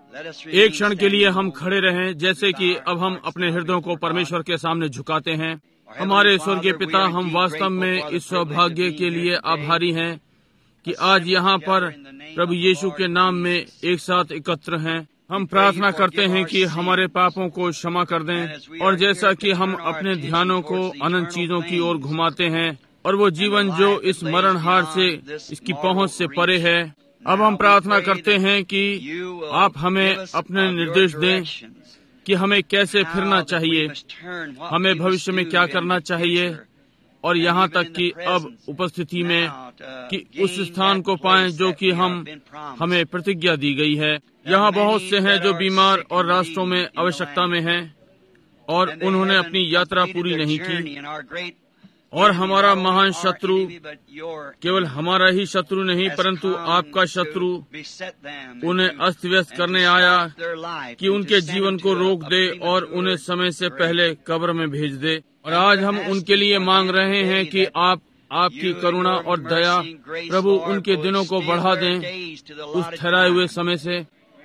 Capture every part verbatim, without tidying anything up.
एक क्षण के लिए हम खड़े रहें, जैसे कि अब हम अपने हृदयों को परमेश्वर के सामने झुकाते हैं। हमारे स्वर्गीय पिता, हम वास्तव में इस सौभाग्य के लिए आभारी हैं कि आज यहाँ पर प्रभु यीशु के नाम में एक साथ एकत्र हैं। हम प्रार्थना करते हैं कि हमारे पापों को क्षमा कर दें, और जैसा कि हम अपने ध्यानों को अनंत चीजों की ओर घुमाते हैं और वो जीवन जो इस मरण हार से, इसकी पहुंच से परे है, अब हम प्रार्थना करते हैं कि आप हमें अपने निर्देश दें कि हमें कैसे फिरना चाहिए, हमें भविष्य में क्या करना चाहिए, और यहाँ तक कि अब उपस्थिति में कि उस स्थान को पाएं जो कि हम हमें प्रतिज्ञा दी गई है। यहाँ बहुत से हैं जो बीमार और राष्ट्रों में आवश्यकता में हैं और उन्होंने अपनी यात्रा पूरी नहीं की, और हमारा महान शत्रु केवल हमारा ही शत्रु नहीं परंतु आपका शत्रु उन्हें अस्त व्यस्त करने आया कि उनके जीवन को रोक दे और उन्हें समय से पहले कब्र में भेज दे। और आज हम उनके लिए मांग रहे हैं कि आप आपकी करुणा और दया प्रभु उनके दिनों को बढ़ा दें उस ठहराए हुए समय से।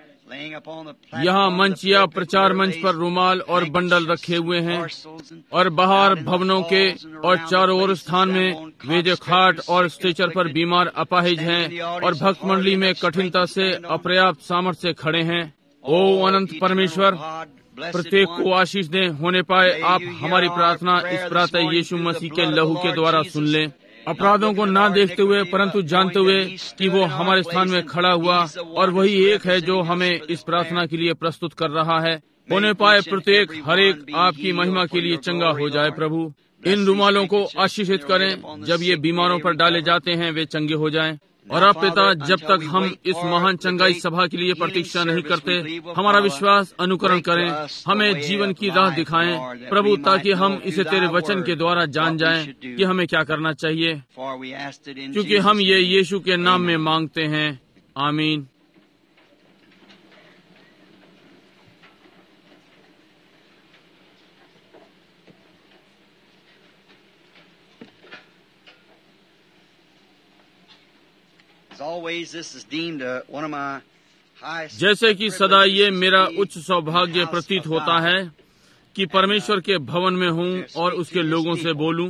यहाँ मंच या प्रचार मंच पर रुमाल और बंडल रखे हुए हैं, और बाहर भवनों के और चारों ओर स्थान में वे जो खाट और स्ट्रेचर पर बीमार अपाहिज हैं और भक्त मंडली में कठिनता से अपर्याप्त सामर्थ्य से खड़े हैं। ओ अनंत परमेश्वर, प्रत्येक को आशीष दें। होने पाए आप हमारी प्रार्थना इस प्रातः यीशु मसीह के लहू के द्वारा सुन लें, अपराधों को ना देखते हुए परंतु जानते हुए कि वो हमारे स्थान में खड़ा हुआ और वही एक है जो हमें इस प्रार्थना के लिए प्रस्तुत कर रहा है। होने पाए प्रत्येक हर एक आपकी महिमा के लिए चंगा हो जाए। प्रभु इन रुमालों को आशीषित करें, जब ये बीमारों पर डाले जाते हैं वे चंगे हो जाएं। और अब पिता, जब तक हम इस महान चंगाई सभा के लिए प्रतीक्षा नहीं करते, हमारा विश्वास अनुकरण करें, हमें जीवन की राह दिखाएं प्रभु, ताकि हम इसे तेरे वचन के द्वारा जान जाएं कि हमें क्या करना चाहिए, क्योंकि हम ये यीशु के नाम में मांगते हैं। आमीन। जैसे कि सदा ये मेरा उच्च सौभाग्य प्रतीत होता है कि परमेश्वर के भवन में हूँ और उसके लोगों से बोलूं,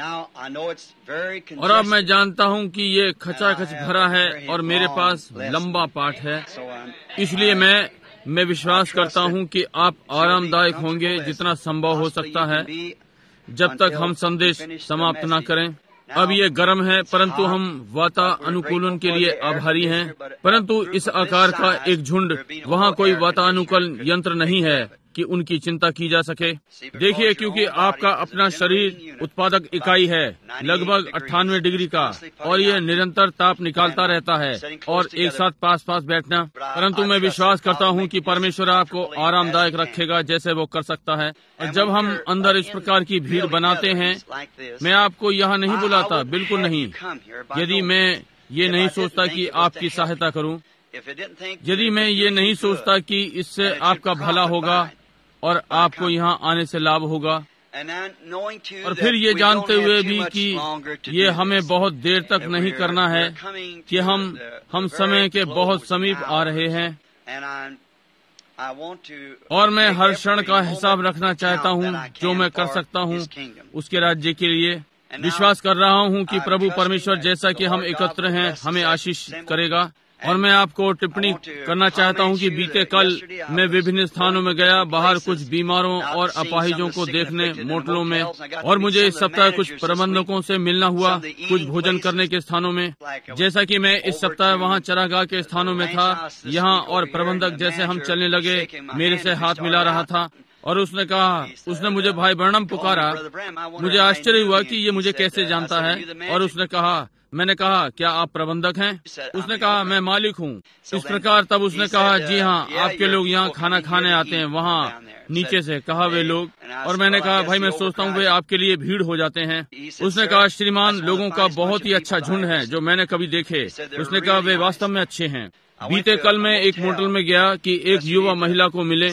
और अब मैं जानता हूँ कि ये खचाखच भरा है और मेरे पास लंबा पाठ है, इसलिए मैं मैं विश्वास करता हूँ कि आप आरामदायक होंगे जितना संभव हो सकता है जब तक हम संदेश समाप्त न करें। अब ये गर्म है परंतु हम वातानुकूलन के लिए आभारी हैं, परंतु इस आकार का एक झुंड, वहाँ कोई वातानुकूलन यंत्र नहीं है कि उनकी चिंता की जा सके। देखिए, क्योंकि आपका अपना शरीर उत्पादक इकाई है लगभग अट्ठानवे डिग्री का, और यह निरंतर ताप निकालता रहता है और एक साथ पास पास बैठना, परंतु मैं विश्वास करता हूँ कि परमेश्वर आपको आरामदायक रखेगा जैसे वो कर सकता है। और जब हम अंदर इस प्रकार की भीड़ बनाते हैं, मैं आपको यहाँ नहीं बुलाता, बिल्कुल नहीं, यदि मैं ये नहीं सोचता कि आपकी सहायता करूँ, यदि मैं ये नहीं सोचता कि इससे आपका भला होगा और आपको यहाँ आने से लाभ होगा, और फिर ये जानते हुए भी कि ये हमें बहुत देर तक नहीं करना है, कि हम हम समय के बहुत समीप आ रहे हैं, और मैं हर क्षण का हिसाब रखना चाहता हूँ जो मैं कर सकता हूँ उसके राज्य के लिए। विश्वास कर रहा हूँ कि प्रभु परमेश्वर जैसा कि हम एकत्र हैं हमें आशीष करेगा। और मैं आपको टिप्पणी करना चाहता हूँ कि बीते कल मैं विभिन्न स्थानों में गया, बाहर कुछ बीमारों और अपाहिजों को देखने मोटलों में, और मुझे इस सप्ताह कुछ प्रबंधकों से मिलना हुआ कुछ भोजन करने के स्थानों में, जैसा कि मैं इस सप्ताह वहाँ चरागाह के स्थानों में था यहाँ, और प्रबंधक जैसे हम चलने लगे मेरे से हाथ मिला रहा था, और उसने कहा, उसने मुझे भाई ब्रैनम पुकारा। मुझे आश्चर्य हुआ कि ये मुझे कैसे जानता है, और उसने कहा, मैंने कहा, क्या आप प्रबंधक हैं? उसने कहा, मैं मालिक हूँ। इस प्रकार तब उसने कहा, जी हाँ, आपके लोग यहाँ खाना खाने आते हैं, वहाँ नीचे से, कहा वे लोग। और मैंने कहा, भाई मैं सोचता हूँ वे आपके लिए भीड़ हो जाते हैं। उसने कहा, श्रीमान, लोगों का बहुत ही अच्छा झुंड है जो मैंने कभी देखे। उसने कहा, वे वास्तव में अच्छे हैं। बीते कल मैं एक मोटल में गया कि एक युवा महिला को मिले।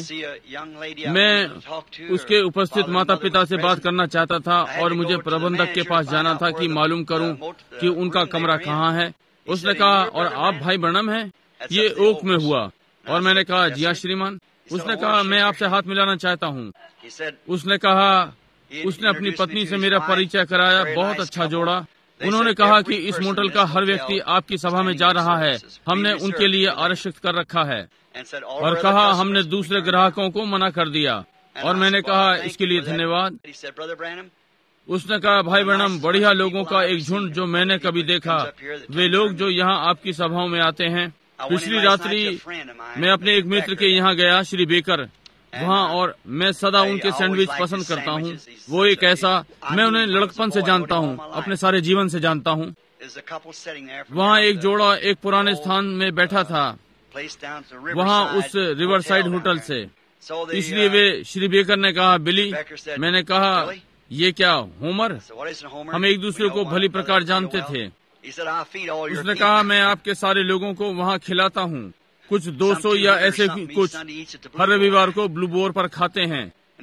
मैं उसके उपस्थित माता पिता से बात करना चाहता था और मुझे प्रबंधक के पास जाना था कि मालूम करूं कि उनका कमरा कहाँ है। उसने कहा, और आप भाई ब्रैनम हैं? ये ओक में हुआ। और मैंने कहा, जी हाँ श्रीमान। उसने कहा, मैं आपसे हाथ मिलाना चाहता हूँ। उसने कहा, उसने अपनी पत्नी से मेरा परिचय कराया, बहुत अच्छा जोड़ा। उन्होंने कहा कि इस मोटल का हर व्यक्ति आपकी सभा में जा रहा है, हमने उनके लिए आरक्षित कर रखा है। और कहा, हमने दूसरे ग्राहकों को मना कर दिया। और मैंने कहा, इसके लिए धन्यवाद। उसने कहा, भाई ब्रैनम, बढ़िया लोगों का एक झुंड जो मैंने कभी देखा, वे लोग जो यहाँ आपकी सभाओं में आते हैं। पिछली रात्रि मैं अपने एक मित्र के यहाँ गया, श्री बेकर, वहाँ, और मैं सदा उनके सैंडविच पसंद करता हूँ। वो एक ऐसा, मैं उन्हें लड़कपन से जानता हूँ, अपने सारे जीवन से जानता हूँ। वहाँ एक जोड़ा एक पुराने स्थान में बैठा था, वहाँ उस रिवर साइड होटल से। इसलिए वे श्री बेकर ने कहा, बिली। मैंने कहा, ये क्या होमर? हम एक दूसरे को भली प्रकार जानते थे। उसने कहा, मैं आपके सारे लोगों को वहाँ खिलाता हूँ। कुछ दो सौ या ऐसे कुछ हर रविवार को ब्लू बोर पर खाते हैं।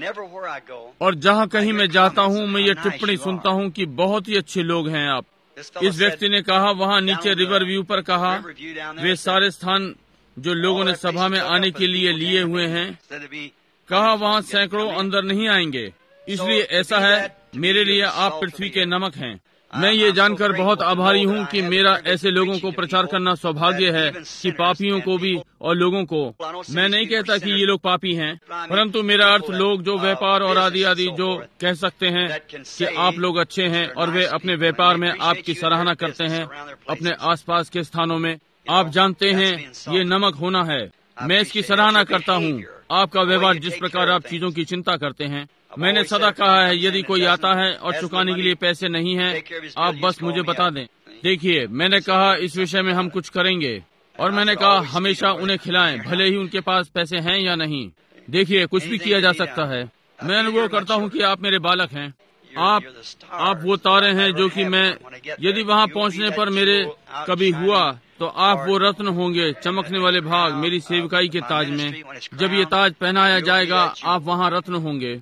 और जहाँ कहीं मैं जाता हूँ, मैं ये टिप्पणी सुनता हूँ कि बहुत ही अच्छे लोग हैं आप। इस व्यक्ति ने कहा, वहाँ नीचे रिवर व्यू पर कहा, वे सारे स्थान जो लोगों ने सभा में आने के लिए लिए हुए हैं, कहा वहाँ सैकड़ों अंदर नहीं आएंगे। इसलिए ऐसा है, मेरे लिए आप पृथ्वी के नमक हैं। मैं ये जानकर बहुत आभारी हूँ कि मेरा ऐसे लोगों को प्रचार करना सौभाग्य है, कि पापियों को भी और लोगों को। मैं नहीं कहता कि ये लोग पापी हैं, परंतु मेरा अर्थ लोग जो व्यापार और आदि आदि जो कह सकते हैं कि आप लोग अच्छे हैं, और वे अपने व्यापार में आपकी सराहना करते हैं, अपने आसपास के स्थानों में। आप जानते हैं, ये नमक होना है। मैं इसकी सराहना करता हूँ, आपका व्यवहार, जिस प्रकार आप चीजों की चिंता करते हैं। मैंने सदा कहा है, यदि कोई आता है और चुकाने के लिए पैसे नहीं हैं, आप बस मुझे बता दें। देखिए, मैंने कहा इस विषय में हम कुछ करेंगे, और मैंने कहा हमेशा उन्हें खिलाएं, भले ही उनके पास पैसे हैं या नहीं। देखिए, कुछ भी किया जा सकता है। मैं अनुभव करता हूँ कि आप मेरे बालक हैं। आप आप वो तारे हैं जो कि मैं, यदि वहाँ पहुँचने पर मेरे कभी हुआ, तो आप वो रत्न होंगे, चमकने वाले भाग मेरी सेवकाई के ताज में। जब ये ताज पहनाया जाएगा, आप वहाँ रत्न होंगे।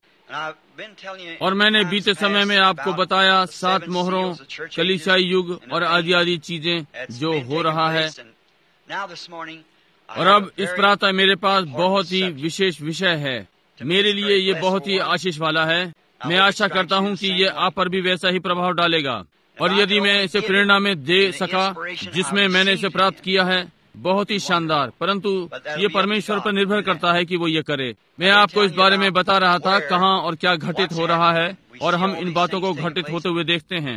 और मैंने बीते समय में आपको बताया सात मोहरों, कलीसियाई युग और आदि आदि चीजें जो हो रहा है। और अब इस प्रातः मेरे पास बहुत ही विशेष विषय है। मेरे लिए ये बहुत ही आशीष वाला है। मैं आशा करता हूँ कि ये आप पर भी वैसा ही प्रभाव डालेगा। और यदि मैं इसे प्रेरणा में दे सका जिसमें मैंने इसे प्राप्त किया है, बहुत ही शानदार। परंतु ये परमेश्वर पर निर्भर करता है कि वो ये करे। मैं आपको इस बारे में बता रहा था कहाँ और क्या घटित हो रहा है, और हम इन बातों को घटित होते हुए देखते हैं।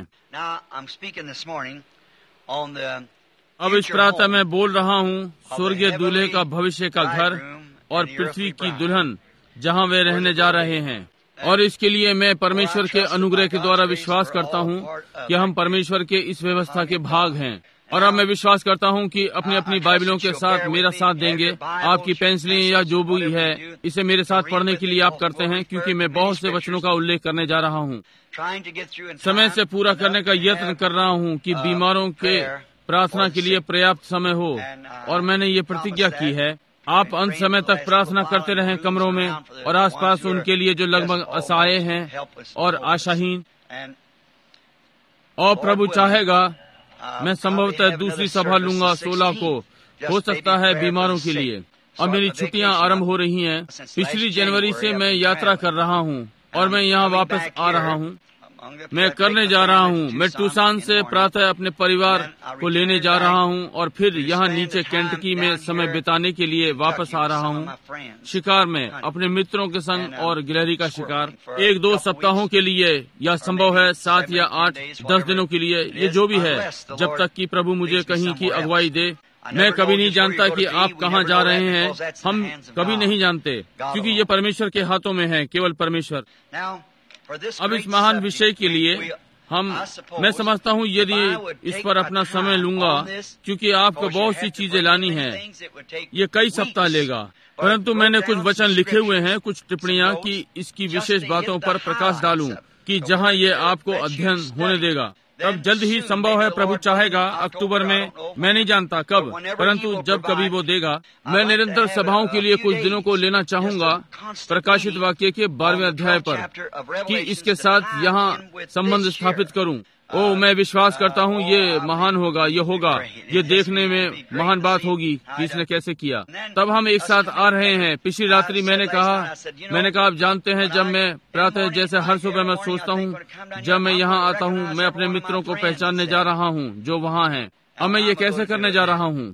अब इस प्रातः मैं बोल रहा हूँ स्वर्गीय दूल्हे का भविष्य का घर और पृथ्वी की दुल्हन जहाँ वे रहने जा रहे हैं। और इसके लिए मैं परमेश्वर के अनुग्रह के द्वारा विश्वास करता हूँ कि हम परमेश्वर के इस व्यवस्था के भाग हैं। और अब मैं विश्वास करता हूँ कि अपनी अपनी बाइबलों के साथ मेरा साथ देंगे। आपकी पेंसिलें या जो भी है, इसे मेरे साथ पढ़ने के लिए आप करते हैं, क्योंकि मैं बहुत से वचनों का उल्लेख करने जा रहा हूँ। समय से पूरा करने का यत्न कर रहा हूँ कि बीमारों के प्रार्थना के लिए पर्याप्त समय हो। और मैंने ये प्रतिज्ञा की है, आप अंत समय तक प्रार्थना करते रहें कमरों में और आसपास उनके लिए जो लगभग असहाय हैं और आशाहीन। और प्रभु चाहेगा मैं संभवतः दूसरी सभा लूंगा सोलह को, हो सकता है बीमारों के लिए। अब मेरी छुट्टियां आरंभ हो रही हैं। पिछली जनवरी से मैं यात्रा कर रहा हूं और मैं यहां वापस आ रहा हूं। मैं करने जा रहा हूं। मैं टूसान से प्रातः अपने परिवार को लेने जा रहा हूं और फिर यहां नीचे केंटकी में समय बिताने के लिए वापस आ रहा हूं, शिकार में अपने मित्रों के संग और गिलहरी का शिकार, एक दो सप्ताहों के लिए, या संभव है सात या आठ दस दिनों के लिए, ये जो भी है, जब तक कि प्रभु मुझे कहीं की अगुवाई दे। मैं कभी नहीं जानता कि आप कहाँ जा रहे हैं। हम कभी नहीं जानते, क्योंकि ये परमेश्वर के हाथों में है, केवल परमेश्वर। अब इस महान विषय के लिए हम, मैं समझता हूँ यदि इस पर अपना समय लूंगा, क्योंकि आपको बहुत सी चीजें लानी हैं, ये कई सप्ताह लेगा। परंतु मैंने कुछ वचन लिखे हुए हैं, कुछ टिप्पणियाँ, कि इसकी विशेष बातों पर प्रकाश डालूं, कि जहाँ ये आपको अध्ययन होने देगा। तब जल्द ही संभव है, प्रभु चाहेगा अक्टूबर में, मैं नहीं जानता कब, परंतु जब कभी वो देगा, मैं निरंतर सभाओं के लिए कुछ दिनों को लेना चाहूंगा प्रकाशित वाक्य के बारहवें अध्याय पर, कि इसके साथ यहाँ संबंध स्थापित करूं। ओ मैं विश्वास करता हूँ ये महान होगा, ये होगा, ये देखने में महान बात होगी कि इसने कैसे किया। तब हम एक साथ आ रहे हैं। पिछली रात्रि मैंने कहा मैंने कहा आप जानते हैं, जब मैं प्रातः जैसे हर सुबह मैं सोचता हूँ, जब मैं यहाँ आता हूँ, मैं अपने मित्रों को पहचानने जा रहा हूँ जो वहाँ हैं। अब मैं ये कैसे करने जा रहा हूँ?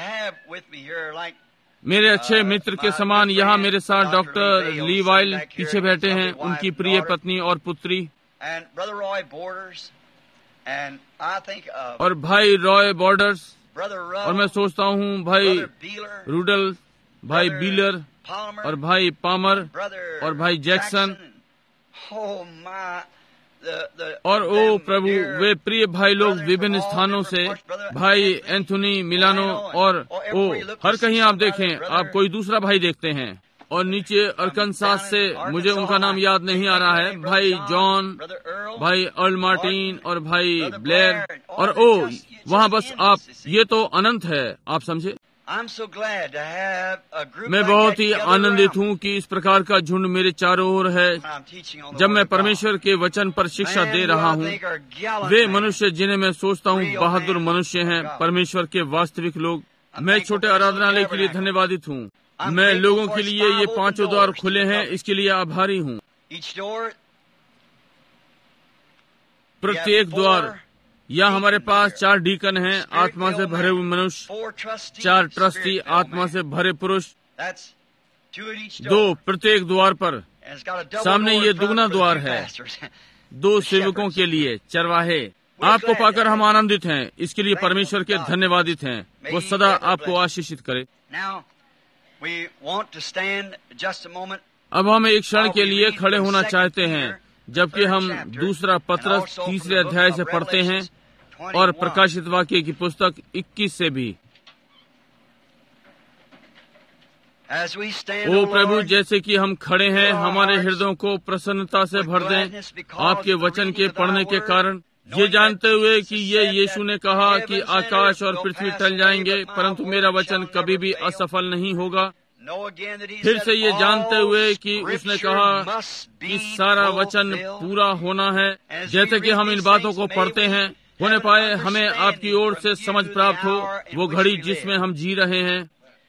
मेरे अच्छे मित्र के समान यहाँ मेरे साथ डॉक्टर लीवाइल पीछे बैठे हैं, उनकी प्रिय पत्नी और पुत्री, और भाई रॉय बॉर्डर्स, और मैं सोचता हूँ भाई रूडल, भाई बीलर, और भाई पामर, और भाई जैक्सन, और ओ प्रभु वे प्रिय भाई लोग विभिन्न स्थानों से, भाई एंथोनी मिलानो, और ओ हर कहीं आप देखें आप कोई दूसरा भाई देखते हैं। और नीचे अरकनसास से मुझे उनका नाम याद नहीं आ रहा है, भाई जॉन, भाई अर्ल मार्टिन और भाई ब्लेयर, और ओ वहाँ बस आप, ये तो अनंत है, आप समझे। मैं बहुत ही आनंदित हूँ कि इस प्रकार का झुंड मेरे चारों ओर है जब मैं परमेश्वर के वचन पर शिक्षा दे रहा हूँ। वे मनुष्य जिन्हें मैं सोचता हूँ बहादुर मनुष्य हैं, परमेश्वर के वास्तविक लोग। मैं छोटे आराधनालय के लिए धन्यवादित हूँ। मैं लोगों के लिए ये पांचों द्वार खुले हैं, इसके लिए आभारी हूँ। प्रत्येक द्वार, यहाँ हमारे पास चार डीकन हैं, आत्मा से भरे हुए मनुष्य, चार ट्रस्टी, आत्मा से भरे पुरुष, दो प्रत्येक द्वार पर। सामने ये दुगना द्वार है, दो सेवकों के लिए, चरवाहे। आपको पाकर हम आनंदित हैं, इसके लिए परमेश्वर के धन्यवादित हैं। वो सदा आपको आशीषित करे। अब हम एक क्षण के लिए खड़े होना चाहते हैं, जबकि हम दूसरा पत्रस तीसरे अध्याय से पढ़ते हैं और प्रकाशित वाक्य की पुस्तक इक्कीस से भी। ओ प्रभु, जैसे कि हम खड़े हैं, हमारे हृदयों को प्रसन्नता से भर दें आपके वचन के पढ़ने के कारण, ये जानते हुए कि ये यीशु ने कहा कि आकाश और पृथ्वी टल जाएंगे, परंतु मेरा वचन कभी भी असफल नहीं होगा। फिर से ये जानते हुए कि उसने कहा कि सारा वचन पूरा होना है। जैसे कि हम इन बातों को पढ़ते हैं, होने पाए हमें आपकी ओर से समझ प्राप्त हो, वो घड़ी जिसमें हम जी रहे हैं।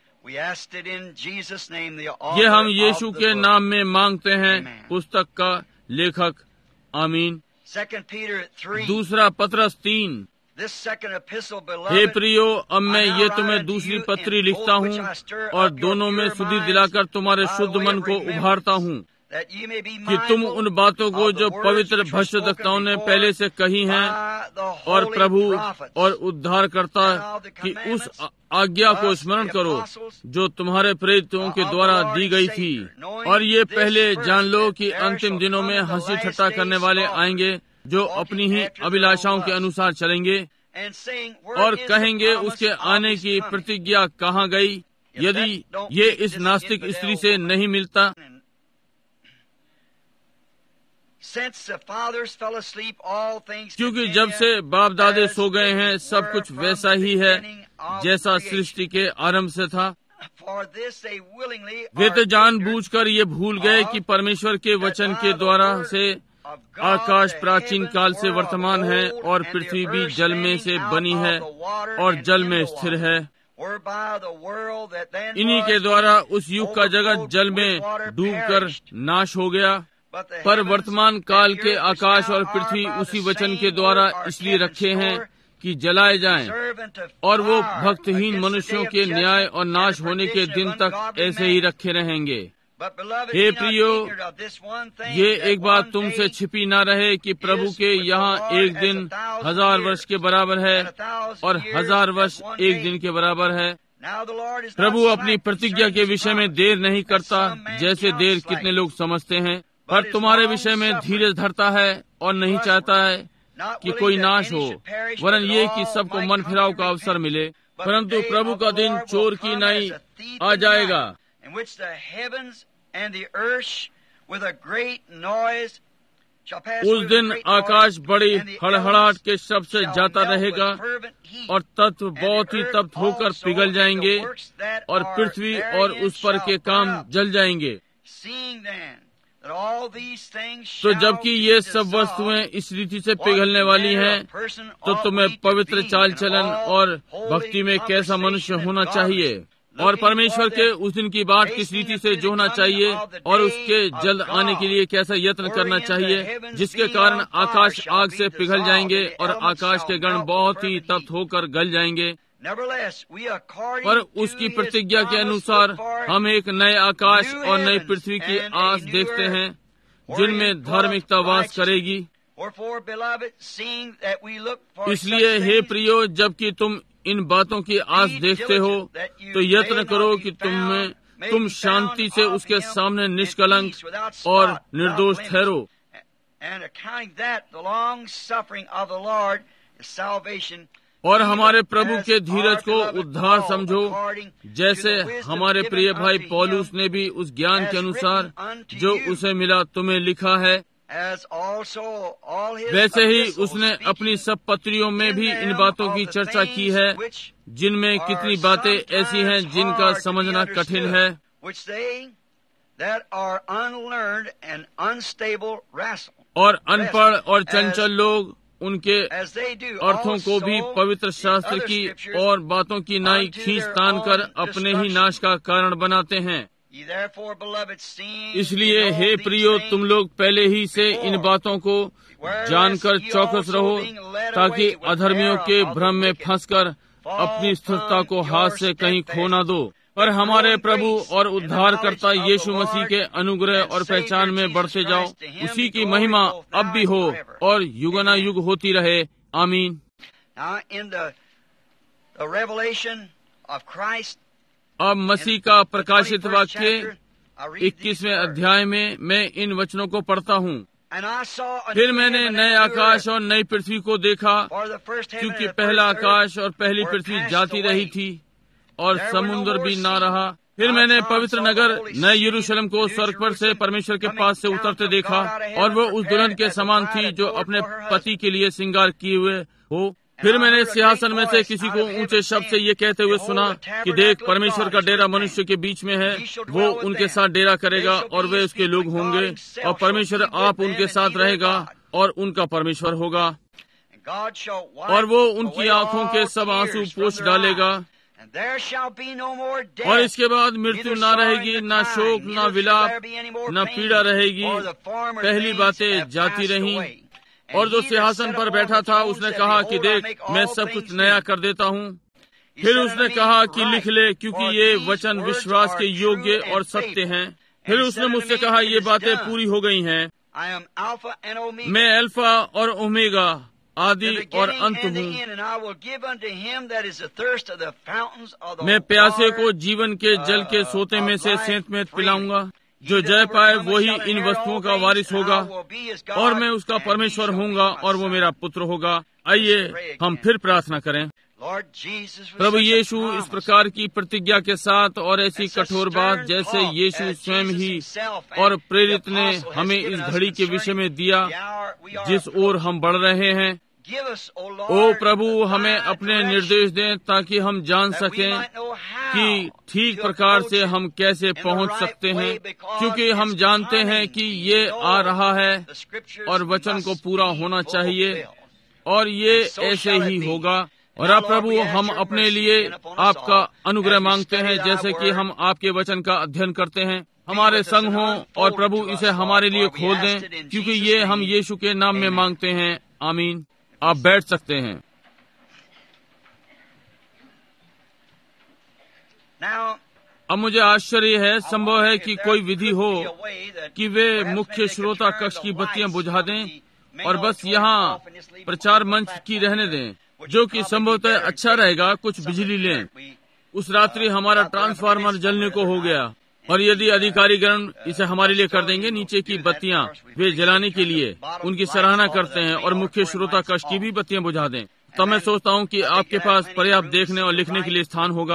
ये हम यीशु के नाम में मांगते हैं, पुस्तक का लेखक। आमीन। दूसरा पत्रस तीन। हे प्रियो, अब मैं ये तुम्हें दूसरी पत्री लिखता हूँ और दोनों में सुधि दिलाकर तुम्हारे शुद्ध मन को उभारता हूँ, कि तुम उन बातों को जो पवित्र भविष्यद्वक्ताओं ने पहले से कही हैं और प्रभु और उद्धारकर्ता की उस आज्ञा को स्मरण करो जो तुम्हारे प्रेरितों के द्वारा दी गई थी। और ये पहले जान लो कि अंतिम दिनों में हंसी ठट्टा करने वाले आएंगे, जो अपनी ही अभिलाषाओं के अनुसार चलेंगे, और कहेंगे उसके आने की प्रतिज्ञा कहाँ गई, यदि ये इस नास्तिक स्त्री से नहीं मिलता। क्योंकि जब से बाप दादे सो गए हैं, सब कुछ वैसा ही है जैसा सृष्टि के आरंभ से था। वे तो जानबूझकर ये भूल गए कि परमेश्वर के वचन के द्वारा से आकाश प्राचीन काल से वर्तमान है और पृथ्वी भी जल में से बनी है और जल में स्थिर है। इन्हीं के द्वारा उस युग का जगत जल में डूबकर नाश हो गया। पर वर्तमान काल के आकाश और पृथ्वी उसी वचन के द्वारा इसलिए रखे हैं कि जलाए जाएं, और वो भक्तहीन मनुष्यों के न्याय और नाश होने के दिन तक ऐसे ही रखे रहेंगे। हे प्रियो, ये एक बात तुमसे छिपी न रहे कि प्रभु के यहाँ एक दिन हजार वर्ष के बराबर है और हजार वर्ष एक दिन के बराबर है। प्रभु अपनी प्रतिज्ञा के विषय में देर नहीं करता, जैसे देर कितने लोग समझते हैं, पर तुम्हारे विषय में धीरज धरता है और नहीं चाहता है कि कोई नाश हो, वरन ये कि सबको मन फिराव का अवसर मिले। परंतु प्रभु का दिन चोर की नाई आ जाएगा, उस दिन आकाश बड़ी हड़हड़ाहट के शब्द से जाता रहेगा और तत्व बहुत ही तप्त होकर पिघल जाएंगे और पृथ्वी और उस पर के काम जल जाएंगे। तो जबकि ये सब वस्तुएं इस रीति से पिघलने वाली हैं, तो तुम्हें पवित्र चाल चलन और भक्ति में कैसा मनुष्य होना चाहिए, और परमेश्वर के उस दिन की बात किस रीति से जोना चाहिए, और उसके जल्द आने के लिए कैसा यत्न करना चाहिए, जिसके कारण आकाश आग से पिघल जाएंगे और आकाश के गण बहुत ही तप्त होकर गल जाएंगे। पर उसकी प्रतिज्ञा के अनुसार हम एक नए आकाश और नई पृथ्वी की आस देखते हैं, जिनमें धार्मिकता वास करेगी। इसलिए हे प्रियो, जबकि तुम इन बातों की आस देखते हो, तो यत्न करो कि तुम में तुम शांति से उसके सामने निष्कलंक और निर्दोष ठहरो, और हमारे प्रभु के धीरज को उद्धार समझो, जैसे हमारे प्रिय भाई पौलुस ने भी उस ज्ञान के अनुसार जो उसे मिला तुम्हें लिखा है। वैसे ही उसने अपनी सब पत्रियों में भी इन बातों की चर्चा की है, जिनमें कितनी बातें ऐसी हैं जिनका समझना कठिन है, और अनपढ़ और चंचल लोग उनके अर्थों को भी पवित्र शास्त्र की और बातों की नाई खींच तान कर अपने ही नाश का कारण बनाते हैं। इसलिए हे प्रियो, तुम लोग पहले ही से इन बातों को जानकर चौकस रहो, ताकि अधर्मियों के भ्रम में फंसकर अपनी स्थिरता को हाथ से कहीं खो न दो, पर हमारे प्रभु और उद्धारकर्ता यीशु मसीह के अनुग्रह और पहचान में बढ़ते जाओ। उसी की महिमा अब भी हो और युगानुयुग होती रहे। आमीन। अब मसीह का प्रकाशित वाक्य इक्कीसवें अध्याय में मैं इन वचनों को पढ़ता हूँ। फिर मैंने नए आकाश और नई पृथ्वी को देखा, क्योंकि पहला आकाश और पहली पृथ्वी जाती रही थी और समुद्र भी ना रहा। फिर मैंने पवित्र नगर नए यरूशलेम को स्वर्ग पर से परमेश्वर के पास से उतरते देखा, और वो उस दुल्हन के समान थी जो अपने पति के लिए श्रृंगार किए हुए हो। फिर मैंने सिंहासन में से किसी को ऊंचे शब्द से ये कहते हुए सुना कि देख, परमेश्वर का डेरा मनुष्य के बीच में है, वो उनके साथ डेरा करेगा और वे उसके लोग होंगे, और परमेश्वर आप उनके साथ रहेगा और उनका परमेश्वर होगा, और वो उनकी आंखों के सब आंसू पोंछ डालेगा, और इसके बाद मृत्यु ना रहेगी, ना शोक, ना विलाप, ना पीड़ा रहेगी, पहली बातें जाती रहीं। और जो सिंहासन पर बैठा था उसने कहा कि देख, मैं सब कुछ नया कर देता हूँ। फिर उसने कहा कि लिख ले, क्योंकि ये वचन विश्वास के योग्य और सत्य हैं। फिर उसने मुझसे कहा, ये बातें पूरी हो गई हैं। मैं अल्फा और ओमेगा, आदि और अंत हूँ। मैं प्यासे को जीवन के जल के सोते में से सेंतमेंत पिलाऊंगा। जो जय पाए वही इन वस्तुओं का वारिस होगा, और मैं उसका परमेश्वर होऊंगा और वो मेरा पुत्र होगा। आइए हम फिर प्रार्थना करें। प्रभु यीशु, इस प्रकार की प्रतिज्ञा के साथ और ऐसी कठोर बात जैसे यीशु स्वयं ही और प्रेरित ने हमें इस घड़ी के विषय में दिया जिस ओर हम बढ़ रहे हैं, ओ प्रभु, हमें अपने निर्देश दें ताकि हम जान सकें कि ठीक प्रकार से हम कैसे पहुंच सकते हैं, क्योंकि हम जानते हैं कि ये आ रहा है और वचन को पूरा होना चाहिए, और ये ऐसे ही होगा। और अब प्रभु, हम अपने लिए आपका अनुग्रह मांगते हैं, जैसे कि हम आपके वचन का अध्ययन करते हैं, हमारे संग हों, और प्रभु इसे हमारे लिए खोल दें, क्योंकि ये हम यीशु के नाम में मांगते हैं। आमीन। आप बैठ सकते हैं। अब मुझे आश्चर्य है, संभव है कि कोई विधि हो कि वे मुख्य श्रोता कक्ष की बत्तियां बुझा दें और बस यहाँ प्रचार मंच की रहने दें, जो कि संभवतः अच्छा रहेगा। कुछ बिजली लें। उस रात्रि हमारा ट्रांसफार्मर जलने को हो गया, और यदि अधिकारीगण इसे हमारे लिए कर देंगे, नीचे की बत्तियां वे जलाने के लिए उनकी सराहना करते हैं, और मुख्य श्रोता कक्ष की भी बत्तियां बुझा दें, तो मैं सोचता हूँ कि आपके पास पर्याप्त देखने और लिखने के लिए स्थान होगा।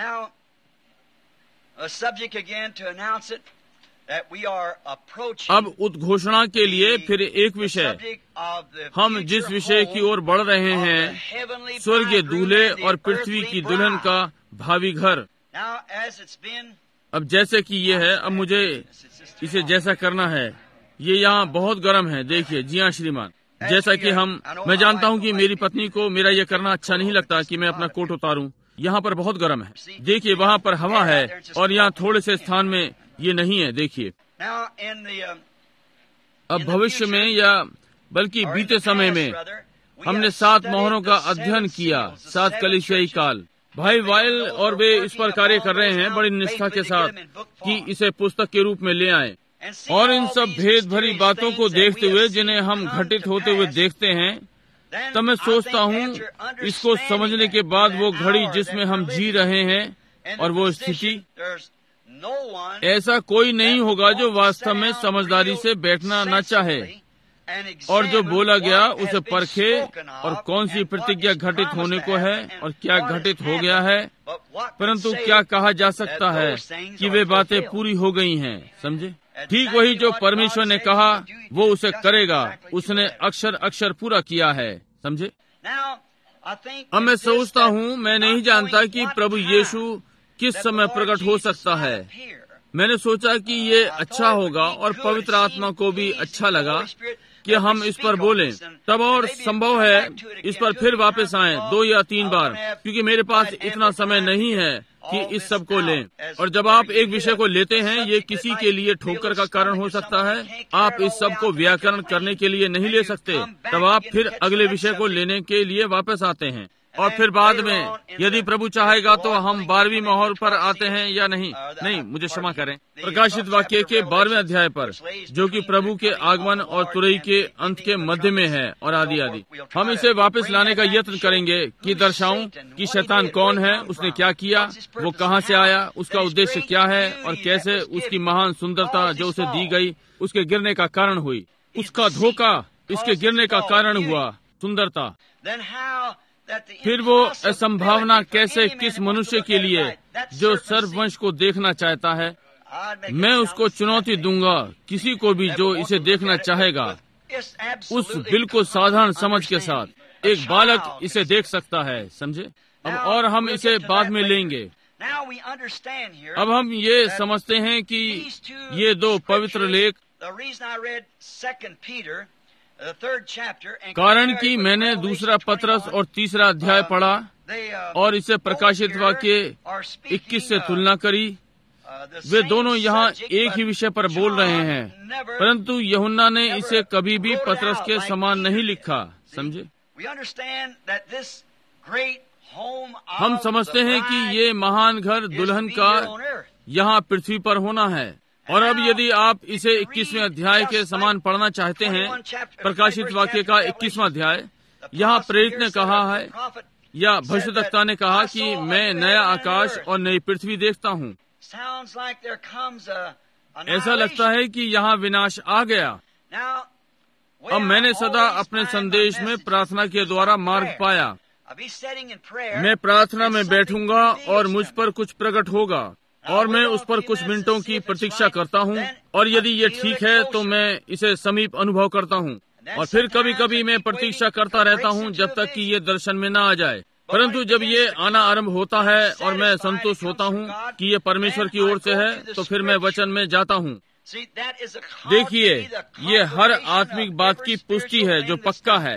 अब उद्घोषणा के लिए फिर एक विषय, हम जिस विषय की ओर बढ़ रहे हैं, स्वर्गीय दूल्हे और पृथ्वी की दुल्हन का भावी घर। अब जैसे कि ये है, अब मुझे इसे जैसा करना है। ये यहाँ बहुत गर्म है। देखिए, जी हाँ श्रीमान, जैसा कि हम मैं जानता हूँ कि मेरी पत्नी को मेरा ये करना अच्छा नहीं लगता कि मैं अपना कोट उतारूं। यहाँ पर बहुत गर्म है। देखिए, वहाँ पर हवा है और यहाँ थोड़े से स्थान में ये नहीं है। देखिए, अब भविष्य में या बल्कि बीते समय में हमने सात मोहरों का अध्ययन किया, सात कलीसियाई काल। भाई वाइल और वे इस पर कार्य कर रहे हैं बड़ी निष्ठा के साथ कि इसे पुस्तक के रूप में ले आएं। और इन सब भेद भरी बातों को देखते हुए जिन्हें हम घटित होते हुए देखते हैं, तब मैं सोचता हूँ इसको समझने के बाद वो घड़ी जिसमें हम जी रहे हैं और वो स्थिति, ऐसा कोई नहीं होगा जो वास्तव में समझदारी से बैठना न चाहे और जो बोला गया उसे परखे और कौन सी प्रतिज्ञा घटित होने को है और क्या घटित हो गया है। परंतु क्या कहा जा सकता है कि वे बातें पूरी हो गई हैं। समझे? ठीक वही जो परमेश्वर ने कहा वो उसे करेगा, उसने अक्षर अक्षर पूरा किया है। समझे? अब मैं सोचता हूँ, मैं नहीं जानता कि प्रभु यीशु किस समय प्रकट हो सकता है। मैंने सोचा कि ये अच्छा होगा और पवित्र आत्मा को भी अच्छा लगा कि हम इस पर बोलें। तब और संभव है इस पर फिर वापस आएं दो या तीन बार, क्योंकि मेरे पास इतना समय नहीं है कि इस सब को लें। और जब आप एक विषय को लेते हैं, ये किसी के लिए ठोकर का कारण हो सकता है। आप इस सब को व्याकरण करने के लिए नहीं ले सकते। तब आप फिर अगले विषय को लेने के लिए वापस आते हैं और फिर बाद में यदि प्रभु चाहेगा तो हम बारहवीं मोहर पर आते हैं या नहीं नहीं मुझे क्षमा करें, प्रकाशित वाक्य के बारहवें अध्याय पर, जो कि प्रभु के आगमन और तुरई के अंत के मध्य में है और आदि आदि। हम इसे वापस लाने का यत्न करेंगे कि दर्शाऊं कि शैतान कौन है, उसने क्या किया, वो कहाँ से आया, उसका उद्देश्य क्या है और कैसे उसकी महान सुंदरता जो उसे दी गई उसके गिरने का कारण हुई। उसका धोखा इसके गिरने का कारण हुआ, सुंदरता। फिर वो असंभावना कैसे किस मनुष्य के लिए जो सर्ववंश को देखना चाहता है। मैं उसको चुनौती दूंगा, किसी को भी जो इसे देखना चाहेगा, उस बिल्कुल साधारण समझ के साथ एक बालक इसे देख सकता है। समझे? अब और हम इसे बाद में लेंगे। अब हम ये समझते हैं कि ये दो पवित्र लेख, कारण कि मैंने दूसरा पत्रस और तीसरा अध्याय पढ़ा और इसे प्रकाशित वाक्य इक्कीस से तुलना करी। वे दोनों यहाँ एक ही विषय पर बोल रहे हैं, परंतु यूहन्ना ने इसे कभी भी पत्रस के समान नहीं लिखा। समझे? हम समझते हैं कि ये महान घर दुल्हन का यहाँ पृथ्वी पर होना है। और अब यदि आप इसे इक्कीसवें अध्याय के समान पढ़ना चाहते हैं, प्रकाशित वाक्य का इक्कीसवां अध्याय, यहाँ प्रेरित ने कहा है या भविष्यद्वक्ता ने कहा कि मैं नया आकाश और नई पृथ्वी देखता हूँ। ऐसा लगता है कि यहाँ विनाश आ गया। अब मैंने सदा अपने संदेश में प्रार्थना के द्वारा मार्ग पाया। मैं प्रार्थना में बैठूंगा और मुझ पर कुछ प्रकट होगा और मैं उस पर कुछ मिनटों की प्रतीक्षा करता हूँ, और यदि ये ठीक है तो मैं इसे समीप अनुभव करता हूँ। और फिर कभी कभी मैं प्रतीक्षा करता रहता हूँ जब तक कि ये दर्शन में न आ जाए। परंतु जब ये आना आरंभ होता है और मैं संतुष्ट होता हूँ कि ये परमेश्वर की ओर से है, तो फिर मैं वचन में जाता हूँ। देखिए, ये हर आत्मिक बात की पुष्टि है जो पक्का है,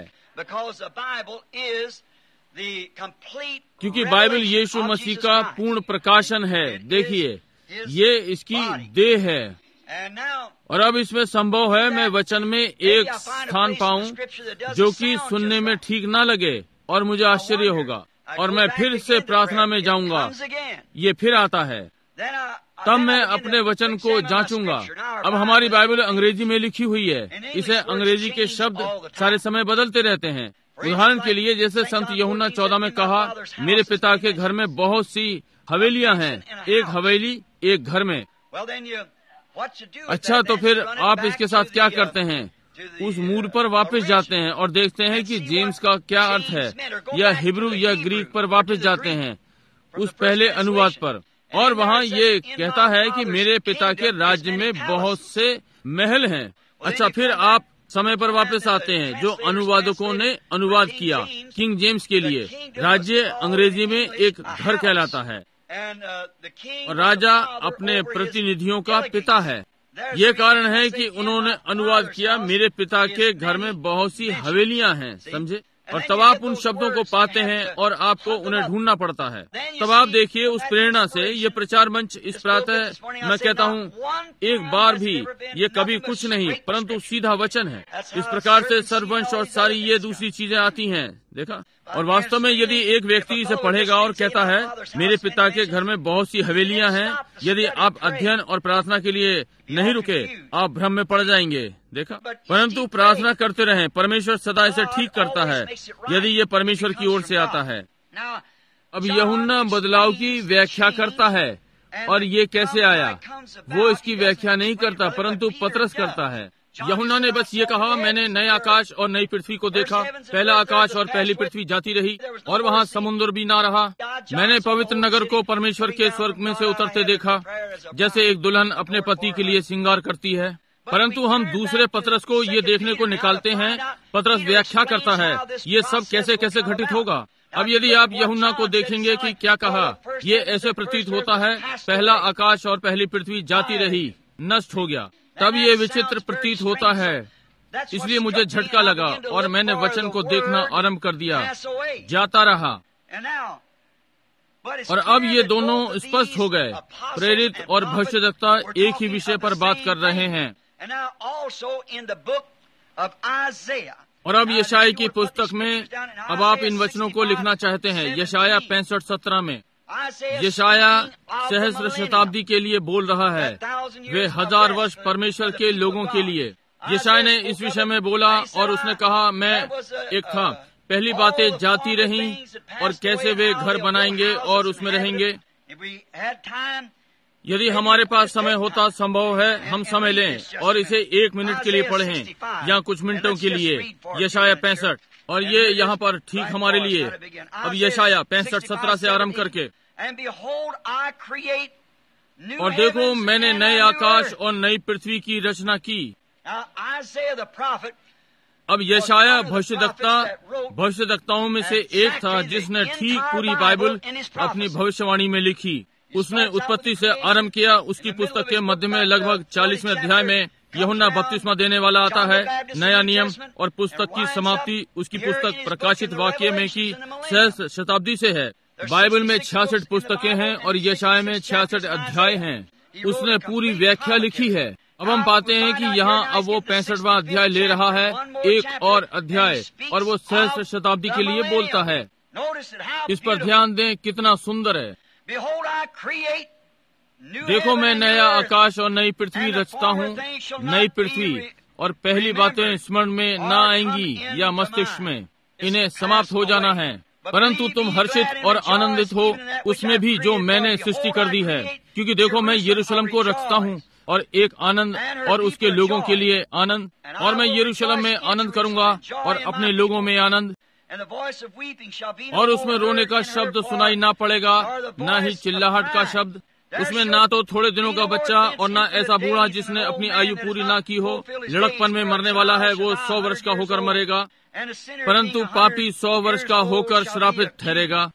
क्योंकि बाइबल यीशु मसीह का पूर्ण प्रकाशन है। देखिए, ये इसकी देह है। और अब इसमें संभव है मैं वचन में एक स्थान पाऊं जो कि सुनने में ठीक न लगे और मुझे आश्चर्य होगा, और मैं फिर से प्रार्थना में जाऊंगा, ये फिर आता है। तब मैं अपने वचन को जांचूंगा। अब हमारी बाइबल अंग्रेजी में लिखी हुई है, इसे अंग्रेजी के शब्द सारे समय बदलते रहते हैं। उदाहरण के लिए, जैसे संत यूहन्ना चौदह में कहा, मेरे पिता के घर में बहुत सी हवेलियां हैं, एक हवेली एक घर में। अच्छा, तो फिर आप इसके साथ क्या करते हैं? उस मूल पर वापस जाते हैं और देखते हैं कि जेम्स का क्या अर्थ है, या हिब्रू या ग्रीक पर वापस जाते हैं उस पहले अनुवाद पर, और वहाँ ये कहता है कि मेरे पिता के राज्य में बहुत से महल हैं। अच्छा, फिर आप समय पर वापस आते हैं जो अनुवादकों ने अनुवाद किया। किंग जेम्स के लिए राज्य अंग्रेजी में एक घर कहलाता है, और राजा अपने प्रतिनिधियों का पिता है। ये कारण है कि उन्होंने अनुवाद किया, मेरे पिता के घर में बहुत सी हवेलियां हैं, समझे। और तब आप उन शब्दों को पाते हैं और आपको उन्हें ढूंढना पड़ता है। तब आप देखिए, उस प्रेरणा से ये प्रचार मंच इस प्रातः मैं कहता हूँ, एक बार भी ये कभी कुछ नहीं परंतु सीधा वचन है। इस प्रकार से सर्वंश और सारी ये दूसरी चीजें आती हैं, देखा। और वास्तव में यदि एक व्यक्ति इसे पढ़ेगा और कहता है मेरे पिता के घर में बहुत सी हवेलियां हैं, यदि आप अध्ययन और प्रार्थना के लिए नहीं रुके, आप भ्रम में पड़ जाएंगे, देखा। परंतु प्रार्थना करते रहें, परमेश्वर सदा इसे ठीक करता है यदि ये परमेश्वर की ओर से आता है। अब यूहन्ना बदलाव की व्याख्या करता है, और ये कैसे आया वो इसकी व्याख्या नहीं करता परंतु पतरस करता है। यूहन्ना ने बस ये कहा, मैंने नए आकाश और नई पृथ्वी को देखा, पहला आकाश और पहली पृथ्वी जाती रही और वहाँ समुद्र भी ना रहा। मैंने पवित्र नगर को परमेश्वर के स्वर्ग में से उतरते देखा, जैसे एक दुल्हन अपने पति के लिए श्रृंगार करती है। परंतु हम दूसरे पतरस को ये देखने को निकालते हैं, पतरस व्याख्या करता है ये सब कैसे कैसे घटित होगा। अब यदि आप यूहन्ना को देखेंगे कि क्या कहा, ये ऐसे प्रतीत होता है पहला आकाश और पहली पृथ्वी जाती रही, नष्ट हो गया। तब ये विचित्र प्रतीत होता है, इसलिए मुझे झटका लगा और मैंने वचन को देखना आरंभ कर दिया, जाता रहा। और अब ये दोनों स्पष्ट हो गए, प्रेरित और भविष्यद्वक्ता एक ही विषय पर बात कर रहे हैं। और अब यशाया की पुस्तक में, अब आप इन वचनों को लिखना चाहते हैं, यशाया पैंसठ सत्रह में यशाया सहस्र शताब्दी के लिए बोल रहा है, वे हजार वर्ष परमेश्वर के लोगों के लिए। यशाया ने इस विषय में बोला और उसने कहा, मैं एक था, पहली बातें जाती रहीं और कैसे वे घर बनाएंगे और उसमें रहेंगे। यदि हमारे पास समय होता, संभव है हम समय लें और इसे एक मिनट के लिए पढ़ें या कुछ मिनटों के लिए, यशाया पैंसठ। और ये यहाँ पर ठीक हमारे लिए। अब यशाया पैंसठ सत्रह से आरंभ करके, और देखो मैंने नए आकाश और नई पृथ्वी की रचना की। अब यशाया भविष्यद्वक्ता भविष्यद्वक्ताओं में से एक था जिसने ठीक पूरी बाइबल अपनी भविष्यवाणी में लिखी। उसने उत्पत्ति से आरंभ किया। उसकी पुस्तक के मध्य में लगभग चालीसवें अध्याय में यूहन्ना बपतिस्मा देने वाला आता है, नया नियम, और पुस्तक की समाप्ति उसकी पुस्तक प्रकाशित वाक्य में की सहस्र शताब्दी से है। बाइबल में छियासठ पुस्तकें हैं और यशाया में छियासठ अध्याय हैं। उसने पूरी व्याख्या लिखी है। अब हम पाते हैं कि यहाँ अब वो पैंसठवां अध्याय ले रहा है, एक और अध्याय, और वो सहस्र शताब्दी के लिए बोलता है। इस पर ध्यान दें, कितना सुंदर है। देखो मैं नया आकाश और नई पृथ्वी रचता हूँ। नई पृथ्वी और पहली बातें स्मरण में न आएंगी या मस्तिष्क में, इन्हें समाप्त हो जाना है। परंतु तुम हर्षित और आनंदित हो उसमें भी जो मैंने सृष्टि कर दी है, क्योंकि देखो मैं यरूशलेम को रचता हूँ और एक आनंद और उसके लोगों के लिए आनंद, और मैं यरूशलेम में आनंद करूंगा और अपने लोगों में आनंद, और उसमें रोने का शब्द सुनाई ना पड़ेगा, न ही चिल्लाहट का शब्द। उसमें ना तो थोड़े दिनों का बच्चा और ना ऐसा बूढ़ा जिसने अपनी आयु पूरी ना की हो। लड़कपन में मरने वाला है वो सौ वर्ष का होकर मरेगा, परंतु पापी सौ वर्ष का होकर श्रापित ठहरेगा।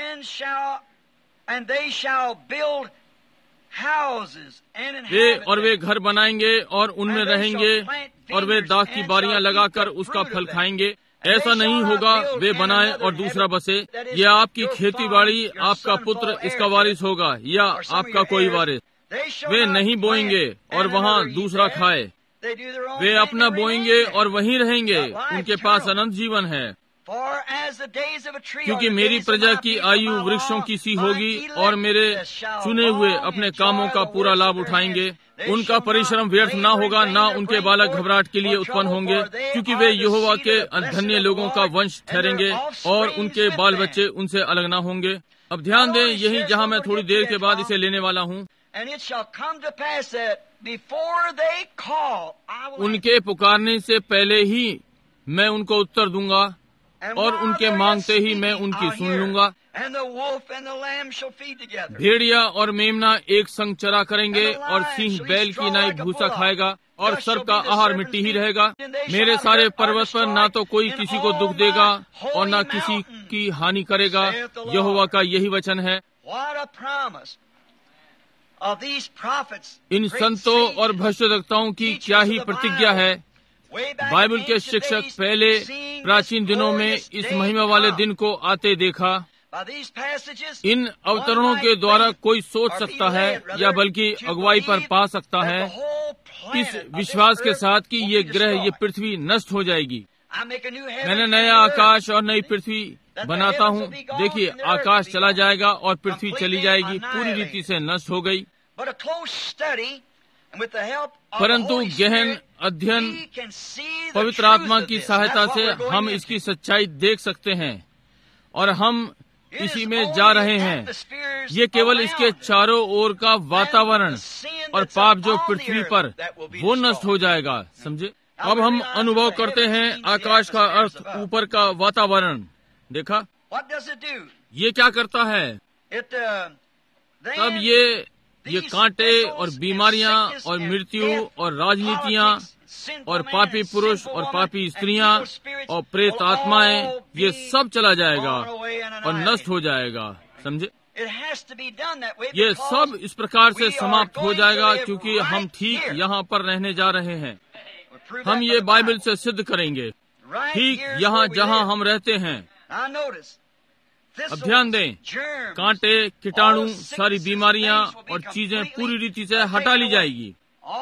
वे और वे घर बनाएंगे और उनमें रहेंगे, और वे दाख की बारियां लगाकर उसका फल खाएंगे। ऐसा नहीं होगा वे बनाए और दूसरा बसे। यह आपकी खेती बाड़ी, आपका पुत्र इसका वारिस होगा या आपका कोई वारिस। वे नहीं बोएंगे और वहाँ दूसरा खाए। वे अपना बोएंगे और वहीं रहेंगे, उनके पास अनंत जीवन है। क्योंकि मेरी प्रजा की आयु वृक्षों की सी होगी और मेरे चुने हुए अपने कामों का पूरा लाभ उठाएंगे। उनका परिश्रम व्यर्थ ना होगा, ना उनके बालक घबराहट के लिए उत्पन्न होंगे, क्योंकि वे यहोवा के धन्य लोगों का वंश ठहरेंगे और उनके बाल बच्चे उनसे अलग ना होंगे। अब ध्यान दें, यही जहाँ मैं थोड़ी देर के बाद इसे लेने वाला हूँ। उनके पुकारने से पहले ही मैं उनको उत्तर दूंगा और उनके मांगते ही मैं उनकी सुन लूंगा। भेड़िया और मेमना एक संग चरा करेंगे और सिंह बैल की नाई भूसा खाएगा और सर्प का आहार मिट्टी ही रहेगा। मेरे सारे पर्वत पर ना तो कोई किसी को दुख देगा और ना किसी की हानि करेगा। यहोवा का यही वचन है। इन संतों और भविष्यद्वक्ताओं की क्या ही प्रतिज्ञा है। बाइबल के शिक्षक पहले प्राचीन दिनों में इस महिमा वाले दिन को आते देखा। इन अवतरणों के द्वारा कोई सोच सकता है या बल्कि अगुवाई पर पा सकता है इस विश्वास के साथ कि ये ग्रह, ये पृथ्वी नष्ट हो जाएगी। मैंने नया आकाश और नई पृथ्वी बनाता हूँ। देखिए, आकाश चला जाएगा और पृथ्वी चली जाएगी, पूरी रीति से नष्ट हो गई। परंतु गहन अध्ययन पवित्र आत्मा की सहायता से हम इसकी सच्चाई देख सकते हैं और हम इसी में जा रहे हैं। ये केवल इसके चारों ओर का वातावरण और पाप जो पृथ्वी पर, वो नष्ट हो जाएगा। समझे? अब हम अनुभव करते हैं आकाश का अर्थ ऊपर का वातावरण। देखा ये क्या करता है? तब ये ये कांटे और बीमारियां और मृत्यु और राजनीतियां और पापी पुरुष और पापी स्त्रियां और प्रेत आत्माएं, ये सब चला जाएगा और नष्ट हो जाएगा। समझे? ये सब इस प्रकार से समाप्त हो जाएगा क्योंकि हम ठीक यहाँ पर रहने जा रहे हैं। हम ये बाइबल से सिद्ध करेंगे, ठीक यहाँ जहाँ हम रहते हैं। अब ध्यान दें, कांटे, कीटाणु, सारी बीमारियां और चीजें पूरी रीति से हटा ली जाएगी।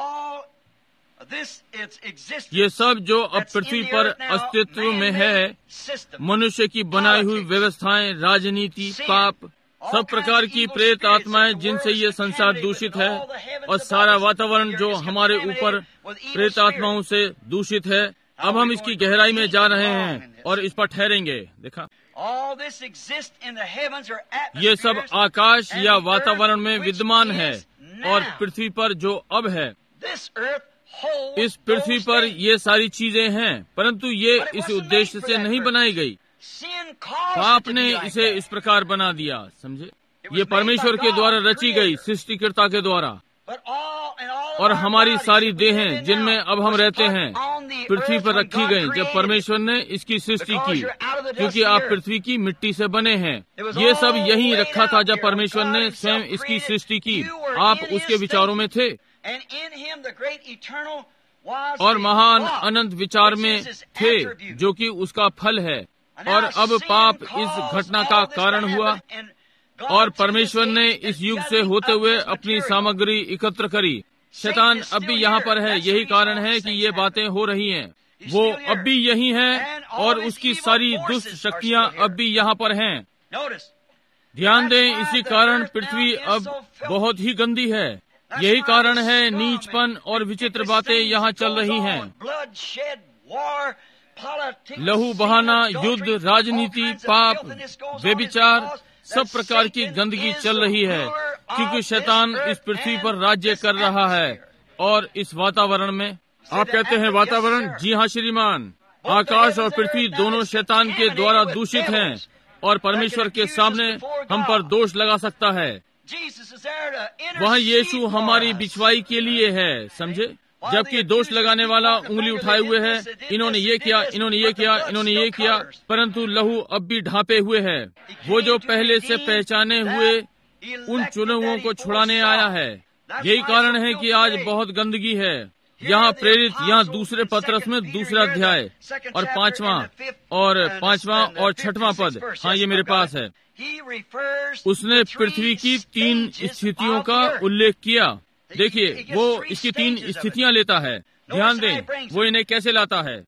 ये सब जो अब पृथ्वी पर अस्तित्व में है, मनुष्य की बनाई हुई व्यवस्थाएं, राजनीति, पाप, सब प्रकार की प्रेत आत्माएं जिनसे ये संसार दूषित है और सारा वातावरण जो हमारे ऊपर प्रेत आत्माओं से दूषित है। अब हम इसकी गहराई में जा रहे हैं और इस पर ठहरेंगे। देखा, ये सब आकाश या वातावरण में विद्यमान है और पृथ्वी पर जो अब है, इस पृथ्वी पर ये सारी चीजें हैं, परंतु ये इस उद्देश्य से नहीं बनाई गई। पाप ने इसे इस प्रकार बना दिया। समझे? ये परमेश्वर के द्वारा रची गई, सृष्टिकर्ता के द्वारा। और हमारी सारी देहें जिनमें अब हम रहते हैं पृथ्वी पर रखी गई जब परमेश्वर ने इसकी सृष्टि की, क्योंकि आप पृथ्वी की मिट्टी से बने हैं। ये सब यहीं रखा था जब परमेश्वर ने स्वयं इसकी सृष्टि की। आप उसके विचारों में थे और महान अनंत विचार में थे, जो कि उसका फल है। और अब पाप इस घटना का कारण हुआ और परमेश्वर ने इस युग से होते हुए अपनी सामग्री एकत्र करी। शैतान अब भी यहाँ पर है, यही कारण है कि ये बातें हो रही हैं। वो अब भी यही है और उसकी सारी दुष्ट शक्तियाँ अब भी यहाँ पर हैं। ध्यान दें, इसी कारण पृथ्वी अब बहुत ही गंदी है। यही कारण है नीचपन और विचित्र बातें यहाँ चल रही हैं। लहू बहाना, युद्ध, राजनीति, पाप, व्यभिचार, सब प्रकार की गंदगी चल रही है, क्योंकि शैतान इस पृथ्वी पर राज्य कर रहा है। और इस वातावरण में, आप कहते हैं वातावरण? जी हाँ श्रीमान, आकाश और पृथ्वी दोनों शैतान के द्वारा दूषित हैं और परमेश्वर के सामने हम पर दोष लगा सकता है। वहाँ यीशु हमारी बिछवाई के लिए है। समझे? जबकि दोष लगाने वाला उंगली उठाए हुए है, इन्होंने ये किया, इन्होंने ये किया, इन्होंने ये किया, परंतु लहू अब भी ढांपे हुए है। वो जो पहले से पहचाने हुए उन चुने हुओं को छुड़ाने आया है। यही कारण है कि आज बहुत गंदगी है। यहाँ प्रेरित, यहाँ दूसरे पत्रस में दूसरा अध्याय और पांचवा और पांचवा और छठवां पद, हाँ ये मेरे पास है। उसने पृथ्वी की तीन स्थितियों का उल्लेख किया। देखिए, वो इसकी तीन स्थितियां लेता है। ध्यान दें, वो इन्हें कैसे लाता है।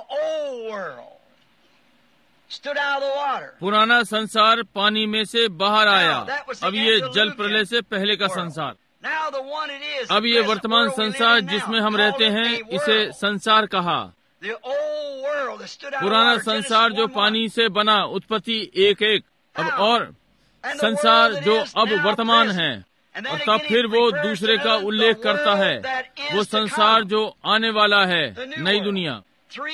पुराना संसार पानी में से बाहर आया। अब ये जल प्रलय से पहले का संसार। अब ये वर्तमान संसार जिसमें हम रहते हैं, इसे संसार कहा। पुराना संसार जो पानी से बना, उत्पत्ति एक एक। अब और संसार जो अब वर्तमान है, और तब फिर वो दूसरे का उल्लेख करता है, वो संसार जो आने वाला है, नई दुनिया।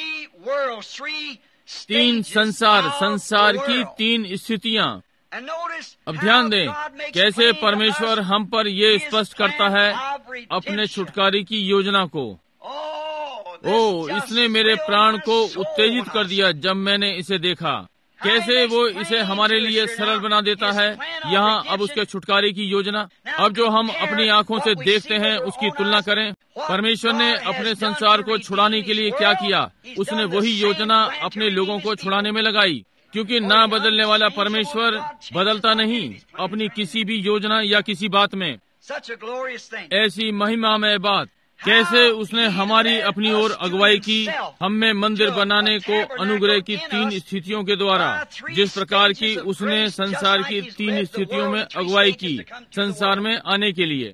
तीन संसार, संसार की तीन स्थितियां। अब ध्यान दें कैसे परमेश्वर हम पर ये स्पष्ट करता है अपने छुटकारे की योजना को। ओ, इसने मेरे प्राण को उत्तेजित कर दिया जब मैंने इसे देखा। कैसे वो इसे हमारे लिए सरल बना देता है। यहाँ अब उसके छुटकारे की योजना, अब जो हम अपनी आंखों से देखते हैं उसकी तुलना करें। परमेश्वर ने अपने संसार को छुड़ाने के लिए क्या किया? उसने वही योजना अपने लोगों को छुड़ाने में लगाई, क्योंकि ना बदलने वाला परमेश्वर बदलता नहीं अपनी किसी भी योजना या किसी बात में। ऐसी महिमामय बात, कैसे उसने हमारी अपनी ओर अगुवाई की, हम में मंदिर बनाने को अनुग्रह की तीन स्थितियों के द्वारा, जिस प्रकार की उसने संसार की तीन स्थितियों में अगुवाई की संसार में आने के लिए।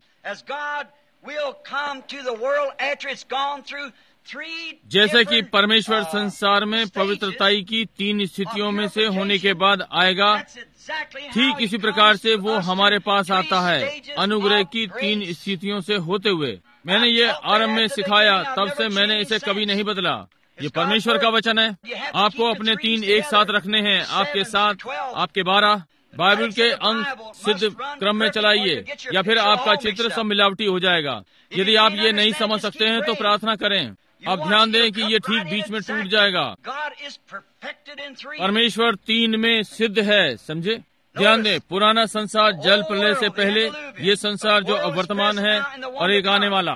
जैसे कि परमेश्वर संसार में पवित्रताई की तीन स्थितियों में से होने के बाद आएगा, ठीक इसी प्रकार से वो हमारे पास आता है अनुग्रह की तीन स्थितियों से होते हुए। मैंने ये आरंभ में सिखाया, तब से मैंने इसे कभी नहीं बदला। ये परमेश्वर का वचन है। आपको अपने तीन एक साथ रखने हैं, आपके साथ आपके बारह बाइबल के अंक सिद्ध क्रम में चलाइए, या फिर आपका चित्र सब मिलावटी हो जाएगा। यदि आप ये नहीं समझ सकते हैं तो प्रार्थना करें। अब ध्यान दें कि ये ठीक बीच में टूट जाएगा। परमेश्वर तीन में सिद्ध है, समझे? ध्यान दें, पुराना संसार जल प्रलय से पहले, ये संसार जो अब वर्तमान है और एक आने वाला।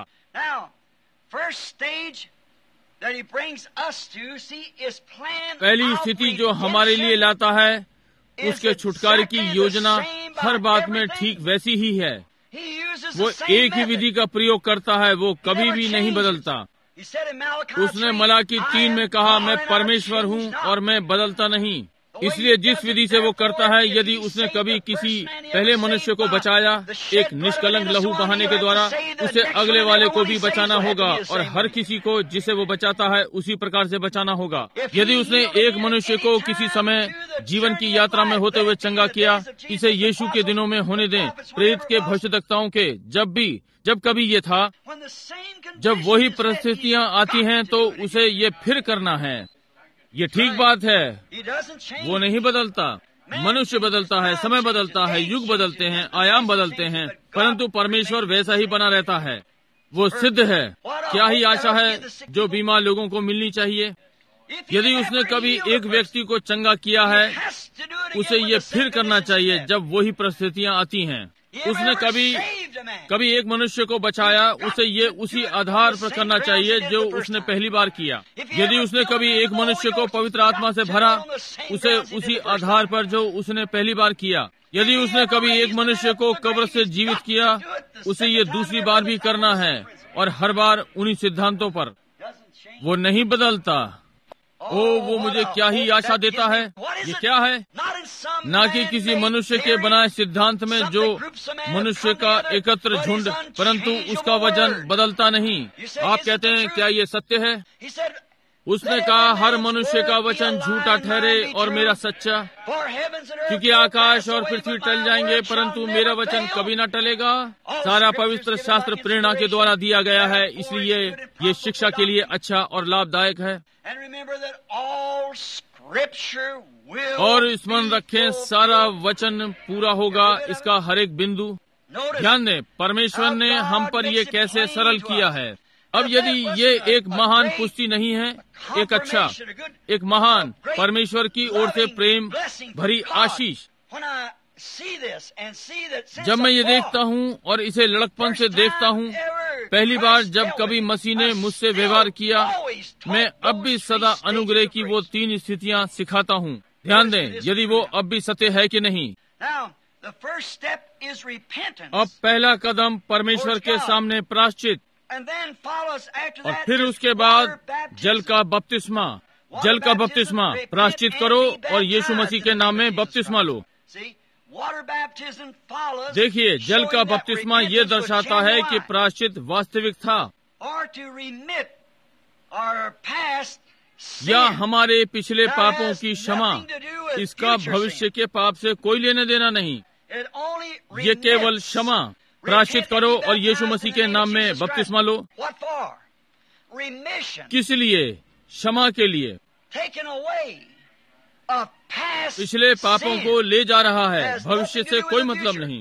पहली स्थिति जो हमारे लिए लाता है, उसके छुटकारे की योजना हर बात में ठीक वैसी ही है। वो एक ही विधि का प्रयोग करता है, वो कभी भी नहीं बदलता। उसने मलाकी तीन में कहा, मैं परमेश्वर हूँ और मैं बदलता नहीं। इसलिए जिस विधि से वो करता है, यदि उसने कभी किसी पहले मनुष्य को बचाया एक निष्कलंक लहू बहाने के द्वारा, उसे अगले वाले को भी बचाना होगा, और हर किसी को जिसे वो बचाता है उसी प्रकार से बचाना होगा। यदि उसने एक मनुष्य को किसी समय जीवन की यात्रा में होते हुए चंगा किया, इसे यीशु के दिनों में होने दें, प्रेरित के भविष्यद्वक्ताओं के, जब भी जब कभी ये था, जब वही परिस्थितियां आती हैं तो उसे ये फिर करना है। ये ठीक बात है। वो नहीं बदलता। मनुष्य बदलता है, समय बदलता है, युग बदलते हैं, आयाम बदलते हैं, परंतु परमेश्वर वैसा ही बना रहता है। वो सिद्ध है। क्या ही आशा है जो बीमार लोगों को मिलनी चाहिए। यदि उसने कभी एक व्यक्ति को चंगा किया है, उसे ये फिर करना चाहिए जब वही परिस्थितियां आती हैं। उसने कभी कभी एक मनुष्य को बचाया, उसे ये उसी आधार पर करना चाहिए जो उसने पहली बार किया। यदि उसने कभी एक मनुष्य को पवित्र आत्मा से भरा, उसे उसी आधार पर जो उसने पहली बार किया। यदि उसने कभी एक मनुष्य को कब्र से जीवित किया, उसे ये दूसरी बार भी करना है, और हर बार उन्हीं सिद्धांतों पर। वो नहीं बदलता। ओ, वो मुझे क्या ही आशा देता है। ये क्या है? ना कि किसी मनुष्य के बनाए सिद्धांत में जो मनुष्य का एकत्र झुंड, परंतु उसका वजन बदलता नहीं। आप कहते हैं क्या ये सत्य है? उसने कहा, हर मनुष्य का वचन झूठा ठहरे और मेरा सच्चा, क्योंकि आकाश और पृथ्वी टल जाएंगे परंतु मेरा वचन कभी न टलेगा। सारा पवित्र शास्त्र प्रेरणा के द्वारा दिया गया है, इसलिए ये शिक्षा के लिए अच्छा और लाभदायक है। और स्मरण रखें, सारा वचन पूरा होगा, इसका हर एक बिंदु। ध्यान दें, परमेश्वर ने हम पर ये कैसे सरल किया है। अब यदि ये एक महान पुष्टि नहीं है, एक अच्छा, एक महान परमेश्वर की ओर से प्रेम भरी आशीष, जब मैं ये देखता हूँ और इसे लड़कपन से देखता हूँ, पहली बार जब कभी मसीह ने मुझसे व्यवहार किया, मैं अब भी सदा अनुग्रह की वो तीन स्थितियाँ सिखाता हूँ। ध्यान दें, यदि वो अब भी सत्य है कि नहीं। अब पहला कदम परमेश्वर के सामने प्रायश्चित, और फिर उसके बाद जल का बपतिस्मा। जल का बपतिस्मा, प्रायश्चित करो और यीशु मसीह के नाम में बपतिस्मा लो। देखिए, जल का बपतिस्मा ये दर्शाता है कि प्रायश्चित वास्तविक था, या हमारे पिछले पापों की क्षमा। इसका भविष्य के पाप से कोई लेने देना नहीं। ये केवल क्षमा। प्रायश्चित करो और यीशु मसीह के नाम में बपतिस्मा लो। किस लिए? क्षमा के लिए। पिछले पापों को ले जा रहा है, भविष्य से कोई मतलब नहीं।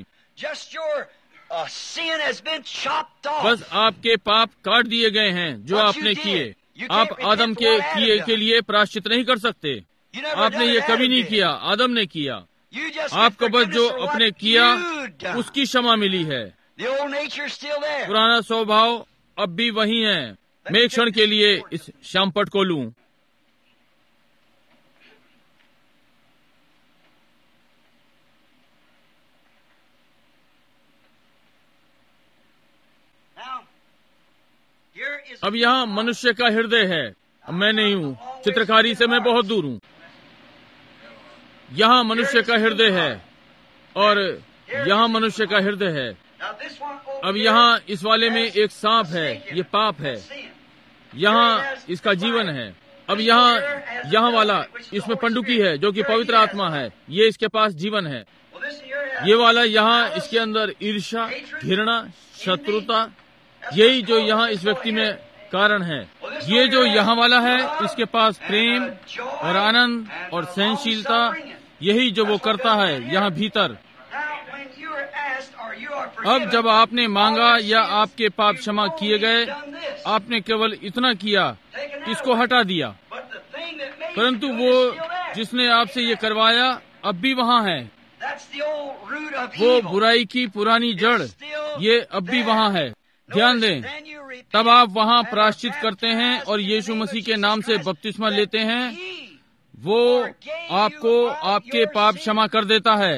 बस आपके पाप काट दिए गए हैं जो आपने किए। आप आदम के किए के लिए प्रायश्चित नहीं कर सकते। आपने ये कभी नहीं किया, आदम ने किया। आपको बस जो अपने किया उसकी क्षमा मिली है। पुराना स्वभाव अब भी वही है। मैं एक क्षण के लिए इस श्यामपट को लूं। अब यहाँ मनुष्य का हृदय है। मैं नहीं हूँ, चित्रकारी से मैं बहुत दूर हूँ। यहाँ मनुष्य का हृदय है और यहाँ मनुष्य का हृदय है। अब यहाँ इस वाले में एक सांप है, ये पाप है। यहाँ इसका जीवन है। अब यहाँ यहाँ वाला, इसमें पंडुकी है जो कि पवित्र आत्मा है, ये इसके पास जीवन है। ये वाला यहाँ इसके अंदर ईर्ष्या, घृणा, शत्रुता, यही जो यहाँ इस व्यक्ति में कारण है। ये जो यहाँ वाला है, इसके पास प्रेम और आनंद और सहनशीलता, यही जो वो करता है यहाँ भीतर। अब जब आपने मांगा या आपके पाप क्षमा किए गए, आपने केवल इतना किया, इसको हटा दिया, परंतु वो जिसने आपसे ये करवाया अब भी वहाँ है। वो बुराई की पुरानी जड़, ये अब भी वहाँ है। ध्यान दें, तब आप वहाँ प्रायश्चित करते हैं और यीशु मसीह के नाम से बपतिस्मा लेते हैं, वो आपको आपके पाप क्षमा कर देता है।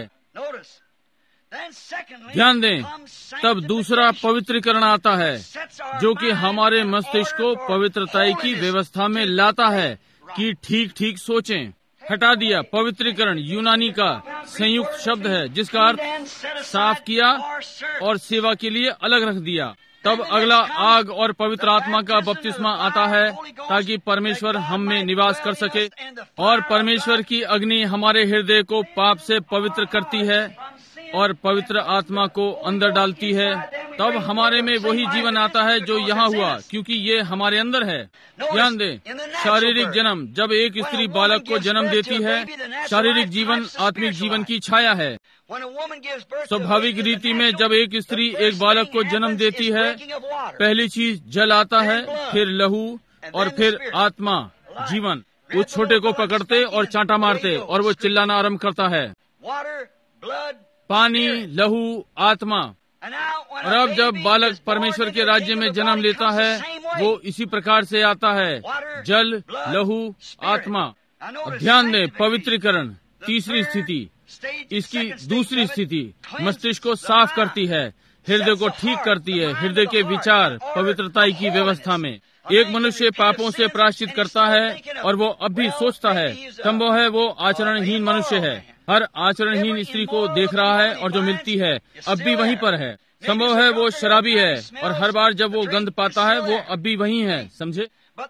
ध्यान दें, तब दूसरा पवित्रीकरण आता है जो कि हमारे मस्तिष्क को पवित्रताई की व्यवस्था में लाता है कि ठीक ठीक सोचें। हटा दिया। पवित्रीकरण यूनानी का संयुक्त शब्द है जिसका अर्थ साफ किया और सेवा के लिए अलग रख दिया। तब अगला आग और पवित्र आत्मा का बपतिस्मा आता है ताकि परमेश्वर हम में निवास कर सके, और परमेश्वर की अग्नि हमारे हृदय को पाप से पवित्र करती है और पवित्र आत्मा को अंदर डालती है। तब हमारे में वही जीवन आता है जो यहाँ हुआ, क्योंकि ये हमारे अंदर है। ध्यान दें, शारीरिक जन्म, जब एक स्त्री बालक को जन्म देती है, शारीरिक जीवन आत्मिक जीवन की छाया है। स्वाभाविक रीति में जब एक स्त्री एक बालक को जन्म देती है, पहली चीज जल आता है, फिर लहू और फिर आत्मा, जीवन। वो छोटे को पकड़ते और चांटा मारते और वो चिल्लाना आरंभ करता है, पानी, लहू, आत्मा। और अब जब बालक परमेश्वर के राज्य में जन्म लेता है, वो इसी प्रकार से आता है, जल, लहू, आत्मा। अब ध्यान दें, पवित्रीकरण तीसरी स्थिति। इसकी दूसरी स्थिति मस्तिष्क को साफ करती है, हृदय को ठीक करती है, हृदय के विचार पवित्रताई की व्यवस्था में। एक मनुष्य पापों से प्रायश्चित करता है और वो अब भी सोचता है, संभव है वो आचरणहीन मनुष्य है। हर आचरणहीन स्त्री को देख रहा है और जो मिलती है अब भी वहीं पर है। संभव है वो शराबी है और हर बार जब वो गंध पाता है वो अब भी वहीं है, समझे।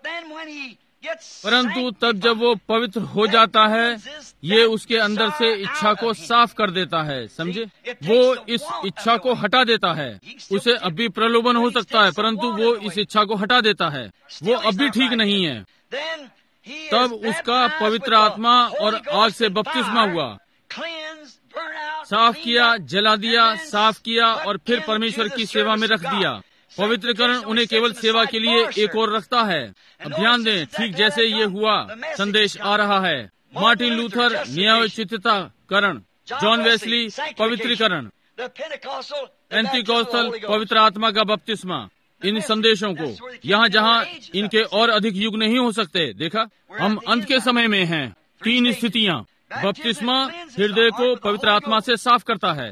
परंतु तब जब वो पवित्र हो जाता है, ये उसके अंदर से इच्छा को साफ कर देता है, समझे। वो इस इच्छा को हटा देता है। उसे अब भी प्रलोभन हो सकता है, परंतु वो इस इच्छा को हटा देता है। वो अब भी ठीक नहीं है। तब उसका पवित्र आत्मा और आग से बपतिस्मा हुआ, साफ किया, जला दिया, साफ किया और फिर परमेश्वर की सेवा में रख दिया। पवित्रकरण उन्हें केवल सेवा के लिए एक और रखता है। अब ध्यान दें, ठीक जैसे ये हुआ, संदेश आ रहा है। मार्टिन लूथर न्यायोचितताकरण, जॉन वेस्ली पवित्रीकरण, पेंटिकॉस्टल पवित्र आत्मा का बपतिस्मा। इन संदेशों को यहाँ जहाँ इनके और अधिक युग नहीं हो सकते, देखा, हम अंत के समय में हैं। तीन स्थितियाँ। बपतिस्मा हृदय को पवित्र आत्मा से साफ करता है।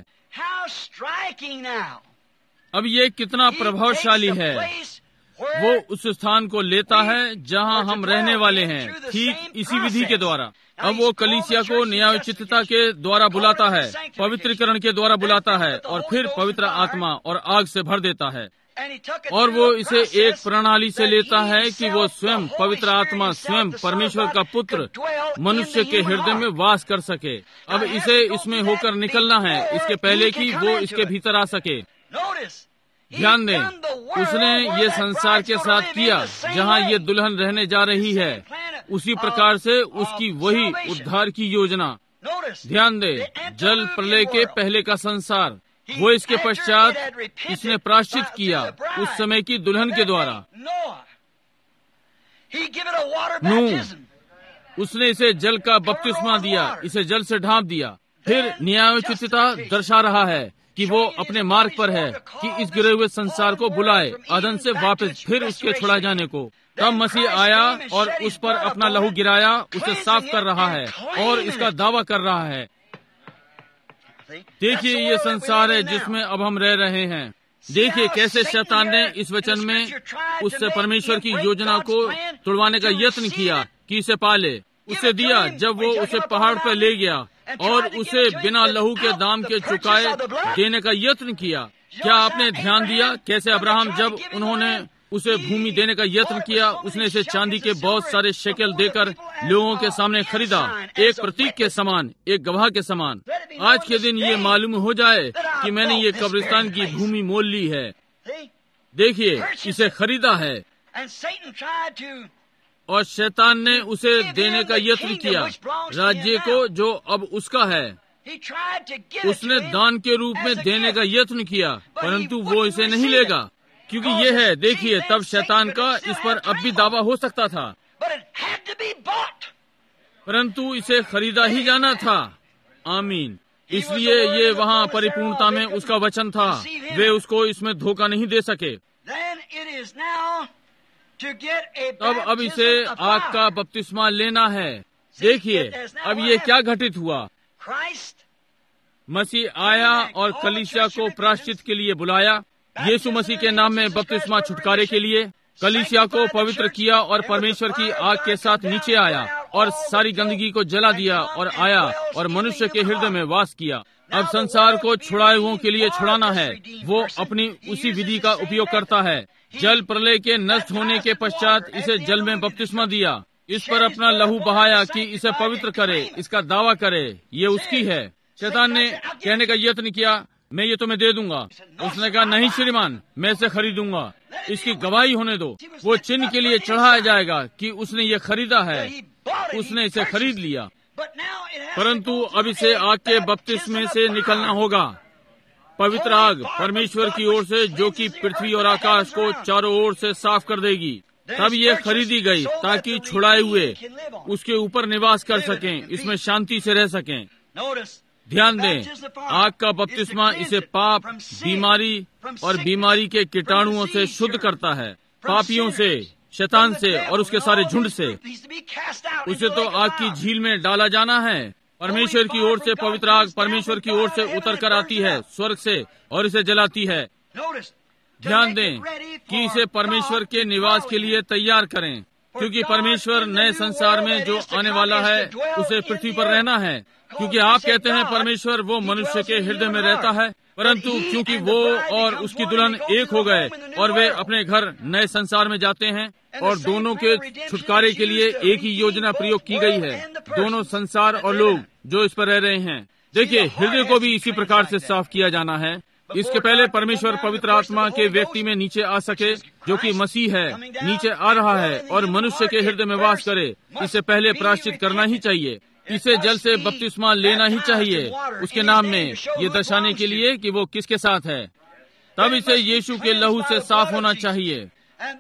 अब ये कितना प्रभावशाली है। वो उस स्थान को लेता है जहां हम रहने वाले हैं, ठीक इसी विधि के द्वारा। अब वो कलीसिया को न्यायोचितता के द्वारा बुलाता है, पवित्रीकरण के द्वारा बुलाता है और फिर पवित्र आत्मा और आग से भर देता है। और वो इसे एक प्रणाली से लेता है कि वो स्वयं पवित्र आत्मा, स्वयं परमेश्वर का पुत्र मनुष्य के हृदय में वास कर सके। अब इसे इसमें होकर निकलना है, इसके पहले कि वो इसके भीतर आ सके। ध्यान दें, उसने ये संसार के साथ किया जहाँ ये दुल्हन रहने जा रही है, उसी प्रकार से उसकी वही उद्धार की योजना। ध्यान दें, जल प्रलय के पहले का संसार, वो इसके पश्चात इसने प्रायश्चित किया उस समय की दुल्हन के द्वारा। नूह, उसने इसे जल का बपतिस्मा दिया, इसे जल से ढांप दिया। फिर न्यायोचितता दर्शा रहा है कि वो अपने मार्ग पर है कि इस गिरे हुए संसार को बुलाए अदन से वापस फिर उसके छुड़ा जाने को। तब मसीह आया और उस पर अपना लहू गिराया, उसे साफ कर रहा है और इसका दावा कर रहा है। देखिए, ये संसार है जिसमें अब हम रह रहे हैं। देखिए कैसे शैतान ने इस वचन में उससे परमेश्वर की योजना को तोड़वाने का यत्न किया कि इसे पाले। उसे दिया जब वो उसे पहाड़ पर ले गया और उसे बिना लहू के दाम के चुकाए देने का यत्न किया। क्या आपने ध्यान दिया कैसे अब्राहम जब उन्होंने उसे भूमि देने का यत्न किया, उसने इसे चांदी के बहुत सारे शेकेल देकर लोगों के सामने खरीदा, एक प्रतीक के समान, एक गवाह के समान। आज के दिन ये मालूम हो जाए कि मैंने ये कब्रिस्तान की भूमि मोल ली है। देखिए, इसे खरीदा है और शैतान ने उसे देने का यत्न किया, राज्य को जो अब उसका है। उसने दान के रूप में देने का यत्न किया, परंतु वो इसे नहीं लेगा, क्योंकि ये है। देखिए, तब शैतान का इस पर अब भी दावा हो सकता था, परंतु इसे खरीदा ही जाना था। आमीन। इसलिए ये वहाँ परिपूर्णता में उसका वचन था। वे उसको इसमें धोखा नहीं दे सके। तब अब इसे आग का बपतिस्मा लेना है। देखिए, अब ये क्या घटित हुआ। मसीह आया और कलीसिया को प्रायश्चित के लिए बुलाया। यीशु मसीह के नाम में बपतिस्मा छुटकारे के लिए कलीसिया को पवित्र किया और परमेश्वर की आग के साथ नीचे आया और सारी गंदगी को जला दिया और आया और मनुष्य के हृदय में वास किया। अब संसार को छुड़ाए हुओं के लिए छुड़ाना है। वो अपनी उसी विधि का उपयोग करता है। जल प्रलय के नष्ट होने के पश्चात इसे जल में बपतिस्मा दिया, इस पर अपना लहू बहाया कि इसे पवित्र करे, इसका दावा करे। ये उसकी है। शैतान ने कहने का यत्न किया, मैं ये तुम्हें दे दूंगा। उसने कहा, नहीं श्रीमान, मैं इसे खरीदूंगा, इसकी गवाही होने दो। वो चिन्ह के लिए चढ़ाया जाएगा कि उसने ये खरीदा है, उसने इसे खरीद लिया। परंतु अब इसे आग के बपतिस्मे से निकलना होगा। पवित्र आग परमेश्वर की ओर से, जो कि पृथ्वी और आकाश को चारों ओर से साफ कर देगी। तब ये खरीदी गई ताकि छुड़ाए हुए उसके ऊपर निवास कर सकें, इसमें शांति से रह सकें। ध्यान दें, आग का बपतिस्मा इसे पाप, बीमारी और बीमारी के कीटाणुओं से शुद्ध करता है, पापियों से, शैतान से और उसके सारे झुंड से। उसे तो आग की झील में डाला जाना है। परमेश्वर की ओर से पवित्र आग परमेश्वर की ओर से उतर कर आती है स्वर्ग से और इसे जलाती है। ध्यान दें कि इसे परमेश्वर के निवास के लिए तैयार करें, क्योंकि परमेश्वर नए संसार में जो आने वाला है उसे पृथ्वी पर रहना है। क्योंकि आप कहते हैं परमेश्वर वो मनुष्य के हृदय में रहता है, परंतु क्योंकि वो और उसकी दुल्हन एक हो गए और वे अपने घर नए संसार में जाते हैं और दोनों के छुटकारे के लिए एक ही योजना प्रयोग की गई है, दोनों संसार और लोग जो इस पर रह रहे हैं। देखिए, हृदय को भी इसी प्रकार से साफ किया जाना है। इसके पहले परमेश्वर पवित्र आत्मा के व्यक्ति में नीचे आ सके, जो कि मसीह है, नीचे आ रहा है और मनुष्य के हृदय में वास करे। इससे पहले प्रायश्चित करना ही चाहिए, इसे जल से बपतिस्मा लेना ही चाहिए उसके नाम में, ये दर्शाने के लिए कि वो किसके साथ है। तब इसे यीशु के लहू से साफ होना चाहिए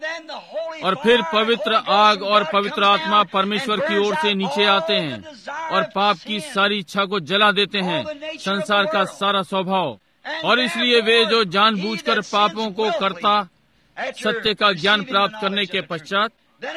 और फिर पवित्र आग और पवित्र आत्मा परमेश्वर की ओर से नीचे आते हैं और पाप की सारी इच्छा को जला देते हैं, संसार का सारा स्वभाव। और इसलिए वे जो जानबूझकर पापों को करता, सत्य का ज्ञान प्राप्त करने के पश्चात,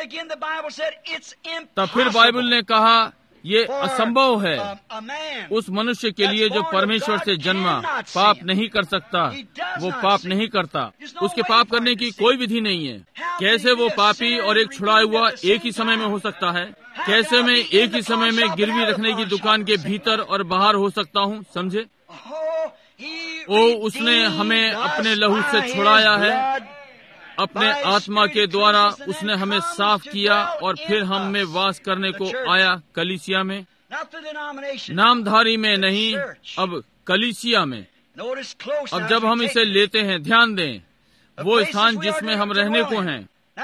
तब फिर बाइबल ने कहा ये असंभव है उस मनुष्य के लिए जो परमेश्वर से जन्मा पाप नहीं कर सकता। वो पाप नहीं करता, उसके पाप करने की कोई विधि नहीं है। कैसे वो पापी और एक छुड़ाया हुआ एक ही समय में हो सकता है? कैसे मैं एक ही समय में गिरवी रखने की दुकान के भीतर और बाहर हो सकता हूँ? समझे? ओ, उसने हमें अपने लहू से छुड़ाया है, अपने आत्मा के द्वारा उसने हमें साफ किया और फिर हम में वास करने को आया कलीसिया में, नामधारी में नहीं, अब कलीसिया में। अब जब हम इसे लेते हैं, ध्यान दें, वो स्थान जिसमें हम रहने को हैं।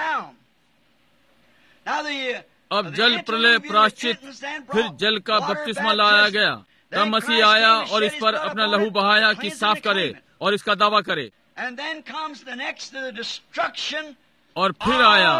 अब जल प्रलय प्रायश्चित, फिर जल का बपतिस्मा लाया गया। तब मसीह आया और इस पर अपना लहू बहाया कि साफ करे और इसका दावा करे। और फिर आया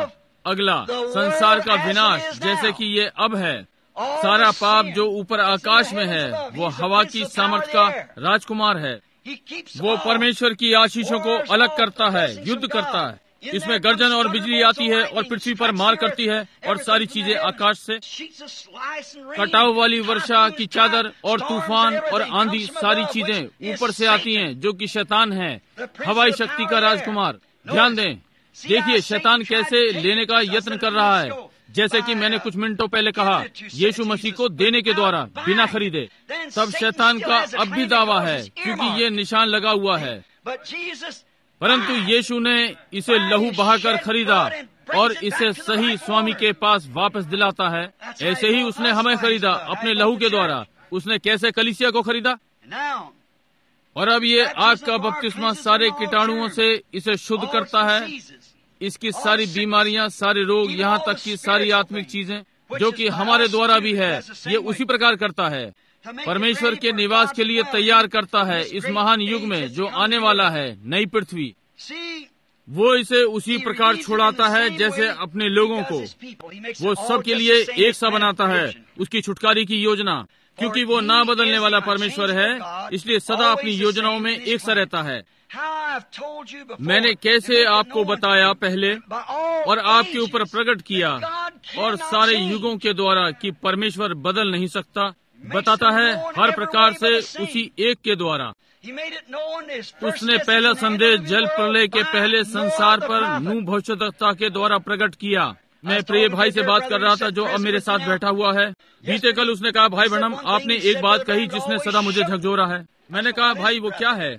अगला संसार का विनाश जैसे कि ये अब है। सारा पाप जो ऊपर आकाश में है वो हवा की सामर्थ का राजकुमार है। वो परमेश्वर की आशीषों को अलग करता है, युद्ध करता है। इसमें गर्जन और बिजली आती है और पृथ्वी पर मार करती है और सारी चीजें आकाश से कटाव वाली वर्षा की चादर और तूफान और आंधी, सारी चीजें ऊपर से आती हैं जो कि शैतान है, हवाई शक्ति का राजकुमार। ध्यान दें, देखिए शैतान कैसे लेने का यत्न कर रहा है। जैसे कि मैंने कुछ मिनटों पहले कहा, यीशु मसीह को देने के द्वारा बिना खरीदे। तब शैतान का अब भी दावा है क्योंकि ये निशान लगा हुआ है, परंतु यीशु ने इसे लहू बहाकर खरीदा और इसे सही स्वामी के पास वापस दिलाता है। ऐसे ही उसने हमें खरीदा अपने लहू के द्वारा। उसने कैसे कलीसिया को खरीदा। और अब ये आग का बपतिस्मा सारे कीटाणुओं से इसे शुद्ध करता है। इसकी सारी बीमारियां, सारे रोग, यहाँ तक कि सारी आत्मिक चीजें जो कि हमारे द्वारा भी है, ये उसी प्रकार करता है। परमेश्वर के निवास के लिए तैयार करता है इस महान युग में जो आने वाला है, नई पृथ्वी। वो इसे उसी प्रकार छोड़ाता है जैसे अपने लोगों को वो सब के लिए एक सा बनाता है, उसकी छुटकारे की योजना। क्योंकि वो ना बदलने वाला परमेश्वर है, इसलिए सदा अपनी योजनाओं में एक सा रहता है। मैंने कैसे आपको बताया पहले और आपके ऊपर प्रकट किया और सारे युगों के द्वारा कि परमेश्वर बदल नहीं सकता। बताता है हर प्रकार से उसी एक के द्वारा। उसने पहला संदेश जल प्रलय के पहले संसार पर नूह भविष्यद्वक्ता के द्वारा प्रकट किया। मैं प्रिय भाई से बात कर रहा था जो अब मेरे साथ बैठा हुआ है। बीते कल उसने कहा, भाई ब्रैनम, आपने एक बात कही जिसने सदा मुझे झकझोरा है। मैंने कहा, भाई वो क्या है?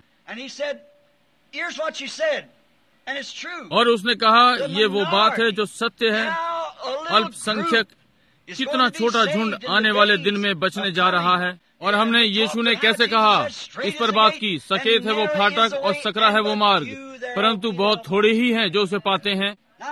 और उसने कहा, ये वो बात है जो सत्य है। अल्पसंख्यक कितना छोटा झुंड आने वाले दिन में बचने जा रहा है। और हमने यीशु ने कैसे कहा इस पर बात की, सकेत है वो फाटक और सकरा है वो मार्ग, परंतु बहुत थोड़े ही हैं जो उसे पाते हैं।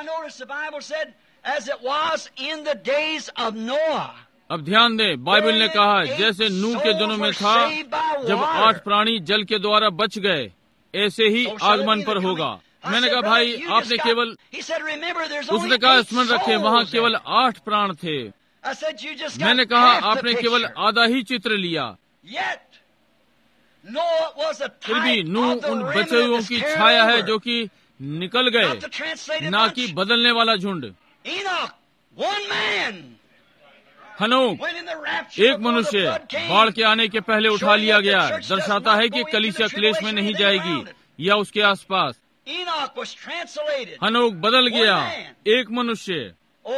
अब ध्यान दें, बाइबल ने कहा जैसे नूह के दिनों में था जब आठ प्राणी जल के द्वारा बच गए, ऐसे ही आगमन पर होगा। मैंने कहा, भाई आपने केवल, उसने कहा स्मरण रखे वहाँ केवल आठ प्राण थे। मैंने कहा आपने केवल आधा ही चित्र लिया। फिर भी नूह उन बचे हुओं की छाया है जो कि निकल गए, ना कि बदलने वाला झुंड। हनोक एक मनुष्य बाढ़ के आने के पहले उठा लिया गया, दर्शाता है कि कलीसिया क्लेश में नहीं जाएगी या उसके आसपास। हनोक बदल गया, एक मनुष्य।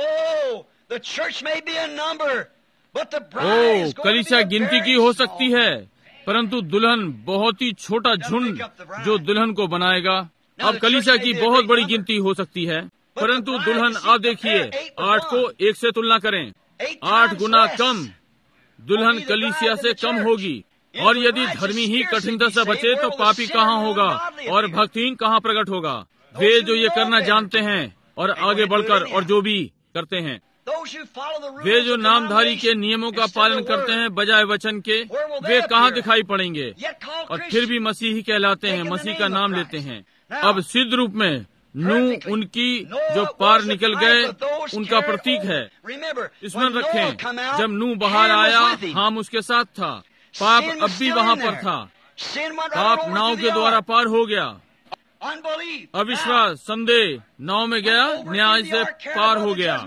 ओ, कलीसिया गिनती की हो सकती है, परंतु दुल्हन बहुत ही छोटा झुंड जो दुल्हन को बनाएगा। अब कलीसिया की बहुत बड़ी गिनती हो सकती है, परंतु दुल्हन, आप देखिए, आठ को एक से तुलना करें, आठ गुना कम दुल्हन कलीसिया से कम होगी। और यदि धर्मी ही कठिनता से बचे तो पापी कहाँ होगा और भक्तिहीन कहाँ प्रकट होगा? वे जो ये करना जानते हैं और आगे बढ़कर और जो भी करते हैं, वे जो नामधारी के नियमों का पालन करते हैं बजाय वचन के, वे कहाँ दिखाई पड़ेंगे? और फिर भी मसीह ही कहलाते हैं, मसीह का नाम लेते हैं। अब सिद्ध रूप में नूह उनकी जो पार निकल गए उनका प्रतीक है। स्मरण रखें, जब नूह बाहर आया, हाम उसके साथ था, पाप अब भी वहाँ पर था। पाप नाव के द्वारा पार हो गया। अविश्वास, संदेह नाव में गया, न्याय से पार हो गया।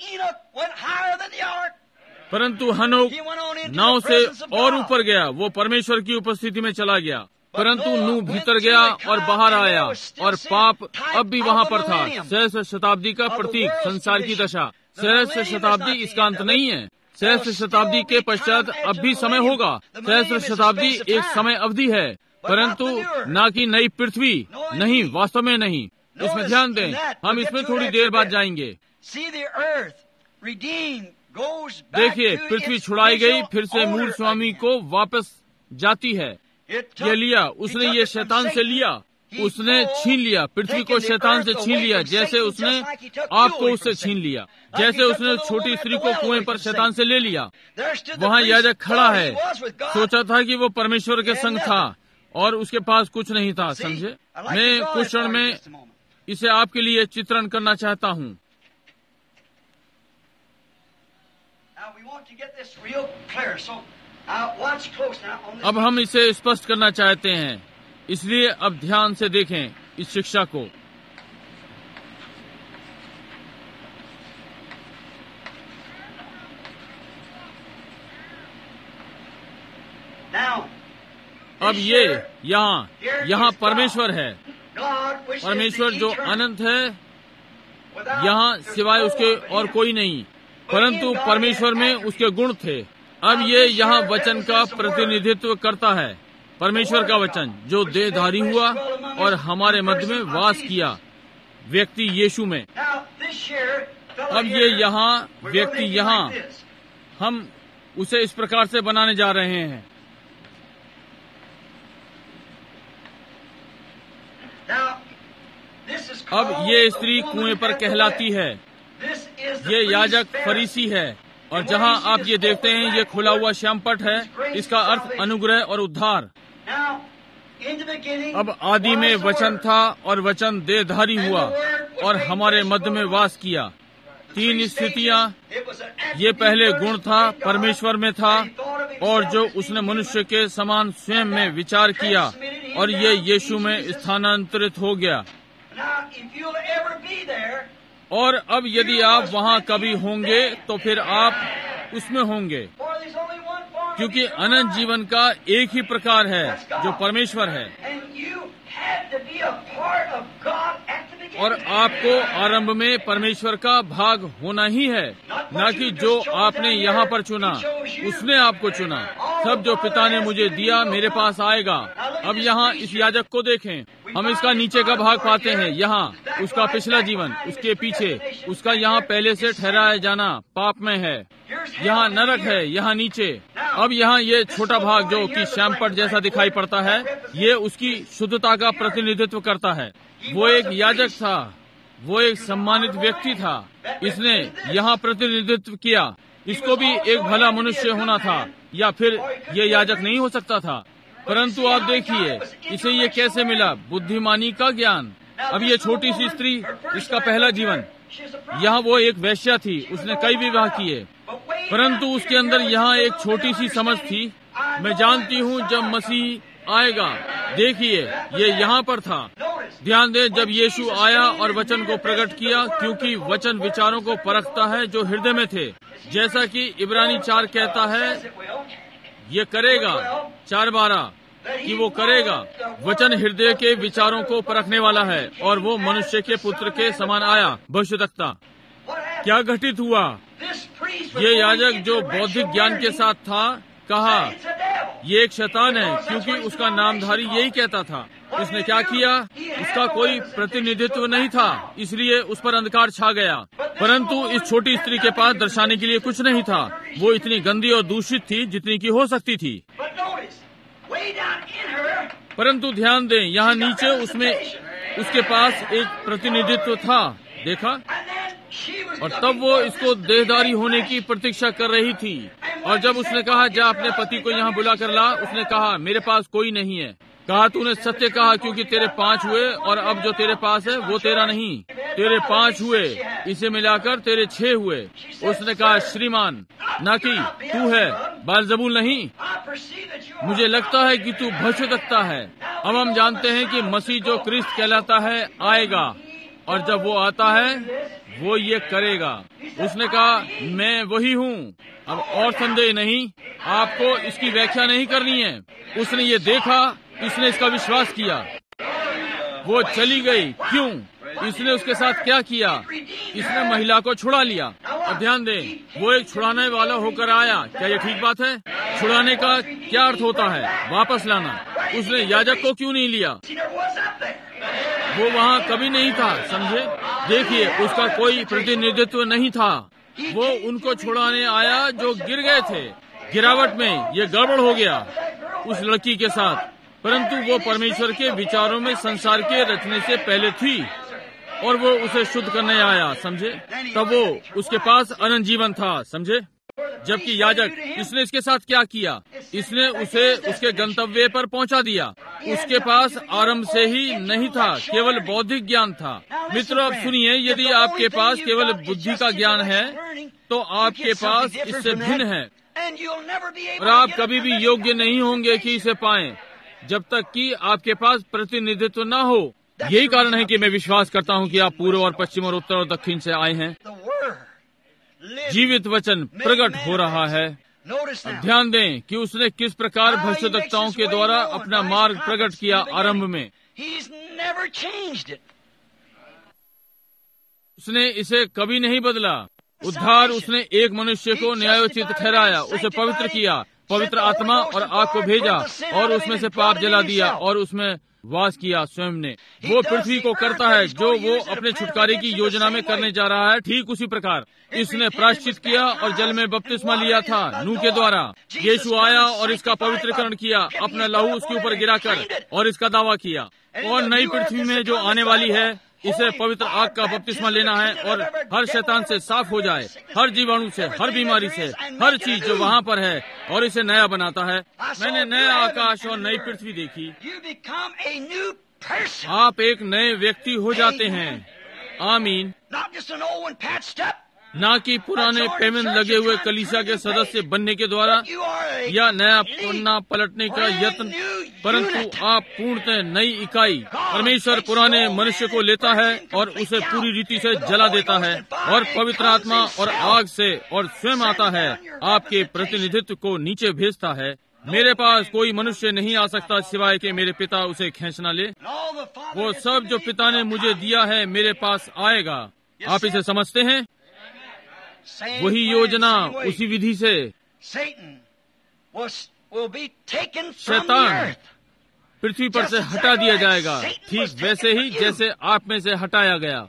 परंतु हनोक नाव से और ऊपर गया, वो परमेश्वर की उपस्थिति में चला गया। परंतु नूह भीतर गया और बाहर आया, और पाप अब भी वहाँ पर था। सहस्त्र शताब्दी का प्रतीक, संसार की दशा। सहस्त्र शताब्दी इसका अंत नहीं है। सहस्त्र शताब्दी के पश्चात अब भी समय होगा। सहस्त्र शताब्दी एक समय अवधि है, परंतु न कि नई पृथ्वी, नहीं, वास्तव में नहीं। इसमें ध्यान दें, हम इसमें थोड़ी देर बाद जाएंगे। देखिए, पृथ्वी छुड़ाई गई, फिर से मूल स्वामी को वापस जाती है। ये लिया, उसने ये शैतान से लिया, उसने छीन लिया, पृथ्वी को शैतान से छीन लिया, जैसे उसने आपको उससे छीन लिया, जैसे उसने छोटी स्त्री को कुएं पर शैतान से ले लिया। वहाँ याजक खड़ा है, सोचा था कि वो परमेश्वर के संग था और उसके पास कुछ नहीं था। समझे? मैं कुछ क्षण में इसे आपके लिए चित्रण करना चाहता हूँ। अब हम इसे स्पष्ट करना चाहते हैं, इसलिए अब ध्यान से देखें इस शिक्षा को। अब ये यहाँ यहाँ परमेश्वर है, परमेश्वर जो अनंत है, यहाँ सिवाय उसके और कोई नहीं, परंतु परमेश्वर में उसके गुण थे। अब ये यहाँ वचन का प्रतिनिधित्व करता है, परमेश्वर का वचन जो देहधारी हुआ और हमारे मध्य में वास किया, व्यक्ति यीशु में। अब ये यहाँ व्यक्ति यहाँ, हम उसे इस प्रकार से बनाने जा रहे हैं। अब ये स्त्री कुएं पर कहलाती है, ये याजक फरीसी है, और जहाँ आप ये देखते हैं ये खुला हुआ श्यामपट है, इसका अर्थ अनुग्रह और उद्धार। अब आदि में वचन था और वचन देहधारी हुआ और हमारे मध्य में वास किया। तीन स्थितियाँ, ये पहले गुण था, परमेश्वर में था, और जो उसने मनुष्य के समान स्वयं में विचार किया, और ये यीशु में स्थानांतरित हो गया। और अब यदि आप वहाँ कभी होंगे तो फिर आप उसमें होंगे, क्योंकि अनंत जीवन का एक ही प्रकार है जो परमेश्वर है, और आपको आरंभ में परमेश्वर का भाग होना ही है, न कि जो आपने यहाँ पर चुना, उसने आपको चुना। सब जो पिता ने मुझे दिया मेरे पास आएगा। अब यहाँ इस याजक को देखें, हम इसका नीचे का भाग पाते हैं, यहाँ उसका पिछला जीवन, उसके पीछे उसका यहाँ पहले से ठहराया जाना पाप में है, यहाँ नरक है, यहाँ नीचे। अब यहाँ ये छोटा भाग जो कि श्यामपट जैसा दिखाई पड़ता है, ये उसकी शुद्धता का प्रतिनिधित्व करता है। वो एक याजक था, वो एक सम्मानित व्यक्ति था, इसने यहाँ प्रतिनिधित्व किया। इसको भी एक भला मनुष्य होना था, या फिर ये याजक नहीं हो सकता था। परंतु आप देखिए इसे ये कैसे मिला, बुद्धिमानी का ज्ञान। अब ये छोटी सी स्त्री, इसका पहला जीवन, यहाँ वो एक वेश्या थी, उसने कई विवाह किए, परंतु उसके अंदर यहाँ एक छोटी सी समझ थी। मैं जानती हूँ जब मसीह आएगा, देखिए ये यहाँ पर था। ध्यान दें, जब यीशु आया और वचन को प्रकट किया, क्योंकि वचन विचारों को परखता है जो हृदय में थे, जैसा कि इब्रानी चार कहता है, ये करेगा, चार बारह कि वो करेगा। वचन हृदय के विचारों को परखने वाला है, और वो मनुष्य के पुत्र के समान आया, भविष्यद्वक्ता। क्या घटित हुआ? ये याजक जो बौद्धिक ज्ञान के साथ था, कहा ये एक शैतान है, क्योंकि उसका नामधारी यही कहता था। उसने क्या किया? उसका कोई प्रतिनिधित्व नहीं था, इसलिए उस पर अंधकार छा गया। परंतु इस छोटी स्त्री के पास दर्शाने के लिए कुछ नहीं था। वो इतनी गंदी और दूषित थी जितनी की हो सकती थी। परंतु ध्यान दें, यहाँ नीचे उसमें उसके पास एक प्रतिनिधित्व था, देखा? और तब वो इसको देहधारी होने की प्रतीक्षा कर रही थी। और जब उसने कहा जा अपने पति को यहाँ बुला कर ला, उसने कहा मेरे पास कोई नहीं है। कहा तूने सत्य कहा, क्योंकि तेरे पांच हुए और अब जो तेरे पास है वो तेरा नहीं। तेरे पांच हुए, इसे मिलाकर तेरे छह हुए। उसने कहा श्रीमान, ना कि तू है बालजबूल नहीं, मुझे लगता है कि तू भविष्यद्वक्ता है। अब हम जानते हैं कि मसीह जो क्रिस्त कहलाता है आएगा, और जब वो आता है वो ये करेगा। उसने कहा मैं वही हूँ। अब और संदेह नहीं, आपको इसकी व्याख्या नहीं करनी है। उसने ये देखा, इसने इसका विश्वास किया, वो चली गई। क्यों? इसने उसके साथ क्या किया? इसने महिला को छुड़ा लिया। अब ध्यान दें, वो एक छुड़ाने वाला होकर आया। क्या ये ठीक बात है? छुड़ाने का क्या अर्थ होता है? वापस लाना। उसने याजक को क्यों नहीं लिया? वो वहाँ कभी नहीं था, समझे? देखिए, उसका कोई प्रतिनिधित्व नहीं था। वो उनको छुड़ाने आया जो गिर गए थे। गिरावट में ये गड़बड़ हो गया उस लड़की के साथ, परंतु वो परमेश्वर के विचारों में संसार के रचने से पहले थी, और वो उसे शुद्ध करने आया, समझे? तब वो उसके पास अनंत जीवन था, समझे? जबकि याजक, इसने इसके साथ क्या किया? इसने उसे उसके गंतव्य पर पहुंचा दिया। उसके पास आरंभ से ही नहीं था, केवल बौद्धिक ज्ञान था। मित्रों, अब सुनिए, यदि आपके पास केवल बुद्धि का ज्ञान है तो आपके पास इससे भिन्न है और आप कभी भी योग्य नहीं होंगे कि इसे पाएं जब तक कि आपके पास प्रतिनिधित्व न हो। यही कारण है कि मैं विश्वास करता हूं कि आप पूर्व और पश्चिम और उत्तर और दक्षिण से आए हैं। जीवित वचन प्रकट हो रहा है। अब ध्यान दें कि उसने किस प्रकार भविष्यद्वक्ताओं के द्वारा अपना मार्ग प्रकट किया। आरंभ में उसने इसे कभी नहीं बदला। उद्धार उसने एक मनुष्य को न्यायोचित ठहराया, उसे पवित्र किया, पवित्र आत्मा और आग को भेजा और उसमें से पाप जला दिया और उसमें वास किया स्वयं ने। वो पृथ्वी को करता है जो वो अपने छुटकारे की योजना में करने जा रहा है। ठीक उसी प्रकार इसने प्रायश्चित किया और जल में बपतिस्मा लिया था नूह के द्वारा। यीशु आया और इसका पवित्रकरण किया, अपना लहू उसके ऊपर गिराकर, और इसका दावा किया। और नई पृथ्वी में जो आने वाली है, इसे पवित्र आग का बपतिस्मा लेना है और हर शैतान से साफ हो जाए, हर जीवाणु से, हर बीमारी से, हर चीज जो वहाँ पर है, और इसे नया बनाता है। मैंने नया आकाश और नई पृथ्वी देखी। आप एक नए व्यक्ति हो जाते हैं। आमीन। न कि पुराने पेमेंट लगे हुए कलीसिया के सदस्य बनने के द्वारा या नया पन्ना पलटने का यत्न, परंतु आप पूर्णतः नई इकाई। परमेश्वर पुराने मनुष्य को लेता है और उसे पूरी रीति से जला देता है और पवित्र आत्मा और आग से और स्वयं आता है, आपके प्रतिनिधित्व को नीचे भेजता है। मेरे पास कोई मनुष्य नहीं आ सकता सिवाय के मेरे पिता उसे खींचना ले। वो सब जो पिता ने मुझे दिया है मेरे पास आएगा। आप इसे समझते हैं? वही योजना, उसी विधि से शैतान पृथ्वी पर से हटा दिया जाएगा, ठीक वैसे ही जैसे आप में से हटाया गया।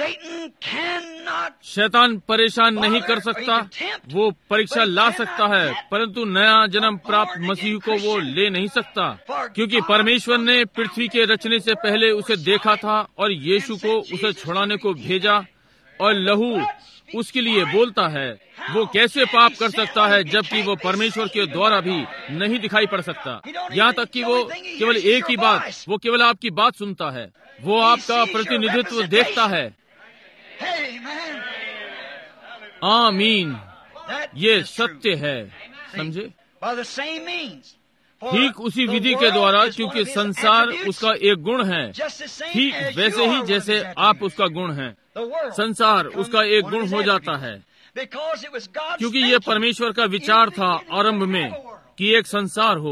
शैतान परेशान नहीं कर सकता। वो परीक्षा ला सकता है, परंतु नया जन्म प्राप्त मसीह को वो ले नहीं सकता, क्योंकि परमेश्वर ने पृथ्वी के रचने से पहले उसे देखा था और यीशु को उसे छुड़ाने को भेजा, और लहू उसके लिए बोलता है। वो कैसे पाप कर सकता है जबकि वो परमेश्वर के द्वारा भी नहीं दिखाई पड़ सकता। यहाँ तक कि वो केवल एक ही बात, वो केवल आपकी बात सुनता है, वो आपका प्रतिनिधित्व देखता है। आमीन। ये सत्य है, समझे? ठीक उसी विधि के द्वारा, क्योंकि संसार उसका एक गुण है, ठीक वैसे ही जैसे आप उसका गुण हैं। संसार उसका एक गुण हो जाता है, क्योंकि ये परमेश्वर का विचार था आरंभ में कि एक संसार हो,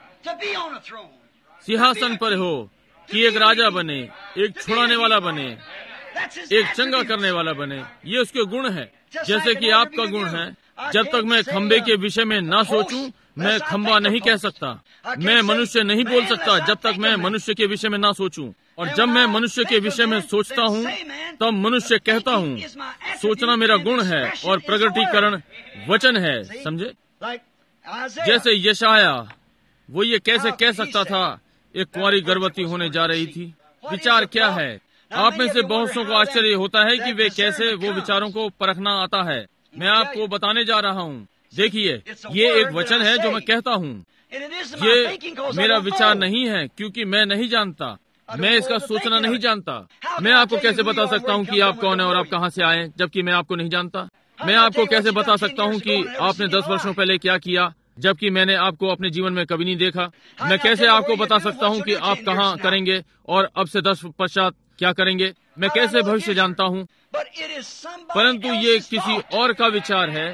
सिंहासन पर हो, कि एक राजा बने, एक छुड़ाने वाला बने, एक चंगा करने वाला बने। ये उसके गुण है, जैसे कि आपका गुण है। जब तक मैं खंबे के विषय में ना सोचूं, मैं खंबा नहीं कह सकता। मैं मनुष्य नहीं बोल सकता जब तक मैं मनुष्य के विषय में ना सोचूं। और जब मैं मनुष्य के विषय में सोचता हूँ, तब मनुष्य कहता हूँ। सोचना मेरा गुण है और प्रगटीकरण वचन है, समझे? जैसे यशाया, वो ये कैसे कह सकता था एक कुंवारी गर्भवती होने जा रही थी? विचार क्या है? आप में से बहुत सौ को आश्चर्य होता है कि वे कैसे वो विचारों को परखना आता है। मैं आपको बताने जा रहा हूँ। देखिए, ये एक वचन है जो मैं कहता हूँ। ये मेरा विचार नहीं है, क्योंकि मैं नहीं जानता, मैं इसका सोचना नहीं जानता। मैं आपको कैसे बता सकता हूँ कि आप कौन है और आप कहाँ से आए, जबकि मैं आपको नहीं जानता? मैं आपको कैसे बता सकता हूँ कि आपने दस वर्षों पहले क्या किया, जबकि मैंने आपको अपने जीवन में कभी नहीं देखा? मैं कैसे आपको बता सकता हूँ कि आप कहाँ करेंगे और अब से दस पश्चात क्या करेंगे? मैं कैसे भविष्य जानता हूँ? परंतु ये किसी और का विचार है।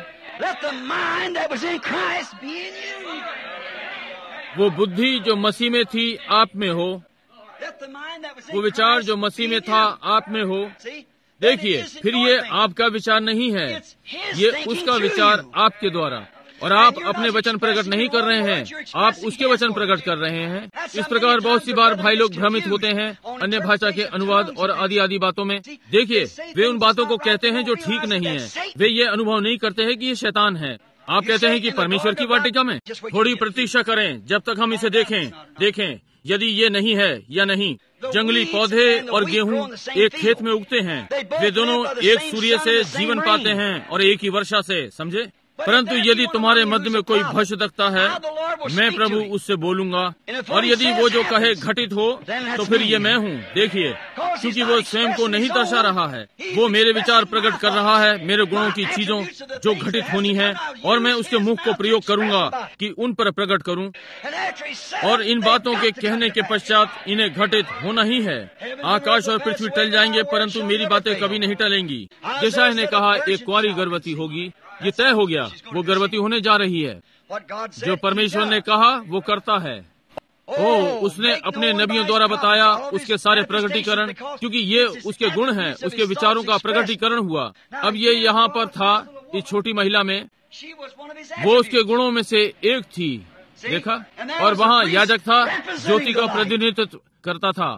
वो बुद्धि जो मसीह में थी आप में हो, वो विचार जो मसीह में था आप में हो। देखिए, फिर ये आपका विचार नहीं है, ये उसका विचार आपके द्वारा। और आप अपने वचन प्रकट नहीं कर रहे हैं, आप उसके वचन प्रकट कर रहे हैं। इस प्रकार बहुत सी बार भाई लोग भ्रमित होते हैं अन्य भाषा के अनुवाद और आदि आदि बातों में। देखिए, वे उन बातों को कहते हैं जो ठीक नहीं है। वे ये अनुभव नहीं करते हैं कि ये शैतान है। आप कहते हैं कि परमेश्वर की वाटिका में। थोड़ी प्रतीक्षा करें जब तक हम इसे देखें देखें यदि ये नहीं है या नहीं। जंगली पौधे और गेहूं एक खेत में उगते हैं। वे दोनों एक सूर्य से जीवन पाते हैं और एक ही वर्षा से, समझे? परंतु यदि तुम्हारे मध्य में कोई भ्रष्ट दिखता है, मैं प्रभु उससे बोलूंगा, और यदि वो जो कहे घटित हो, तो फिर ये मैं हूँ। देखिए, क्योंकि वो स्वयं को नहीं दर्शा रहा है, वो मेरे विचार प्रकट कर रहा है, मेरे गुणों की चीजों जो घटित होनी है, और मैं उसके मुख को प्रयोग करूंगा कि उन पर प्रकट करूं। और इन बातों के कहने के पश्चात इन्हें घटित होना ही है। आकाश और पृथ्वी टल जाएंगे, परंतु मेरी बातें कभी नहीं टलेंगी। यशायाह ने कहा, एक कुंवारी गर्भवती होगी। ये तय हो गया, वो गर्भवती होने जा रही है। जो परमेश्वर ने कहा वो करता है। ओ, उसने अपने नबियों द्वारा बताया उसके सारे प्रकटीकरण, क्योंकि ये उसके गुण हैं, उसके विचारों का प्रकटीकरण हुआ। अब ये यहाँ पर था, इस छोटी महिला में, वो उसके गुणों में से एक थी। देखा, और वहाँ याजक था, ज्योति का प्रतिनिधित्व करता था।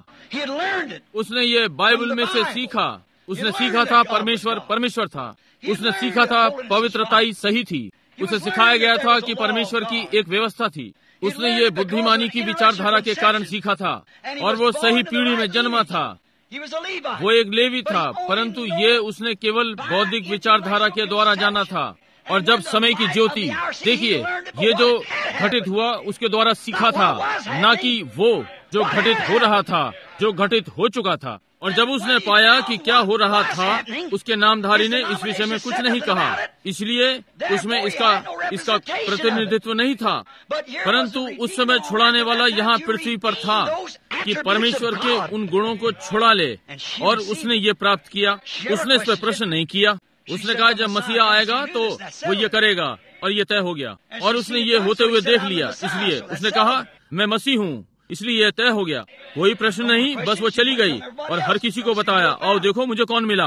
उसने ये बाइबल में से सीखा। उसने सीखा था परमेश्वर परमेश्वर था। उसने सीखा था पवित्रताई सही थी। उसे सिखाया गया था कि परमेश्वर की एक व्यवस्था थी। उसने ये बुद्धिमानी की विचारधारा के कारण सीखा था, और वो सही पीढ़ी में जन्मा था। वो एक लेवी था, परंतु ये उसने केवल बौद्धिक विचारधारा के द्वारा जाना था। और जब समय की ज्योति, देखिए, ये जो घटित हुआ उसके द्वारा सीखा था, न कि वो जो घटित हो रहा था, जो घटित हो चुका था। और जब उसने पाया कि क्या हो रहा था, उसके नामधारी ने इस विषय में कुछ नहीं कहा, इसलिए उसमें इसका इसका प्रतिनिधित्व नहीं था। परंतु उस समय छुड़ाने वाला यहाँ पृथ्वी पर था कि परमेश्वर के उन गुणों को छुड़ा ले, और उसने ये प्राप्त किया। उसने इस पर प्रश्न नहीं किया। उसने कहा, जब मसीहा आएगा तो वो ये करेगा, और ये तय हो गया। और उसने ये होते हुए देख लिया, इसलिए उसने कहा, मैं मसीह हूँ, इसलिए यह तय हो गया। कोई प्रश्न नहीं, बस वो चली गई और हर किसी को बताया, आओ देखो मुझे कौन मिला।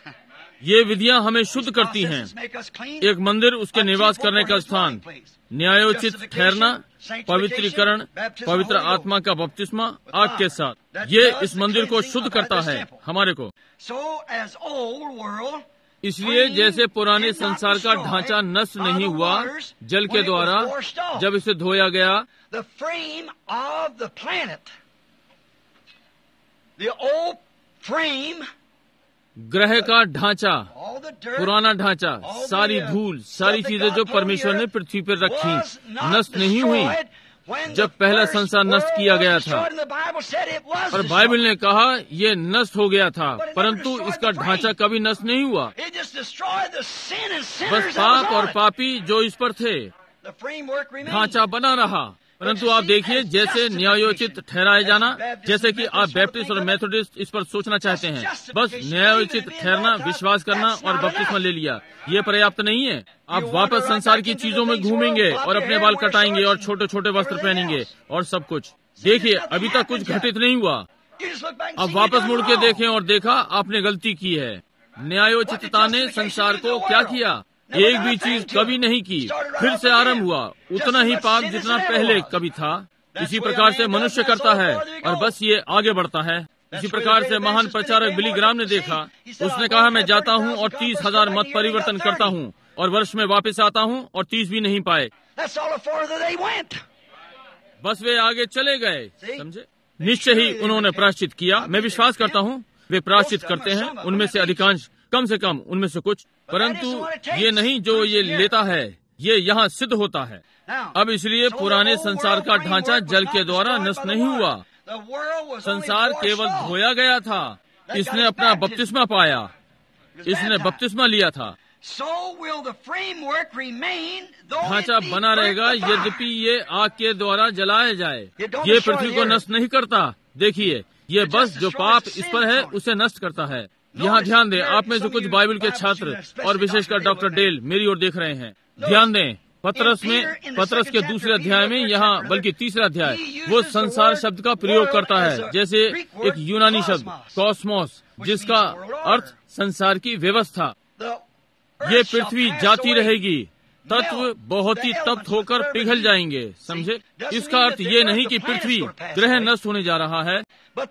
ये विधियां हमें शुद्ध करती हैं। एक मंदिर, उसके निवास करने का स्थान, न्यायोचित ठहरना, पवित्रीकरण, पवित्र आत्मा का बपतिस्मा आग के साथ, ये इस मंदिर को शुद्ध करता है हमारे को। इसलिए जैसे पुराने संसार का ढांचा नष्ट नहीं हुआ जल के द्वारा जब इसे धोया गया, ग्रह का ढांचा, पुराना ढांचा, सारी धूल, सारी चीजें जो परमेश्वर ने पृथ्वी पर रखी, नष्ट नहीं हुई जब पहला संसार नष्ट किया गया था। और बाइबल ने कहा ये नष्ट हो गया था, परंतु इसका ढांचा कभी नष्ट नहीं हुआ। बस पाप और पापी जो इस पर थे, ढांचा बना रहा। परंतु आप देखिए, जैसे न्यायोचित ठहराए जाना, जैसे कि आप बैप्टिस्ट और मेथोडिस्ट इस पर सोचना चाहते हैं, बस न्यायोचित ठहरना, विश्वास करना और बपतिस्मा ले लिया, ये पर्याप्त नहीं है। आप वापस संसार की चीजों में घूमेंगे और अपने बाल कटाएंगे और छोटे छोटे वस्त्र पहनेंगे और सब कुछ। देखिए, अभी तक कुछ घटित नहीं हुआ। अब वापस मुड़ के देखें और देखा आपने गलती की है। न्यायोचितता ने संसार को क्या किया? एक भी चीज कभी नहीं की, फिर से आरंभ हुआ, उतना ही पाप जितना पहले कभी था। इसी प्रकार से मनुष्य करता है और बस ये आगे बढ़ता है। इसी प्रकार से महान प्रचारक बिली ग्राम ने देखा, उसने कहा मैं जाता हूँ और तीस हजार मत परिवर्तन करता हूँ और वर्ष में वापस आता हूँ, और तीस भी नहीं पाए। बस वे आगे चले गए, समझे। निश्चय ही उन्होंने प्रायश्चित किया। मैं विश्वास करता हूँ वे प्रायश्चित करते हैं, उनमें से अधिकांश, कम से कम उनमें से कुछ, परंतु ये नहीं जो ये लेता है, ये यहाँ सिद्ध होता है। अब इसलिए पुराने संसार का ढांचा जल के द्वारा नष्ट नहीं हुआ। संसार केवल धोया गया था। इसने अपना बपतिस्मा पाया, इसने बपतिस्मा लिया था। ढांचा बना रहेगा यद्यपि ये आग के द्वारा जलाया जाए। ये पृथ्वी को नष्ट नहीं करता। देखिए, ये बस जो पाप इस पर है उसे नष्ट करता है। यहाँ ध्यान दें, आप में जो कुछ बाइबल के छात्र और विशेषकर डॉक्टर डेल मेरी ओर देख रहे हैं, ध्यान दें, पतरस में, पतरस के दूसरे अध्याय में, यहाँ बल्कि तीसरा अध्याय, वो संसार शब्द का प्रयोग करता है, जैसे एक यूनानी शब्द कॉस्मोस, जिसका अर्थ संसार की व्यवस्था। ये पृथ्वी जाती रहेगी, तत्व बहुत ही तप्त होकर पिघल जाएंगे, समझे। इसका अर्थ ये नहीं कि पृथ्वी ग्रह नष्ट होने जा रहा है,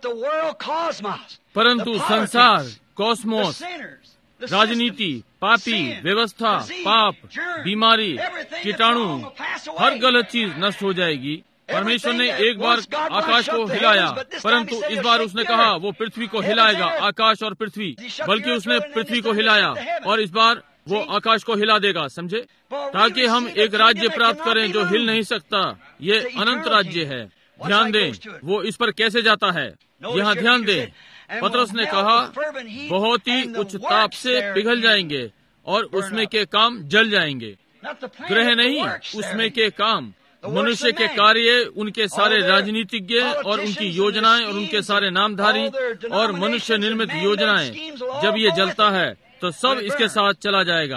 परंतु संसार, कॉस्मोस, राजनीति, पापी, व्यवस्था, पाप, बीमारी, कीटाणु, हर गलत चीज नष्ट हो जाएगी। परमेश्वर ने एक बार आकाश को हिलाया, परंतु इस बार उसने कहा वो पृथ्वी को हिलाएगा, आकाश और पृथ्वी, बल्कि उसने पृथ्वी को हिलाया और इस बार वो आकाश को हिला देगा, समझे, ताकि हम एक राज्य प्राप्त करें जो हिल नहीं सकता। ये अनंत राज्य है। ध्यान दें वो इस पर कैसे जाता है। यहाँ ध्यान दें, पतरस ने कहा बहुत ही उच्च ताप से पिघल जाएंगे और उसमें के काम जल जाएंगे। ग्रह नहीं, उसमें के काम, मनुष्य के कार्य, उनके सारे राजनीतिज्ञ और उनकी योजनाएं और उनके सारे नामधारी और मनुष्य निर्मित योजनाएं, जब ये जलता है तो सब इसके साथ चला जाएगा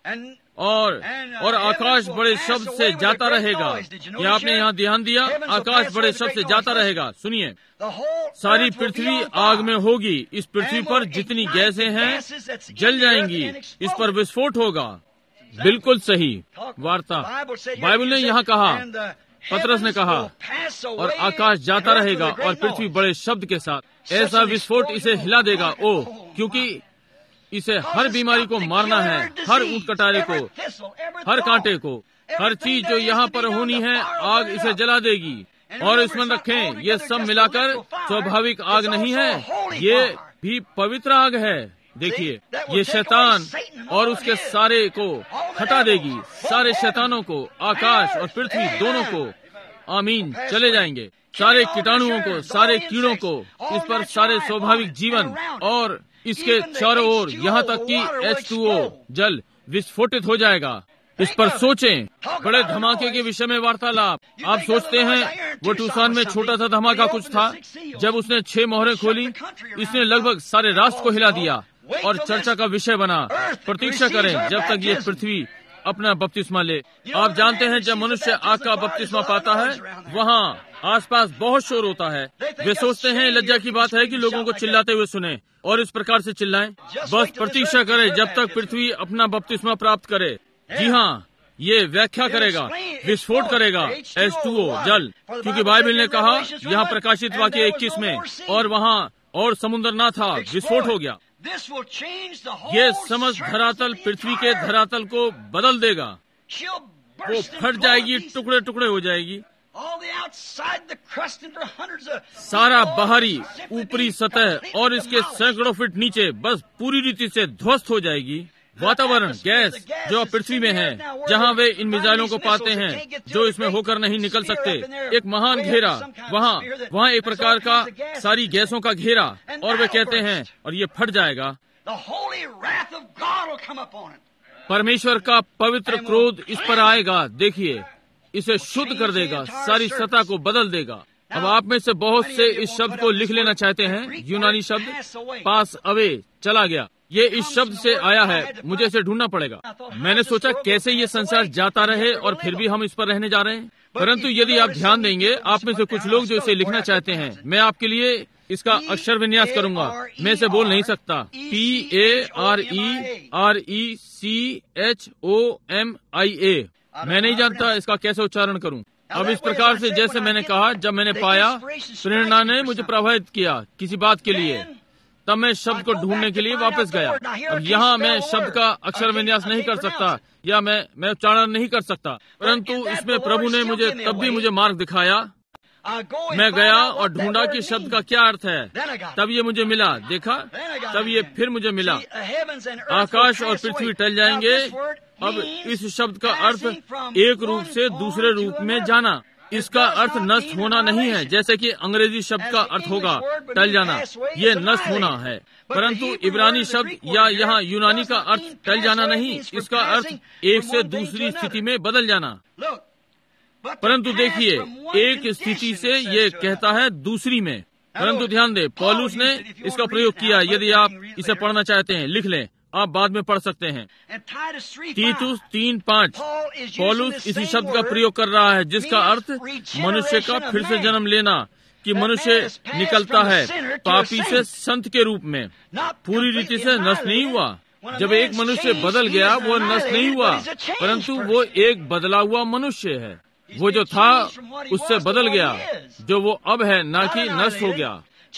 और और आकाश बड़े शब्द से जाता रहेगा। क्या आपने यहाँ ध्यान दिया? आकाश बड़े शब्द से जाता रहेगा। सुनिए, सारी पृथ्वी आग में होगी। इस पृथ्वी पर जितनी गैसें हैं जल जाएंगी। इस पर विस्फोट होगा। बिल्कुल सही वार्ता। बाइबल ने यहाँ कहा, पतरस ने कहा, और आकाश जाता रहेगा और पृथ्वी बड़े शब्द के साथ। ऐसा विस्फोट इसे हिला देगा। ओ, क्योंकि इसे हर बीमारी को मारना है, हर ऊंट कटारे को, हर कांटे को, हर चीज जो यहाँ पर होनी है, आग इसे जला देगी। और इसमें रखें, ये सब मिलाकर स्वाभाविक आग नहीं है, ये भी पवित्र आग है। देखिए, ये शैतान और उसके सारे को हटा देगी। सारे शैतानों को, आकाश और पृथ्वी दोनों को, आमीन, चले जाएंगे। सारे कीटाणुओं को, सारे कीड़ों को, इस पर सारे स्वाभाविक जीवन और इसके चारों ओर, यहाँ तक कि एच टू ओ जल विस्फोटित हो जाएगा। इस पर सोचें, बड़े धमाके के विषय में वार्तालाप। आप सोचते हैं वो टूसान में छोटा सा धमाका कुछ था। जब उसने छह मोहरें खोली, इसने लगभग सारे राष्ट्र को हिला दिया और चर्चा का विषय बना। प्रतीक्षा करें जब तक ये पृथ्वी अपना बपतिस्मा ले। आप जानते हैं, जब मनुष्य आग का बपतिस्मा पाता है, वहाँ आसपास बहुत शोर होता है। वे सोचते हैं लज्जा की बात है कि लोगों को चिल्लाते हुए सुने और इस प्रकार से चिल्लाएं। बस प्रतीक्षा करें जब तक पृथ्वी अपना बपतिस्मा प्राप्त करे। जी हाँ, ये व्याख्या करेगा, विस्फोट करेगा, एच टू ओ जल, क्योंकि बाइबल ने कहा यहाँ प्रकाशित वाक्य इक्कीस में, और वहाँ और समुद्र ना था, विस्फोट हो गया। ये समस्त धरातल पृथ्वी के धरातल को बदल देगा। वो फट जाएगी, टुकड़े टुकड़े हो जाएगी। सारा बाहरी ऊपरी सतह और इसके सैकड़ों फीट नीचे बस पूरी रीति से ध्वस्त हो जाएगी। वातावरण, गैस जो पृथ्वी में है, जहाँ वे इन मिसाइलों को पाते हैं जो इसमें होकर नहीं निकल सकते, एक महान घेरा, वहाँ वहाँ एक प्रकार का सारी गैसों का घेरा, और वे कहते हैं और ये फट जाएगा। परमेश्वर का पवित्र क्रोध इस पर आएगा। देखिए, इसे शुद्ध कर देगा, सारी सतह को बदल देगा। अब आप में से बहुत से इस शब्द को लिख लेना चाहते हैं। यूनानी शब्द पास अवे, चला गया, ये इस शब्द से आया है। मुझे इसे ढूंढना पड़ेगा। मैंने सोचा कैसे ये संसार जाता रहे और फिर भी हम इस पर रहने जा रहे हैं। परंतु यदि आप ध्यान देंगे, आप में से कुछ लोग जो इसे लिखना चाहते हैं, मैं आपके लिए इसका अक्षर विन्यास करूंगा। मैं इसे बोल नहीं सकता। P A R E R E C H O M I A. मैं नहीं जानता इसका कैसे उच्चारण करूं। अब इस प्रकार से, जैसे मैंने कहा, जब मैंने पाया प्रेरणा ने मुझे प्रभावित किया किसी बात के लिए, तब मैं शब्द को ढूंढने के लिए वापस गया। अब यहाँ मैं शब्द का अक्षर विन्यास नहीं कर सकता, या मैं मैं उच्चारण नहीं कर सकता, परंतु इसमें प्रभु ने मुझे तब भी मुझे मार्ग दिखाया। मैं गया और ढूंढा कि शब्द का क्या अर्थ है। तब ये मुझे मिला। देखा, तब ये फिर मुझे मिला। आकाश और पृथ्वी टल जाएंगे। अब इस शब्द का अर्थ एक रूप से दूसरे रूप में जाना। इसका अर्थ नष्ट होना नहीं है, जैसे कि अंग्रेजी शब्द का अर्थ होगा टल जाना, ये नष्ट होना है। परंतु इब्रानी शब्द या यहाँ यूनानी का अर्थ टल जाना नहीं, इसका अर्थ एक से दूसरी स्थिति में बदल जाना। परंतु देखिए, एक स्थिति से ये कहता है दूसरी में। परंतु ध्यान दें, पौलुस ने इसका प्रयोग किया। यदि आप इसे पढ़ना चाहते हैं, लिख लें, आप बाद में पढ़ सकते हैं। तीतुस तीन पाँच, पौलुस इसी शब्द का प्रयोग कर रहा है, जिसका अर्थ मनुष्य का फिर से जन्म लेना, कि मनुष्य निकलता है पापी से संत के रूप में। पूरी रीति से नष्ट नहीं हुआ। जब एक मनुष्य बदल गया, वो नष्ट नहीं हुआ, परंतु वो एक बदला हुआ मनुष्य है। वो जो था उससे बदल गया, जो वो अब है, ना कि नष्ट हो गया।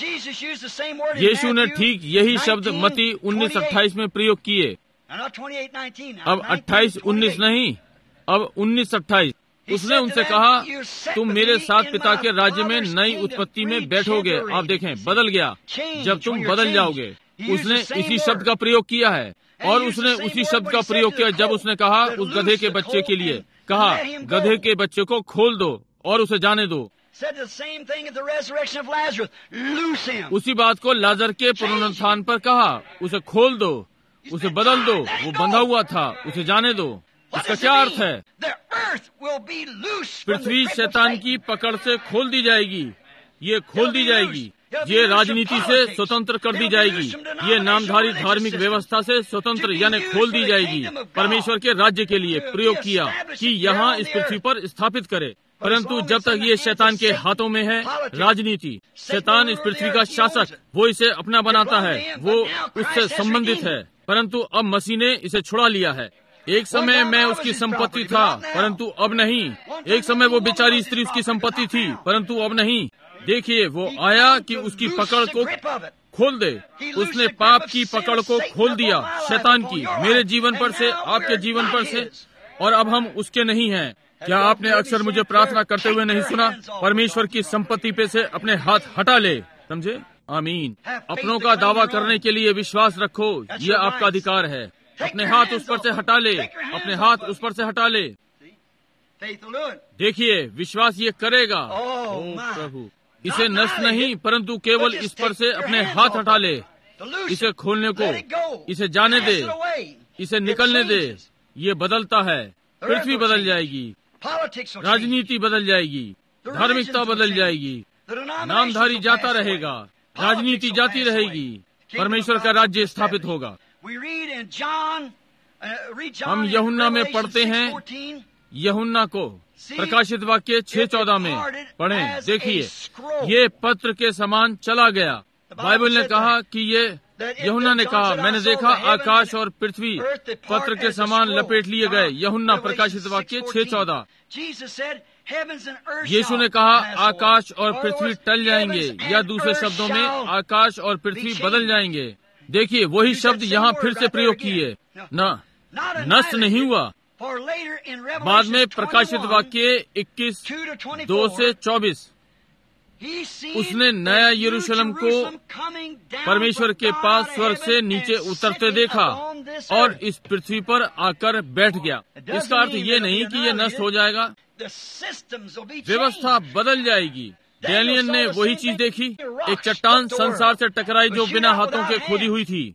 यीशु ने ठीक यही शब्द मत्ती उन्नीस अट्ठाईस में प्रयोग किए। अब अट्ठाईस उन्नीस नहीं, अब उन्नीस अट्ठाईस। उसने उनसे कहा, तुम मेरे साथ पिता के राज्य में नई उत्पत्ति में बैठोगे। आप देखें, बदल गया, जब तुम बदल जाओगे। उसने इसी शब्द का प्रयोग किया है। और उसने उसी शब्द का प्रयोग किया जब उसने कहा उस गधे के बच्चे के लिए, कहा गधे के बच्चे को खोल दो और उसे जाने दो। उसी बात को लाजर के पुनरुत्थान पर कहा, उसे खोल दो, उसे बदल दो, वो बंधा हुआ था, उसे जाने दो। इसका क्या अर्थ है? पृथ्वी शैतान की पकड़ से खोल दी जाएगी, ये खोल दी जाएगी, ये राजनीति से स्वतंत्र कर दी जाएगी, ये नामधारी धार्मिक व्यवस्था से स्वतंत्र यानी खोल दी जाएगी, परमेश्वर के राज्य के लिए प्रयोग किया कि यहाँ इस पृथ्वी पर स्थापित करे। परंतु जब तक ये शैतान के हाथों में है राजनीति, शैतान इस पृथ्वी का शासक, वो इसे अपना बनाता है, वो उससे संबंधित है, परंतु अब मसीह ने इसे छुड़ा लिया है। एक समय मैं उसकी संपत्ति था, परंतु अब नहीं। एक समय वो बेचारी स्त्री उसकी संपत्ति थी, परंतु अब नहीं। देखिए, वो आया कि उसकी पकड़ को खोल दे। उसने पाप की पकड़ को खोल दिया, शैतान की, मेरे जीवन पर से, आपके जीवन पर से, और अब हम उसके नहीं हैं। क्या आपने अक्सर मुझे प्रार्थना करते हुए नहीं सुना? परमेश्वर की संपत्ति पे से अपने हाथ हटा ले, समझे? आमीन। अपनों का दावा करने के लिए विश्वास रखो, ये आपका अधिकार है। अपने हाथ उस पर से हटा ले, अपने हाथ उस पर से हटा ले। देखिए, विश्वास ये करेगा। ओ प्रभु, इसे नष्ट नहीं, परंतु केवल इस पर से अपने हाथ हटा ले, इसे खोलने को, इसे जाने दे, इसे निकलने दे। ये बदलता है, पृथ्वी बदल जाएगी, राजनीति बदल जाएगी, धार्मिकता बदल जाएगी, नामधारी जाता रहेगा, राजनीति जाती रहेगी, परमेश्वर का राज्य स्थापित होगा। हम यूहन्ना में पढ़ते हैं, यूहन्ना को प्रकाशित वाक्य छह चौदह में पढ़ें। देखिए, ये पत्र के समान चला गया। बाइबल ने कहा कि ये, यूहन्ना ने कहा, मैंने देखा आकाश और पृथ्वी पत्र के समान लपेट लिए गए। यूहन्ना प्रकाशित वाक्य छह चौदह। यीशु ने कहा आकाश और पृथ्वी टल जाएंगे, या दूसरे शब्दों में आकाश और पृथ्वी बदल जाएंगे। देखिए, वही शब्द यहाँ फिर से प्रयोग किए, न नष्ट नहीं हुआ। बाद में प्रकाशित वाक्य इक्कीस दो से चौबीस, उसने नया यरूशलेम को परमेश्वर के पास स्वर्ग से नीचे उतरते देखा और इस पृथ्वी पर आकर बैठ गया। इसका अर्थ ये नहीं कि ये नष्ट हो जाएगा, व्यवस्था बदल जाएगी। डैनियल ने वही चीज देखी, एक चट्टान संसार से टकराई जो बिना हाथों के खोदी हुई थी,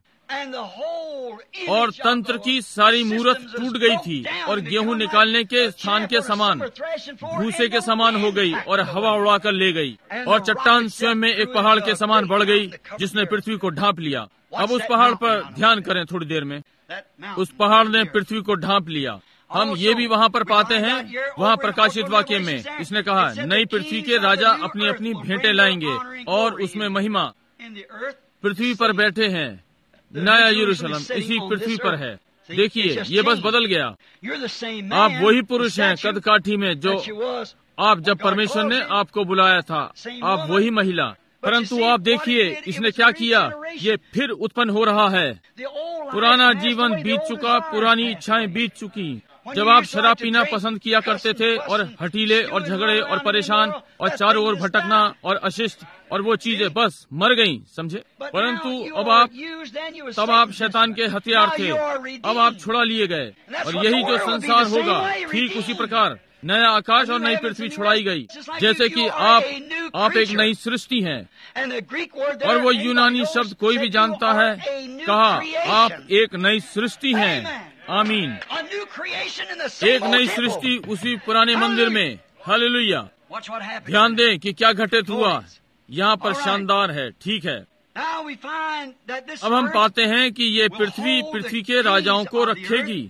और तंत्र की सारी मूरत टूट गई थी और गेहूं निकालने के स्थान के समान भूसे के समान हो गई और हवा उड़ाकर ले गई, और चट्टान स्वयं में एक पहाड़ के समान बढ़ गई जिसने पृथ्वी को ढांप लिया। अब उस पहाड़ पर ध्यान करें थोड़ी देर में। उस पहाड़ ने पृथ्वी को ढांप लिया। हम ये भी वहाँ पर पाते हैं, वहाँ प्रकाशित वाक्य में इसने कहा, नई पृथ्वी के राजा अपनी अपनी भेंटें लाएंगे और उसमें महिमा। पृथ्वी पर बैठे हैं, नया यरूशलेम इसी पृथ्वी पर है। देखिए, ये बस बदल गया। आप वही पुरुष हैं कद काठी में जो आप जब परमेश्वर ने आपको बुलाया था, आप वही महिला। परंतु आप देखिए, इसने क्या किया, ये फिर उत्पन्न हो रहा है। पुराना जीवन बीत चुका, पुरानी इच्छाएं बीत चुकी। जब आप शराब पीना पसंद किया करते थे और हटीले और झगड़े और परेशान और चारों ओर भटकना और अशिष्ट और वो चीजें बस मर गईं, समझे। परंतु अब आप, तब आप शैतान के हथियार थे, अब आप छुड़ा लिए गए, और यही जो संसार होगा ठीक उसी प्रकार नया आकाश और नई पृथ्वी छुड़ाई गई। जैसे कि आप आप एक नई सृष्टि हैं, और वो यूनानी शब्द कोई भी जानता है, कहा आप एक नई सृष्टि हैं। आमीन। एक नई सृष्टि उसी पुराने मंदिर में। हालेलुया। ध्यान दें कि क्या घटित हुआ यहाँ पर, शानदार है। ठीक है, अब हम पाते हैं कि ये पृथ्वी पृथ्वी के राजाओं को रखेगी।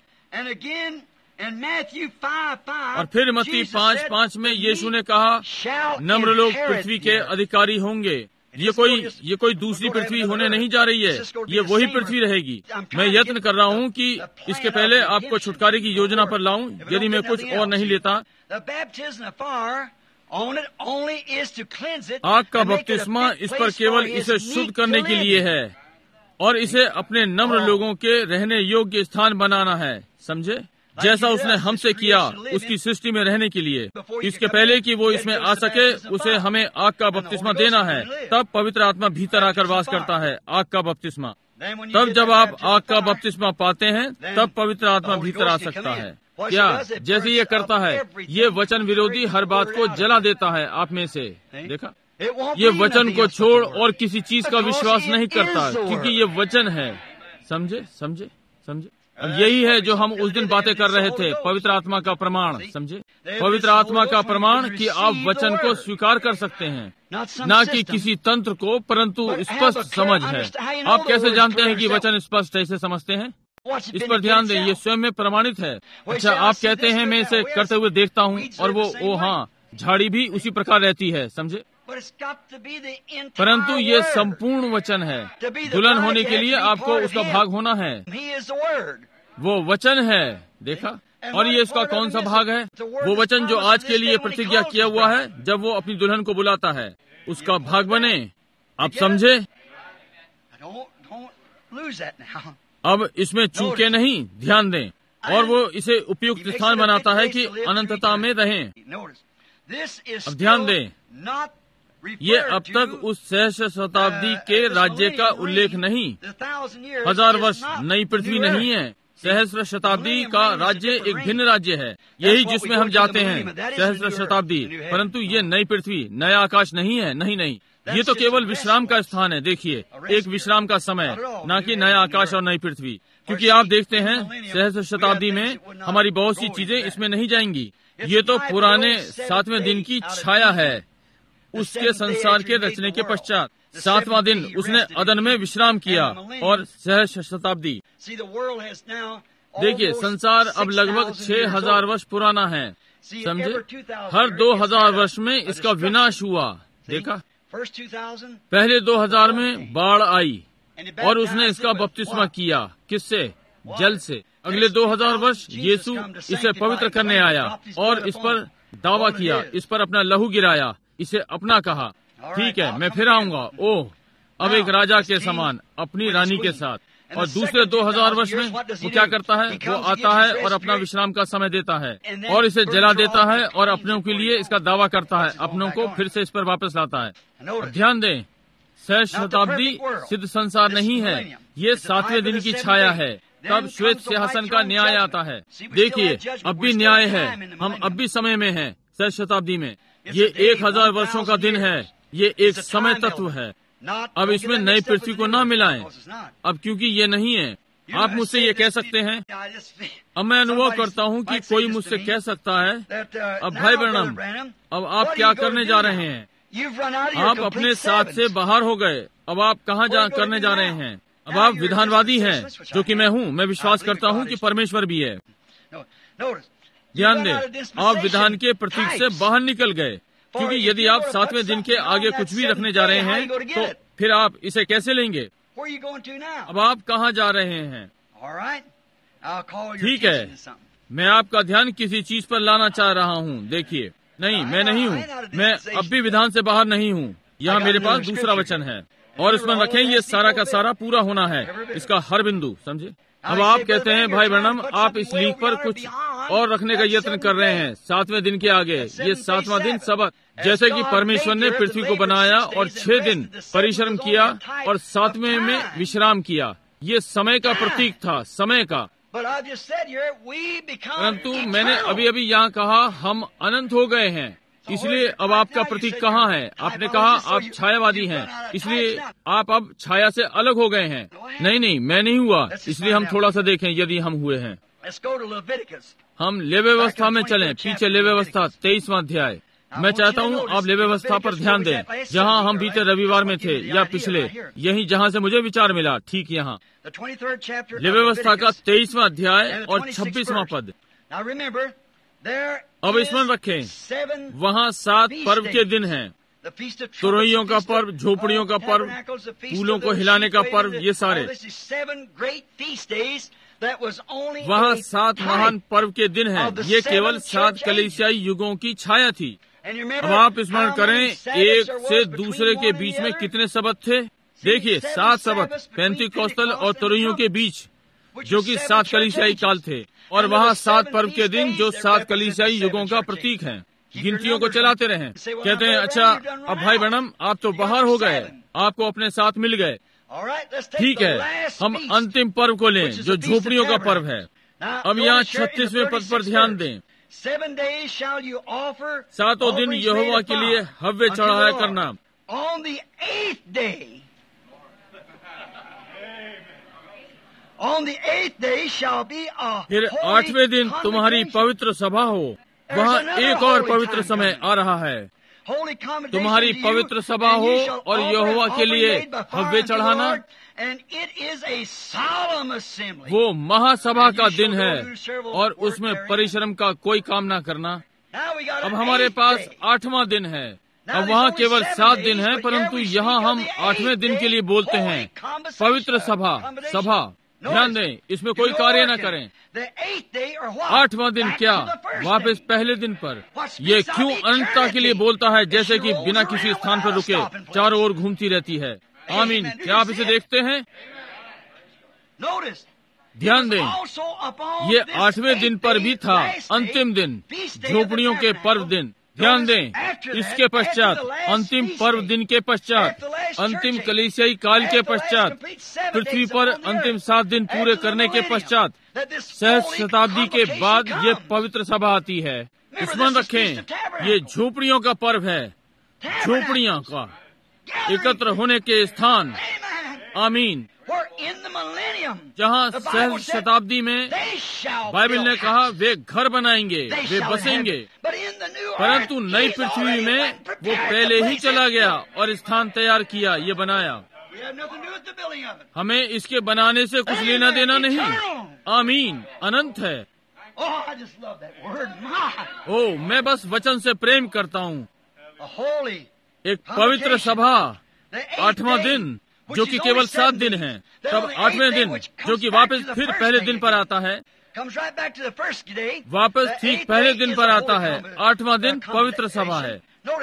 और फिर मत्ती पाँच पाँच में यीशु ने कहा, नम्र लोग पृथ्वी के अधिकारी होंगे। ये कोई ये कोई दूसरी पृथ्वी होने नहीं जा रही है, ये वही पृथ्वी रहेगी। मैं यत्न कर रहा हूँ कि इसके पहले आपको छुटकारे की योजना पर लाऊं, यदि मैं कुछ और नहीं लेता। आग का बपतिस्मा इस पर केवल इसे शुद्ध करने के लिए है और इसे अपने नम्र लोगों के रहने योग्य स्थान बनाना है, समझे, जैसा उसने हमसे किया उसकी सृष्टि में रहने के लिए। इसके पहले कि वो इसमें आ सके, उसे हमें आग का बपतिस्मा देना है, तब पवित्र आत्मा भीतर आकर वास करता है। आग का बपतिस्मा। तब जब आप आग का बपतिस्मा पाते हैं, तब पवित्र आत्मा भीतर आ सकता है। क्या जैसे ये करता है, ये वचन विरोधी हर बात को जला देता है आप में से। देखा, ये वचन को छोड़ और किसी चीज का विश्वास नहीं करता, क्योंकि ये वचन है। समझे समझे समझे यही है जो हम उस दिन बातें कर रहे थे, पवित्र आत्मा का प्रमाण। समझे, पवित्र आत्मा का प्रमाण कि आप वचन को स्वीकार कर सकते हैं, न कि किसी तंत्र को, परंतु स्पष्ट समझ है। आप कैसे जानते हैं कि वचन स्पष्ट है, इसे समझते हैं? इस पर ध्यान दें, ये स्वयं में प्रमाणित है। अच्छा, आप कहते हैं मैं इसे करते हुए देखता हूँ, और वो ओ हाँ, झाड़ी भी उसी प्रकार रहती है। समझे, परंतु ये संपूर्ण वचन है। दुल्हन होने के लिए आपको उसका भाग होना है, वो वचन है। देखा, और ये इसका कौन सा भाग है? वो वचन जो आज के लिए प्रतिज्ञा किया हुआ है, जब वो अपनी दुल्हन को बुलाता है, उसका भाग बने। आप समझे? अब इसमें चूके नहीं, ध्यान दें। और वो इसे उपयुक्त स्थान बनाता है कि अनंतता में रहें। अब ध्यान दें, ये अब तक उस सहस्र शताब्दी के राज्य का उल्लेख नहीं। हजार वर्ष नई पृथ्वी नहीं है। सहस्र शताब्दी का राज्य एक भिन्न राज्य है, यही जिसमें हम जाते हैं, सहस्र शताब्दी। परंतु ये नई पृथ्वी, नया आकाश नहीं है। नहीं नहीं, ये तो केवल विश्राम का स्थान है। देखिए, एक विश्राम का समय, न कि नया आकाश और नई पृथ्वी। क्योंकि आप देखते हैं, सहस्र शताब्दी में हमारी बहुत सी चीजें इसमें नहीं जाएंगी। ये तो पुराने सातवें दिन की छाया है, उसके संसार के रचने के पश्चात। सातवां दिन उसने अदन में विश्राम किया, और सहस्र शताब्दी। देखिए, संसार अब लगभग छह हजार वर्ष पुराना है। समझे, हर दो हजार वर्ष में इसका विनाश हुआ। देखा, पहले दो हजार में बाढ़ आई, और उसने इसका बपतिस्मा किया। किससे? जल से। अगले दो हजार वर्ष यीशु इसे पवित्र करने आया, और इस पर दावा किया, इस पर अपना लहू गिराया, इसे अपना कहा। ठीक है, मैं फिर आऊंगा, ओह, अब एक राजा के समान अपनी रानी के साथ। और दूसरे दो हजार वर्ष में वो क्या करता है? वो आता है और अपना विश्राम का समय देता है, और इसे जला देता है, और अपनों के लिए इसका दावा करता है, अपनों को फिर से इस पर वापस लाता है। ध्यान दें, सहस्र शताब्दी सिद्ध संसार नहीं है, ये सातवें दिन की छाया है। तब श्वेत सिंहासन का न्याय आता है। देखिए, अब भी न्याय है, हम अब भी समय में हैं, सहस्र शताब्दी में। ये एक हजार वर्षों का दिन है, ये एक समय तत्व है। अब इसमें नई पृथ्वी को ना मिलाएं, अब क्योंकि ये नहीं है। आप मुझसे ये कह सकते हैं, अब मैं अनुभव करता हूँ कि कोई मुझसे कह सकता है, अब भाई ब्रैनम, अब आप क्या करने जा रहे हैं? आप अपने साथ से बाहर हो गए, अब आप कहाँ जा करने जा रहे हैं? अब आप विधानवादी हैं, जो कि मैं हूँ। मैं विश्वास करता हूँ कि परमेश्वर भी है। ध्यान दें, आप विधान के प्रतीक से बाहर निकल गए, क्योंकि यदि आप सातवें दिन के आगे कुछ भी रखने जा रहे हैं, तो फिर आप इसे कैसे लेंगे? अब आप कहाँ जा रहे हैं? ठीक है, मैं आपका ध्यान किसी चीज पर लाना चाह रहा हूँ। देखिए, नहीं, मैं नहीं हूँ, मैं अब भी विधान से बाहर नहीं हूँ। यहाँ मेरे पास दूसरा वचन है, और इसमें रखें, ये सारा का सारा पूरा होना है, इसका हर बिंदु। समझे? अब आप कहते हैं, भाई ब्रैनम, आप इस लीक पर कुछ और रखने का यत्न कर रहे हैं। सातवें दिन के आगे, ये सातवां दिन सबत, जैसे कि परमेश्वर ने पृथ्वी को बनाया और छह दिन परिश्रम किया और सातवें में विश्राम किया। ये समय का प्रतीक था, समय का। परंतु मैंने अभी अभी यहाँ कहा, हम अनंत हो गए हैं। इसलिए अब आपका प्रतीक कहाँ है? आपने कहा आप छायावादी हैं, इसलिए आप अब छाया से अलग हो गए हैं। नहीं नहीं, मैं नहीं हुआ। इसलिए हम थोड़ा सा देखें यदि हम हुए हैं। हम लेवी व्यवस्था में चलें, पीछे लेवी व्यवस्था तेईसवां अध्याय। मैं चाहता हूँ आप लेवी व्यवस्था पर ध्यान दें, जहाँ हम बीते रविवार में थे, या पिछले, यही जहाँ से मुझे विचार मिला, ठीक यहाँ। लेवी व्यवस्था का तेईसवां अध्याय और छब्बीसवां पद। अब इसमें रखें, वहाँ सात पर्व के दिन हैं। तुरहियों का पर्व, झोपड़ियों का पर्व, फूलों को हिलाने का पर्व, ये सारे। वहाँ सात महान पर्व के दिन हैं। ये केवल सात कलीसियाई युगों की छाया थी। अब आप स्मरण करें, एक से दूसरे के बीच में कितने सबत थे? देखिए, सात सबत पेंतिकोस्तल और तुरहियों के बीच, जो कि सात कलीसियाई काल थे, और वहाँ सात पर्व के दिन जो सात कलीसियाई युगों का प्रतीक हैं। गिनतियों को चलाते रहें। कहते हैं, अच्छा अब भाई ब्रैनम, आप तो बाहर हो गए, आपको अपने साथ मिल गए। ठीक है, हम अंतिम पर्व को लें जो झोपड़ियों का पर्व है। अब यहाँ छत्तीसवें पद पर ध्यान दें। सातों दिन यहोवा के लिए हव्य चढ़ाया करना। फिर आठवें दिन तुम्हारी पवित्र सभा हो। वहाँ एक और पवित्र समय आ रहा है। तुम्हारी पवित्र सभा हो और यहोवा के लिए हव्य चढ़ाना। वो महासभा का दिन है और उसमें परिश्रम का कोई काम न करना। अब हमारे पास आठवां दिन है। अब वहाँ केवल सात दिन है, परंतु यहाँ हम आठवें दिन के लिए बोलते हैं पवित्र सभा। सभा, ध्यान दें, इसमें कोई कार्य न करें। आठवां दिन क्या? वापस पहले दिन पर। ये क्यों अनंतता के लिए बोलता है, जैसे कि बिना किसी स्थान पर रुके चारों ओर घूमती रहती है। आमीन। क्या आप इसे देखते हैं? ध्यान दें, ये आठवें दिन पर भी था, अंतिम दिन, झोपड़ियों के पर्व दिन। ध्यान दें, इसके पश्चात, अंतिम पर्व दिन के पश्चात, अंतिम कलीसियाई काल के पश्चात, पृथ्वी पर अंतिम सात दिन पूरे करने के पश्चात, सहस्र शताब्दी के बाद ये पवित्र सभा आती है। स्मरण रखें, ये झोपड़ियों का पर्व है, झोपड़ियां का एकत्र होने के स्थान। आमीन। जहाँ सहस्र शताब्दी में बाइबल ने कहा वे घर बनाएंगे, वे बसेंगे, परंतु नई पृथ्वी में वो पहले ही चला गया और स्थान तैयार किया, ये बनाया। हमें इसके बनाने से कुछ लेना देना नहीं। आमीन। अनंत है। ओ, मैं बस वचन से प्रेम करता हूँ। एक पवित्र सभा, आठवां दिन जो कि केवल सात दिन है, तब आठवें दिन जो कि वापस फिर पहले दिन पर आता है, वापस ठीक पहले दिन पर आता है। आठवां दिन पवित्र सभा है।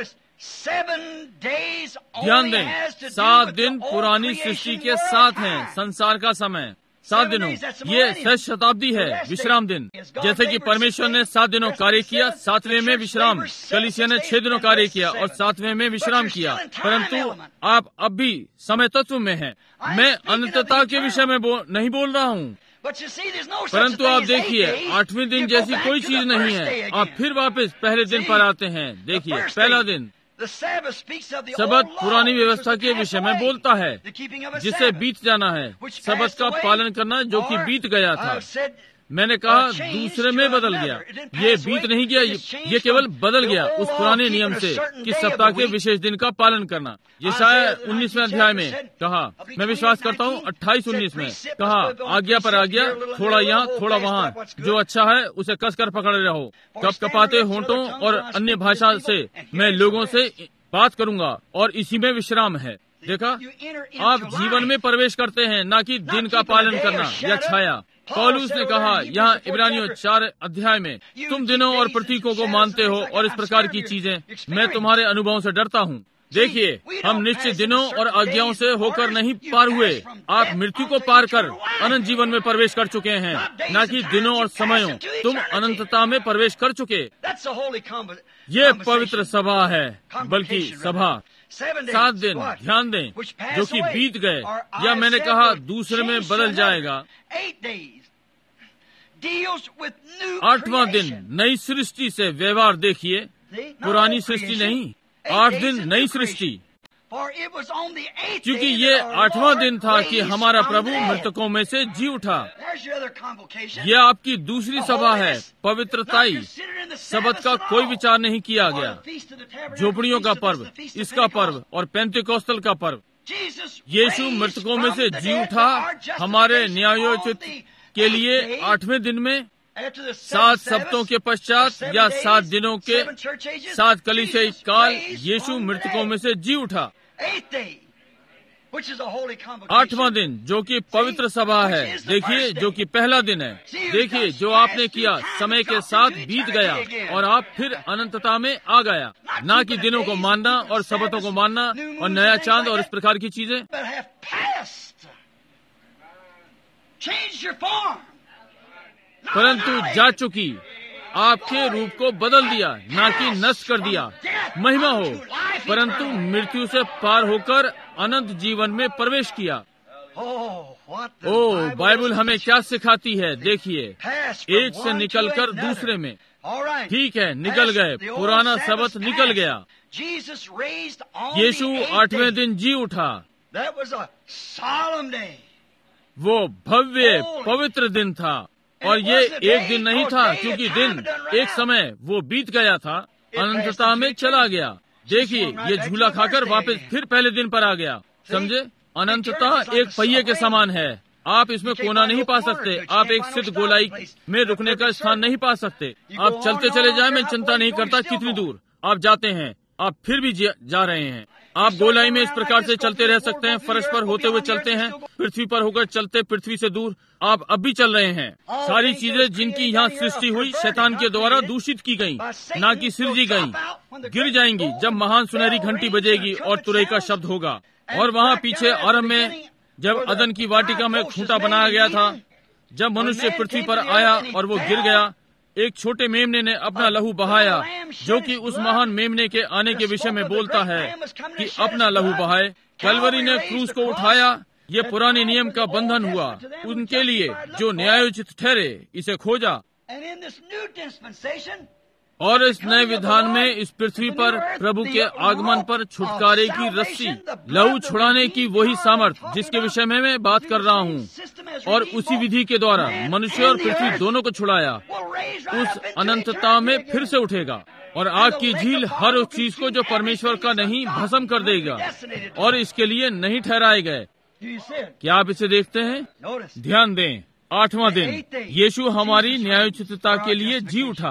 ध्यान दें, सात दिन पुरानी सृष्टि के साथ हैं, संसार का समय सात दिनों। ये सहस्र शताब्दी है, विश्राम दिन। जैसे कि परमेश्वर ने सात दिनों कार्य किया, सातवें में विश्राम। कलीसिया ने छह दिनों कार्य किया और सातवें में विश्राम किया। परंतु आप अब भी समय तत्व में हैं। मैं अनंतता के विषय में बो, नहीं बोल रहा हूँ। परंतु आप देखिए, आठवें दिन जैसी कोई चीज नहीं है। आप फिर वापस पहले दिन पर आते हैं। देखिए, पहला दिन सबत पुरानी व्यवस्था के विषय में बोलता है, जिसे बीत जाना है। सबत का पालन करना जो कि बीत गया था। मैंने कहा दूसरे में बदल गया। ये बीत नहीं गया, ये केवल बदल गया उस पुराने नियम से कि सप्ताह के विशेष दिन का पालन करना। यशायाह उन्नीसवें अध्याय में कहा, मैं विश्वास करता हूँ अट्ठाईस उन्नीस में कहा, आज्ञा पर आज्ञा, थोड़ा यहाँ थोड़ा वहाँ, जो अच्छा है उसे कसकर पकड़े रहो। कप कपाते होंठों और अन्य भाषा से मैं लोगों से बात करूंगा और इसी में विश्राम है। देखा, आप जीवन में प्रवेश करते हैं, न कि दिन का पालन करना या छाया। पौलुस ने कहा यहाँ इब्रानियों चार अध्याय में, तुम दिनों और प्रतीकों को मानते हो और इस प्रकार की चीजें, मैं तुम्हारे अनुभवों से डरता हूँ। देखिए, हम निश्चित दिनों और आज्ञाओं से होकर नहीं पार हुए। आप मृत्यु को पार कर अनंत जीवन में प्रवेश कर चुके हैं, न कि दिनों और समयों। तुम अनंतता में प्रवेश कर चुके। ये पवित्र सभा है, बल्कि सभा सात दिन, ध्यान दें, जो कि बीत गए, या मैंने कहा दूसरे में बदल जाएगा। आठवां दिन नई सृष्टि से व्यवहार देखिए, पुरानी सृष्टि नहीं। आठ दिन नई सृष्टि, क्योंकि ये आठवां दिन था कि हमारा प्रभु मृतकों में से जी उठा। ये आपकी दूसरी सभा है, पवित्रताई। सबत का कोई विचार नहीं किया गया। झोपड़ियों का पर्व, इसका पर्व और पेंतिकोस्तल का पर्व। यीशु मृतकों में से जी उठा हमारे न्यायोचित के लिए आठवें दिन में। सात सप्तों के पश्चात या सात दिनों के सात कलीसियाई काल यीशु मृतकों में से जी उठा। आठवां दिन जो कि पवित्र सभा है, देखिए, जो कि पहला दिन है। देखिए, जो आपने किया समय के साथ बीत गया और आप फिर अनंतता में आ गया। ना कि दिनों को मानना और सबतों को मानना और नया चांद और इस प्रकार की चीजें। परंतु जा चुकी, आपके रूप को बदल दिया, ना कि नष्ट कर दिया। महिमा हो, परंतु मृत्यु से पार होकर अनंत जीवन में प्रवेश किया। ओ, बाइबल हमें क्या सिखाती है, देखिए, एक से निकलकर दूसरे में। ठीक है, निकल गए, पुराना सबत निकल गया। यीशु आठवें दिन जी उठा। वो भव्य पवित्र दिन था, और ये एक दिन नहीं था, क्योंकि दिन एक समय वो बीत गया था, अनंतता में चला गया। देखिए, ये झूला खाकर वापस फिर पहले दिन पर आ गया। समझे, अनंतता एक पहिए के समान है। आप इसमें कोना नहीं पा सकते। आप एक सिद्ध गोलाई में रुकने का स्थान नहीं पा सकते। आप चलते चले जाएं, मैं चिंता नहीं करता कितनी दूर आप जाते हैं, आप फिर भी जा रहे हैं। आप गोलाई में इस प्रकार से चलते रह सकते हैं, फर्श पर होते हुए चलते हैं, पृथ्वी पर होकर चलते, पृथ्वी से दूर आप अब भी चल रहे हैं। सारी चीजें जिनकी यहाँ सृष्टि हुई शैतान के द्वारा दूषित की गयी, ना कि सृजी गयी, गिर जाएंगी जब महान सुनहरी घंटी बजेगी और तुरई का शब्द होगा। और वहाँ पीछे आरंभ में जब अदन की वाटिका में खूंटा बनाया गया था, जब मनुष्य पृथ्वी पर आया और वो गिर गया, एक छोटे मेमने ने अपना लहू बहाया, जो कि उस महान मेमने के आने के विषय में बोलता है कि अपना लहू बहाए। कलवरी ने क्रूस को उठाया। ये पुराने नियम का बंधन हुआ उनके लिए जो न्यायोचित ठहरे, इसे खोजा। और इस नए विधान में इस पृथ्वी पर प्रभु के आगमन पर छुटकारे की रस्सी, लहू छुड़ाने की वही सामर्थ जिसके विषय में मैं बात कर रहा हूँ, और उसी विधि के द्वारा मनुष्य और पृथ्वी दोनों को छुड़ाया, उस अनंतता में फिर से उठेगा। और आग की झील हर उस चीज को जो परमेश्वर का नहीं भस्म कर देगा और इसके लिए नहीं ठहराए गए। क्या आप इसे देखते हैं? ध्यान दें, आठवां दिन यीशु हमारी न्यायोचितता के लिए जी उठा।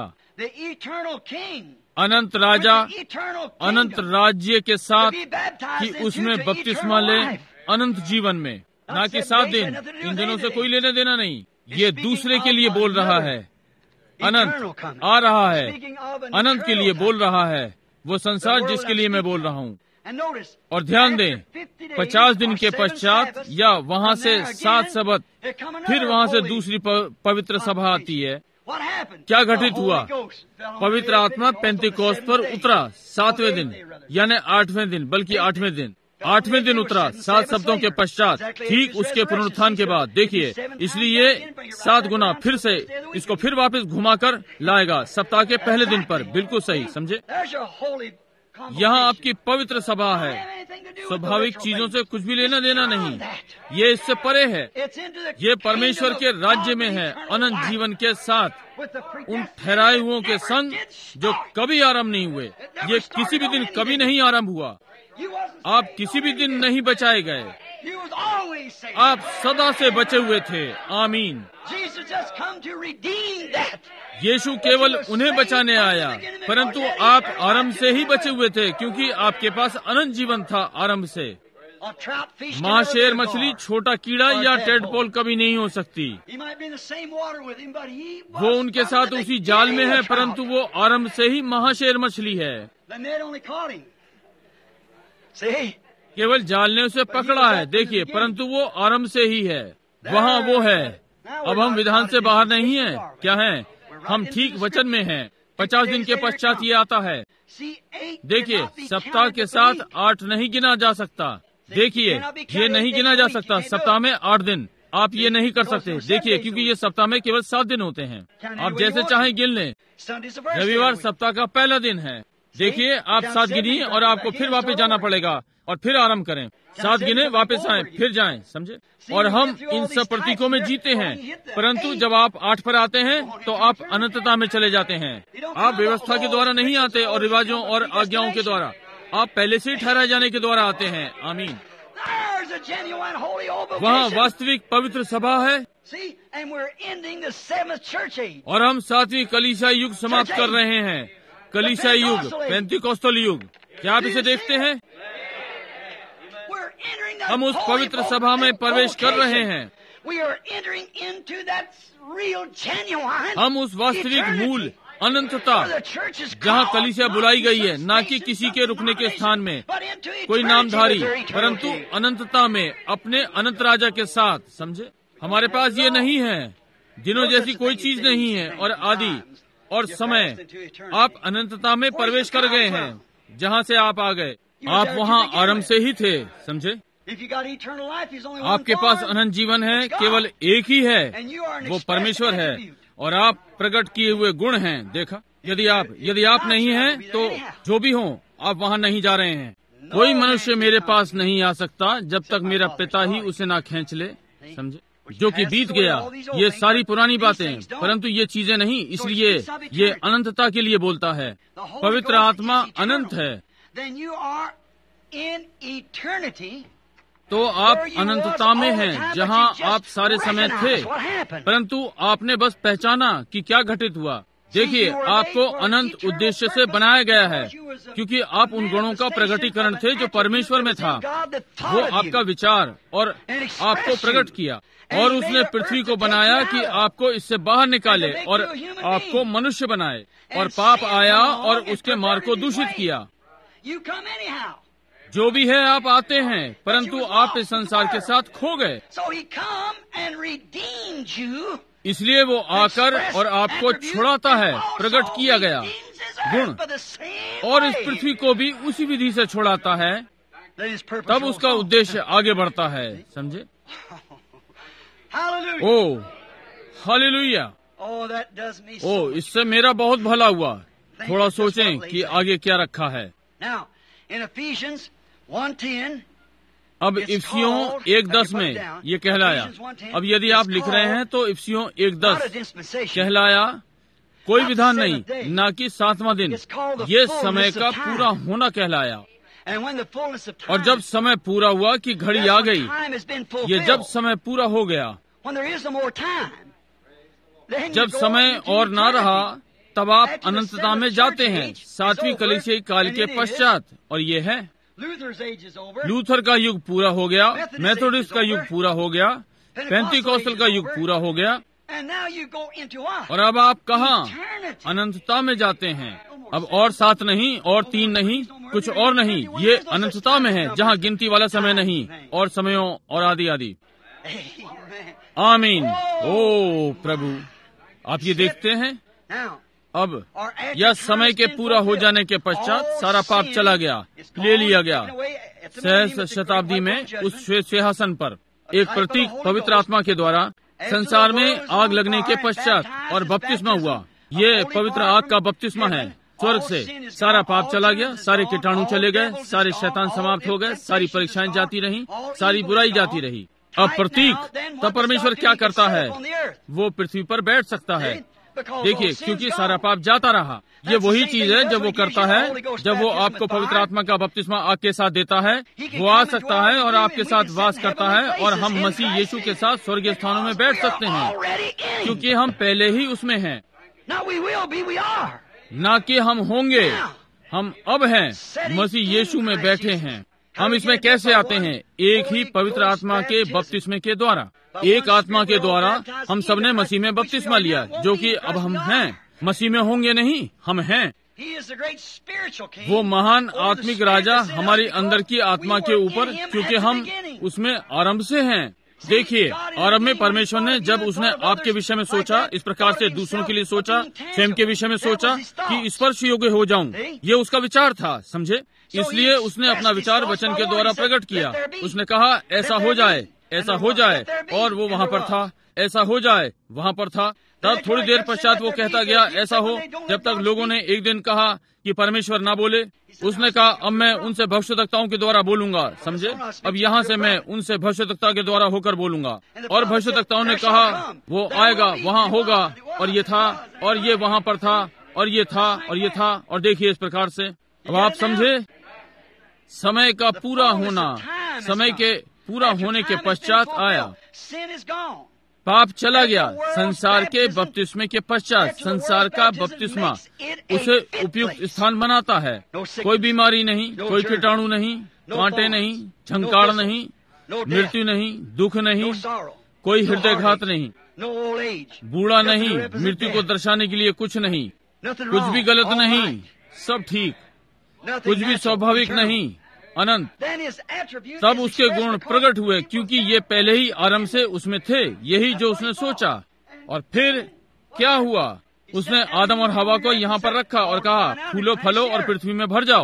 अनंत राजा, अनंत राज्य के साथ कि उसमें बपतिस्मा ले अनंत जीवन में, ना कि सात दिन। इन दिनों से कोई लेना देना नहीं। ये दूसरे के लिए बोल रहा है। अनंत आ रहा है, अनंत के लिए बोल रहा है, वो संसार जिसके लिए मैं बोल रहा हूँ। और ध्यान दें, पचास दिन के पश्चात या वहाँ से सात सबत, फिर वहाँ से दूसरी पवित्र सभा आती है। क्या घटित हुआ? पवित्र आत्मा पेंतिकोस्त पर उतरा सातवें दिन, यानी आठवें दिन, बल्कि आठवें दिन आठवें दिन उतरा, सात शब्दों के पश्चात, ठीक उसके पुनरुत्थान के बाद। देखिए, इसलिए सात गुना फिर से इसको फिर वापस घुमाकर लाएगा सप्ताह के पहले दिन पर। बिल्कुल सही, समझे? यहाँ आपकी पवित्र सभा है। स्वाभाविक चीजों से कुछ भी लेना देना नहीं, ये इससे परे है। ये परमेश्वर के राज्य में है, अनंत जीवन के साथ, उन ठहराए हुओं के संग जो कभी आरंभ नहीं हुए। ये किसी भी दिन कभी नहीं आरंभ हुआ। आप किसी भी दिन नहीं बचाए गए, आप सदा से बचे हुए थे। आमीन। यीशु केवल उन्हें बचाने आया, परंतु आप आरंभ से ही बचे हुए थे, क्योंकि आपके पास अनंत जीवन था आरंभ से। महाशेर मछली, छोटा कीड़ा या टेडपोल कभी नहीं हो सकती। वो उनके साथ उसी जाल में है, परंतु वो आरंभ से ही महाशेर मछली है। केवल जाल ने उसे पकड़ा है, देखिए, परंतु वो आरंभ से ही है। वहाँ वो है। अब हम विधान से बाहर नहीं हैं। क्या हैं? हम ठीक वचन में हैं। पचास दिन के पश्चात ये आता है। देखिए, सप्ताह के साथ आठ नहीं गिना जा सकता। देखिए, ये नहीं गिना जा सकता। सप्ताह में आठ दिन आप ये नहीं कर सकते। देखिए, क्योंकि ये सप्ताह में केवल सात दिन होते हैं। आप जैसे चाहें गिन लें। रविवार सप्ताह का पहला दिन है। देखिए, आप सात गिनिए और आपको फिर वापस जाना पड़ेगा और फिर आरंभ करें। सात गिने, वापस आए, फिर जाएं, समझे? और हम इन सब प्रतीकों में जीते हैं, परंतु जब आप आठ पर आते हैं तो आप अनंतता में चले जाते हैं। आप व्यवस्था के द्वारा नहीं आते और रिवाजों और आज्ञाओं के द्वारा, आप पहले से ही ठहराए जाने के द्वारा आते हैं। आमीन। वहाँ वास्तविक पवित्र सभा है, और हम सातवीं कलीसिया युग समाप्त कर रहे हैं। कलीसिया युग, पेंतिकोस्तल युग। क्या आप इसे देखते हैं? हम उस पवित्र सभा में प्रवेश कर रहे हैं। हम उस वास्तविक मूल अनंतता, जहाँ कलीसिया बुलाई गई है, न कि किसी के रुकने के स्थान में, कोई नामधारी, परंतु अनंतता में अपने अनंत राजा के साथ। समझे? हमारे पास ये नहीं है, दिनों जैसी कोई चीज नहीं है, और आदि और समय। आप अनंतता में प्रवेश कर गए हैं, जहाँ से आप आ गए। आप वहाँ आरंभ से ही थे, समझे? आपके पास अनंत जीवन है, केवल एक ही है, वो परमेश्वर है, और आप प्रकट किए हुए गुण हैं। देखा, यदि आप यदि आप नहीं हैं तो जो भी हो, आप वहाँ नहीं जा रहे हैं। कोई मनुष्य मेरे पास नहीं आ सकता जब तक मेरा पिता ही उसे ना खींच ले। समझे? जो कि बीत गया, ये सारी पुरानी बातें, परंतु ये चीजें नहीं। इसलिए ये अनंतता के लिए बोलता है। पवित्र आत्मा अनंत है, तो आप अनंतता में हैं, जहां आप सारे समय थे, परंतु आपने बस पहचाना कि क्या घटित हुआ। देखिए, आपको अनंत उद्देश्य से बनाया गया है, क्योंकि आप उन गुणों का प्रकटीकरण थे जो परमेश्वर में था। वो आपका विचार और आपको प्रकट किया, और उसने पृथ्वी को बनाया कि आपको इससे बाहर निकाले और आपको मनुष्य बनाए। और पाप आया और उसके मार्ग को दूषित किया। जो भी है, आप आते हैं, परंतु आप इस संसार के साथ खो गए। इसलिए वो आकर और आपको छुड़ाता है, प्रकट किया गया गुण, और इस पृथ्वी को भी उसी विधि से छुड़ाता है। तब उसका उद्देश्य आगे बढ़ता है। समझे? ओ हालेलुया! ओ, इससे मेरा बहुत भला हुआ। थोड़ा सोचें कि आगे क्या रखा है। अब इफ्सियों एक दस में ये कहलाया। अब यदि आप लिख रहे हैं तो इफ्सियों एक दस कहलाया कोई विधान नहीं, न कि सातवां दिन। ये समय का पूरा होना कहलाया। और जब समय पूरा हुआ कि घड़ी आ गई, ये जब समय पूरा हो गया, जब समय और ना रहा, तब आप अनंतता में जाते हैं, सातवीं कलीसियाई काल के पश्चात। और ये है, लूथर का युग पूरा हो गया, मेथोडिस्ट का युग पूरा हो गया, पेंटिकॉस्टल का युग पूरा हो गया, और अब आप कहाँ? अनंतता में जाते हैं। अब और सात नहीं, और तीन नहीं, कुछ और नहीं, ये अनंतता में है, जहाँ गिनती वाला समय नहीं, और समयों और आदि आदि। आमीन। ओ प्रभु, आप ये देखते हैं। अब यह समय के पूरा हो जाने के पश्चात सारा पाप चला गया, ले लिया गया। सहस्त्र शताब्दी में उस श्वेत सिंहासन पर एक प्रतीक पवित्र आत्मा के द्वारा संसार में आग लगने के पश्चात और बपतिस्मा हुआ। ये पवित्र आग का बपतिस्मा है। स्वर्ग से सारा पाप चला गया, सारे कीटाणु चले गए, सारे शैतान समाप्त हो गए, सारी परीक्षाएं जाती रही, सारी बुराई जाती रही। अब प्रतीक, तब परमेश्वर क्या करता है? वो पृथ्वी पर बैठ सकता है। देखिए, क्योंकि सारा पाप जाता रहा। ये वही चीज है जब वो करता है, जब वो आपको पवित्र आत्मा का बपतिस्मा आग के साथ देता है। वो आ सकता है और आपके साथ वास करता है, और हम मसीह यीशु के साथ स्वर्गीय स्थानों में बैठ सकते हैं, क्योंकि हम पहले ही उसमें हैं। न कि हम होंगे, हम अब हैं, मसीह यीशु में बैठे हैं। हम इसमें कैसे आते हैं? एक ही पवित्र आत्मा के बपतिस्मे के द्वारा। एक आत्मा के द्वारा हम सबने मसीह में बपतिस्मा लिया, जो कि अब हम हैं। मसीह में होंगे नहीं, हम हैं। वो महान आत्मिक राजा हमारी अंदर की आत्मा के ऊपर, क्योंकि हम उसमें आरंभ से हैं। देखिए, आरंभ में परमेश्वर ने जब उसने आपके विषय में सोचा, इस प्रकार से दूसरों के लिए सोचा, स्वयं के विषय में सोचा कि स्पर्श योग्य हो जाऊं, ये उसका विचार था। समझे? इसलिए उसने अपना विचार वचन के द्वारा प्रकट किया। उसने कहा ऐसा हो जाए, ऐसा हो जाए, और वो वहाँ पर था। ऐसा हो जाए, वहाँ पर था। तब थोड़ी देर पश्चात वो कहता गया ऐसा हो। जब तक लोगों ने एक दिन कहा कि परमेश्वर ना बोले, उसने कहा अब मैं उनसे भविष्यवक्ताओं के द्वारा बोलूंगा। समझे? अब यहाँ से मैं उनसे भविष्यवक्ता के द्वारा होकर बोलूंगा। और भविष्यवक्ताओं ने कहा वो आएगा, वहाँ होगा, और ये था, और ये वहाँ पर था, और ये था, और ये था। और देखिए इस प्रकार से, अब आप समझे, समय का पूरा होना, समय के पूरा होने के पश्चात आया। पाप चला गया। संसार के बपतिस्मे के पश्चात संसार का बपतिस्मा उसे उपयुक्त स्थान बनाता है। कोई बीमारी नहीं, कोई कीटाणु नहीं, कांटे नहीं, झंकार नहीं, मृत्यु नहीं, दुख नहीं, कोई हृदयघात नहीं, बूढ़ा नहीं, मृत्यु को दर्शाने के लिए कुछ नहीं, कुछ भी गलत नहीं, सब ठीक, कुछ भी स्वाभाविक नहीं, अनंत। तब उसके गुण प्रकट हुए, क्योंकि ये पहले ही आरंभ से उसमें थे, यही जो उसने सोचा। और फिर क्या हुआ? उसने आदम और हवा को यहाँ पर रखा और कहा फूलो फलो और पृथ्वी में भर जाओ।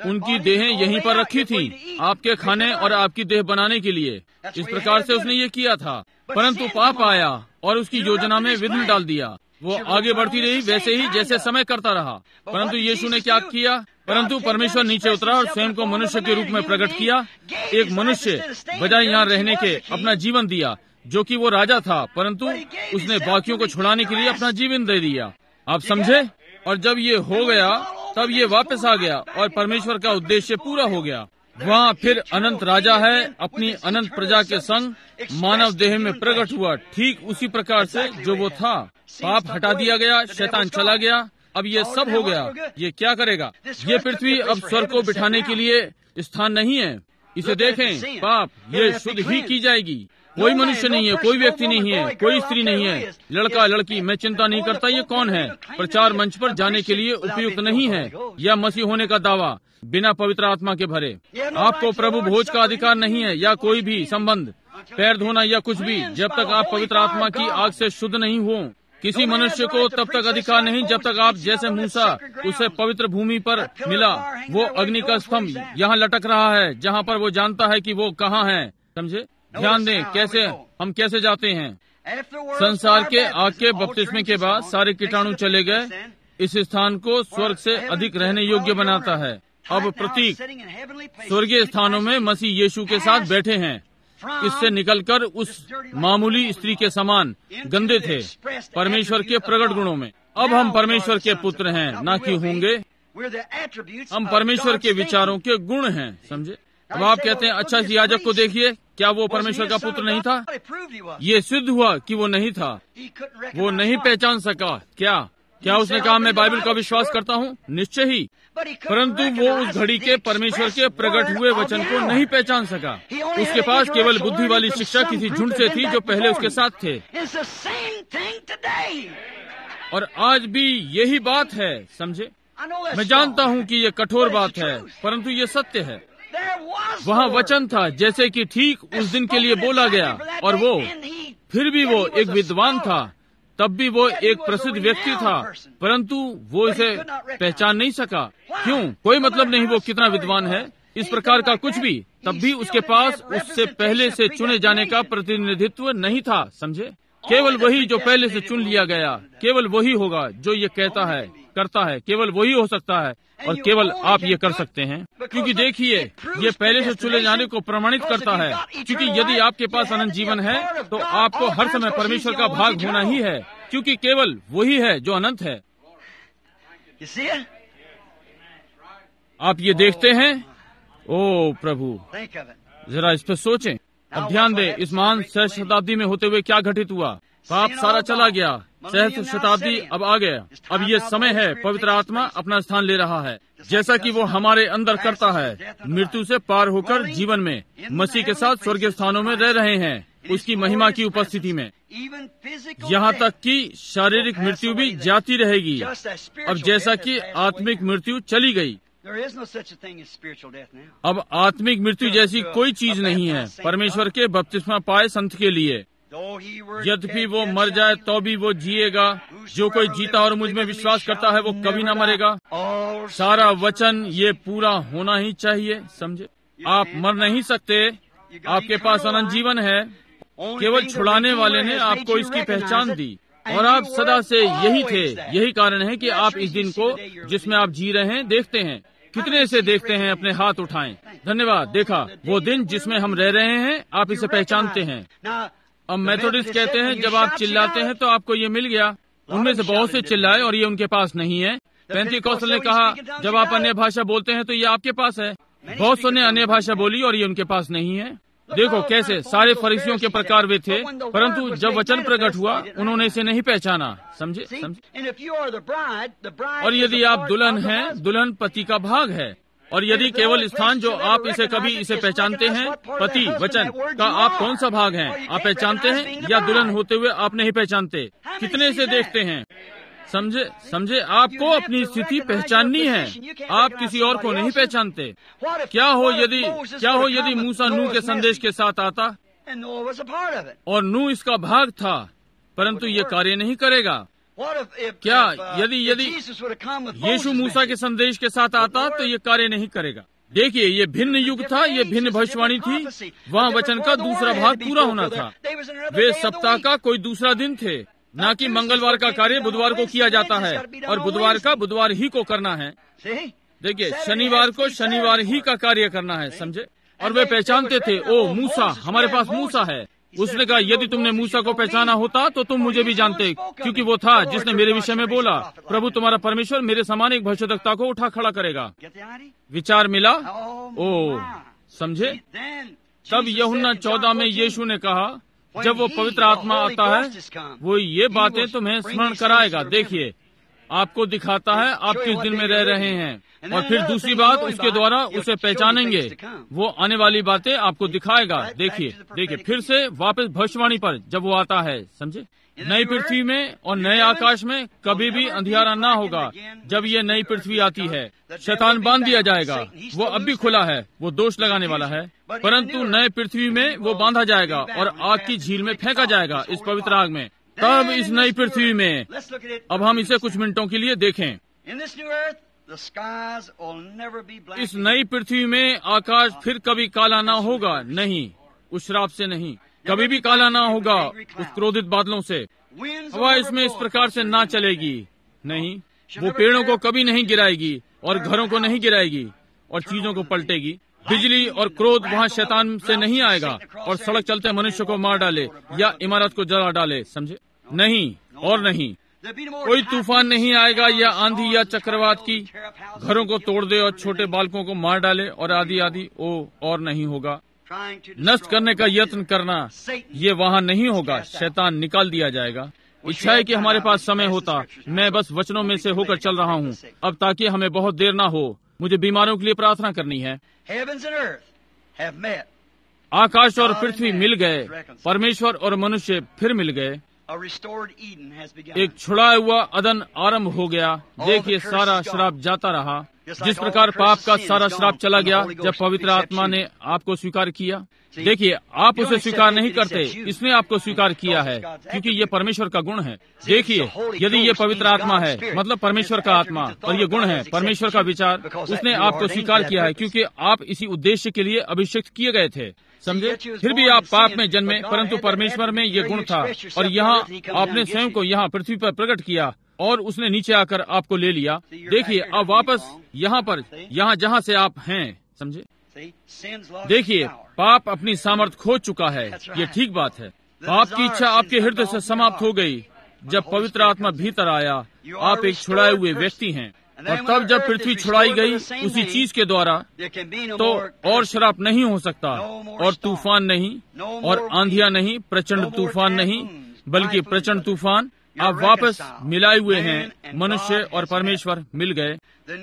उनकी देहें यहीं पर रखी थी आपके खाने और आपकी देह बनाने के लिए। इस प्रकार से उसने ये किया था, परंतु पाप आया और उसकी योजना में विघ्न डाल दिया। वो आगे बढ़ती रही वैसे ही जैसे समय करता रहा। परंतु यीशु ने क्या किया? परंतु परमेश्वर नीचे उतरा और स्वयं को मनुष्य के रूप में प्रकट किया। एक मनुष्य बजाय यहाँ रहने के अपना जीवन दिया, जो कि वो राजा था, परंतु उसने बाकियों को छुड़ाने के लिए अपना जीवन दे दिया। आप समझे? और जब ये हो गया तब ये वापस आ गया और परमेश्वर का उद्देश्य पूरा हो गया। वहाँ फिर अनंत राजा है, अपनी अनंत प्रजा के संग मानव देह में प्रकट हुआ, ठीक उसी प्रकार से जो वो था। पाप हटा दिया गया, शैतान चला गया, अब ये सब हो गया। ये क्या करेगा? ये पृथ्वी अब स्वर्ग को बिठाने के लिए स्थान नहीं है। इसे देखें, पाप ये शुद्ध ही की जाएगी। कोई मनुष्य नहीं है, कोई व्यक्ति नहीं है, कोई स्त्री नहीं है, लड़का लड़की, मैं चिंता नहीं करता ये कौन है, प्रचार मंच पर जाने के लिए उपयुक्त नहीं है, या मसीह होने का दावा बिना पवित्र आत्मा के भरे। आपको प्रभु भोज का अधिकार नहीं है, या कोई भी संबंध, पैर धोना या कुछ भी, जब तक आप पवित्र आत्मा की आग से शुद्ध नहीं हो। किसी मनुष्य को तब तक अधिकार नहीं जब तक आप, जैसे मूसा उसे पवित्र भूमि पर मिला, वो अग्नि का स्तंभ यहाँ लटक रहा है, जहाँ पर वो जानता है कि वो कहाँ है। समझे? ध्यान दें कैसे हम कैसे जाते हैं। संसार के आग के बपतिस्मे के बाद सारे कीटाणु चले गए। इस स्थान को स्वर्ग से अधिक रहने योग्य बनाता है। अब प्रतीक स्वर्गीय स्थानों में मसीह यीशु के साथ बैठे हैं। इससे निकलकर उस मामूली स्त्री के समान गंदे थे परमेश्वर के प्रकट गुणों में। अब हम परमेश्वर के पुत्र हैं, ना कि होंगे। हम परमेश्वर के विचारों के गुण हैं। समझे? अब आप कहते हैं, अच्छा इस याजक को देखिए, क्या वो परमेश्वर का पुत्र नहीं था? ये सिद्ध हुआ कि वो नहीं था। वो नहीं पहचान सका। क्या क्या उसने कहा मैं बाइबल का विश्वास करता हूँ? निश्चय ही। परंतु वो उस घड़ी के परमेश्वर के प्रकट हुए वचन को नहीं पहचान सका। उसके पास केवल बुद्धि वाली शिक्षा किसी झुंड से थी जो पहले उसके साथ थे। और आज भी यही बात है। समझे? मैं जानता हूँ कि ये कठोर बात है, परंतु ये सत्य है। वहाँ वचन था, जैसे कि ठीक उस दिन के लिए बोला गया, और वो फिर भी वो एक विद्वान था। तब भी वो एक प्रसिद्ध व्यक्ति था, परंतु वो इसे पहचान नहीं सका। क्यों? कोई मतलब नहीं वो कितना विद्वान है, इस प्रकार का कुछ भी। तब भी उसके पास उससे पहले से चुने जाने का प्रतिनिधित्व नहीं था। समझे? केवल वही जो पहले से चुन लिया गया, केवल वही होगा जो ये कहता है, करता है। केवल वही हो सकता है, और केवल आप ये कर सकते हैं। क्योंकि देखिए, ये पहले से चुने जाने को प्रमाणित करता है। क्योंकि यदि आपके पास अनंत जीवन है, तो आपको हर समय परमेश्वर का भाग होना ही है, क्योंकि केवल वही है जो अनंत है। आप ये देखते हैं? ओ प्रभु, जरा इस पर सोचें। अब ध्यान दें, इस महान सहस्त्र शताब्दी में होते हुए क्या घटित हुआ। पाप सारा चला गया, सहस्त्र शताब्दी अब आ गया। अब ये समय है, पवित्र आत्मा अपना स्थान ले रहा है, जैसा कि वो हमारे अंदर करता है। मृत्यु से पार होकर जीवन में मसीह के साथ स्वर्गीय स्थानों में रह रहे हैं, उसकी महिमा की उपस्थिति में। यहाँ तक कि शारीरिक मृत्यु भी जाती रहेगी, अब जैसा कि आत्मिक मृत्यु चली गई। अब आत्मिक मृत्यु जैसी कोई चीज नहीं है परमेश्वर के बपतिस्मा पाए संत के लिए। यद्यपि वो मर जाए तो भी वो जिएगा। जो कोई जीता और मुझ में विश्वास करता है वो कभी न मरेगा। सारा वचन ये पूरा होना ही चाहिए। समझे? आप मर नहीं सकते, आपके पास अनंत जीवन है। केवल छुड़ाने वाले ने आपको इसकी पहचान दी, और आप सदा से यही थे। यही कारण है कि आप इस दिन को जिसमें आप जी रहे हैं देखते हैं। कितने से देखते हैं? अपने हाथ उठाएं। धन्यवाद। देखा, वो दिन जिसमें हम रह रहे हैं, आप इसे पहचानते हैं। अब मेथोडिस्ट कहते हैं जब आप चिल्लाते हैं तो आपको ये मिल गया। उनमें से बहुत से चिल्लाए और ये उनके पास नहीं है। पेंतीकोस्टल ने कहा जब आप अन्य भाषा बोलते हैं तो ये आपके पास है। बहुत सौ ने अन्य भाषा बोली और ये उनके पास नहीं है। देखो कैसे सारे फरीसियों के प्रकार वे थे, परंतु जब वचन प्रकट हुआ उन्होंने इसे नहीं पहचाना। समझे? समझे? और यदि आप दुल्हन हैं, दुल्हन पति का भाग है। और यदि केवल स्थान जो आप इसे कभी इसे पहचानते हैं, पति वचन का आप कौन सा भाग हैं? आप पहचानते हैं, या दुल्हन होते हुए आप नहीं पहचानते? कितने से देखते हैं? समझे? समझे? आपको अपनी स्थिति पहचाननी है, आप किसी और को नहीं पहचानते। क्या हो यदि क्या हो यदि मूसा नूह के संदेश के साथ आता और नूह इसका भाग था, परंतु ये कार्य नहीं करेगा। क्या यदि यदि यीशु मूसा के संदेश के साथ आता तो ये कार्य नहीं करेगा। देखिए, ये भिन्न युग था, ये भिन्न भविष्यवाणी थी। वहाँ वचन का दूसरा भाग पूरा होना था। वे सप्ताह का कोई दूसरा दिन थे, न कि मंगलवार का कार्य बुधवार को किया जाता है और बुधवार का बुधवार ही को करना है। देखिए, शनिवार को शनिवार ही का कार्य करना है, समझे। और वे पहचानते थे, ओ मूसा, हमारे पास मूसा है। उसने कहा, यदि तुमने मूसा को पहचाना होता तो तुम मुझे भी जानते, क्योंकि वो था जिसने मेरे विषय में बोला, प्रभु तुम्हारा परमेश्वर मेरे समान एक भविष्यद्वक्ता को उठा खड़ा करेगा। विचार मिला? ओ, समझे। तब यूहन्ना चौदह में यीशु ने कहा, जब वो पवित्र आत्मा आता है वो ये बातें तुम्हें स्मरण कराएगा। देखिए, आपको दिखाता है आप किस दिन में रह रहे हैं। और फिर दूसरी बात, उसके द्वारा उसे पहचानेंगे, वो आने वाली बातें आपको दिखाएगा। देखिए देखिए फिर से वापस भविष्यवाणी पर जब वो आता है, समझे। नई पृथ्वी में और नए आकाश में कभी भी अंधियारा ना होगा। जब ये नई पृथ्वी आती है, शैतान बांध दिया जाएगा। वो अब भी खुला है, वो दोष लगाने वाला है, परंतु नए पृथ्वी में वो बांधा जाएगा और आग की झील में फेंका जाएगा, इस पवित्र आग में। तब इस नई पृथ्वी में, अब हम इसे कुछ मिनटों के लिए देखें। इस नई पृथ्वी में आकाश फिर कभी काला ना होगा, नहीं, उस श्राप से नहीं, कभी भी काला ना होगा उस क्रोधित बादलों से। हवा इसमें इस प्रकार से ना चलेगी, नहीं, वो पेड़ों को कभी नहीं गिराएगी और घरों को नहीं गिराएगी और चीजों को पलटेगी। बिजली और क्रोध वहाँ शैतान से नहीं आएगा और सड़क चलते मनुष्य को मार डाले या इमारत को जला डाले, समझे। नहीं और नहीं, कोई तूफान नहीं आएगा या आंधी या चक्रवात की घरों को तोड़ दे और छोटे बालकों को मार डाले और आदि आदि। ओ, और नहीं होगा। नष्ट करने का यत्न करना, ये वहाँ नहीं होगा। शैतान निकाल दिया जाएगा। इच्छा है कि हमारे पास समय होता। मैं बस वचनों में से होकर चल रहा हूँ अब, ताकि हमें बहुत देर ना हो। मुझे बीमारों के लिए प्रार्थना करनी है। आकाश और पृथ्वी मिल गए, परमेश्वर और मनुष्य फिर मिल गए। एक छुड़ाया हुआ अदन आरंभ हो गया। देखिए, सारा श्राप जाता रहा। जिस प्रकार पाप का सारा श्राप चला गया जब पवित्र आत्मा ने आपको स्वीकार किया। देखिए, आप उसे स्वीकार नहीं करते, इसने आपको स्वीकार किया है, क्योंकि ये परमेश्वर का गुण है। देखिए, यदि ये पवित्र आत्मा है, मतलब परमेश्वर का आत्मा, और ये गुण है परमेश्वर का विचार, उसने आपको स्वीकार किया है, क्योंकि आप इसी उद्देश्य के लिए अभिषिक्त किए गए थे, समझे। फिर भी आप पाप में जन्मे, परंतु परमेश्वर में ये गुण था और यहाँ आपने स्वयं को यहाँ पृथ्वी पर प्रकट किया और उसने नीचे आकर आपको ले लिया। देखिए, अब वापस यहाँ पर, यहाँ जहाँ से आप हैं, समझे। देखिए, पाप अपनी सामर्थ खो चुका है, ये ठीक बात है। पाप की इच्छा आपके हृदय से समाप्त हो गई जब पवित्र आत्मा भीतर आया। आप एक छुड़ाए हुए व्यक्ति हैं। और तब जब पृथ्वी छुड़ाई गई उसी चीज के द्वारा, तो और शराब नहीं हो सकता, और तूफान नहीं, और आंधियां नहीं, प्रचंड तूफान नहीं, बल्कि प्रचंड तूफान। आप वापस मिलाए हुए हैं। मनुष्य और परमेश्वर मिल गए।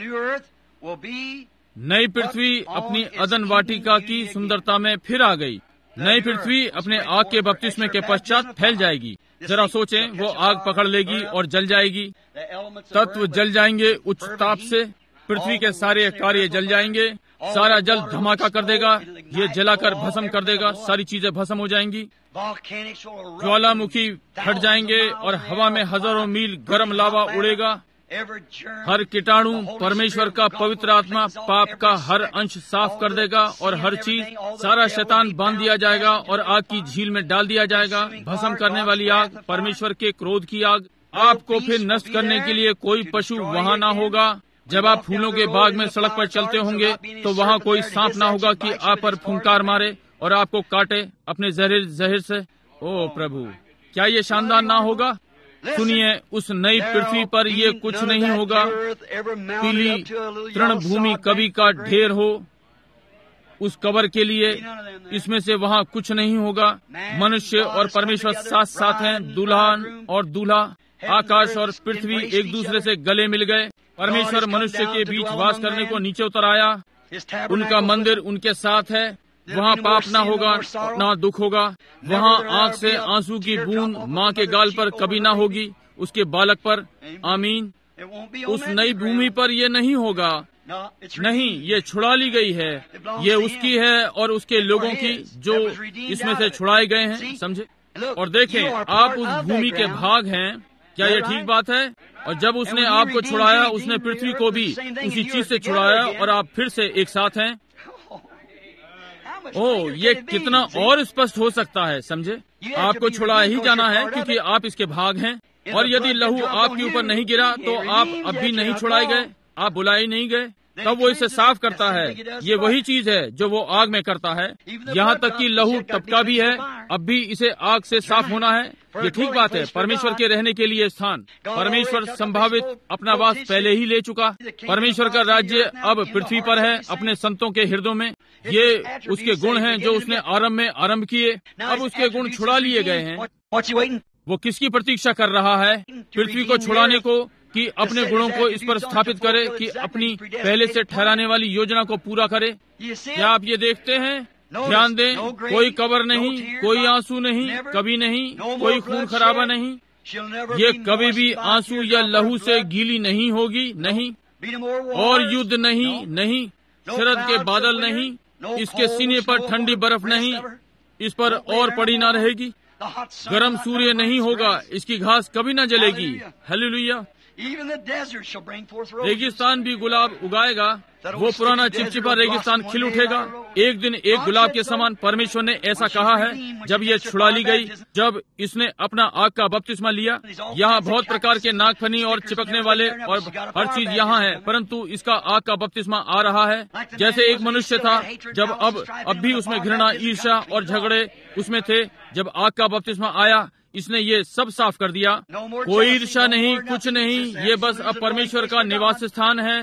नई पृथ्वी अपनी अदन वाटिका की सुंदरता में फिर आ गई। नई पृथ्वी अपने आग के बपतिस्मे के पश्चात फैल जाएगी। जरा सोचें, वो आग पकड़ लेगी और जल जाएगी। तत्व जल जाएंगे उच्च ताप से। पृथ्वी के सारे कार्य जल जाएंगे। सारा जल धमाका कर देगा, ये जलाकर भस्म कर देगा। सारी चीजें भस्म हो जाएंगी। ज्वालामुखी फट जाएंगे और हवा में हजारों मील गर्म लावा उड़ेगा। हर कीटाणु परमेश्वर का पवित्र आत्मा पाप का हर अंश साफ कर देगा और हर चीज, सारा शैतान बांध दिया जाएगा और आग की झील में डाल दिया जाएगा। भस्म करने वाली आग, परमेश्वर के क्रोध की आग। आपको फिर नष्ट करने के लिए कोई पशु वहाँ ना होगा। जब आप फूलों के बाग में सड़क पर चलते होंगे तो वहाँ कोई सांप ना होगा कि आप पर फुंकार मारे और आपको काटे अपने जहर जहर से। ओ प्रभु, क्या ये शानदार ना होगा? सुनिए, उस नई पृथ्वी पर ये कुछ नहीं होगा। पीली तृणभूमि कभी का ढेर हो उस कबर के लिए, इसमें से वहाँ कुछ नहीं होगा। मनुष्य और परमेश्वर साथ साथ हैं, दुल्हन और दूल्हा। आकाश और पृथ्वी एक दूसरे से गले मिल गए। परमेश्वर मनुष्य के बीच वास करने को नीचे उतर आया। उनका मंदिर उनके साथ है। वहाँ पाप ना होगा, ना दुख होगा। वहाँ आँख से आंसू की बूंद माँ के गाल पर कभी ना होगी, उसके बालक पर। आमीन। उस नई भूमि पर ये नहीं होगा। नहीं, ये छुड़ा ली गई है। ये उसकी है और उसके लोगों की जो इसमें से छुड़ाए गए हैं, समझे। और देखें, आप उस भूमि के भाग हैं। क्या यह ठीक बात है? और जब उसने आपको छुड़ाया, उसने पृथ्वी को भी उसी चीज से छुड़ाया और आप फिर से एक साथ हैं। ओह, ये कितना और स्पष्ट हो सकता है, समझे? आपको छुड़ा ही जाना है क्योंकि आप इसके भाग हैं। और यदि लहू आपके ऊपर नहीं गिरा तो आप अब भी नहीं छुड़ाए गए, आप बुलाए नहीं गए। तब वो इसे साफ करता है। ये वही चीज है जो वो आग में करता है। यहाँ तक कि लहू टपका भी है, अब भी इसे आग से साफ होना है। ये ठीक बात है। परमेश्वर के रहने के लिए स्थान, परमेश्वर संभावित अपना वास पहले ही ले चुका। परमेश्वर का राज्य अब पृथ्वी पर है, अपने संतों के हृदयों में। ये उसके गुण हैं जो उसने आरंभ में आरंभ किए। अब उसके गुण छुड़ा लिए गए हैं। वो किसकी प्रतीक्षा कर रहा है? पृथ्वी को छुड़ाने को, कि अपने गुणों को इस पर स्थापित करे, कि अपनी पहले से ठहराने वाली योजना को पूरा करे। क्या आप ये देखते हैं? ध्यान दें, कोई कब्र नहीं, कोई आंसू नहीं, कभी नहीं, कोई खून खराबा नहीं। ये कभी भी आंसू या लहू से गीली नहीं होगी, नहीं। और युद्ध नहीं, नहीं। शरद के बादल नहीं, इसके सीने पर ठंडी बर्फ नहीं, इस पर और पड़ी ना रहेगी। गर्म सूर्य नहीं होगा, इसकी घास कभी न जलेगी। हालेलुया। रेगिस्तान भी गुलाब उगाएगा, वो पुराना चिपचिपा रेगिस्तान खिल उठेगा एक दिन, एक गुलाब के समान। परमेश्वर ने ऐसा कहा है जब ये छुड़ा ली गई, जब इसने अपना आग का बपतिस्मा लिया। यहाँ बहुत प्रकार के नागफनी और चिपकने वाले और हर चीज यहाँ है, परंतु इसका आग का बपतिस्मा आ रहा है। जैसे एक मनुष्य था, जब अब अब भी उसमें घृणा, ईर्ष्या और झगड़े उसमें थे। जब आग का बपतिस्मा आया, इसने ये सब साफ कर दिया। कोई ईर्ष्या नहीं, कुछ नहीं। ये बस अब परमेश्वर का निवास स्थान है।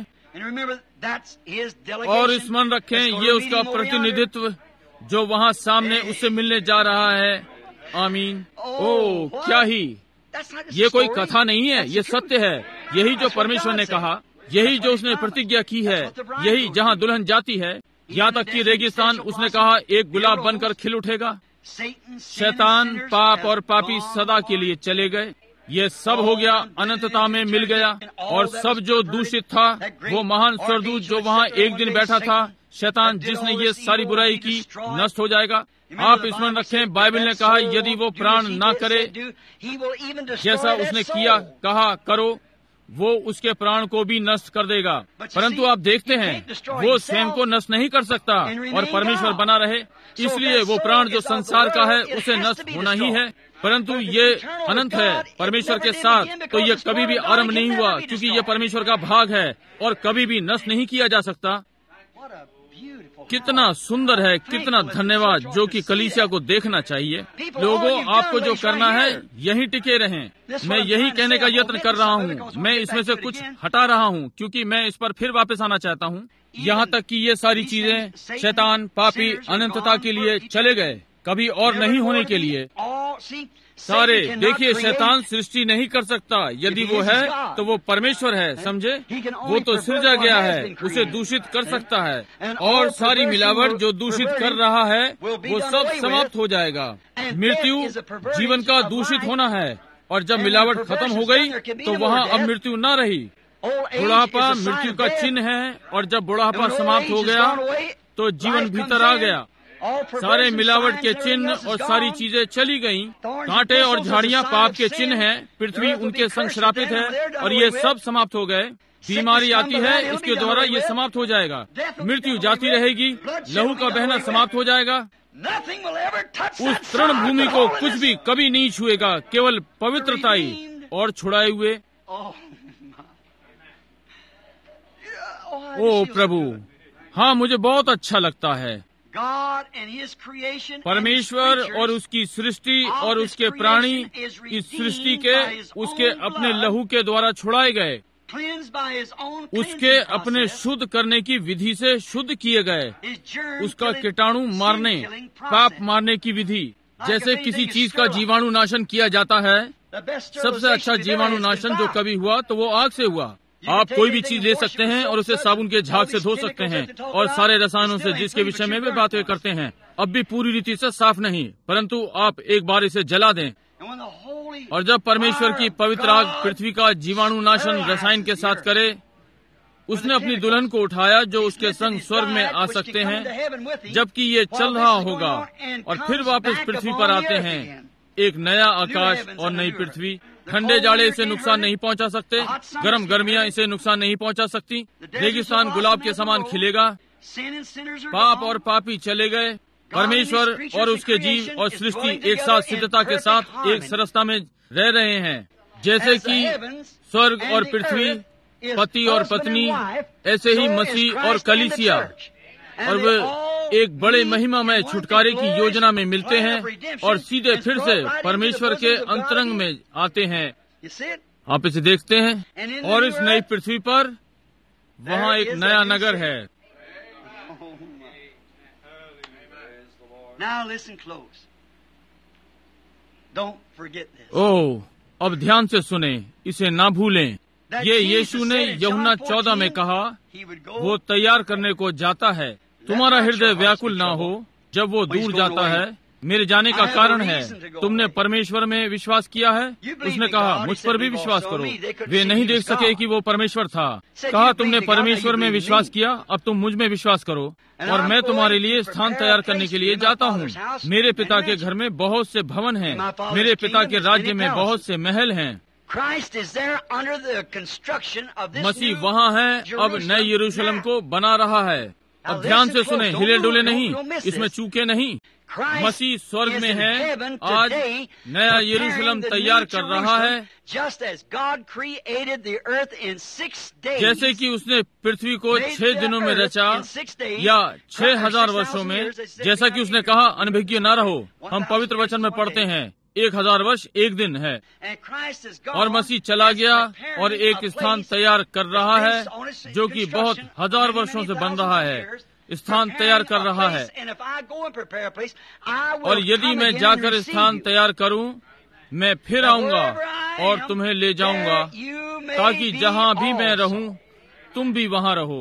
और स्मरण रखें, ये उसका प्रतिनिधित्व जो वहाँ सामने उससे मिलने जा रहा है। आमीन। ओह, क्या ही! ये कोई कथा नहीं है, ये सत्य है। यही जो परमेश्वर ने कहा, यही जो उसने प्रतिज्ञा की है, यही जहाँ दुल्हन जाती है। यहाँ तक कि रेगिस्तान, उसने कहा, एक गुलाब बनकर खिल उठेगा। शैतान, पाप और पापी सदा के लिए चले गए। ये सब हो गया, अनंतता में मिल गया। और सब जो दूषित था, वो महान स्वर्गदूत जो वहाँ एक दिन बैठा था, शैतान जिसने ये सारी बुराई की, नष्ट हो जाएगा। आप स्मरण रखें, बाइबल ने कहा यदि वो प्राण ना करे जैसा उसने किया, कहा करो, वो उसके प्राण को भी नष्ट कर देगा। परंतु आप देखते हैं, वो स्वयं को नष्ट नहीं कर सकता और परमेश्वर बना रहे। इसलिए वो प्राण जो संसार का है, उसे नष्ट होना ही है। परंतु ये अनंत है परमेश्वर के साथ, तो ये कभी भी आरंभ नहीं हुआ, क्योंकि ये परमेश्वर का भाग है और कभी भी नष्ट नहीं किया जा सकता। कितना सुंदर है, कितना धन्यवाद, जो कि कलीसिया को देखना चाहिए। लोगों, आपको जो करना है, यहीं टिके रहें। मैं यही कहने का यत्न कर रहा हूँ। मैं इसमें से कुछ हटा रहा हूँ क्योंकि मैं इस पर फिर वापस आना चाहता हूँ। यहाँ तक कि ये सारी चीजें, शैतान, पापी अनंतता के लिए चले गए, कभी और नहीं होने के लिए। सारे देखिए, शैतान सृष्टि नहीं कर सकता। यदि वो है तो वो परमेश्वर है, समझे? वो तो सृजा गया है, उसे दूषित कर सकता है। और सारी मिलावट जो दूषित कर रहा है, वो सब समाप्त हो जाएगा। मृत्यु जीवन का दूषित होना है, और जब मिलावट खत्म हो गई तो वहाँ अब मृत्यु न रही। बुढ़ापा मृत्यु का चिन्ह है, और जब बुढ़ापा समाप्त हो गया तो जीवन भीतर आ गया। सारे मिलावट के चिन्ह और सारी चीजें चली गईं। कांटे और झाड़ियां पाप के चिन्ह हैं, पृथ्वी उनके संग श्रापित है, और ये सब समाप्त हो गए। बीमारी आती है, इसके द्वारा ये समाप्त हो जाएगा। मृत्यु जाती रहेगी, लहू का बहना समाप्त हो जाएगा। उस तृण भूमि को कुछ भी कभी नहीं छुएगा, केवल पवित्रताई और छुड़ाए हुए। ओ प्रभु, हाँ, मुझे बहुत अच्छा लगता है। परमेश्वर और उसकी सृष्टि और उसके प्राणी इस सृष्टि के उसके अपने लहू के द्वारा छुड़ाए गए, उसके अपने शुद्ध करने की विधि से शुद्ध किए गए। उसका कीटाणु मारने, पाप मारने की विधि, जैसे किसी चीज का जीवाणु नाशन किया जाता है। सबसे अच्छा जीवाणु नाशन जो कभी हुआ तो वो आग से हुआ। आप कोई भी चीज ले सकते हैं और उसे साबुन के झाग से धो सकते हैं, और सारे रसायनों से जिसके विषय में वे बातें करते हैं, अब भी पूरी रीति से साफ नहीं, परंतु आप एक बार इसे जला दें। और जब परमेश्वर की पवित्र आग पृथ्वी का जीवाणु नाशन रसायन के साथ करे, उसने अपनी दुल्हन को उठाया जो उसके संग स्वर्ग में आ सकते हैं, जबकि ये चल रहा होगा, और फिर वापस पृथ्वी पर आते हैं, एक नया आकाश और नई पृथ्वी। ठंडे जाड़े इसे नुकसान नहीं पहुंचा सकते, गर्म गर्मियां इसे नुकसान नहीं पहुंचा सकती। रेगिस्तान गुलाब के समान खिलेगा। पाप और पापी चले गए। परमेश्वर और उसके जीव और सृष्टि एक साथ सिद्धता के साथ एक सरसता में रह रहे हैं। जैसे कि स्वर्ग और पृथ्वी, पति और पत्नी, ऐसे ही मसीह और कलीसिया, और वे एक बड़े महिमामय छुटकारे की योजना में मिलते हैं और सीधे फिर से परमेश्वर के अंतरंग में आते हैं। आप इसे देखते हैं। और इस नई पृथ्वी पर वहाँ एक नया नगर है। ओह, अब ध्यान से सुने, इसे ना भूलें। ये यीशु ने यूहन्ना चौदह में कहा, वो तैयार करने को जाता है। तुम्हारा हृदय व्याकुल ना हो जब वो दूर जाता है। मेरे जाने का कारण है, तुमने परमेश्वर में विश्वास किया है। उसने कहा, मुझ पर भी विश्वास करो। वे नहीं देख सके कि वो परमेश्वर था। कहा, तुमने परमेश्वर में विश्वास किया, अब तुम मुझ में विश्वास करो। और मैं तुम्हारे लिए स्थान तैयार करने के लिए जाता हूँ। मेरे पिता के घर में बहुत से भवन हैं। मेरे पिता के राज्य में बहुत से महल हैं। मसीह वहाँ है, अब नए यरूशलेम को बना रहा है। अब ध्यान से सुने, हिले डुले नहीं, इसमें चूके नहीं। मसीह स्वर्ग में है, आज नया यरूशलेम तैयार कर रहा है। जैसे कि उसने पृथ्वी को छह दिनों में रचा, या छह हजार वर्षों में। जैसा कि उसने कहा, अनभिज्ञ न रहो। हम पवित्र वचन में पढ़ते हैं, एक हजार वर्ष एक दिन है। और मसीह चला गया और एक स्थान तैयार कर रहा है, जो कि बहुत हजार वर्षों से बन रहा है। स्थान तैयार कर रहा है। और यदि मैं जाकर स्थान तैयार करूं, मैं फिर आऊंगा और तुम्हें ले जाऊंगा, ताकि जहां भी मैं रहूं, तुम भी वहां रहो।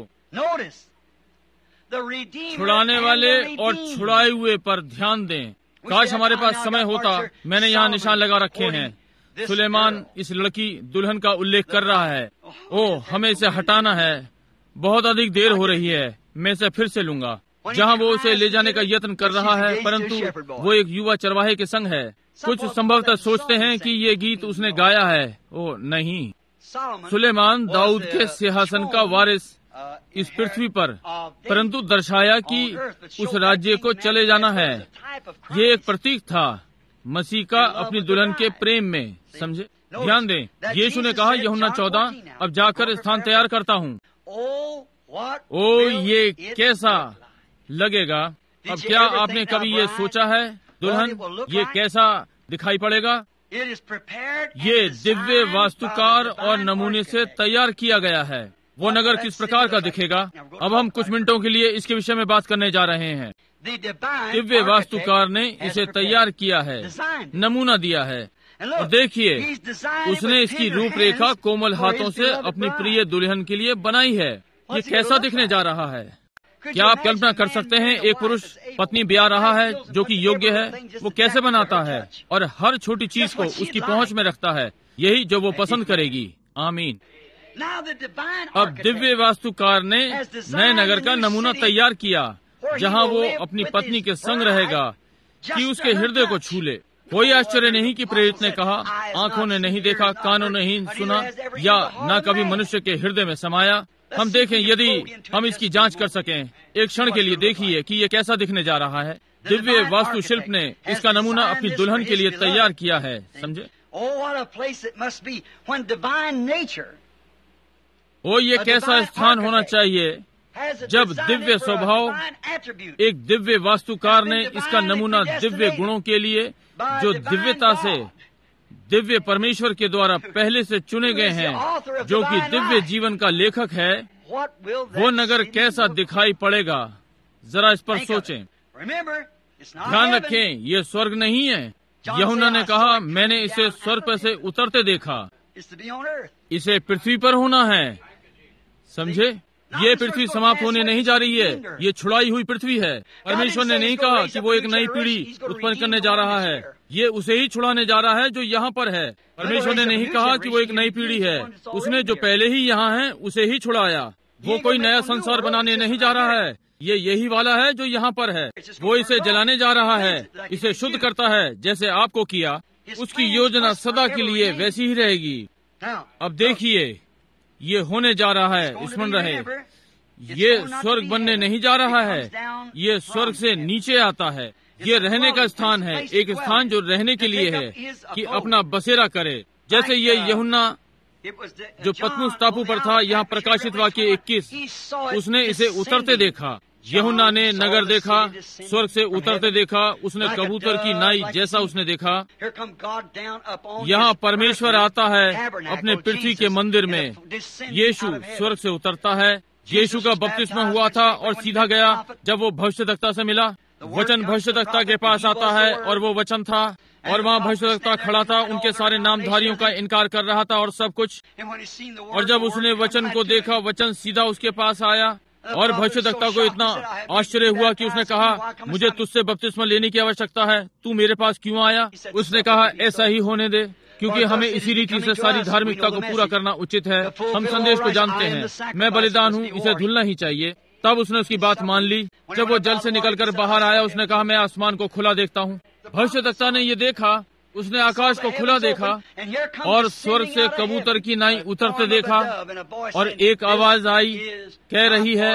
छुड़ाने वाले और छुड़ाए हुए पर ध्यान दें। काश हमारे पास समय होता। मैंने यहाँ निशान लगा रखे हैं। सुलेमान इस लड़की दुल्हन का उल्लेख कर रहा है। ओह, हमें इसे हटाना है, बहुत अधिक देर हो रही है। मैं इसे फिर से लूंगा। जहाँ वो उसे ले जाने का यत्न कर रहा है, परंतु वो एक युवा चरवाहे के संग है। कुछ संभवतः सोचते हैं कि ये गीत उसने गाया है। ओह नहीं, सुलेमान दाऊद के सिंहासन का वारिस इस पृथ्वी पर, परंतु दर्शाया कि उस राज्य को चले जाना है। ये एक प्रतीक था मसीह का अपनी दुल्हन के प्रेम में। समझे? ध्यान दें, यीशु ने कहा यूहन्ना चौदह, अब जाकर स्थान तैयार करता हूँ। ओ, ये कैसा लगेगा? अब क्या आपने कभी ये सोचा है, दुल्हन ये कैसा दिखाई पड़ेगा? ये दिव्य वास्तुकार और नमूने से तैयार किया गया है। वो नगर किस प्रकार का दिखेगा? अब हम कुछ मिनटों के लिए इसके विषय में बात करने जा रहे हैं। दिव्य वास्तुकार ने इसे तैयार किया है, नमूना दिया है। और देखिए, उसने इसकी रूपरेखा कोमल हाथों से अपनी प्रिय दुल्हन के लिए बनाई है। ये कैसा दिखने जा रहा है? क्या आप कल्पना कर सकते हैं, एक पुरुष पत्नी ब्याह रहा है जो कि योग्य है, वो कैसे बनाता है और हर छोटी चीज को उसकी पहुंच में रखता है। यही जो वो पसंद करेगी। आमीन। अब दिव्य वास्तुकार ने नए नगर का नमूना तैयार किया, जहां वो अपनी पत्नी के संग रहेगा कि उसके हृदय को छू ले। कोई आश्चर्य नहीं कि प्रेरित ने कहा, आंखों ने नहीं देखा, कानों ने नहीं सुना, या न कभी मनुष्य के हृदय में समाया। हम देखें, यदि हम इसकी जांच कर सकें, एक क्षण के लिए देखिए कि ये कैसा दिखने जा रहा है। दिव्य वास्तुशिल्प ने इसका नमूना अपनी दुल्हन के लिए तैयार किया है। समझे? ओ, ये कैसा स्थान होना चाहिए जब दिव्य स्वभाव, एक दिव्य वास्तुकार ने इसका नमूना दिव्य गुणों के लिए, जो दिव्यता से दिव्य परमेश्वर के द्वारा पहले से चुने गए हैं, जो कि दिव्य जीवन का लेखक है, वो नगर कैसा दिखाई पड़ेगा? जरा इस पर सोचें। ध्यान रखें, ये स्वर्ग नहीं है। यूहन्ना ने कहा, मैंने इसे स्वर्ग पर से उतरते देखा। इसे पृथ्वी पर होना है। समझे? ये पृथ्वी समाप्त होने नहीं जा रही है। ये छुड़ाई हुई पृथ्वी है। परमेश्वर ने नहीं कहा कि वो एक नई पीढ़ी उत्पन्न करने जा रहा है। ये उसे ही छुड़ाने जा रहा है जो यहाँ पर है। परमेश्वर ने नहीं कहा कि वो एक नई पीढ़ी है। उसने जो पहले ही यहाँ है उसे ही छुड़ाया। वो कोई नया संसार बनाने नहीं जा रहा है। ये यही वाला है जो यहाँ पर है। वो इसे जलाने जा रहा है, इसे शुद्ध करता है, जैसे आपको किया। उसकी योजना सदा के लिए वैसी ही रहेगी। अब देखिए, ये होने जा रहा है, स्मरण रहे, ये स्वर्ग बनने नहीं जा रहा है, ये स्वर्ग से नीचे आता है। ये रहने का स्थान है, एक स्थान जो रहने के लिए है, कि अपना बसेरा करे। जैसे ये यूहन्ना जो पतमुस टापू पर था, यहाँ प्रकाशित वाक्य इक्कीस, उसने इसे उतरते देखा। यूहन्ना ने नगर देखा, स्वर्ग से उतरते देखा, उसने कबूतर की नाई जैसा उसने देखा। यहाँ परमेश्वर आता है अपने पृथ्वी के मंदिर में। यीशु स्वर्ग से उतरता है। यीशु का बपतिस्मा हुआ था और सीधा गया। जब वो भविष्यद्वक्ता से मिला, वचन भविष्यद्वक्ता के पास आता है और वो वचन था, और वहाँ भविष्यद्वक्ता खड़ा था, उनके सारे नामधारियों का इनकार कर रहा था और सब कुछ। और जब उसने वचन को देखा, वचन सीधा उसके पास आया, और भविष्यद्वक्ता को इतना आश्चर्य हुआ कि उसने कहा, मुझे तुझसे बपतिस्मा लेने की आवश्यकता है, तू मेरे पास क्यों आया? उसने कहा, ऐसा ही होने दे, क्योंकि हमें इसी रीति से सारी धार्मिकता को पूरा करना उचित है। हम संदेश को जानते हैं, मैं बलिदान हूँ, इसे धुलना ही चाहिए। तब उसने उसकी बात मान ली। जब वो जल से निकलकर बाहर आया, उसने कहा, मैं आसमान को खुला देखता हूँ। भविष्यद्वक्ता ने ये देखा, उसने आकाश को खुला देखा और स्वर्ग से कबूतर की नाई उतरते देखा, और एक आवाज आई, कह रही है,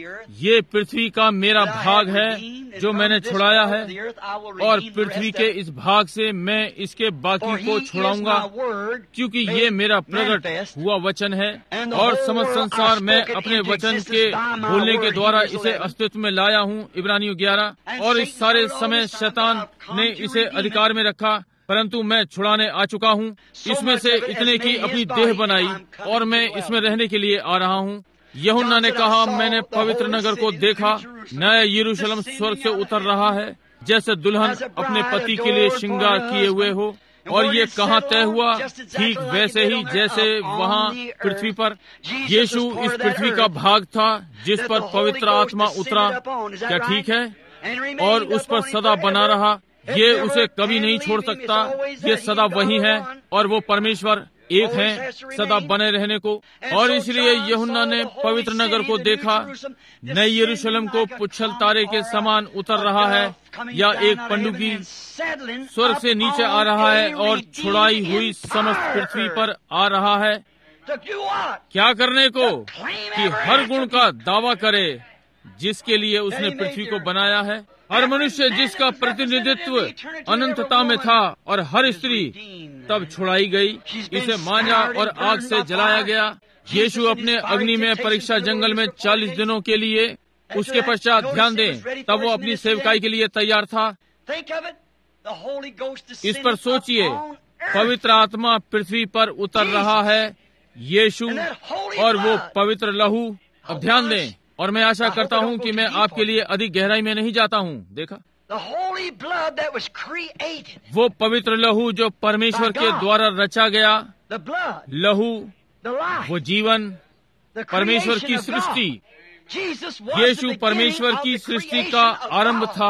ये पृथ्वी का मेरा भाग है जो मैंने छुड़ाया है, और पृथ्वी के इस भाग से मैं इसके बाकी को छुड़ाऊंगा, क्योंकि ये मेरा प्रकट हुआ वचन है, और समस्त संसार मैं अपने वचन के बोलने के द्वारा इसे अस्तित्व में लाया हूँ। इब्रानियों ग्यारह। और इस सारे समय शैतान ने इसे अधिकार में रखा, परंतु मैं छुड़ाने आ चुका हूँ। इसमें से इतने की अपनी देह बनाई, और मैं इसमें रहने के लिए आ रहा हूँ। यूहन्ना ने कहा, मैंने पवित्र नगर को देखा, नया यरूशलेम स्वर्ग से उतर रहा है, जैसे दुल्हन अपने पति के लिए श्रृंगार किए हुए हो। और ये कहाँ तय हुआ? ठीक वैसे ही जैसे वहाँ पृथ्वी पर। यीशु इस पृथ्वी का भाग था जिस पर पवित्र आत्मा उतरा। क्या ठीक है? और उस पर सदा बना रहा। ये उसे कभी नहीं छोड़ सकता। ये सदा वही है, और वो परमेश्वर एक है सदा बने रहने को। और इसलिए यूहन्ना ने पवित्र नगर को देखा, नए यरूशलेम को पुच्छल तारे के समान उतर रहा है, या एक पनडुब्बी स्वर्ग से नीचे आ रहा है और छुड़ाई हुई समस्त पृथ्वी पर आ रहा है। क्या करने को? कि हर गुण का दावा करे जिसके लिए उसने पृथ्वी को बनाया है। हर मनुष्य जिसका प्रतिनिधित्व अनंतता में था, और हर स्त्री तब छुड़ाई गई, इसे मांझा और आग से जलाया गया। यीशु अपने अग्नि में परीक्षा जंगल में चालीस दिनों के लिए, उसके पश्चात ध्यान दें, तब वो अपनी सेवकाई के लिए तैयार था। इस पर सोचिए, पवित्र आत्मा पृथ्वी पर उतर रहा है, यीशु और वो पवित्र लहू। अब ध्यान दें, और मैं आशा करता हूँ कि मैं आपके लिए अधिक गहराई में नहीं जाता हूँ। देखा, वो पवित्र लहू जो परमेश्वर के द्वारा रचा गया लहू, वो जीवन, परमेश्वर की सृष्टि। यीशु परमेश्वर की सृष्टि का आरंभ था।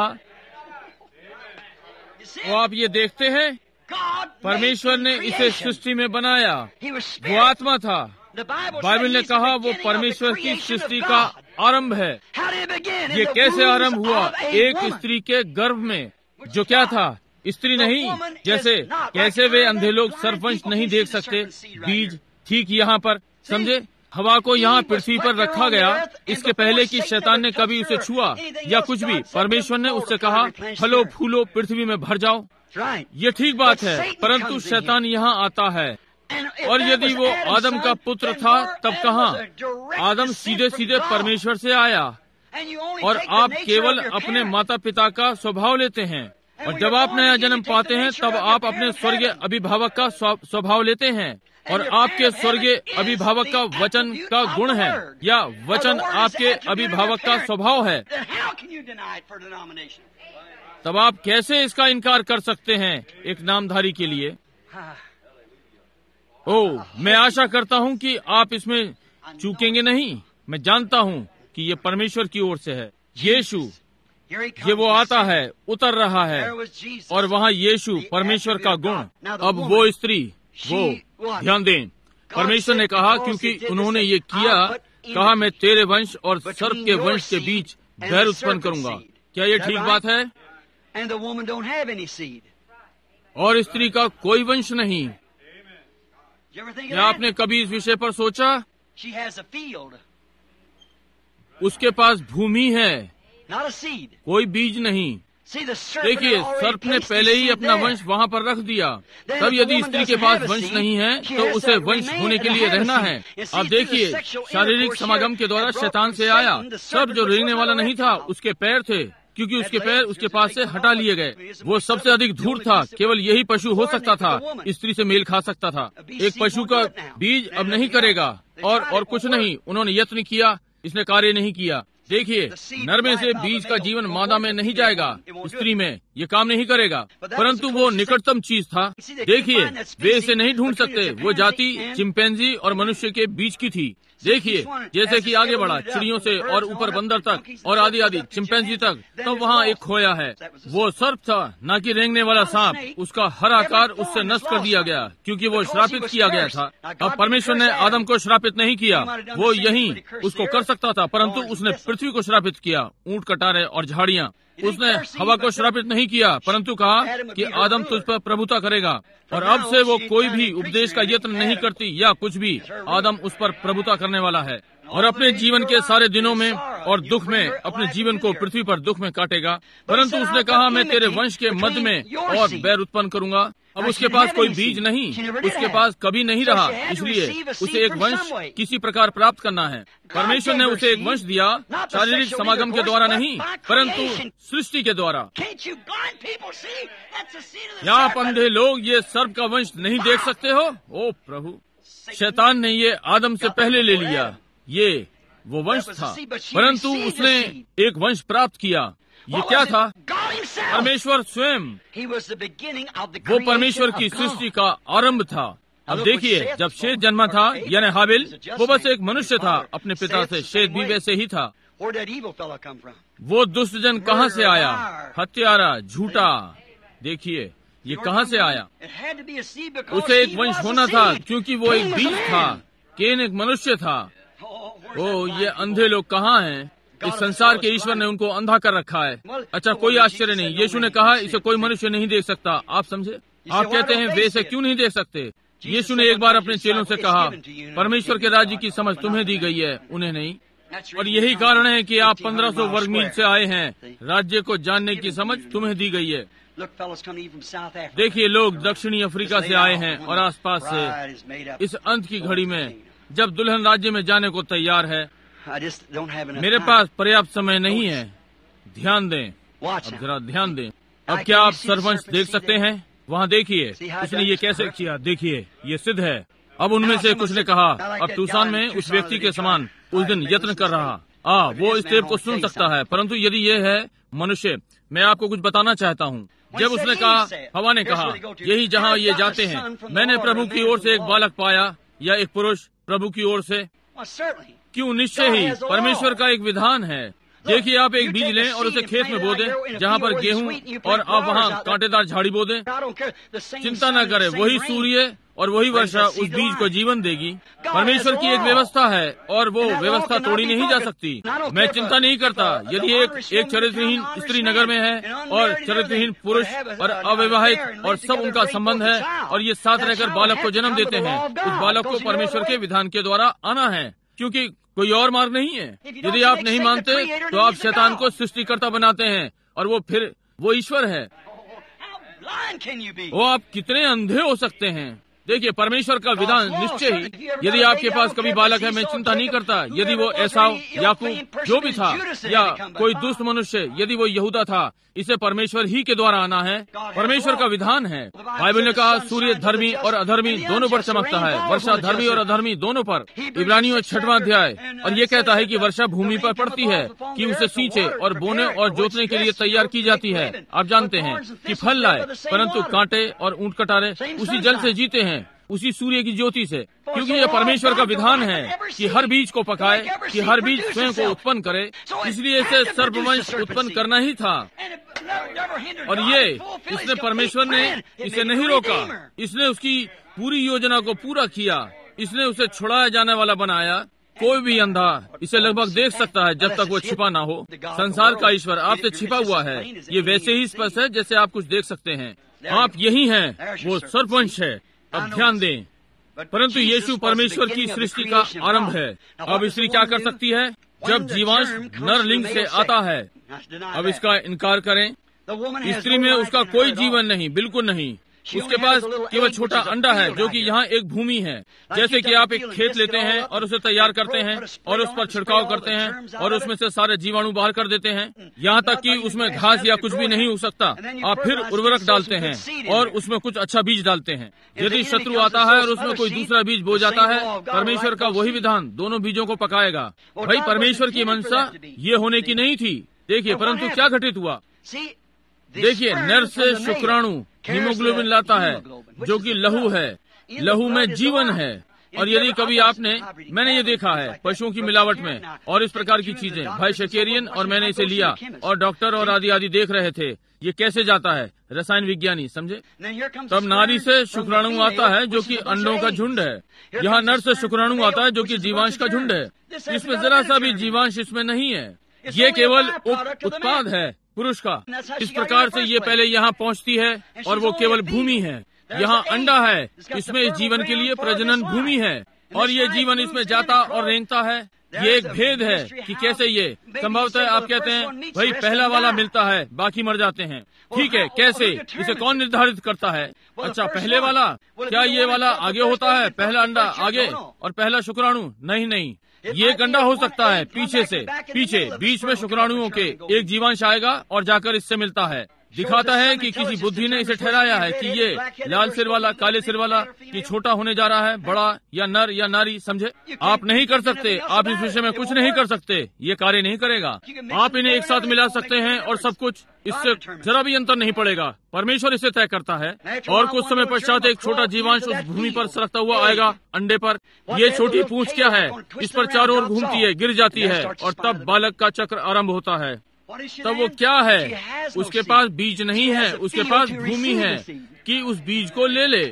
वो आप ये देखते हैं, परमेश्वर ने इसे सृष्टि में बनाया। वो आत्मा था। बाइबल ने कहा वो परमेश्वर की सृष्टि का आरंभ है। ये कैसे आरंभ हुआ? एक स्त्री के गर्भ में, जो क्या था? स्त्री नहीं। जैसे कैसे वे अंधे लोग सर्पवंश नहीं देख सकते, बीज ठीक यहाँ पर, समझे? हवा को यहाँ पृथ्वी पर रखा गया, इसके पहले कि शैतान ने कभी उसे छुआ या कुछ भी। परमेश्वर ने उससे कहा, फलो फूलो, पृथ्वी में भर जाओ। ये ठीक बात है, परंतु शैतान यहाँ आता है। और यदि वो आदम का पुत्र था, तब कहाँ? आदम सीधे सीधे परमेश्वर से आया, और आप केवल अपने माता पिता का स्वभाव लेते हैं। और जब आप नया जन्म पाते हैं, तब आप अपने स्वर्गीय अभिभावक का स्वभाव लेते हैं, और आपके स्वर्गीय अभिभावक का वचन का गुण है, या वचन आपके अभिभावक का स्वभाव है। तब आप कैसे इसका इनकार कर सकते हैं एक नामधारी के लिए? ओ, मैं आशा करता हूँ कि आप इसमें चूकेंगे नहीं। मैं जानता हूँ कि ये परमेश्वर की ओर से है। यीशु, ये वो आता है, उतर रहा है, और वहाँ यीशु परमेश्वर का गुण। अब वो स्त्री, वो ध्यान दें, परमेश्वर ने कहा, क्योंकि उन्होंने ये किया, कहा मैं तेरे वंश और सर्प के वंश के बीच बैर उत्पन्न करूंगा। क्या ये ठीक बात है? और स्त्री का कोई वंश नहीं। क्या आपने कभी इस विषय पर सोचा? उसके पास भूमि है, कोई बीज नहीं। देखिए, सर्प ने पहले ही अपना वंश वहाँ पर रख दिया। तब यदि स्त्री के पास वंश नहीं है तो उसे वंश होने के लिए रहना है। अब देखिए, शारीरिक समागम के द्वारा शैतान से आया। सर्प जो रेंगने वाला नहीं था, उसके पैर थे, क्योंकि उसके पैर उसके पास से हटा लिए गए। वो सबसे अधिक धूर्त था। केवल यही पशु हो सकता था, स्त्री से मेल खा सकता था। एक पशु का बीज अब नहीं करेगा, और और कुछ नहीं। उन्होंने यत्न किया, इसने कार्य नहीं किया। देखिए, नर में से बीज का जीवन मादा में नहीं जाएगा, स्त्री में ये काम नहीं करेगा। परंतु वो निकटतम चीज था। देखिए, वे इसे नहीं ढूंढ सकते। वो जाति चिंपैंजी और मनुष्य के बीच की थी। देखिए, जैसे कि आगे बढ़ा चिड़ियों से और ऊपर बंदर तक और आदि आदि चिंपैंजी तक, तब तो वहाँ एक खोया है। वो सर्प था, न कि रेंगने वाला सांप। उसका हर आकार उससे नष्ट कर दिया गया, क्योंकि वो श्रापित किया गया था। अब परमेश्वर ने आदम को श्रापित नहीं किया। वो यही उसको कर सकता था, परंतु उसने पृथ्वी को श्रापित किया, ऊंट कटारे और झाड़ियाँ। उसने हवा को श्रापित नहीं किया, परंतु कहा कि आदम तुझ पर प्रभुता करेगा। और अब से वो कोई भी उपदेश का यत्न नहीं करती या कुछ भी। आदम उस पर प्रभुता करने वाला है, और अपने जीवन के सारे दिनों में और दुख में अपने जीवन को पृथ्वी पर दुख में काटेगा। परंतु उसने कहा, मैं तेरे वंश के मध्य में और बैर उत्पन्न करूंगा। अब उसके पास कोई बीज नहीं, उसके पास कभी नहीं रहा, इसलिए उसे एक वंश किसी प्रकार प्राप्त करना है। परमेश्वर ने उसे एक वंश दिया, शारीरिक समागम के द्वारा नहीं, परंतु सृष्टि के द्वारा। क्या आप अंधे लोग ये सर्प का वंश नहीं देख सकते हो? ओ प्रभु, शैतान ने ये आदम से पहले ले लिया। ये वो वंश था, परंतु उसने एक वंश प्राप्त किया। ये क्या था? परमेश्वर स्वयं। वो परमेश्वर की सृष्टि का आरंभ था। अब देखिए, जब शेत जन्मा था, यानी हाबिल, वो बस एक मनुष्य था अपने पिता से। शेत भी वैसे ही था। वो दुष्ट जन कहाँ से आया? हत्यारा, झूठा। देखिए, ये कहाँ से आया? उसे एक वंश होना था, क्योंकि वो एक बीज था। केन एक मनुष्य था। ओ, ये अंधे लोग कहाँ हैं? इस संसार के ईश्वर ने उनको अंधा कर रखा है। अच्छा, कोई आश्चर्य नहीं। यीशु ने कहा, इसे कोई मनुष्य नहीं देख सकता। आप समझे? आप कहते हैं वे इसे क्यों नहीं देख सकते? यीशु ने एक बार अपने चेलों से कहा, परमेश्वर के राज्य की समझ तुम्हें दी गई है, उन्हें नहीं। और यही कारण है कि आप पंद्रह सौ वर्ग मील से आए हैं। राज्य को जानने की समझ तुम्हें दी गई है। देखिए, लोग दक्षिणी अफ्रीका से आए हैं और आसपास से। इस अंत की घड़ी में, जब दुल्हन राज्य में जाने को तैयार है, मेरे पास पर्याप्त समय नहीं है। ध्यान दें, अब जरा ध्यान दें। अब क्या आप सर्वंश देख सकते हैं? वहाँ देखिए, उसने ये कैसे किया। देखिए, ये सिद्ध है। अब उनमें से कुछ ने कहा, अब तुसान में उस व्यक्ति के समान उस दिन यत्न कर रहा। आ, वो इस टेप को सुन सकता है, परंतु यदि ये है मनुष्य, मैं आपको कुछ बताना चाहता हूँ। जब उसने कहा, हवा ने कहा, यही जहाँ ये जाते हैं, मैंने प्रभु की ओर से एक बालक पाया, या एक पुरुष प्रभु की ओर से। क्यों? निश्चय ही परमेश्वर का एक विधान है। देखिए, आप एक बीज लें और उसे खेत में बो दें, जहाँ पर गेहूं, और आप वहाँ कांटेदार झाड़ी बो दें। चिंता न करें, वही सूर्य और वही वर्षा उस बीज को जीवन देगी। परमेश्वर की एक व्यवस्था है, और वो व्यवस्था तोड़ी नहीं जा सकती। मैं चिंता नहीं करता यदि एक एक चरित्रहीन स्त्री नगर में है और चरित्रहीन पुरुष और अविवाहित और सब उनका संबंध है, और ये साथ रहकर बालक को जन्म देते हैं। उस बालक को परमेश्वर के विधान के द्वारा आना है, क्योंकि कोई और मार्ग नहीं है। यदि आप नहीं मानते तो आप शैतान को सृष्टिकर्ता बनाते हैं, और वो फिर वो ईश्वर है। वो आप कितने अंधे हो सकते हैं। देखिए, परमेश्वर का विधान निश्चय ही। यदि आपके पास कभी बालक है, मैं चिंता नहीं करता यदि वो एसाव, याकूब, जो भी था, या कोई दुष्ट मनुष्य, यदि वो यहूदा था, इसे परमेश्वर ही के द्वारा आना है। परमेश्वर का विधान है। बाइबल ने कहा, सूर्य धर्मी और अधर्मी दोनों पर चमकता है, वर्षा धर्मी और अधर्मी दोनों पर। इब्रानियों छठवां अध्याय, और ये कहता है कि वर्षा भूमि पर पड़ती है कि उसे सींचे और बोने और जोतने के लिए तैयार की जाती है। आप जानते हैं कि फल लाए, परंतु कांटे और ऊंट कटारे उसी जल से जीते हैं, उसी सूर्य की ज्योति से। क्योंकि यह परमेश्वर का विधान है कि हर बीज को पकाए, कि हर बीज स्वयं को उत्पन्न करे। इसलिए इसे सर्ववंश उत्पन्न करना ही था। और ये इसने परमेश्वर ने इसे नहीं रोका। इसने उसकी पूरी योजना को पूरा किया। इसने उसे छुड़ाया जाने वाला बनाया। कोई भी अंधा इसे लगभग देख सकता है जब तक वो छिपा ना हो। संसार का ईश्वर आपसे छिपा हुआ है, ये वैसे ही स्पष्ट है जैसे आप कुछ देख सकते हैं। आप यही हैं, वो सरपंच है। अब ध्यान दें, परंतु यीशु परमेश्वर की सृष्टि का आरंभ है। अब स्त्री क्या कर सकती है? जब जीवांश नर लिंग से आता है, अब इसका इनकार करें। स्त्री में उसका कोई जीवन नहीं, बिल्कुल नहीं। उसके पास केवल छोटा अंडा है जो कि यहाँ एक भूमि है। जैसे कि आप एक खेत लेते हैं और उसे तैयार करते हैं और उस पर छिड़काव करते हैं और उसमें से सारे जीवाणु बाहर कर देते हैं, यहाँ तक कि उसमें घास या कुछ भी नहीं हो सकता। आप फिर उर्वरक डालते हैं और उसमें कुछ अच्छा बीज डालते हैं। यदि शत्रु आता है और उसमें कोई दूसरा बीज बो जाता है, परमेश्वर का वही विधान दोनों बीजों को पकाएगा। भाई, परमेश्वर की मंशा ये होने की नहीं थी। देखिए, परंतु क्या घटित हुआ? देखिए, नर से शुक्राणु हीमोग्लोबिन लाता है जो कि लहू है। लहू में जीवन है। और यदि कभी आपने, मैंने ये देखा है पशुओं की मिलावट में और इस प्रकार की चीजें, भाई शेकेरियन और मैंने इसे लिया और डॉक्टर और आदि आदि देख रहे थे ये कैसे जाता है, रसायन विज्ञानी, समझे। तब नारी से शुक्राणु आता है जो कि अंडों का झुंड है। यहाँ नर से शुक्राणु आता है जो कि जीवांश का झुंड है। इसमें जरा सा भी जीवांश इसमें नहीं है। ये केवल उत्पाद है पुरुष का। इस प्रकार से ये पहले यहाँ पहुँचती है और वो केवल भूमि है। यहाँ अंडा है, इसमें इस जीवन के लिए प्रजनन भूमि है और ये जीवन इसमें जाता और रेंगता है। ये एक भेद है कि कैसे ये संभवतः आप कहते हैं भाई पहला वाला मिलता है, बाकी मर जाते हैं। ठीक है, कैसे? इसे कौन निर्धारित करता है? अच्छा, पहले वाला, क्या ये वाला आगे होता है? पहला अंडा आगे और पहला शुक्राणु? नहीं नहीं, ये एक अंडा हो सकता है पीछे से, पीछे बीच में शुक्राणुओं के एक जीवांश आएगा और जाकर इससे मिलता है। दिखाता है कि किसी बुद्धि ने इसे ठहराया है कि ये लाल सिर वाला, काले सिर वाला, कि छोटा होने जा रहा है, बड़ा या नर या नारी, समझे। आप नहीं कर सकते, आप इस विषय में कुछ नहीं कर सकते, ये कार्य नहीं करेगा। आप इन्हें एक साथ मिला सकते हैं और सब कुछ, इससे जरा भी अंतर नहीं पड़ेगा। परमेश्वर इसे तय करता है। और कुछ समय पश्चात एक छोटा जीवांश उस भूमि पर सरकता हुआ आएगा, अंडे पर। ये छोटी पूंछ क्या है? इस पर चारों ओर घूमती है, गिर जाती है और तब बालक का चक्र आरंभ होता है। तब वो क्या है? उसके पास बीज नहीं है, उसके पास भूमि है कि उस बीज को ले ले।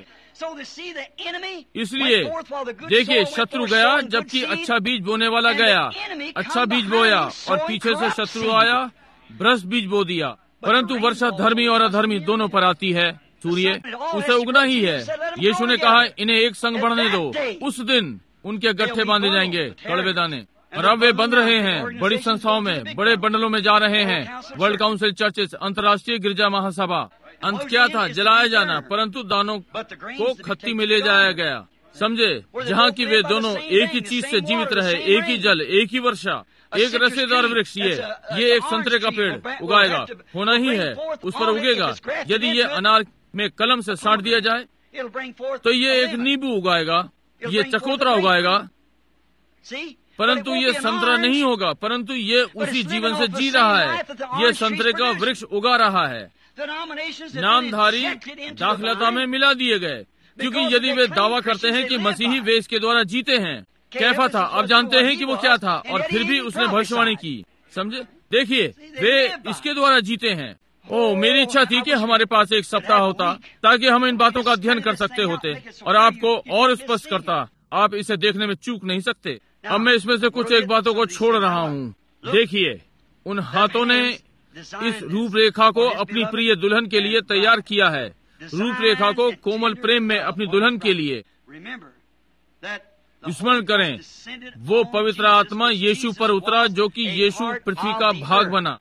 इसलिए देखिए, शत्रु गया जबकि अच्छा बीज बोने वाला गया, अच्छा बीज बोया और पीछे से शत्रु आया, भ्रष्ट बीज बो दिया। परंतु वर्षा धर्मी और अधर्मी दोनों पर आती है। सूर्य उसे उगना ही है। यीशु ने कहा इन्हें एक संग बढ़ने दो, उस दिन उनके गट्ठे बांधे जाएंगे, कड़वे दाने। और अब वे बंध रहे हैं, बड़ी संस्थाओं में, बड़े बंडलों में जा रहे हैं। वर्ल्ड काउंसिल चर्चेस, अंतर्राष्ट्रीय गिरजा महासभा। अंत क्या था? जलाया जाना, परंतु दानों को खत्ती में ले जाया गया, समझे, जहाँ की वे दोनों एक ही चीज से जीवित रहे, एक ही जल, एक ही वर्षा, एक रसेदार वृक्ष। ये ये एक संतरे का पेड़ उगाएगा, होना ही है, उस पर उगेगा। यदि ये अनार में कलम से साट दिया जाए तो ये एक नींबू उगाएगा, ये चकोतरा उगाएगा। परंतु ये संतरा नहीं होगा, परंतु ये उसी जीवन से जी रहा है। ये संतरे का वृक्ष उगा रहा है। नामधारी दाखलता में मिला दिए गए, क्योंकि यदि वे दावा करते हैं कि मसीही वे इसके द्वारा जीते हैं। कैफा था, अब जानते हैं कि वो क्या था, और फिर भी उसने भविष्यवाणी की, समझे। देखिए, वे इसके द्वारा जीते हैं। ओ, मेरी इच्छा थी कि हमारे पास एक सप्ताह होता ताकि हम इन बातों का अध्ययन कर सकते होते और आपको और स्पष्ट करता। आप इसे देखने में चूक नहीं सकते। अब मैं इसमें से कुछ एक बातों को छोड़ रहा हूँ। देखिए, उन हाथों ने इस रूपरेखा को अपनी प्रिय दुल्हन के लिए तैयार किया है। रूपरेखा को कोमल प्रेम में अपनी दुल्हन के लिए। स्मरण करें, वो पवित्र आत्मा यीशु पर उतरा जो कि यीशु पृथ्वी का भाग बना।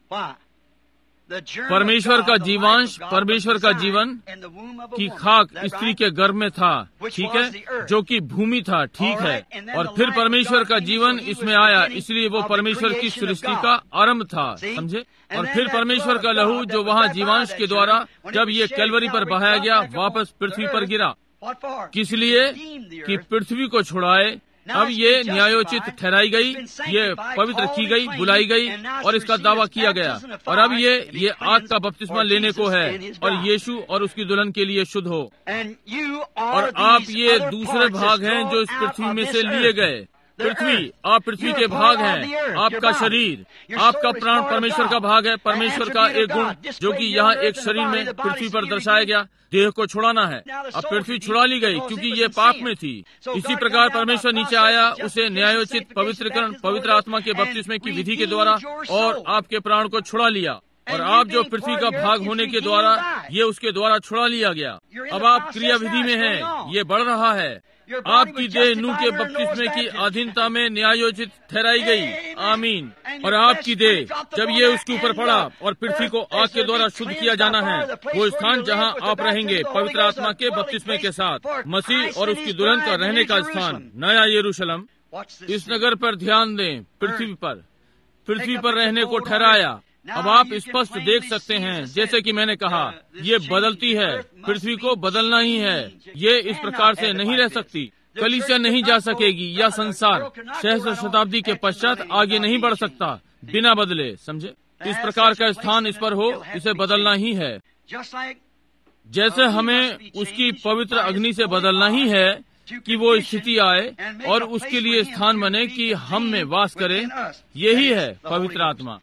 परमेश्वर का जीवांश, परमेश्वर का जीवन की खाक स्त्री के गर्भ में था, ठीक है, जो कि भूमि था, ठीक है। और फिर परमेश्वर का जीवन इसमें आया, इसलिए वो परमेश्वर की सृष्टि का आरंभ था, समझे। और फिर परमेश्वर का लहू जो वहाँ जीवांश के द्वारा जब ये कैलवरी पर बहाया गया, वापस पृथ्वी पर गिरा। किस लिए? कि पृथ्वी को छुड़ाए। अब ये न्यायोचित ठहराई गई, ये पवित्र की गई, बुलाई गई और इसका दावा किया गया। और अब ये ये आग का बपतिस्मा लेने को है और यीशु और उसकी दुल्हन के लिए शुद्ध हो। और आप ये दूसरे भाग हैं जो इस पृथ्वी में से लिए गए। पृथ्वी, आप पृथ्वी के भाग हैं। आपका शरीर, आपका प्राण परमेश्वर का भाग है, परमेश्वर का एक गुण जो कि यहाँ एक शरीर में पृथ्वी पर दर्शाया गया। देह को छुड़ाना है। अब पृथ्वी छुड़ा ली गई क्योंकि ये पाप में थी। इसी प्रकार परमेश्वर नीचे आया, उसे न्यायोचित पवित्रकरण पवित्र आत्मा के बपतिस्मे की विधि के द्वारा और आपके प्राण को छुड़ा लिया। और आप जो पृथ्वी का भाग होने के द्वारा ये उसके द्वारा छुड़ा लिया गया। अब आप क्रिया विधि में हैं, ये बढ़ रहा है। आपकी देह नूह के बपतिस्मे की अधीनता में न्यायोचित ठहराई गई। आमीन। और आपकी देह जब ये उसके ऊपर पड़ा और पृथ्वी को आग के द्वारा शुद्ध किया जाना है, वो स्थान जहाँ आप रहेंगे पवित्र आत्मा के बपतिस्मे के साथ, मसीह और उसकी दुल्हन का रहने का स्थान, नया यरूशलेम। इस नगर पर ध्यान दें। पृथ्वी पर पृथ्वी पर रहने को ठहराया। अब आप स्पष्ट देख सकते हैं, जैसे कि मैंने कहा, ये बदलती है। पृथ्वी को बदलना ही है। ये इस प्रकार से नहीं रह सकती। कलीसिया नहीं जा सकेगी या संसार सहस्त्र शताब्दी के पश्चात आगे नहीं बढ़ सकता बिना बदले। समझे? इस प्रकार का स्थान इस पर हो, इसे बदलना ही है। जैसे हमें उसकी पवित्र अग्नि से बदलना ही है कि वो स्थिति आए और उसके लिए स्थान बने कि हम में वास करे। यही है पवित्र आत्मा।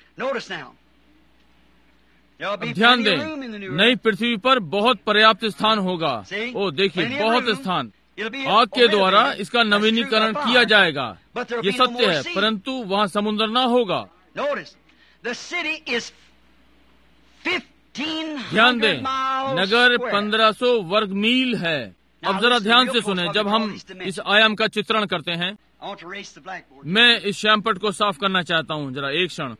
अब ध्यान दें, नई पृथ्वी पर बहुत पर्याप्त स्थान होगा। ओ देखिए, बहुत स्थान। आग के द्वारा इसका नवीनीकरण किया जाएगा, ये सत्य है, परंतु वहाँ समुद्र ना होगा। ध्यान दें, नगर पंद्रह सौ वर्ग मील है। अब जरा ध्यान से सुने। जब हम इस आयाम का चित्रण करते हैं, मैं इस श्यामपट को साफ करना चाहता हूँ। जरा एक क्षण।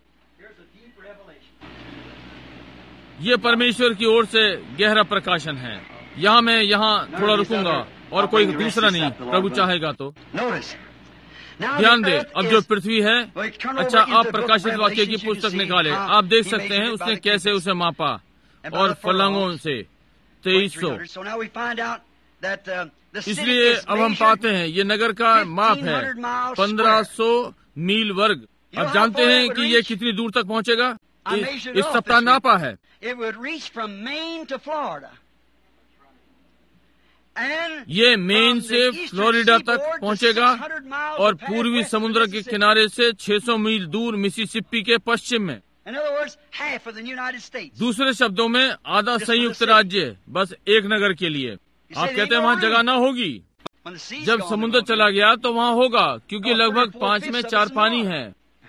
ये परमेश्वर की ओर से गहरा प्रकाशन है। यहाँ मैं यहाँ थोड़ा रुकूंगा और कोई दूसरा नहीं, प्रभु चाहेगा तो। ध्यान दे, अब जो पृथ्वी है, अच्छा आप प्रकाशित वाक्य की पुस्तक निकाले, आप देख सकते हैं उसने कैसे उसे मापा और फलांगों से तेईस सौ। इसलिए अब हम पाते हैं ये नगर का माप है पंद्रह सौ मील वर्ग। अब जानते हैं कि ये कितनी दूर तक पहुँचेगा? इस सप्ताह नापा है। ये मेन से फ्लोरिडा तक पहुंचेगा और पूर्वी समुद्र के किनारे से छह सौ मील दूर मिसिसिपी के पश्चिम में। दूसरे शब्दों में आधा संयुक्त राज्य बस एक नगर के लिए। आप कहते हैं वहाँ जगह ना होगी। जब समुद्र चला गया तो वहाँ होगा, क्योंकि लगभग पाँच में चार पानी है।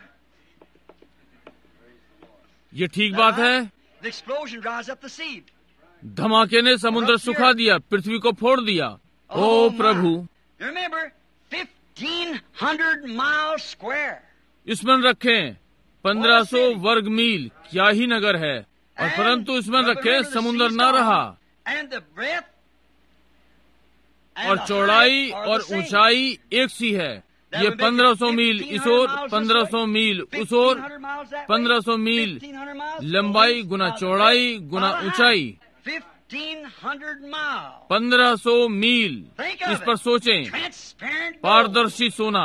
ये ठीक बात है। धमाके ने समुद्र सुखा दिया, पृथ्वी को फोड़ दिया। ओ प्रभु, स्मरण रखें पंद्रह सौ वर्ग मील क्या ही नगर है। और परंतु स्मरण रखें समुद्र न रहा, और चौड़ाई और ऊंचाई एक सी है। ये पंद्रह सौ मील इस ओर, पंद्रह सौ मील उस ओर, पंद्रह सौ मील लंबाई गुना चौड़ाई गुना ऊंचाई, पंद्रह सौ मील। इस पर सोचें, पारदर्शी सोना।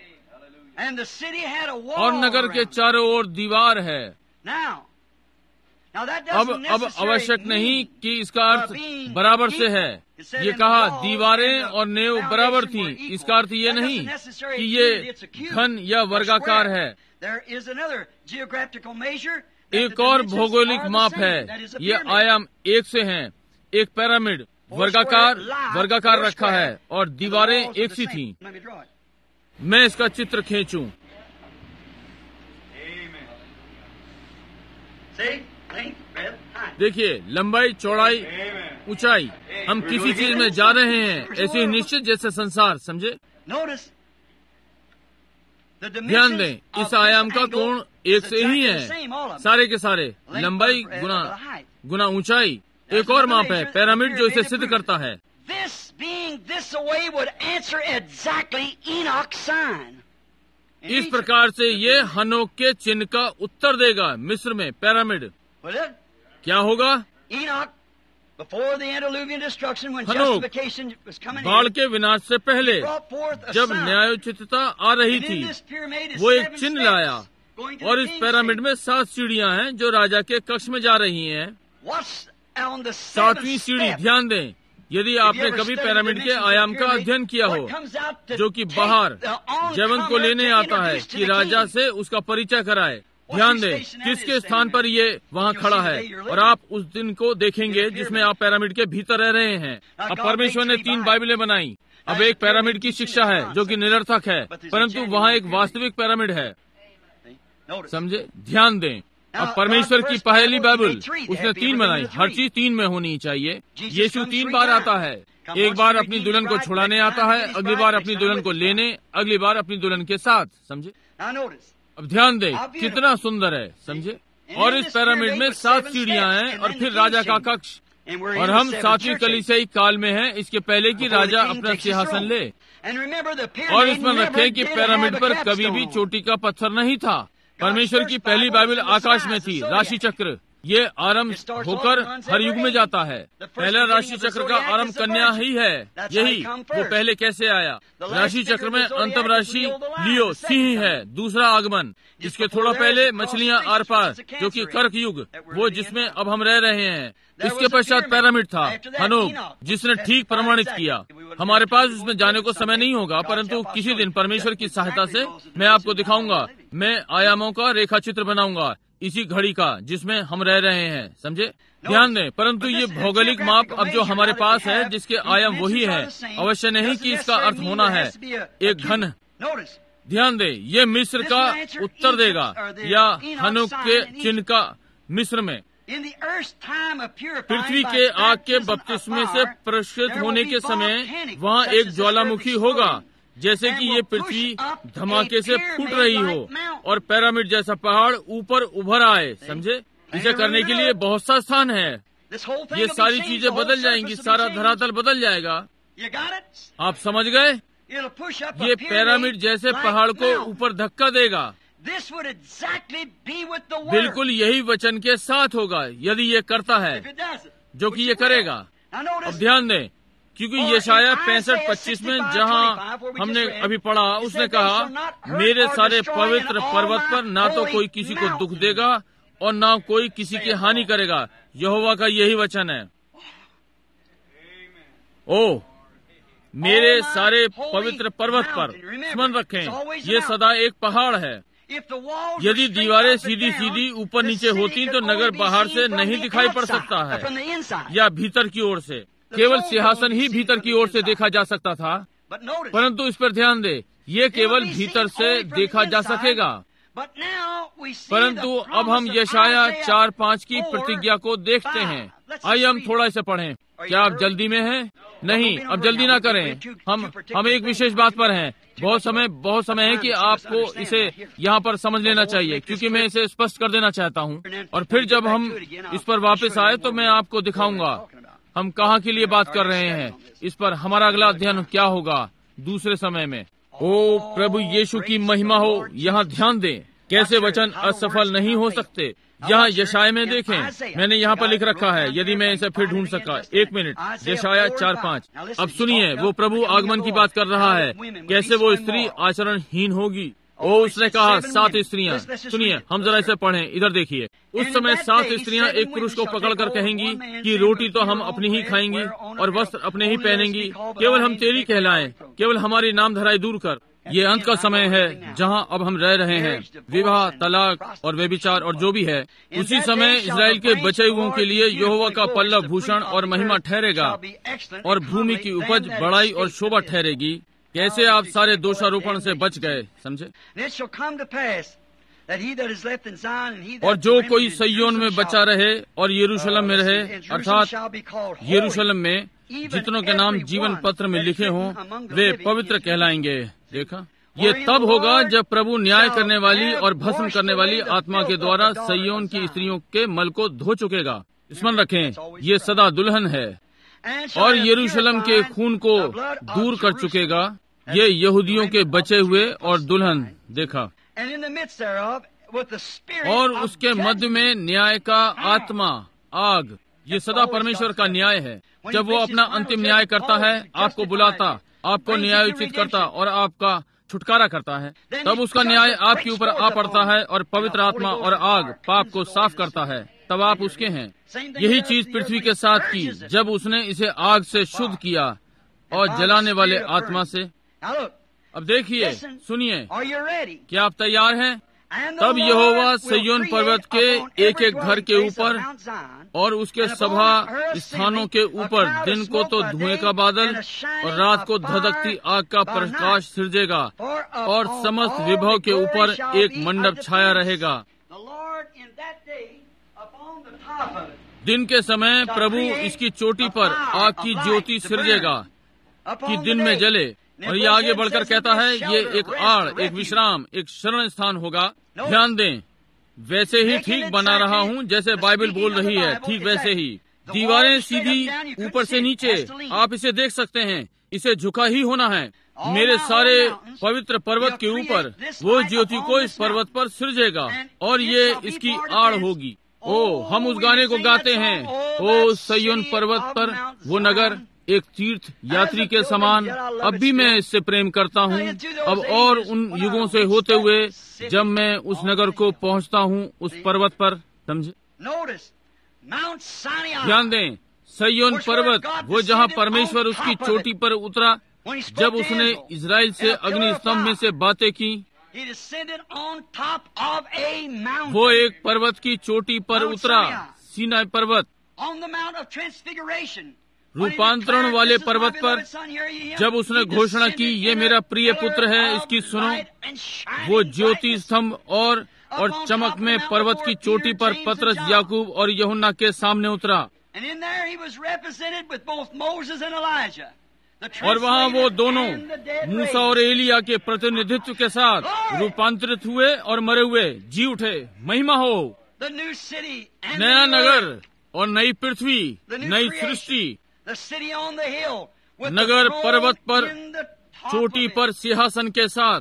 और नगर के चारों ओर दीवार है। अब अब आवश्यक नहीं कि इसका अर्थ बराबर से है। ये कहा दीवारें और नेव बराबर थी। इसका अर्थ ये नहीं कि ये घन या वर्गाकार है। एक और भौगोलिक माप है। ये आयाम एक से हैं। एक पिरामिड वर्गाकार वर्गाकार रखा है और दीवारें एक सी थीं। मैं इसका चित्र खींचूं। देखिए, लंबाई चौड़ाई ऊंचाई। हम किसी चीज में जा रहे हैं ऐसे ही निश्चित जैसे संसार। समझे? ध्यान दें, इस आयाम का कोण एक से ही है, सारे के सारे। लंबाई गुना गुना ऊंचाई। एक और माप है पिरामिड जो इसे सिद्ध करता है। इस प्रकार से ये हनोक के चिन्ह का उत्तर देगा। मिस्र में पिरामिड क्या होगा? हनोक बाढ़ के विनाश से पहले जब न्यायोचितता आ रही थी, वो एक चिन्ह लाया। और इस पिरामिड में सात सीढ़ियां हैं जो राजा के कक्ष में जा रही हैं। सातवीं सीढ़ी, ध्यान दें, यदि आपने कभी पिरामिड के आयाम का अध्ययन किया हो, जो कि बाहर जैवंत को लेने आता है कि राजा से उसका परिचय कराए, ध्यान दें किसके स्थान पर ये वहाँ खड़ा है, और आप उस दिन को देखेंगे जिसमें आप पिरामिड के भीतर रह रहे हैं। अब परमेश्वर ने तीन बाइबलें बनाई। अब एक पिरामिड की शिक्षा है जो कि निरर्थक है, परंतु वहाँ एक वास्तविक पिरामिड है। समझे? ध्यान दें। अब परमेश्वर की पहली बाइबल उसने तीन बनाई। हर चीज तीन में होनी चाहिए। यीशु तीन बार आता है। एक बार अपनी दुल्हन को छुड़ाने आता है, अगली बार अपनी दुल्हन को लेने, अगली बार अपनी दुल्हन के साथ। समझे? अब ध्यान दें कितना सुंदर है। समझे? और इस पिरामिड में सात सीढ़ियां हैं और फिर राजा का कक्ष, और हम सातवीं कलीसियाई काल में हैं, इसके पहले कि राजा अपना सिंहासन ले। और इसमें रखें कि पिरामिड पर कभी भी चोटी का पत्थर नहीं था। परमेश्वर की पहली बाइबल आकाश में थी। राशि चक्र ये आरंभ होकर हर युग में जाता है। पहला राशि चक्र का आरंभ कन्या ही है। यही वो पहले कैसे आया। राशि चक्र में अंतिम राशि लियो सिंह है। दूसरा आगमन, इसके थोड़ा पहले मछलियां आर पार, जो कि कर्क युग, वो जिसमें अब हम रह रहे हैं। इसके पश्चात पिरामिड था, हनोक, जिसने ठीक प्रमाणित किया। हमारे पास उसमें जाने को समय नहीं होगा, परंतु किसी दिन परमेश्वर की सहायता से मैं आपको दिखाऊंगा। मैं आयामों का रेखा चित्र बनाऊंगा इसी घड़ी का जिसमें हम रह रहे हैं। समझे? ध्यान दें, परंतु ये भौगोलिक माप अब जो हमारे पास है, जिसके आयाम वही है, अवश्य नहीं कि इसका अर्थ होना है एक घन। ध्यान दें, ये मिस्र का उत्तर देगा या हनोक के चिन्ह का मिस्र में। पृथ्वी के आग के बपतिस्मे से प्रशुद्ध होने के समय वहाँ एक ज्वालामुखी होगा, जैसे कि ये पृथ्वी धमाके से फूट रही हो और पिरामिड जैसा पहाड़ ऊपर उभर आए। समझे? इसे करने के लिए बहुत सा स्थान है। ये सारी चीजें बदल जाएंगी, सारा धरातल बदल जाएगा। आप समझ गए? ये पिरामिड जैसे पहाड़ को ऊपर धक्का देगा। बिल्कुल यही वचन के साथ होगा यदि ये करता है, जो कि ये करेगा। अब ध्यान दें, क्योंकि यशाया पैंसठ पच्चीस में जहाँ हमने अभी पढ़ा, उसने कहा मेरे सारे पवित्र पर्वत पर ना तो कोई किसी को दुख देगा और ना कोई किसी की हानि करेगा। यहोवा का यही वचन है। ओ मेरे सारे पवित्र पर्वत पर, स्मरण रखें ये सदा एक पहाड़ है। यदि दीवारें सीधी सीधी ऊपर नीचे होती तो नगर बाहर से नहीं दिखाई पड़ सकता है या भीतर की ओर से। केवल सिंहासन ही भीतर की ओर से देखा जा सकता था, परंतु इस पर ध्यान दे, ये केवल भीतर से देखा जा सकेगा। परंतु अब हम यशाया चार पाँच की प्रतिज्ञा को देखते हैं। आइए हम थोड़ा इसे पढ़ें। क्या आप जल्दी में हैं? नहीं, अब जल्दी ना करें। हम हम एक विशेष बात पर हैं। बहुत समय बहुत समय है कि आपको इसे यहाँ पर समझ लेना चाहिए, क्योंकि मैं इसे स्पष्ट कर देना चाहता हूँ। और फिर जब हम इस पर वापस आए तो मैं आपको दिखाऊंगा हम कहाँ के लिए बात कर रहे हैं। इस पर हमारा अगला अध्ययन क्या होगा दूसरे समय में। ओ प्रभु यीशु की महिमा हो। यहाँ ध्यान दें कैसे वचन असफल नहीं हो सकते। यहाँ यशाया में देखें, मैंने यहाँ पर लिख रखा है, यदि मैं इसे फिर ढूंढ सका। एक मिनट, यशाया चार पाँच। अब सुनिए, वो प्रभु आगमन की बात कर रहा है, कैसे वो स्त्री आचरणहीन होगी। ओ उसने कहा सात स्त्रियाँ। सुनिए, हम जरा इसे पढ़ें। इधर देखिए, उस समय सात स्त्रियाँ एक पुरुष को पकड़कर कहेंगी कि रोटी तो हम अपनी ही खाएंगी और वस्त्र अपने ही पहनेंगी, केवल हम तेरी कहलाएं, केवल हमारी नाम धराई दूर कर। ये अंत का समय है जहाँ अब हम रह रहे हैं। विवाह, तलाक और व्यभिचार और जो भी है, उसी समय इस्राएल के बचे हुओं के लिए यहोवा का पल्लव भूषण और महिमा ठहरेगा और भूमि की उपज बड़ाई और शोभा ठहरेगी। कैसे आप सारे दोषारोपण से बच गए। समझे? और जो कोई सय्योन में बचा रहे और यरूशलेम में रहे, अर्थात यरूशलेम में जितनों के नाम जीवन पत्र में लिखे हों, वे पवित्र कहलाएंगे। देखा, ये तब होगा जब प्रभु न्याय करने वाली और भस्म करने वाली आत्मा के द्वारा सय्योन की स्त्रियों के मल को धो चुकेगा। स्मरण रखें, ये सदा दुल्हन है और यरूशलेम के खून को दूर कर चुकेगा। ये यहूदियों के बचे हुए और दुल्हन। देखा, और उसके मध्य में न्याय का आत्मा, आग। ये सदा परमेश्वर का न्याय है। जब वो अपना अंतिम न्याय करता है, आपको बुलाता, आपको न्यायोचित करता और आपका छुटकारा करता है, तब उसका न्याय आपके ऊपर आ पड़ता है और पवित्र आत्मा और आग पाप को साफ करता है। तब आप उसके हैं। यही चीज पृथ्वी के साथ की जब उसने इसे आग से शुद्ध किया और जलाने वाले आत्मा से। अब देखिए, सुनिए, क्या आप तैयार हैं? तब यहोवा सिय्योन पर्वत के एक एक घर के ऊपर और उसके सभा स्थानों के ऊपर दिन को तो धुएं का बादल और रात को धधकती आग का प्रकाश सिरजेगा और समस्त विभव के ऊपर एक मंडप छाया रहेगा। दिन के समय प्रभु इसकी चोटी पर आग की ज्योति सिरजेगा कि दिन में जले। और ये आगे बढ़कर कहता है, ये एक आड़, एक विश्राम, एक शरण स्थान होगा। ध्यान दें, वैसे ही ठीक बना रहा हूँ जैसे बाइबल बोल रही है, ठीक वैसे ही। दीवारें सीधी ऊपर से नीचे, आप इसे देख सकते हैं, इसे झुका ही होना है। मेरे सारे पवित्र पर्वत के ऊपर वो ज्योति को इस पर्वत पर सिरजेगा और ये इसकी आड़ होगी। ओ, हम उस गाने को गाते हैं, ओ सिय्योन पर्वत पर वो नगर एक तीर्थ यात्री के समान। अब भी मैं इससे प्रेम करता हूँ, अब और उन युगों से होते हुए जब मैं उस नगर को पहुँचता हूँ, उस पर्वत पर। समझे? ध्यान दें, सिय्योन पर्वत, वो जहाँ परमेश्वर उसकी चोटी पर उतरा जब उसने इजराइल से अग्नि स्तंभ में से बातें की। वो एक पर्वत की चोटी पर उतरा, सीनाई पर्वत, रूपांतरण वाले पर्वत पर। जब उसने घोषणा की, ये मेरा प्रिय पुत्र है, इसकी सुनो। वो ज्योति स्तंभ और और चमक में पर्वत की चोटी पर पतरस, याकूब और यूहन्ना के सामने उतरा। और वहाँ वो दोनों मूसा और एलिया के प्रतिनिधित्व के साथ रूपांतरित हुए और मरे हुए जी उठे। महिमा हो। नया नगर और नई पृथ्वी, नई सृष्टि। नगर पर्वत पर चोटी पर सिंहासन के साथ,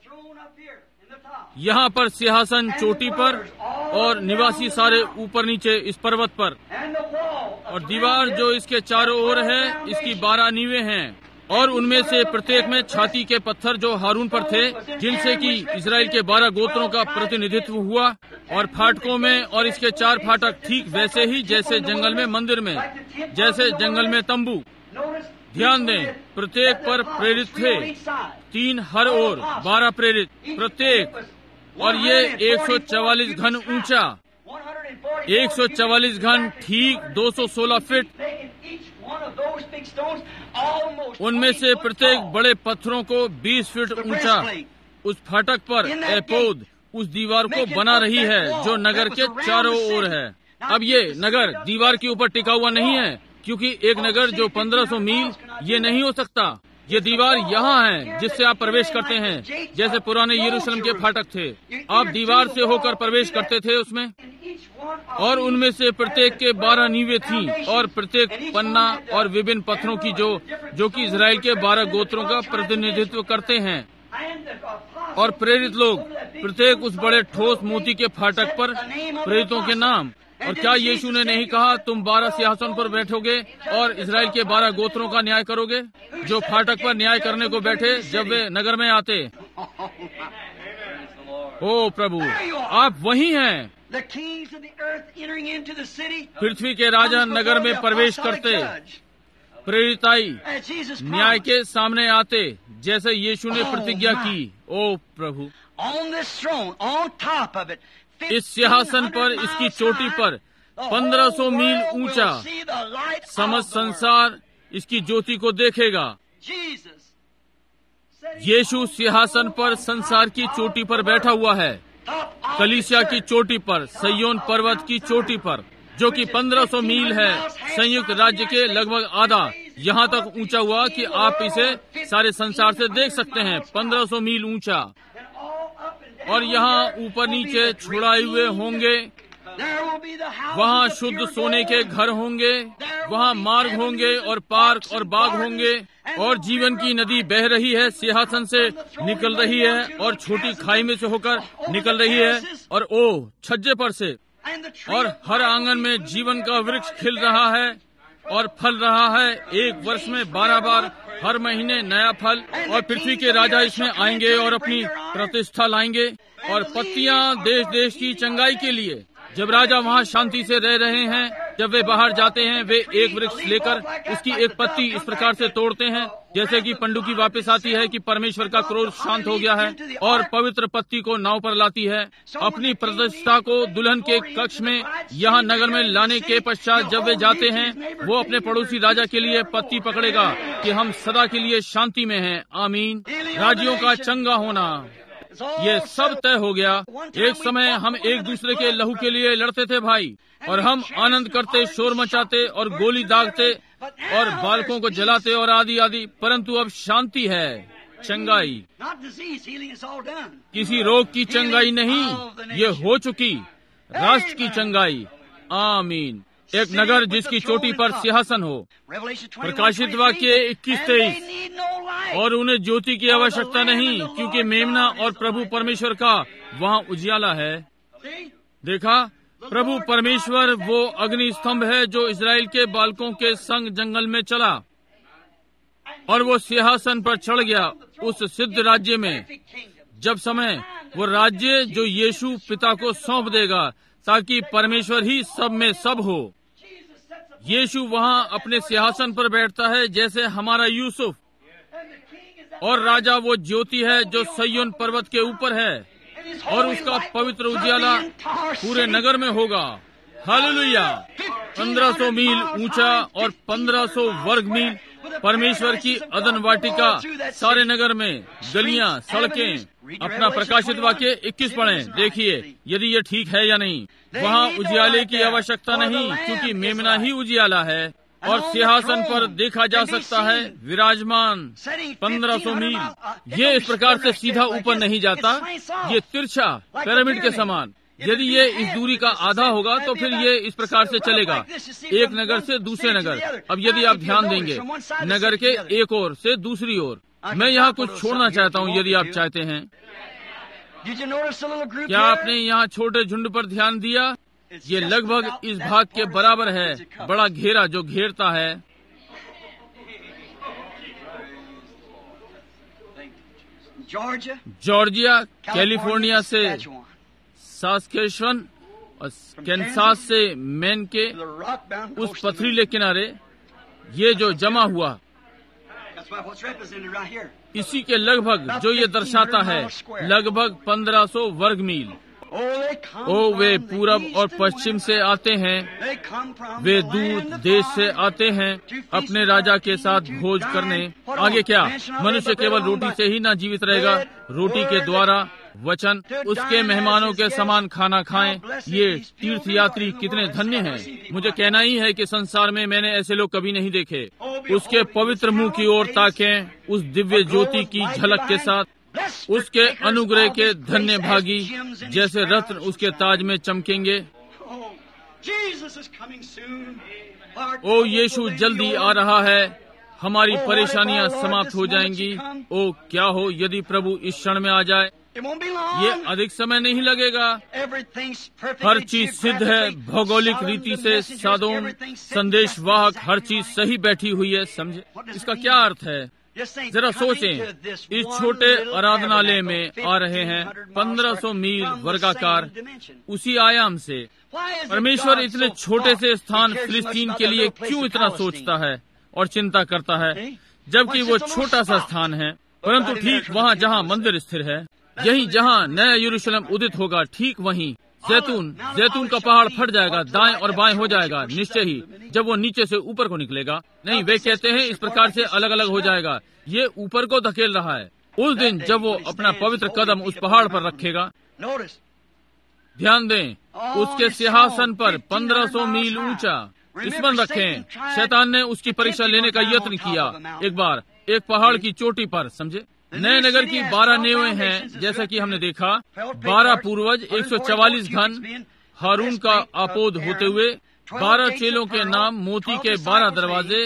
यहाँ पर सिंहासन चोटी पर और निवासी सारे ऊपर नीचे इस पर्वत पर। और दीवार जो इसके चारों ओर है, इसकी बारह नींवें हैं और उनमें से प्रत्येक में छाती के पत्थर जो हारून पर थे, जिनसे कि इजराइल के बारह गोत्रों का प्रतिनिधित्व हुआ। और फाटकों में, और इसके चार फाटक ठीक वैसे ही जैसे जंगल में मंदिर में, जैसे जंगल में तंबू। ध्यान दें, प्रत्येक पर प्रेरित थे, तीन हर ओर, बारह प्रेरित प्रत्येक। और ये एक सौ चवालीस घन ऊंचा, एक सौ चवालीस घन ठीक दो सौ सोलह फीट। उनमें से प्रत्येक बड़े पत्थरों को बीस फीट ऊंचा उस फाटक पर एपोद उस दीवार को बना रही है जो नगर के चारों ओर है। अब ये नगर दीवार के ऊपर टिका हुआ नहीं है, क्योंकि एक नगर जो पंद्रह सौ मील, ये नहीं हो सकता। ये दीवार यहाँ है जिससे आप प्रवेश करते हैं, जैसे पुराने यरूशलेम के फाटक थे। आप दीवार से होकर प्रवेश करते थे उसमें। और उनमें से प्रत्येक के बारह नींवें थीं और प्रत्येक पन्ना और विभिन्न पत्थरों की जो जो कि इजराइल के बारह गोत्रों का प्रतिनिधित्व करते हैं। और प्रेरित लोग प्रत्येक उस बड़े ठोस मोती के फाटक पर प्रेरितों के नाम। और क्या यीशु ने नहीं कहा, तुम बारह सिंहासन पर बैठोगे और इजराइल के बारह गोत्रों का न्याय करोगे? जो फाटक पर न्याय करने को बैठे जब वे नगर में आते। ओ प्रभु, आप वही हैं। पृथ्वी के राजा नगर में प्रवेश करते, प्रेरिताई न्याय के सामने आते, जैसे यीशु ने प्रतिज्ञा की। ओ प्रभु, इस सिंहासन पर, इसकी चोटी पर, पंद्रह सौ मील ऊंचा, समस्त संसार इसकी ज्योति को देखेगा। यीशु सिंहासन पर संसार की चोटी पर बैठा हुआ है, कलीसिया की चोटी पर, सिय्योन पर्वत की चोटी पर, जो कि पंद्रह सौ मील है, संयुक्त राज्य के लगभग आधा, यहाँ तक ऊंचा हुआ कि आप इसे सारे संसार से देख सकते हैं। पंद्रह सौ मील ऊंचा। और यहाँ ऊपर नीचे छुड़ाए हुए होंगे, वहाँ शुद्ध सोने के घर होंगे, वहाँ मार्ग होंगे और पार्क और बाग होंगे। और जीवन की नदी बह रही है, सिंहासन से निकल रही है और छोटी खाई में से होकर निकल रही है, और ओ छज्जे पर से। और हर आंगन में जीवन का वृक्ष खिल रहा है और फल रहा है, एक वर्ष में बारह बार, हर महीने नया फल। और पृथ्वी के राजा इसमें आएंगे और अपनी प्रतिष्ठा लाएंगे। और पत्तियां देश देश की चंगाई के लिए जब राजा वहाँ शांति से रह रहे हैं, जब वे बाहर जाते हैं, वे एक वृक्ष लेकर उसकी एक पत्ती इस प्रकार से तोड़ते हैं जैसे कि पंडुकी वापस आती है कि परमेश्वर का क्रोध शांत हो गया है, और पवित्र पत्ती को नाव पर लाती है। अपनी प्रतिष्ठा को दुल्हन के कक्ष में यहाँ नगर में लाने के पश्चात जब वे जाते हैं, वो अपने पड़ोसी राजा के लिए पत्ती पकड़ेगा कि हम सदा के लिए शांति में हैं। आमीन। राज्यों का चंगा होना, ये सब तय हो गया। एक समय हम एक दूसरे के लहू के लिए लड़ते थे भाई, और हम आनंद करते, शोर मचाते और गोली दागते और बालकों को जलाते और आदि आदि, परंतु अब शांति है, चंगाई। किसी रोग की चंगाई नहीं, ये हो चुकी राष्ट्र की चंगाई। आमीन। एक नगर जिसकी चोटी पर सिंहासन हो। प्रकाशित वाक्य इक्कीस तेईस। और उन्हें ज्योति की आवश्यकता नहीं, क्योंकि मेमना और प्रभु परमेश्वर का वहाँ उजियाला है। देखा, प्रभु परमेश्वर वो अग्नि स्तंभ है जो इस्राएल के बालकों के संग जंगल में चला, और वो सिंहासन पर चढ़ गया उस सिद्ध राज्य में। जब समय वो राज्य जो यीशु पिता को सौंप देगा, ताकि परमेश्वर ही सब में सब हो। यीशु वहाँ अपने सिंहासन पर बैठता है जैसे हमारा यूसुफ, और राजा वो ज्योति है जो सय्योन पर्वत के ऊपर है, और उसका पवित्र उजियाला पूरे नगर में होगा। हालेलुया। पंद्रह सौ मील ऊंचा और पंद्रह सौ वर्ग मील परमेश्वर की अदन वाटिका, सारे नगर में गलियां, सड़कें। अपना प्रकाशित वाक्य इक्कीस पढ़ें, देखिए यदि ये ठीक है या नहीं। वहाँ उजियाले की आवश्यकता नहीं, क्योंकि मेमना ही उजियाला है, और सिंहासन पर देखा जा सकता है विराजमान पंद्रह सौ मील। ये इस प्रकार से सीधा ऊपर नहीं जाता, ये तिरछा पिरामिड के समान। यदि ये इस दूरी का आधा होगा तो फिर ये इस प्रकार से चलेगा, एक नगर से दूसरे नगर। अब यदि आप ध्यान देंगे, नगर के एक ओर से दूसरी ओर। मैं यहाँ कुछ छोड़ना चाहता हूँ यदि आप चाहते हैं। क्या आपने यहाँ छोटे झुंड पर ध्यान दिया? ये लगभग इस भाग के बराबर है, बड़ा घेरा जो घेरता है। जॉर्जिया, कैलिफोर्निया से सास्केचुअन और कैनसास से मेन के उस पथरीले किनारे, ये जो जमा हुआ, इसी के लगभग जो ये दर्शाता है, लगभग पंद्रह सौ वर्ग मील। ओ वे पूरब और पश्चिम से आते हैं, वे दूर देश से आते हैं अपने राजा के साथ भोज करने। आगे क्या? मनुष्य केवल रोटी से ही ना जीवित रहेगा, रोटी के द्वारा वचन, उसके मेहमानों के समान खाना खाएं। ये तीर्थ यात्री कितने धन्य हैं। मुझे कहना ही है कि संसार में मैंने ऐसे लोग कभी नहीं देखे। उसके पवित्र मुंह की ओर ताकें, उस दिव्य ज्योति की झलक के साथ, उसके अनुग्रह के धन्य भागी, जैसे रत्न उसके ताज में चमकेंगे। ओ यीशु जल्दी आ रहा है, हमारी परेशानियां समाप्त हो जाएंगी। ओ क्या हो यदि प्रभु इस क्षण में आ जाए। ये अधिक समय नहीं लगेगा। हर चीज सिद्ध है, भौगोलिक रीति से सादोम, संदेशवाहक, हर चीज सही बैठी हुई है। समझे इसका क्या अर्थ है? जरा सोचें, इस छोटे आराधनालय में आ रहे हैं, पंद्रह सौ मील वर्गाकार, उसी आयाम से। परमेश्वर इतने छोटे से स्थान फिलिस्तीन के लिए क्यों इतना सोचता है और चिंता करता है, जबकि वो छोटा सा स्थान है, परंतु ठीक वहाँ जहाँ मंदिर स्थिर है, यही जहाँ नया यरूशलेम उदित होगा, ठीक वहीं जैतून जैतून का पहाड़ फट जाएगा, दाएं और बाएं हो जाएगा निश्चय ही, जब वो नीचे से ऊपर को निकलेगा। नहीं, वे कहते हैं इस प्रकार से अलग अलग हो जाएगा। ये ऊपर को धकेल रहा है। उस दिन जब वो अपना पवित्र कदम उस पहाड़ पर रखेगा, ध्यान दें, उसके सिंहासन पर पंद्रह सौ मील ऊंचा। स्मरण रखें, शैतान ने उसकी परीक्षा लेने का यत्न किया एक बार, एक पहाड़ की चोटी पर। समझे, नए नगर की बारह नेवें हैं, जैसा कि हमने देखा। बारह पूर्वज, एक सौ चवालीस घन, हारून का आपोद होते हुए, बारह चेलों के नाम, मोती के बारह दरवाजे,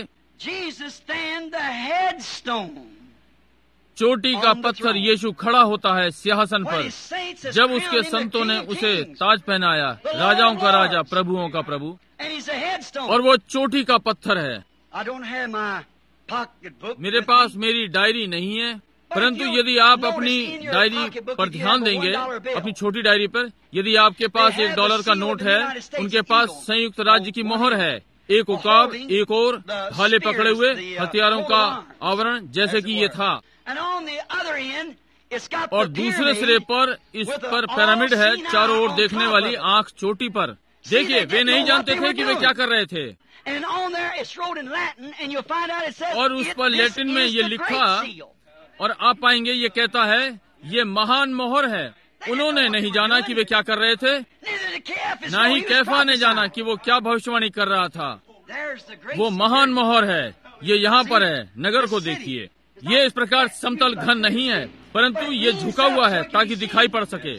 चोटी का पत्थर यीशु खड़ा होता है सिंहासन पर। जब उसके संतों ने उसे ताज पहनाया, राजाओं का राजा, प्रभुओं का प्रभु, और वो चोटी का पत्थर है। मेरे पास मेरी डायरी नहीं है, परंतु यदि आप अपनी डायरी पर ध्यान देंगे, अपनी छोटी डायरी पर, यदि आपके पास एक डॉलर का नोट है, उनके पास संयुक्त राज्य की मोहर है, एक उकाब, एक और भाले पकड़े हुए हथियारों का आवरण, जैसे कि ये था, और दूसरे सिरे पर इस पर पिरामिड है, चारों ओर देखने वाली आंख चोटी पर। देखिए, वे नहीं जानते थे कि वे क्या कर रहे थे, और उस पर लैटिन में ये लिखा, और आप पाएंगे ये कहता है ये महान मोहर है। उन्होंने नहीं जाना कि वे क्या कर रहे थे, न ही कैफा ने जाना कि वो क्या भविष्यवाणी कर रहा था। वो महान मोहर है, ये यहाँ पर है। नगर को देखिए, ये इस प्रकार समतल घन नहीं है, परंतु ये झुका हुआ है ताकि दिखाई पड़ सके।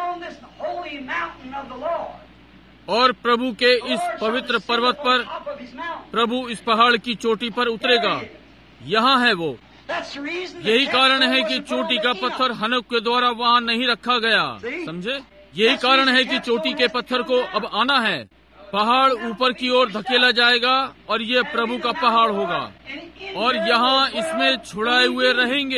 और प्रभु के इस पवित्र पर्वत पर प्रभु इस पहाड़ की चोटी पर उतरेगा। यहाँ है वो। यही कारण है कि चोटी का पत्थर हनोक के द्वारा वहाँ नहीं रखा गया, समझे? यही कारण है कि चोटी के पत्थर को अब आना है। पहाड़ ऊपर की ओर धकेला जाएगा और ये प्रभु का पहाड़ होगा, और यहाँ इसमें छुड़ाए हुए रहेंगे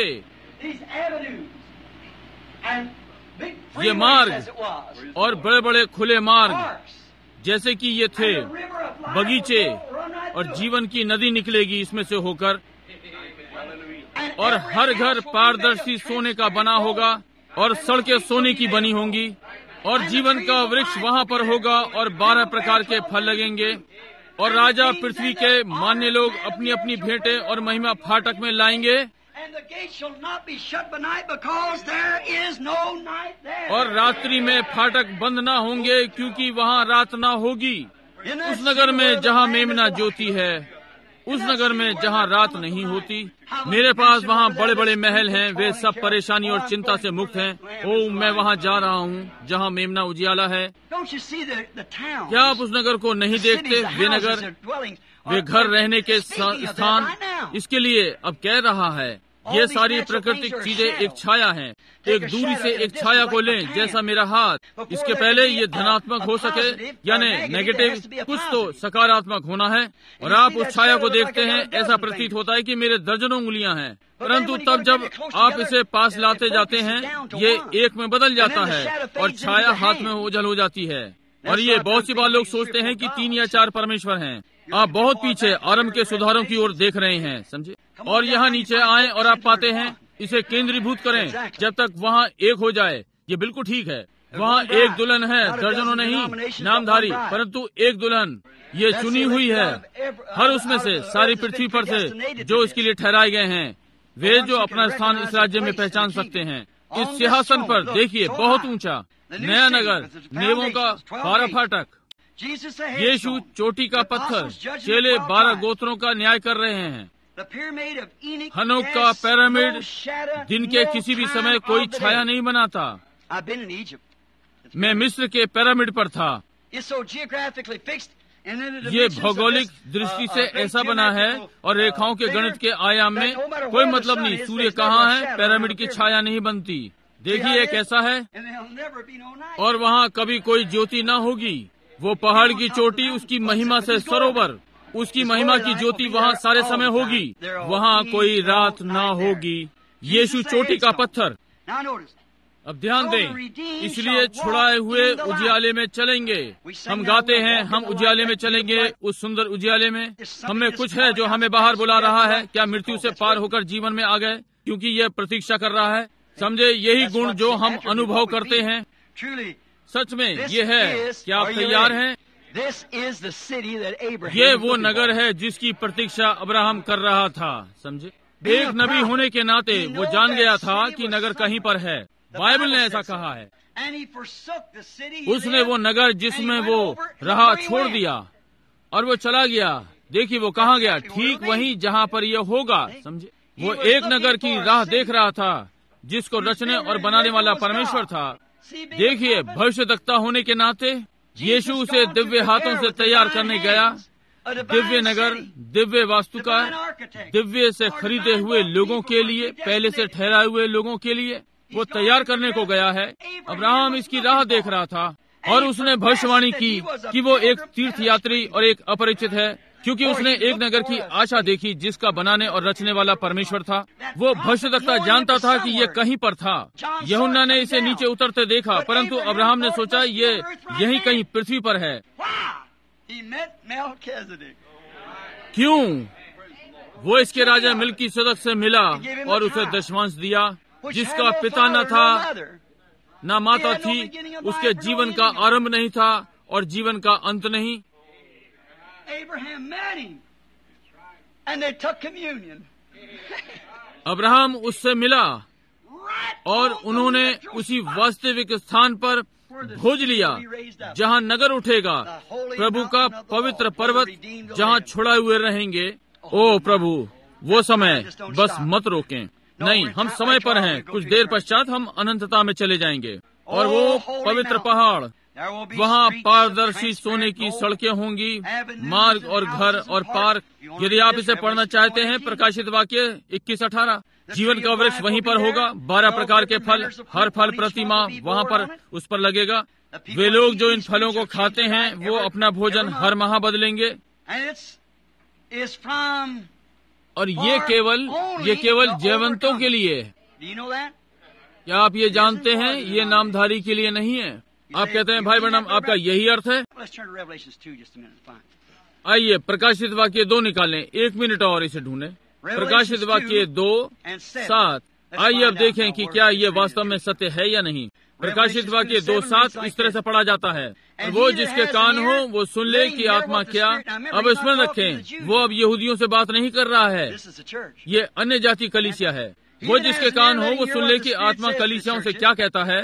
ये मार्ग, और बड़े बड़े खुले मार्ग जैसे कि ये थे, बगीचे, और जीवन की नदी निकलेगी इसमें से होकर, और हर घर पारदर्शी सोने का बना होगा, और सड़कें सोने की बनी होंगी, और जीवन का वृक्ष वहाँ पर होगा, और बारह प्रकार के फल लगेंगे, और राजा पृथ्वी के मान्य लोग अपनी अपनी भेंटें और महिमा फाटक में लाएंगे, और रात्रि में फाटक बंद ना होंगे, क्योंकि वहाँ रात ना होगी। उस नगर में जहाँ मेमना ज्योति है, उस नगर में जहाँ रात नहीं होती। मेरे पास वहाँ बड़े बड़े महल हैं, वे सब परेशानी और चिंता से मुक्त हैं। ओ, मैं वहाँ जा रहा हूँ जहाँ मेमना उजियाला है। क्या आप उस नगर को नहीं देखते? वे नगर, वे घर रहने के स्थान इसके लिए अब कह रहा है। ये सारी प्राकृतिक चीजें एक छाया हैं। एक दूरी से एक छाया को लें, जैसा मेरा हाथ। इसके पहले ये धनात्मक हो सके, यानी नेगेटिव, कुछ तो सकारात्मक होना है। और आप उस छाया को देखते हैं, ऐसा प्रतीत होता है कि मेरे दर्जनों उंगलियां हैं, परंतु तब जब आप इसे पास लाते जाते हैं, ये एक में बदल जाता है और छाया हाथ में ओझल हो जाती है। और ये बहुत सी बार लोग सोचते हैं कि तीन या चार परमेश्वर हैं। आप बहुत पीछे आरंभ के सुधारों की ओर देख रहे हैं, समझे? और यहाँ नीचे आएं और आप पाते हैं, इसे केंद्रीभूत करें जब तक वहाँ एक हो जाए। ये बिल्कुल ठीक है। वहाँ एक दुल्हन है, दर्जनों नहीं नामधारी, परंतु एक दुल्हन, ये चुनी हुई है हर उसमें से, सारी पृथ्वी पर से जो इसके लिए ठहराए गए हैं, वे जो अपना स्थान इस राज्य में पहचान सकते हैं। इस सिंहासन पर देखिए, बहुत ऊंचा नया नगर, नेवों का बारह फाटक, यीशु चोटी का पत्थर, चेले बारह गोत्रों का न्याय कर रहे हैं। हनोक का पिरामिड दिन के किसी भी समय कोई छाया नहीं बनाता। मैं मिस्र के पिरामिड पर था। ये भौगोलिक दृष्टि से ऐसा बना है, और रेखाओं के गणित के आयाम में कोई मतलब नहीं सूर्य कहाँ है, पिरामिड की छाया नहीं बनती। देखिए ये कैसा है, और वहाँ कभी कोई ज्योति न होगी। वो पहाड़ की चोटी, उसकी महिमा से सरोवर, उसकी महिमा की ज्योति वहाँ सारे समय होगी, वहाँ कोई रात ना होगी। यीशु चोटी का पत्थर। अब ध्यान दें, इसलिए छुड़ाए हुए उजियाले में चलेंगे। हम गाते हैं, हम उजियाले में चलेंगे, उस सुंदर उजियाले में। हमें कुछ है जो हमें बाहर बुला रहा है। क्या मृत्यु से पार होकर जीवन में आ गए? क्योंकि यह प्रतीक्षा कर रहा है। समझे, यही गुण जो हम अनुभव करते हैं, सच में ये है। क्या आप तैयार हैं? ये वो नगर है जिसकी प्रतीक्षा अब्राहम कर रहा था। समझे, एक नबी होने के नाते वो जान गया था कि नगर कहीं पर है। बाइबल ने ऐसा कहा है। उसने वो नगर जिसमें वो रहा छोड़ दिया और वो चला गया। देखिए वो कहाँ गया? ठीक वहीं जहाँ पर यह होगा। समझे, वो एक नगर की राह देख रहा था जिसको रचने और बनाने वाला परमेश्वर था। देखिए, भविष्यवक्ता होने के नाते यीशु उसे दिव्य हाथों से तैयार करने गया। दिव्य नगर, दिव्य वास्तुकार, दिव्य से खरीदे हुए लोगों के लिए, पहले से ठहराए हुए लोगों के लिए वो तैयार करने को गया है। अब्राहम इसकी राह देख रहा था और उसने भविष्यवाणी की कि वो एक तीर्थ यात्री और एक अपरिचित है, क्योंकि उसने एक नगर की आशा देखी जिसका बनाने और रचने वाला परमेश्वर था। वो भविष्यद्वक्ता जानता था कि ये कहीं पर था। यूहन्ना ने इसे नीचे उतरते देखा, परंतु अब्राहम ने सोचा ये यहीं कहीं पृथ्वी पर है। क्यों? वो इसके राजा मिल्कीसेदक से मिला और उसे दशमांश दिया, जिसका पिता न था न माता थी, उसके जीवन का आरंभ नहीं था और जीवन का अंत नहीं। अब्राहम उससे मिला और उन्होंने उसी वास्तविक स्थान पर भोज लिया जहां नगर उठेगा, प्रभु का पवित्र पर्वत जहां छुड़ाए हुए रहेंगे। ओ प्रभु, वो समय बस मत रोकें। नहीं, हम समय पर हैं। कुछ देर पश्चात हम अनंतता में चले जाएंगे। और वो पवित्र पहाड़, वहाँ पारदर्शी सोने की सड़कें होंगी, मार्ग और घर और पार्क। यदि आप इसे पढ़ना चाहते हैं, प्रकाशित वाक्य इक्कीस अठारह। जीवन का वृक्ष वहीं पर होगा, बारह प्रकार के फल, हर फल प्रति माह वहाँ पर उस पर लगेगा। वे लोग जो इन फलों को खाते हैं वो अपना भोजन हर माह बदलेंगे। और ये केवल ये केवल जयवंतों के लिए है। क्या आप ये जानते हैं? ये नामधारी के लिए नहीं है। आप कहते हैं भाई ब्रैनम, आपका यही अर्थ है? आइए प्रकाशित वाक्य दो निकालें, एक मिनट और इसे ढूंढें। प्रकाशित वाक्य दो सात। आइए अब देखें कि क्या ये वास्तव में सत्य है या नहीं। प्रकाशित वाक्य दो सात इस तरह से पढ़ा जाता है, वो जिसके कान हो वो सुन ले कि आत्मा क्या। अब स्मरण रखें, वो अब यहूदियों से बात नहीं कर रहा है, ये अन्य जाति कलीसिया है। वो जिसके कान हो वो सुन ले कि आत्मा कलीसियाओं से क्या कहता है।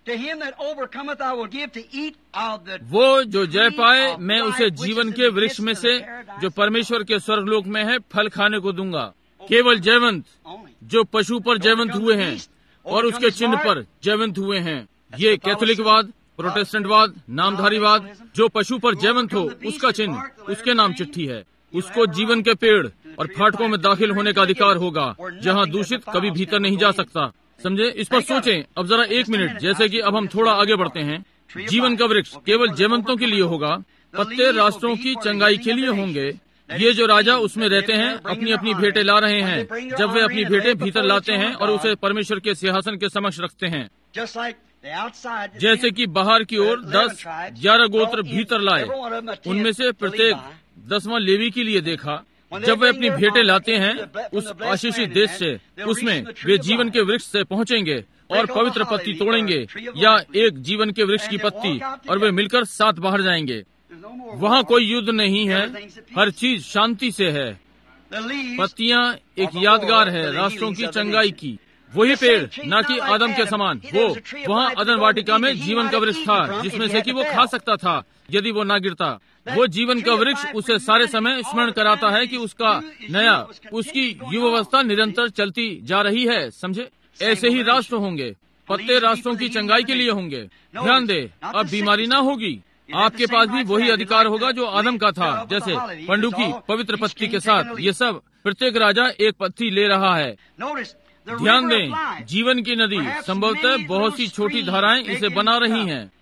वो जो जय पाए, मैं उसे जीवन के वृक्ष में से जो परमेश्वर के स्वर्गलोक में है फल खाने को दूंगा। केवल जयवंत, जो पशु पर जयवंत हुए हैं और उसके चिन्ह पर जयवंत हुए हैं। ये कैथोलिकवाद, प्रोटेस्टेंटवाद, नामधारीवाद, जो पशु पर जयवंत हो उसका चिन्ह, उसके नाम चिट्ठी है। उसको जीवन के पेड़ और फाटकों में दाखिल होने का अधिकार होगा, जहाँ दूषित कभी भीतर नहीं जा सकता। समझे? इस पर सोचें अब जरा एक मिनट। जैसे कि अब हम थोड़ा आगे बढ़ते हैं। जीवन का वृक्ष केवल जयवंतों के लिए होगा, पत्ते राष्ट्रों की चंगाई के लिए होंगे। ये जो राजा उसमें रहते हैं अपनी अपनी भेंटें ला रहे हैं। जब वे अपनी भेंटें भीतर लाते हैं और उसे परमेश्वर के सिंहासन के समक्ष रखते हैं, जैसे कि बाहर की ओर दस ग्यारह गोत्र भीतर लाए, उनमें से प्रत्येक दसवां लेवी के लिए देखा। जब वे अपनी भेंटें लाते हैं उस आशीषित देश से, उसमें वे जीवन के वृक्ष से पहुंचेंगे और पवित्र पत्ती तोड़ेंगे या एक जीवन के वृक्ष की पत्ती, और वे मिलकर साथ बाहर जाएंगे। वहाँ कोई युद्ध नहीं है, हर चीज शांति से है। पत्तियां एक यादगार है राष्ट्रों की चंगाई की। वही पेड़, न कि आदम के समान। वो वहाँ अदन वाटिका में जीवन का वृक्ष था, जिसमें से कि वो खा सकता था यदि वो ना गिरता। वो जीवन का वृक्ष उसे सारे समय स्मरण कराता है कि उसका नया, उसकी युवावस्था निरंतर चलती जा रही है। समझे? ऐसे ही राष्ट्र होंगे, पत्ते राष्ट्रों की चंगाई के लिए होंगे। ध्यान दे, अब बीमारी ना होगी। आपके पास भी वही अधिकार होगा जो आदम का था, जैसे पंडुकी पवित्र पत्ती के साथ। ये सब प्रत्येक राजा एक पत्ती ले रहा है। ध्यान दें, जीवन की नदी, संभवतः बहुत सी छोटी धाराएं इसे बना रही हैं।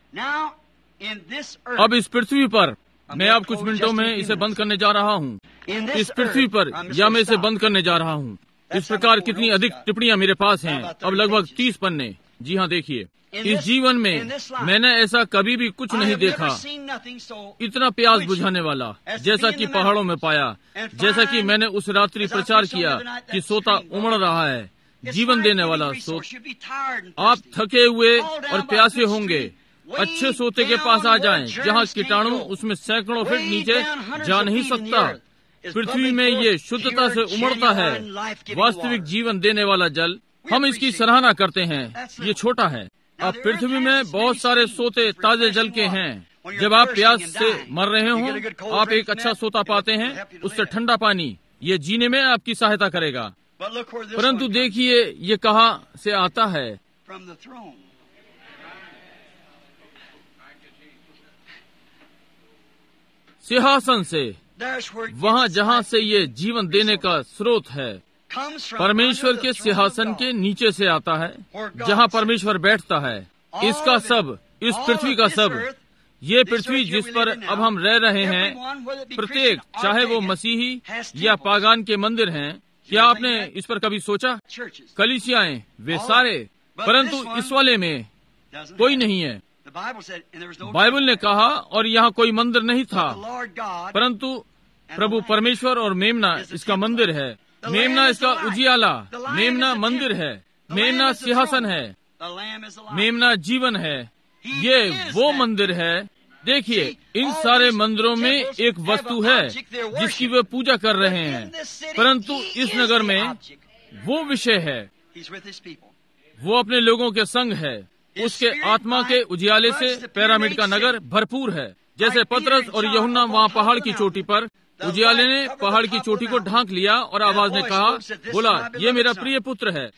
अब इस पृथ्वी पर, मैं अब कुछ मिनटों में इसे बंद करने जा रहा हूँ। इस पृथ्वी पर, या मैं इसे बंद करने जा रहा हूँ। इस प्रकार कितनी अधिक टिप्पणियां मेरे पास हैं, अब लगभग तीस पन्ने। जी हाँ, देखिए, इस जीवन में मैंने ऐसा कभी भी कुछ नहीं देखा इतना प्यास बुझाने वाला, जैसा कि पहाड़ों में पाया। जैसा कि मैंने उस रात्रि प्रचार किया कि सोता उमड़ रहा है, जीवन देने वाला सोत। आप थके हुए और प्यासे होंगे, अच्छे सोते के पास आ जाएं, जहाँ कीटाणु उसमें सैकड़ों फीट नीचे जा नहीं सकता। पृथ्वी में ये शुद्धता से उमड़ता है, वास्तविक जीवन देने वाला जल। हम इसकी सराहना करते हैं। ये छोटा है। अब पृथ्वी में बहुत सारे सोते ताजे जल के हैं। जब आप प्यास से मर रहे हो, आप एक अच्छा सोता पाते हैं, उससे ठंडा पानी। ये जीने में आपकी सहायता करेगा। परंतु देखिए ये कहाँ से आता है? सिंहासन से, वहाँ जहाँ से ये जीवन देने का स्रोत है। परमेश्वर के सिंहासन के नीचे से आता है, जहाँ परमेश्वर बैठता है। इसका सब, इस पृथ्वी का सब, ये पृथ्वी जिस पर अब हम रह रहे हैं, प्रत्येक, चाहे वो मसीही या पागान के मंदिर हैं, क्या आपने इस पर कभी सोचा? कलीसियाएं, वे सारे, परंतु इस वाले में कोई नहीं है। बाइबल ने कहा, और यहाँ कोई मंदिर नहीं था, परंतु प्रभु परमेश्वर और मेमना इसका मंदिर है। मेमना इसका उजियाला, मेमना मंदिर है, मेमना सिंहासन है, मेमना जीवन है। ये वो मंदिर है। देखिए, इन सारे मंदिरों में एक वस्तु है जिसकी वे पूजा कर रहे हैं, परंतु इस नगर में वो विषय है, वो अपने लोगों के संग है। उसके आत्मा के उजियाले से पिरामिड का नगर भरपूर है। जैसे पतरस और यूहन्ना वहाँ पहाड़ की चोटी पर, उजियाले ने पहाड़ की चोटी को ढांक लिया और आवाज ने कहा, बोला, ये मेरा प्रिय पुत्र है।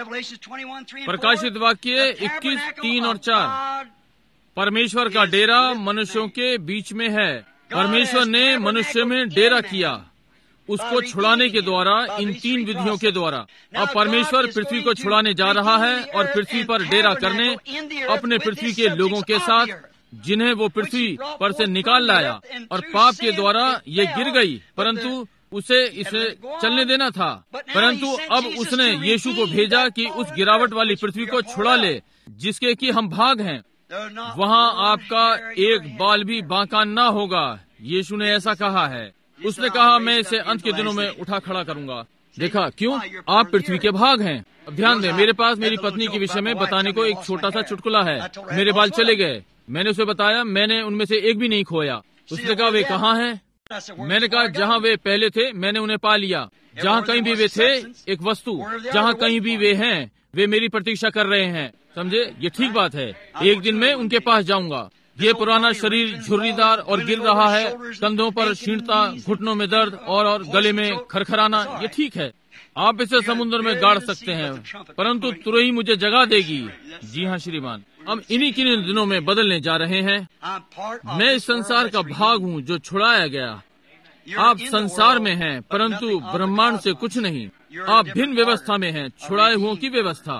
प्रकाशित वाक्य इक्कीस तीन और चार। परमेश्वर का डेरा मनुष्यों के बीच में है। परमेश्वर ने मनुष्य में डेरा किया, उसको छुड़ाने के द्वारा, इन तीन विधियों के द्वारा। अब परमेश्वर पृथ्वी को छुड़ाने जा रहा है और पृथ्वी पर डेरा करने अपने पृथ्वी के लोगों के साथ, जिन्हें वो पृथ्वी पर से निकाल लाया, और पाप के द्वारा ये गिर गई, परंतु उसे इसे चलने देना था। परंतु अब उसने यीशु को भेजा कि उस गिरावट वाली पृथ्वी को छुड़ा ले जिसके कि हम भाग हैं। वहाँ आपका एक बाल भी बांका न होगा। यीशु ने ऐसा कहा है। उसने कहा, मैं इसे अंत के दिनों में उठा खड़ा करूंगा। देखा, क्यों? आप पृथ्वी के भाग हैं। अब ध्यान दें, मेरे पास मेरी पत्नी के विषय में बताने को एक छोटा सा चुटकुला है। मेरे बाल चले गए, मैंने उसे बताया, मैंने उनमें से एक भी नहीं खोया। उसने कहा, वे कहाँ हैं? मैंने कहा, जहाँ वे पहले थे मैंने उन्हें पा लिया। जहाँ कहीं भी वे थे, एक वस्तु, जहाँ कहीं भी वे हैं, वे मेरी प्रतीक्षा कर रहे हैं। समझे? ये ठीक बात है। एक दिन मैं उनके पास जाऊंगा। ये पुराना शरीर झुर्रीदार और गिर रहा है, कंधों पर क्षीणता, घुटनों में दर्द और, और गले में खरखराना, ये ठीक है। आप इसे समुद्र में गाड़ सकते हैं, परंतु तुरही मुझे जगा देगी। जी हाँ श्रीमान, हम इन्हीं किन्हीं दिनों में बदलने जा रहे हैं। मैं इस संसार का भाग हूँ जो छुड़ाया गया। आप संसार में हैं, परंतु ब्रह्मांड से कुछ नहीं। आप भिन्न व्यवस्था में हैं, छुड़ाए हुओं की व्यवस्था।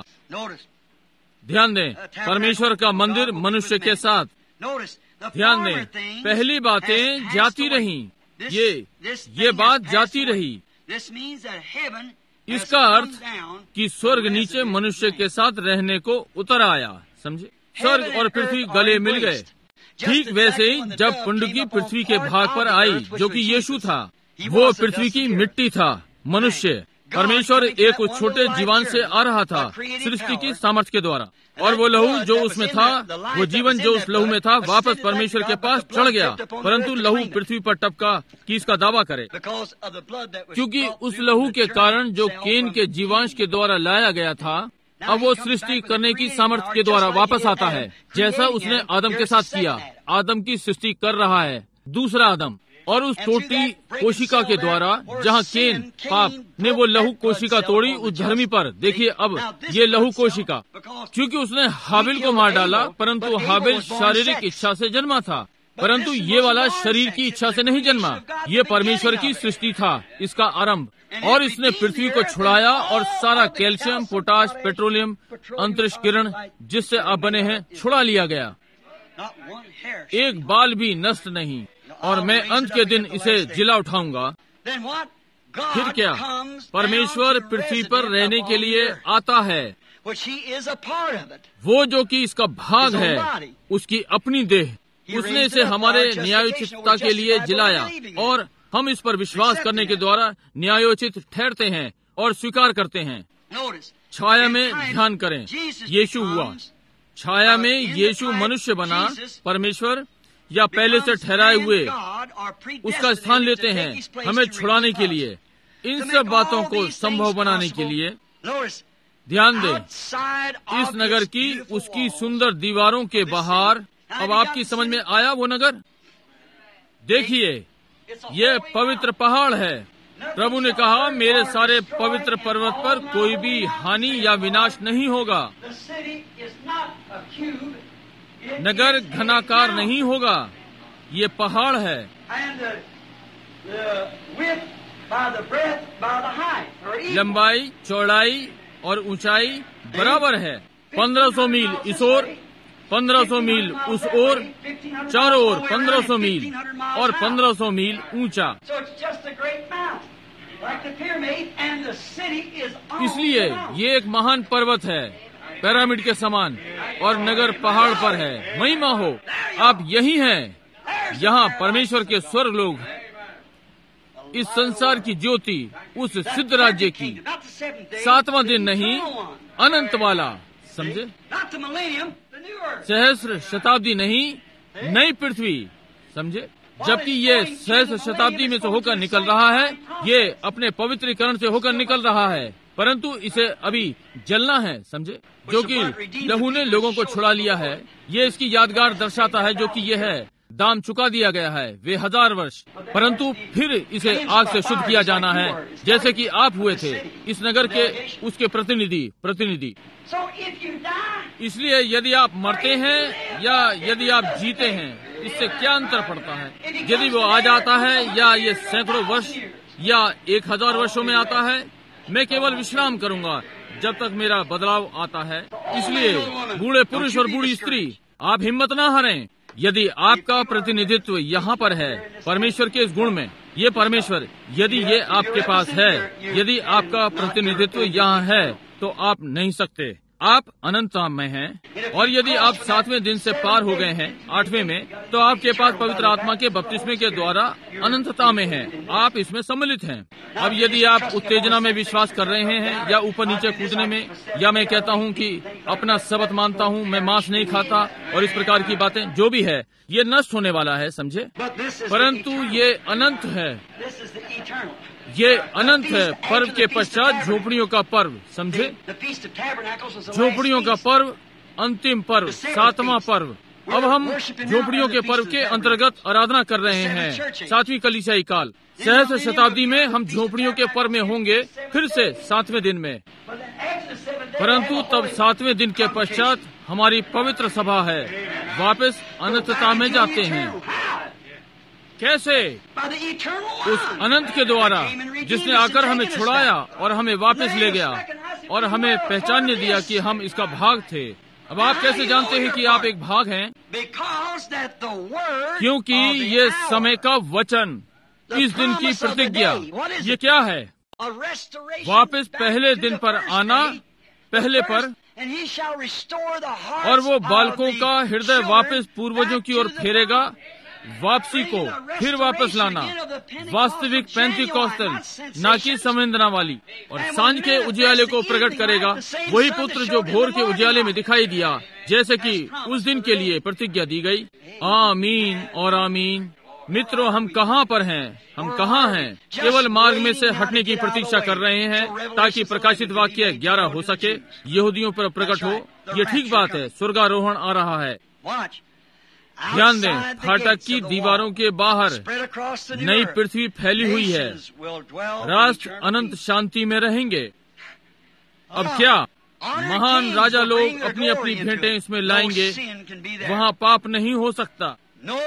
ध्यान दें, परमेश्वर का मंदिर मनुष्य के साथ। ध्यान दें, पहली बातें जाती रही, ये ये बात जाती रही। इसका अर्थ कि स्वर्ग नीचे मनुष्य के साथ रहने को उतर आया। समझे? स्वर्ग और पृथ्वी गले मिल गए। ठीक वैसे ही जब पुंडकी पृथ्वी के भाग पर आई, जो कि यीशु था, वो पृथ्वी की मिट्टी था। मनुष्य, परमेश्वर एक उस छोटे जीवन से आ रहा था सृष्टि की सामर्थ्य के द्वारा, और वो लहू जो उसमें था, वो जीवन जो उस लहू में था, वापस परमेश्वर के पास चढ़ गया। परंतु लहू पृथ्वी पर टपका कि इसका दावा करे, क्योंकि उस लहू के कारण जो केन के जीवांश के द्वारा लाया गया था, अब वो सृष्टि करने की सामर्थ्य के द्वारा वापस आता है, जैसा उसने आदम के साथ किया। आदम की सृष्टि कर रहा है दूसरा आदम, और उस छोटी कोशिका के द्वारा जहाँ केन पाप ने वो लहू कोशिका तोड़ी उस धर्मी पर। देखिए, अब ये लहू कोशिका, क्योंकि उसने हाबिल को मार डाला, परंतु हाबिल शारीरिक इच्छा से जन्मा था, परंतु ये वाला शरीर की इच्छा से नहीं जन्मा। ये परमेश्वर की सृष्टि था, इसका आरंभ। और इसने पृथ्वी को छुड़ाया और सारा कैल्शियम, पोटाश, पेट्रोलियम, अंतरिक्ष किरण जिससे आप बने हैं, छुड़ा लिया गया। एक बाल भी नष्ट नहीं, और मैं अंत के दिन इसे जिला उठाऊंगा। फिर क्या? परमेश्वर पृथ्वी पर रहने के लिए आता है, वो जो कि इसका भाग है, उसकी अपनी देह। उसने इसे हमारे न्यायोचितता के लिए जिलाया, और हम इस पर विश्वास करने के द्वारा न्यायोचित ठहरते हैं और स्वीकार करते हैं। छाया में ध्यान करें, यीशु हुआ। छाया में यीशु मनुष्य बना। परमेश्वर या पहले से ठहराए हुए उसका स्थान लेते हैं हमें छुड़ाने के लिए, इन सब बातों को संभव बनाने के लिए। ध्यान दें, इस नगर की, उसकी सुंदर दीवारों के बाहर, अब आपकी समझ में आया वो नगर? देखिए, ये पवित्र पहाड़ है। प्रभु ने कहा, मेरे सारे पवित्र पर्वत पर कोई भी हानि या विनाश नहीं होगा। नगर घनाकार नहीं होगा, ये पहाड़ है। लंबाई, चौड़ाई और ऊंचाई बराबर है। पंद्रह सौ मील इस ओर पंद्रह सौ मील उस ओर, चारों ओर पंद्रह सौ मील और पंद्रह सौ मील ऊंचा। इसलिए ये एक महान पर्वत है, पिरामिड के समान, और नगर पहाड़ पर है। महिमा हो, आप यही हैं। यहाँ परमेश्वर के स्वर्ग लोग, इस संसार की ज्योति, उस सिद्ध राज्य की, सातवां दिन नहीं, अनंत वाला, समझे? सहस्र शताब्दी नहीं, नई पृथ्वी, समझे? जबकि ये सहस्र शताब्दी में से होकर निकल रहा है, ये अपने पवित्रीकरण से होकर निकल रहा है, परंतु इसे अभी जलना है, समझे? जो कि लहू ने लोगों को छुड़ा लिया है। ये इसकी यादगार दर्शाता है, जो कि ये है, दाम चुका दिया गया है, वे हजार वर्ष, परंतु फिर इसे आग से शुद्ध किया जाना है, जैसे कि आप हुए थे इस नगर के, उसके प्रतिनिधि प्रतिनिधि इसलिए यदि आप मरते हैं या यदि आप जीते हैं, इससे क्या अंतर पड़ता है? यदि वो आ जाता है या ये सैकड़ों वर्ष या एक हजार वर्षों में आता है, मैं केवल विश्राम करूंगा जब तक मेरा बदलाव आता है। इसलिए बूढ़े पुरुष और बूढ़ी स्त्री, आप हिम्मत ना हारें। यदि आपका प्रतिनिधित्व यहाँ पर है परमेश्वर के इस गुण में, ये परमेश्वर यदि ये आपके पास है, यदि आपका प्रतिनिधित्व यहाँ है, तो आप नहीं सकते, आप अनंतता में हैं। और यदि आप सातवें दिन से पार हो गए हैं, आठवें में, तो आपके पास पवित्र आत्मा के बपतिस्मे के द्वारा अनंतता में हैं, आप इसमें सम्मिलित हैं। अब यदि आप उत्तेजना में विश्वास कर रहे हैं या ऊपर नीचे कूदने में, या मैं कहता हूँ कि अपना सबत मानता हूँ, मैं मांस नहीं खाता और इस प्रकार की बातें, जो भी है, ये नष्ट होने वाला है, समझे? परंतु ये अनंत है, ये अनंत है। पर्व के पश्चात झोपड़ियों का पर्व, समझे? झोपड़ियों का पर्व, अंतिम पर्व, सातवां पर्व। अब हम झोपड़ियों के पर्व के अंतर्गत आराधना कर रहे हैं, सातवीं कलीसियाई काल। सहस्र शताब्दी में हम झोपड़ियों के पर्व में होंगे फिर से सातवें दिन में, परंतु तब सातवें दिन के पश्चात हमारी पवित्र सभा है, वापस अनंतता में जाते हैं। कैसे? उस अनंत के द्वारा जिसने आकर हमें छुड़ाया और हमें वापस ले गया और हमें पहचानने दिया कि हम इसका भाग थे। अब आप कैसे जानते हैं कि आप एक भाग हैं? क्योंकि ये समय का वचन, इस दिन की प्रतिज्ञा, ये क्या है? वापस पहले दिन पर आना, पहले पर, और वो बालकों का हृदय वापस पूर्वजों की ओर फेरेगा, वापसी को फिर वापस लाना, वास्तविक पेंटिकॉस्टल, ना कि संवेदना वाली, और सांझ के उजियाले को प्रकट करेगा। वही पुत्र जो भोर के उजियाले में दिखाई दिया, जैसे कि उस दिन के लिए प्रतिज्ञा दी गई। आमीन और आमीन। मित्रों, हम कहाँ पर हैं? हम कहाँ हैं? केवल मार्ग में से हटने की प्रतीक्षा कर रहे हैं, ताकि प्रकाशित वाक्य ग्यारह हो सके, यहूदियों पर प्रकट हो। ये ठीक बात है, स्वर्गारोहण आ रहा है। ध्यान दें, फाटक की दीवारों के बाहर नई पृथ्वी फैली हुई है, राष्ट्र अनंत शांति में रहेंगे। अब क्या महान राजा लोग अपनी अपनी भेंटें इसमें लाएंगे, वहाँ पाप नहीं हो सकता।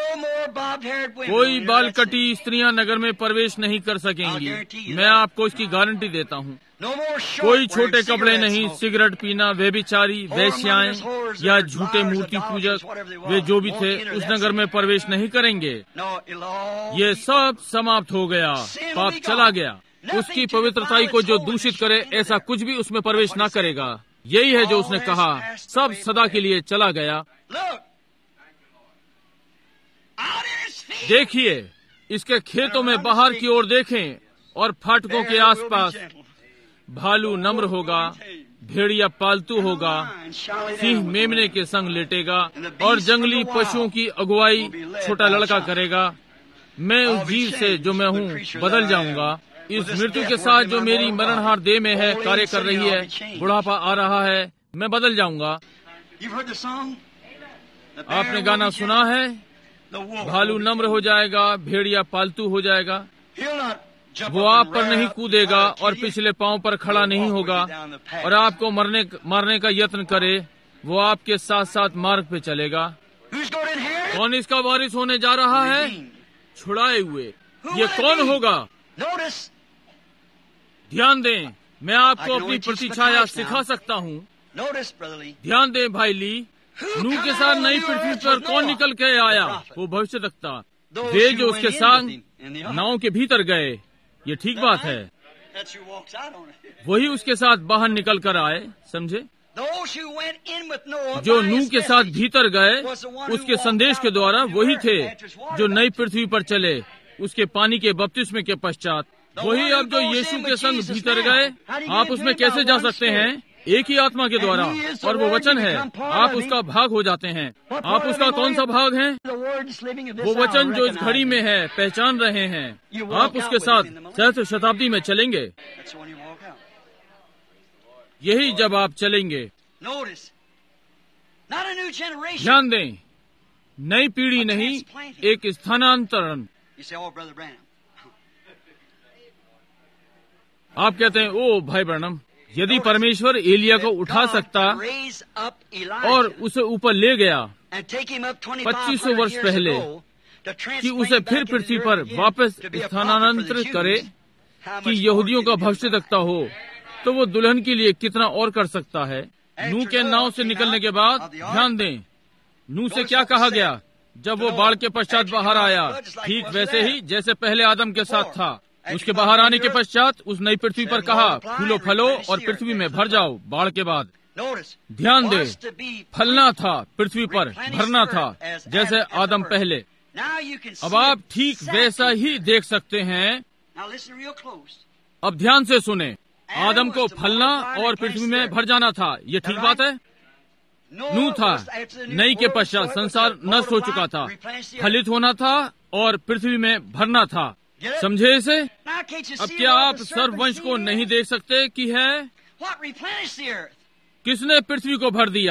कोई बाल कटी स्त्रियां नगर में प्रवेश नहीं कर सकेंगी, मैं आपको इसकी गारंटी देता हूँ। कोई छोटे कपड़े नहीं, सिगरेट पीना, व्यभिचारी, वेश्याएं या झूठे मूर्ति पूजक, वे जो भी थे, उस नगर में प्रवेश नहीं करेंगे। ये सब समाप्त हो गया, पाप चला गया। उसकी पवित्रताई को जो दूषित करे, ऐसा कुछ भी उसमें प्रवेश न करेगा। यही है जो उसने कहा, सब सदा के लिए चला गया। देखिए, इसके खेतों में बाहर की ओर देखें, और फाटकों के आसपास भालू नम्र होगा, भेड़िया पालतू होगा, सिंह मेमने के संग लेटेगा, और जंगली पशुओं की अगुवाई छोटा लड़का करेगा। मैं उस जीव से जो मैं हूँ बदल जाऊंगा। इस मृत्यु के साथ जो मेरी मरणहार देह में है, कार्य कर रही है, बुढ़ापा आ रहा है, मैं बदल जाऊंगा। आपने गाना सुना है, भालू नम्र हो जाएगा, भेड़िया पालतू हो जाएगा। वो आप पर नहीं कूदेगा और पिछले पांव पर खड़ा नहीं होगा और आपको मरने मारने का यत्न करे। वो आपके साथ साथ मार्ग पे चलेगा। कौन इसका वारिस होने जा रहा है? छुड़ाए हुए। ये कौन होगा? ध्यान दें, मैं आपको अपनी प्रतिछाया सिखा सकता हूँ। ध्यान दें भाई ली, नूह के साथ नई पृथ्वी पर कौन निकल के आया? वो भविष्यद्वक्ता, वे जो उसके साथ नाव के भीतर गए। ये ठीक बात है, वही उसके साथ बाहर निकल कर आए। समझे? जो नूह के साथ भीतर गए उसके संदेश के द्वारा वही थे जो नई पृथ्वी पर चले उसके पानी के बपतिस्मे के पश्चात। वही अब जो यीशु के संग भीतर गए, आप उसमें कैसे जा सकते हैं? एक ही आत्मा के द्वारा, और वो वचन है। आप उसका भाग हो जाते हैं। आप उसका कौन सा भाग हैं? वो वचन जो इस घड़ी में है, पहचान रहे हैं। आप उसके साथ सहस्त्र शताब्दी में चलेंगे। यही जब आप चलेंगे। ध्यान दें, नई पीढ़ी नहीं, एक स्थानांतरण। आप कहते हैं, ओ भाई ब्रैनम, यदि परमेश्वर एलिया को उठा सकता और उसे ऊपर ले गया पच्चीस सौ वर्ष पहले कि उसे फिर पृथ्वी पर वापस स्थानांतरित करे कि यहूदियों का भविष्यद्वक्ता हो, तो वो दुल्हन के लिए कितना और कर सकता है। नूह के नाव से निकलने के बाद ध्यान दें, नूह से क्या कहा गया जब वो बाढ़ के पश्चात बाहर आया? ठीक वैसे ही जैसे पहले आदम के साथ था। उसके बाहर आने के पश्चात उस नई पृथ्वी पर कहा, फूलो फलो और पृथ्वी में भर जाओ। बाढ़ के बाद ध्यान दे, फलना था, पृथ्वी पर भरना था, जैसे आदम पहले। अब आप ठीक वैसा ही देख सकते हैं। अब ध्यान से सुने, आदम को फलना और पृथ्वी में भर जाना था। ये ठीक बात है। नूह था, नई के पश्चात संसार नष्ट हो चुका था, फलित होना था और पृथ्वी में भरना था। समझे इसे? अब क्या आप सर्ववंश को नहीं देख सकते कि है किसने पृथ्वी को भर दिया?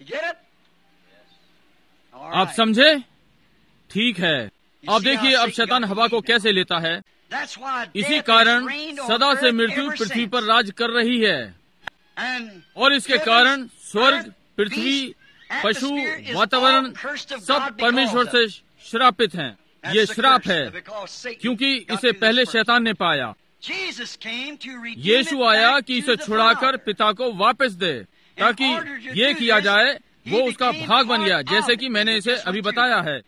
आप समझे? ठीक है। अब देखिए, अब शैतान हवा को कैसे लेता है। इसी कारण सदा से मृत्यु पृथ्वी पर राज कर रही है, और इसके कारण स्वर्ग, पृथ्वी, पशु, वातावरण सब परमेश्वर से श्रापित हैं। ये श्राप है क्योंकि इसे पहले शैतान ने पाया। यीशु आया कि इसे छुड़ाकर पिता को वापस दे, ताकि ये किया जाए। वो उसका भाग बन गया, जैसे कि मैंने इसे अभी बताया है।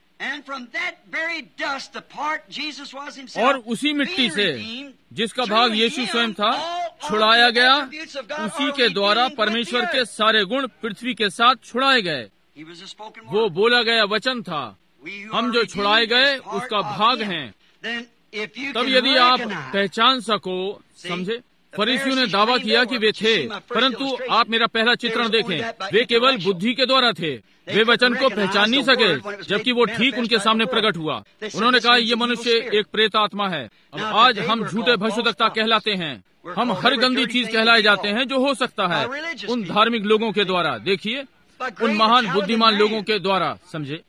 और उसी मिट्टी से जिसका भाग यीशु स्वयं था, छुड़ाया गया। उसी के द्वारा परमेश्वर के सारे गुण पृथ्वी के साथ छुड़ाए गए। वो बोला गया वचन था। हम जो छुड़ाए गए उसका भाग हैं। तब यदि आप पहचान सको, समझे, फरीसियों ने दावा किया कि वे थे, परंतु आप मेरा पहला चित्रण देखें, वे केवल बुद्धि के द्वारा थे। वे वचन को पहचान नहीं सके, जबकि वो ठीक उनके सामने प्रकट हुआ। उन्होंने कहा, ये मनुष्य एक प्रेत आत्मा है। अब आज हम झूठे भविष्यद्वक्ता कहलाते हैं। हम हर गंदी चीज कहलाए जाते हैं जो हो सकता है उन धार्मिक लोगों के द्वारा। देखिए, उन महान बुद्धिमान लोगों के द्वारा। समझे?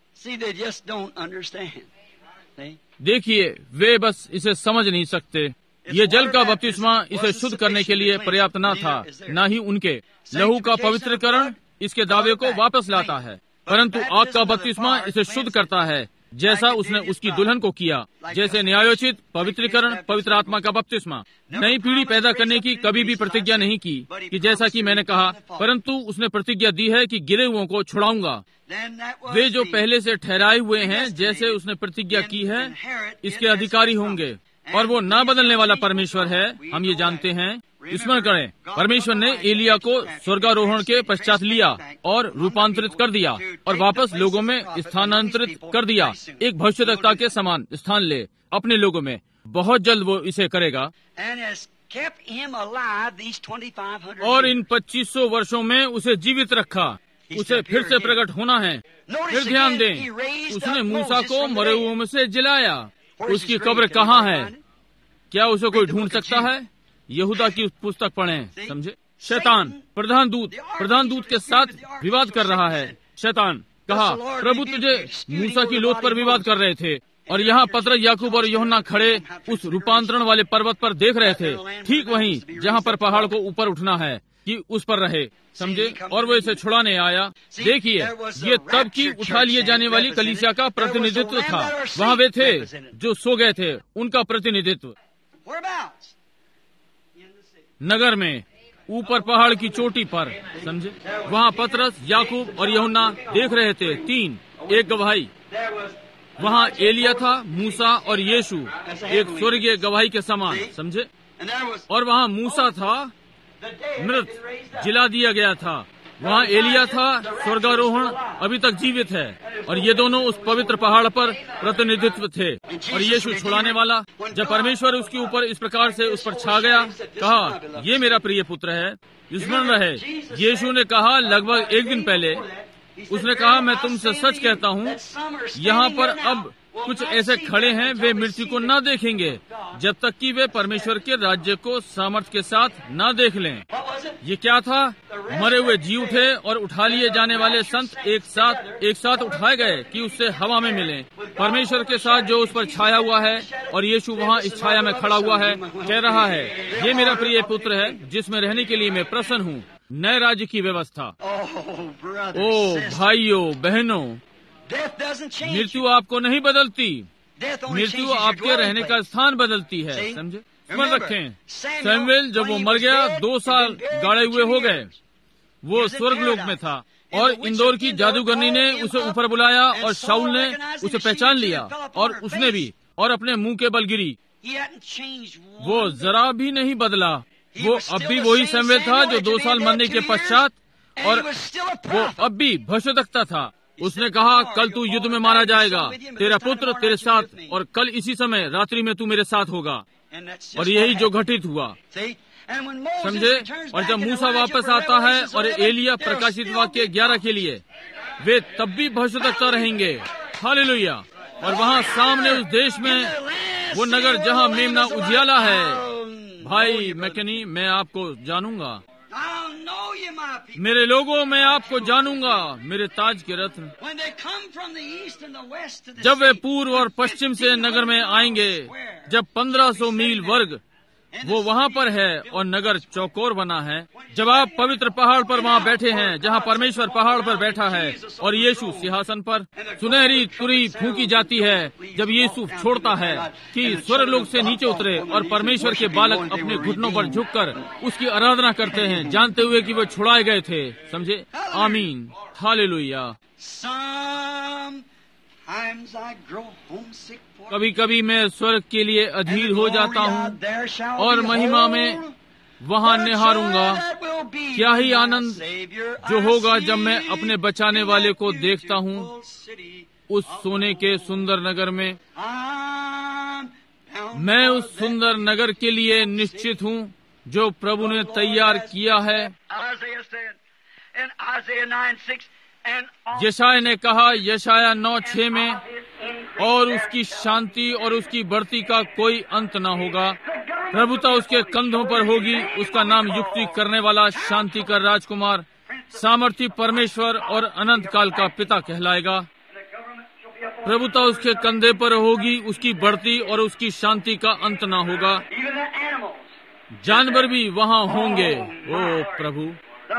देखिए, वे बस इसे समझ नहीं सकते। ये जल का बपतिस्मा इसे शुद्ध करने के लिए पर्याप्त न था, न ही उनके लहू का पवित्रकरण इसके दावे को वापस लाता है, परंतु आग का बपतिस्मा इसे शुद्ध करता है, जैसा उसने उसकी दुल्हन को किया। जैसे न्यायोचित पवित्रीकरण पवित्र आत्मा का बपतिस्मा। नई पीढ़ी पैदा करने की कभी भी प्रतिज्ञा नहीं की कि जैसा कि मैंने कहा, परंतु उसने प्रतिज्ञा दी है कि गिरे हुओं को छुड़ाऊंगा। वे जो पहले से ठहराए हुए हैं, जैसे उसने प्रतिज्ञा की है, इसके अधिकारी होंगे। और वो न बदलने वाला परमेश्वर है, हम ये जानते हैं। स्मरण करें, परमेश्वर ने एलिया को स्वर्गारोहण के पश्चात लिया और रूपांतरित कर दिया और वापस लोगों में स्थानांतरित कर दिया। एक भविष्यद्वक्ता के समान स्थान ले अपने लोगों में। बहुत जल्द वो इसे करेगा। और इन पच्चीस सौ वर्षों में उसे जीवित रखा। उसे फिर से प्रकट होना है। फिर ध्यान दें, उसने मूसा को मरे हुओं में से जिलाया। उसकी कब्र कहाँ है? क्या उसे कोई ढूंढ सकता है? यहूदा की पुस्तक पढ़ें। समझे? शैतान प्रधान दूत प्रधान दूत के साथ विवाद कर रहा है। शैतान कहा, प्रभु तुझे मूसा की लोथ पर विवाद कर रहे थे, और यहाँ पतरस, याकूब और यूहन्ना खड़े उस रूपांतरण वाले पर्वत पर देख रहे थे, ठीक वहीं जहाँ पर पहाड़ को ऊपर उठना है कि उस पर रहे। समझे? और वो इसे छुड़ाने आया। देखिए, ये तब की उठा लिए जाने वाली कलीसिया का प्रतिनिधित्व था। वहाँ वे थे जो सो गए थे, उनका प्रतिनिधित्व। नगर में ऊपर पहाड़ की चोटी पर, समझे। वहाँ पतरस, याकूब और यूहन्ना देख रहे थे, तीन, एक गवाही। वहाँ एलिया था, मूसा और यीशु, एक स्वर्गीय गवाही के समान, समझे। और वहाँ मूसा था, मृत, जिला दिया गया था। वहाँ एलिया था, स्वर्गारोहण, अभी तक जीवित है। और ये दोनों उस पवित्र पहाड़ पर प्रतिनिधित्व थे। और यीशु छुड़ाने वाला, जब परमेश्वर उसके ऊपर इस प्रकार से उस पर छा गया, कहा, ये मेरा प्रिय पुत्र है, स्मरण रहे। यीशु ने कहा लगभग एक दिन पहले, उसने कहा, मैं तुमसे सच कहता हूँ, यहाँ पर अब कुछ ऐसे खड़े हैं, वे मृत्यु को न देखेंगे जब तक कि वे परमेश्वर के राज्य को सामर्थ्य के साथ न देख लें। ये क्या था? मरे हुए जी उठे और उठा लिए जाने वाले संत एक साथ एक साथ उठाए गए कि उससे हवा में मिलें, परमेश्वर के साथ जो उस पर छाया हुआ है। और यीशु वहाँ इस छाया में खड़ा हुआ है, कह रहा है, ये मेरा प्रिय पुत्र है, जिसमें रहने के लिए मैं प्रसन्न हूँ। नए राज्य की व्यवस्था। ओ भाइयों बहनों, मृत्यु आपको नहीं बदलती, मृत्यु आपके रहने का स्थान बदलती है, समझे। स्मरण रखें, सैमुएल जब वो मर गया, दो साल गाड़े हुए हो गए, वो स्वर्गलोक में था। और इंदौर की जादूगरनी ने उसे ऊपर बुलाया और शाऊल ने उसे पहचान लिया और उसने भी, और अपने मुंह के बल गिरी। वो जरा भी नहीं बदला। वो अब भी वही सैमुएल था जो दो साल मरने के पश्चात, और वो अब भी भविष्यवक्ता था। उसने कहा, कल तू युद्ध में मारा जाएगा, तेरा पुत्र तेरे साथ, और कल इसी समय रात्रि में तू मेरे साथ होगा। और यही जो घटित हुआ, समझे। और जब मूसा वापस आता है और एलिया प्रकाशित वाक्य ग्यारह के लिए, वे तब भी भविष्यवक्ता रहेंगे। हालेलुया। और वहाँ सामने उस देश में वो नगर जहाँ मेमना उजियाला है, भाई मैकनी, मैं आपको जानूंगा, मेरे लोगों, मैं आपको जानूंगा, मेरे ताज के रत्न। जब वे पूर्व और पश्चिम से नगर में आएंगे, जब पंद्रह सौ मील वर्ग वो वहाँ पर है और नगर चौकोर बना है। जब आप पवित्र पहाड़ पर वहाँ बैठे हैं, जहाँ परमेश्वर पहाड़ पर बैठा है और यीशु सिंहासन पर, सुनहरी तुरही फूंकी जाती है जब यीशु छोड़ता है कि स्वर्गलोक से नीचे उतरे, और परमेश्वर के बालक अपने घुटनों पर झुककर उसकी आराधना करते हैं, जानते हुए कि वो छुड़ाए गए थे, समझे। आमीन, हालेलुया। कभी कभी मैं स्वर्ग के लिए अधीर हो जाता हूँ और महिमा में वहाँ निहारूंगा। क्या ही आनंद जो होगा जब मैं अपने बचाने वाले को देखता हूँ उस सोने के सुंदर नगर में। मैं उस सुंदर नगर के लिए निश्चित हूँ जो प्रभु ने तैयार किया है। यशाया ने कहा, यशाया नौ छह में, और उसकी शांति और उसकी बढ़ती का कोई अंत न होगा। प्रभुता उसके कंधों पर होगी, उसका नाम युक्ति करने वाला, शांति का राजकुमार, सामर्थी परमेश्वर और अनंत काल का पिता कहलाएगा। प्रभुता उसके कंधे पर होगी, उसकी बढ़ती और उसकी शांति का अंत न होगा। जानवर भी वहाँ होंगे। ओ प्रभु,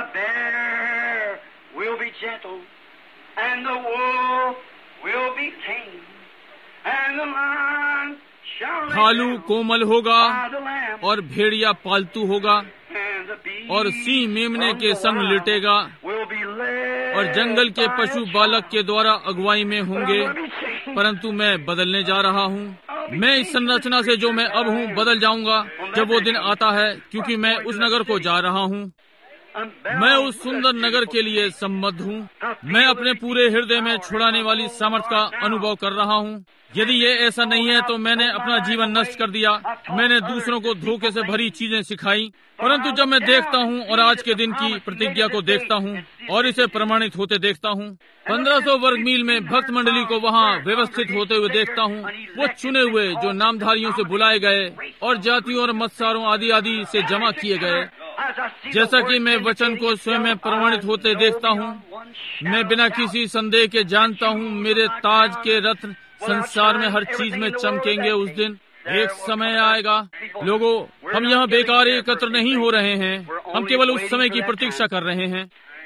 will be gentle, and the wolf will be tame, and the lion shall भालू कोमल होगा और भेड़िया पालतू होगा, और सिंह मेमने के संग लिटेगा, और जंगल के पशु बालक के द्वारा अगुवाई में होंगे। परंतु मैं बदलने जा रहा हूँ। मैं इस संरचना से जो मैं अब हूँ बदल जाऊंगा जब वो दिन आता है, क्योंकि मैं उस नगर को जा रहा हूँ। मैं उस सुंदर नगर के लिए सम्बद्ध हूँ। मैं अपने पूरे हृदय में छुड़ाने वाली सामर्थ का अनुभव कर रहा हूँ। यदि ये ऐसा नहीं है तो मैंने अपना जीवन नष्ट कर दिया। मैंने दूसरों को धोखे से भरी चीजें सिखाई। परंतु जब मैं देखता हूँ और आज के दिन की प्रतिज्ञा को देखता हूँ और इसे प्रमाणित होते देखता हूँ, पंद्रह सौ वर्ग मील में भक्त मंडली को वहाँ व्यवस्थित होते हुए देखता हूँ, वो चुने हुए जो नामधारियों से बुलाए गए और जातियों और मत्सारों आदि आदि से जमा किए गए। जैसा कि मैं वचन को स्वयं प्रमाणित होते देखता हूँ, मैं बिना किसी संदेह के जानता हूँ मेरे ताज के रत्न संसार में हर चीज में चमकेंगे। उस दिन एक समय आएगा, लोगों, हम यहाँ बेकार एकत्र नहीं हो रहे हैं, हम केवल उस समय की प्रतीक्षा कर रहे हैं।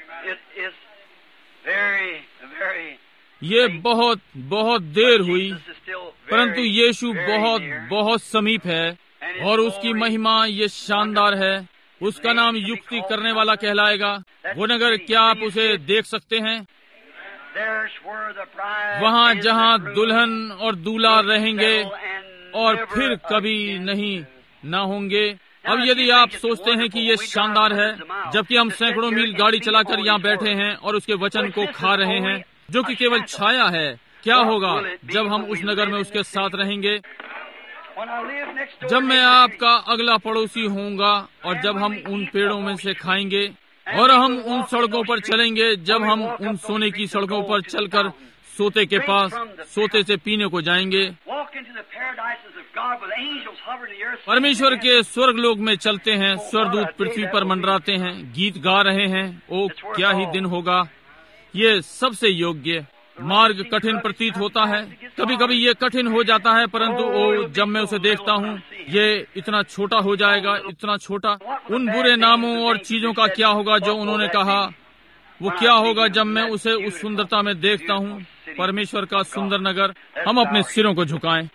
ये बहुत बहुत देर हुई, परंतु यीशु बहुत बहुत समीप है और उसकी महिमा ये शानदार है। उसका नाम युक्ति करने वाला कहलाएगा। वो नगर, क्या आप उसे देख सकते हैं? वहाँ जहाँ दुल्हन और दूल्हा रहेंगे और फिर कभी नहीं ना होंगे। अब यदि आप सोचते हैं कि ये शानदार है, जबकि हम सैकड़ों मील गाड़ी चलाकर यहाँ बैठे हैं और उसके वचन को खा रहे हैं, जो कि केवल छाया है, क्या होगा जब हम उस नगर में उसके साथ रहेंगे? जब मैं आपका अगला पड़ोसी होऊंगा और जब हम उन पेड़ों में से खाएंगे और हम उन सड़कों पर चलेंगे, जब हम उन सोने की सड़कों पर चलकर सोते के पास सोते से पीने को जाएंगे, परमेश्वर के स्वर्ग लोक में चलते हैं, स्वर्गदूत पृथ्वी पर मंडराते हैं, गीत गा रहे हैं। ओ क्या ही दिन होगा! ये सबसे योग्य मार्ग कठिन प्रतीत होता है, कभी कभी ये कठिन हो जाता है, परंतु ओ जब मैं उसे देखता हूँ, ये इतना छोटा हो जाएगा, इतना छोटा। उन बुरे नामों और चीजों का क्या होगा जो उन्होंने कहा? वो क्या होगा जब मैं उसे उस सुंदरता में देखता हूँ, परमेश्वर का सुंदर नगर। हम अपने सिरों को झुकाएं।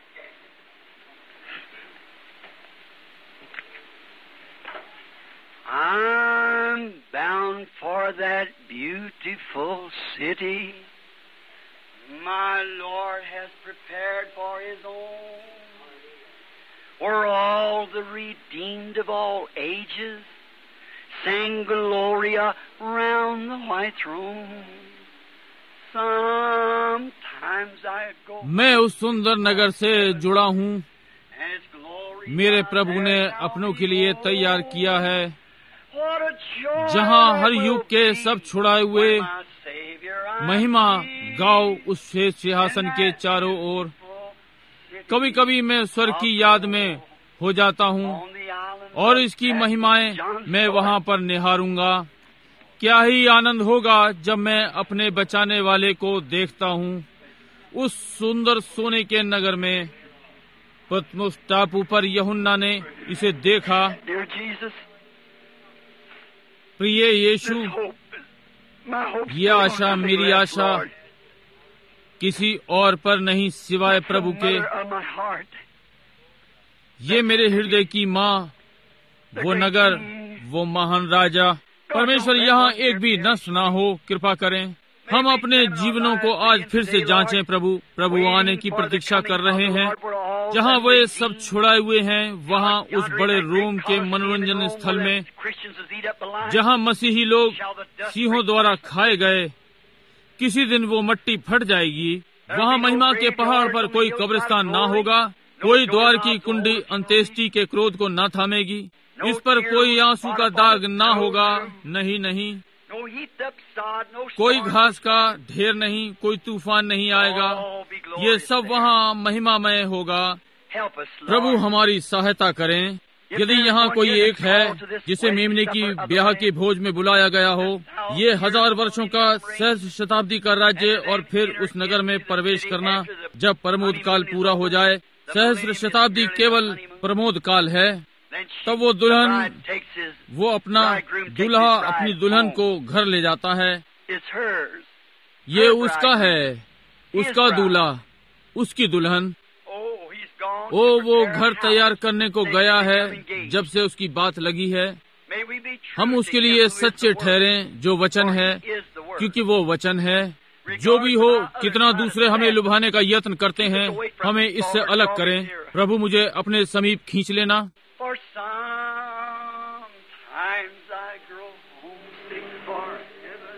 I'm bound for that beautiful city my Lord has prepared for His own, where all the redeemed of all ages sing Gloria round the white throne. Sometimes I go. मैं उस सुंदर नगर से जुड़ा हूँ, मेरे प्रभु ने अपनों के लिए तैयार किया है, जहाँ हर युग के सब छुड़ाए हुए महिमा गाओ उस श्वेत सिंहासन के चारों ओर। कभी कभी मैं स्वर्ग की याद में हो जाता हूँ और इसकी महिमाएं मैं वहाँ पर निहारूंगा। क्या ही आनंद होगा जब मैं अपने बचाने वाले को देखता हूँ उस सुंदर सोने के नगर में। पतमुस टापू पर यूहन्ना ने इसे देखा। प्रिय यीशु, ये आशा, मेरी आशा किसी और पर नहीं सिवाय प्रभु के। ये मेरे हृदय की माँ, वो नगर, वो महान राजा। परमेश्वर यहाँ एक भी नष्ट ना हो, कृपा करें। हम अपने जीवनों को आज फिर से जांचें। प्रभु प्रभु आने की प्रतीक्षा कर रहे हैं, जहाँ वे सब छुड़ाए हुए हैं, वहाँ उस बड़े रोम के मनोरंजन स्थल में, जहाँ मसीही लोग सिंहों द्वारा खाए गए। किसी दिन वो मट्टी फट जाएगी। वहाँ महिमा के पहाड़ पर कोई कब्रिस्तान ना होगा, कोई द्वार की कुंडी अंत्येष्टि के क्रोध को न थामेगी, इस पर कोई आंसू का दाग ना होगा। नहीं नहीं, कोई घास का ढेर नहीं, कोई तूफान नहीं आएगा। ये सब वहाँ महिमामय होगा। प्रभु हमारी सहायता करें। यदि यहाँ कोई एक है जिसे मेमने की ब्याह के भोज में बुलाया गया हो, ये हजार वर्षों का सहस्र शताब्दी का राज्य और फिर उस नगर में प्रवेश करना जब प्रमोद काल पूरा हो जाए। सहस्र शताब्दी केवल प्रमोद काल है। तब वो दुल्हन, वो अपना दूल्हा अपनी दुल्हन को घर ले जाता है। ये उसका है, उसका दूल्हा, उसकी दुल्हन। ओ वो घर तैयार करने को गया है जब से उसकी बात लगी है। हम उसके लिए सच्चे ठहरें जो वचन है, क्योंकि वो वचन है। जो भी हो, कितना दूसरे हमें लुभाने का यत्न करते हैं, हमें इससे अलग करें। प्रभु मुझे अपने समीप खींच लेना। For sometimes I grow homesick for heaven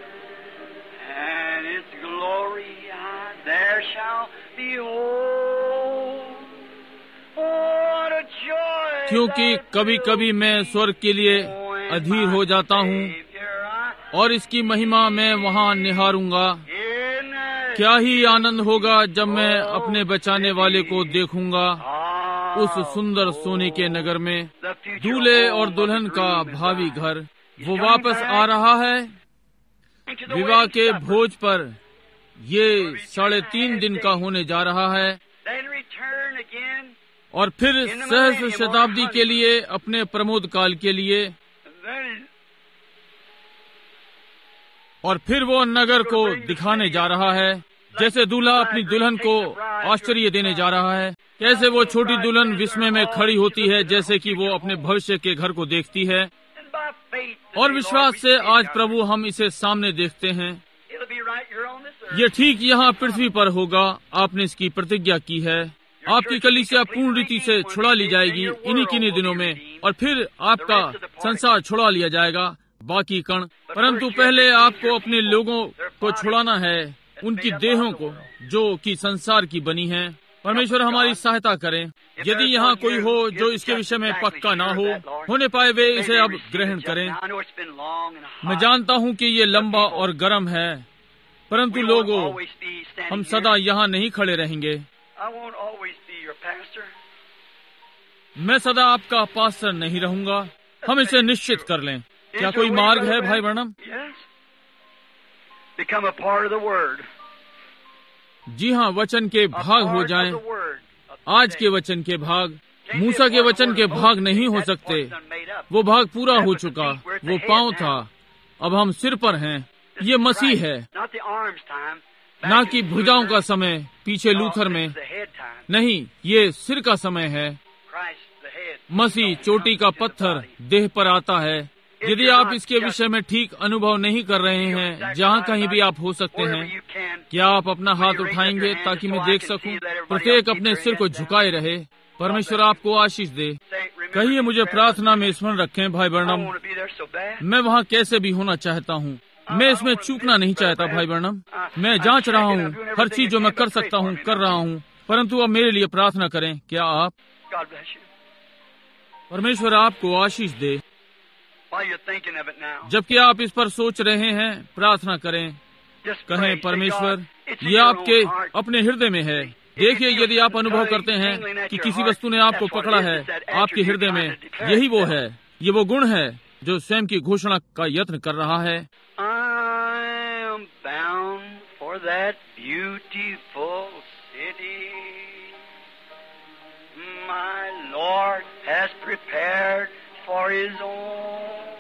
and its glory I there shall behold. What a joy! क्योंकि कभी कभी मैं स्वर्ग के लिए अधीर हो जाता हूँ और इसकी महिमा मैं वहाँ निहारूंगा। क्या ही आनंद होगा जब मैं अपने बचाने वाले को देखूंगा उस सुंदर सोने के नगर में। दूल्हे और दुल्हन का भावी घर, वो वापस आ रहा है विवाह के भोज पर। ये साढ़े तीन दिन का होने जा रहा है और फिर सहस्र शताब्दी के लिए, अपने प्रमोद काल के लिए। और फिर वो नगर को दिखाने जा रहा है जैसे दूल्हा अपनी दुल्हन को आश्चर्य देने जा रहा है, कैसे वो छोटी दुल्हन विस्मय में खड़ी होती है जैसे कि वो अपने भविष्य के घर को देखती है। और विश्वास से आज प्रभु हम इसे सामने देखते हैं। ये ठीक यहाँ पृथ्वी पर होगा। आपने इसकी प्रतिज्ञा की है। आपकी कलीसिया पूर्ण रीति से छुड़ा ली जाएगी इन्हीं किन्हीं दिनों में, और फिर आपका संसार छुड़ा लिया जाएगा, बाकी कण। परंतु पहले आपको अपने लोगों को छुड़ाना है, उनकी देहों को जो कि संसार की बनी है। परमेश्वर हमारी सहायता करें। यदि यहाँ कोई हो जो इसके विषय में पक्का ना हो होने पाए, वे इसे अब ग्रहण करें। मैं जानता हूँ कि ये लंबा और गर्म है, परंतु लोगों, हम सदा यहाँ नहीं खड़े रहेंगे। मैं सदा आपका पास्टर नहीं रहूंगा। हम इसे निश्चित कर लें। क्या कोई मार्ग है भाई ब्रैनम? जी हाँ, वचन के भाग हो जाएं। आज के वचन के भाग मूसा के वचन के भाग नहीं हो सकते। वो भाग पूरा हो चुका। वो पांव था, अब हम सिर पर हैं। ये मसीह है, ना कि भुजाओं का समय पीछे लूथर में। नहीं, ये सिर का समय है। मसीह चोटी का पत्थर देह पर आता है। यदि आप इसके विषय में ठीक अनुभव नहीं कर रहे हैं, जहाँ कहीं भी आप हो सकते हैं, क्या आप अपना हाथ उठाएंगे ताकि मैं देख सकूं? प्रत्येक अपने सिर को झुकाए रहे। परमेश्वर आपको आशीष दे। कहिए, मुझे प्रार्थना में स्मरण रखें भाई ब्रैनम। मैं वहाँ कैसे भी होना चाहता हूँ। मैं इसमें चूकना नहीं चाहता भाई ब्रैनम। मैं जांच रहा हूँ, हर चीज जो मैं कर सकता हूँ कर रहा हूँ, परंतु अब मेरे लिए प्रार्थना करें। क्या आप? परमेश्वर आपको आशीष दे। जबकि आप इस पर सोच रहे हैं, प्रार्थना करें। कहें, परमेश्वर, ये आपके अपने हृदय में है। देखिए, यदि आप अनुभव करते हैं कि किसी वस्तु ने आपको पकड़ा है आपके हृदय में, यही वो है। ये वो गुण है जो स्वयं की घोषणा का यत्न कर रहा है। For his own,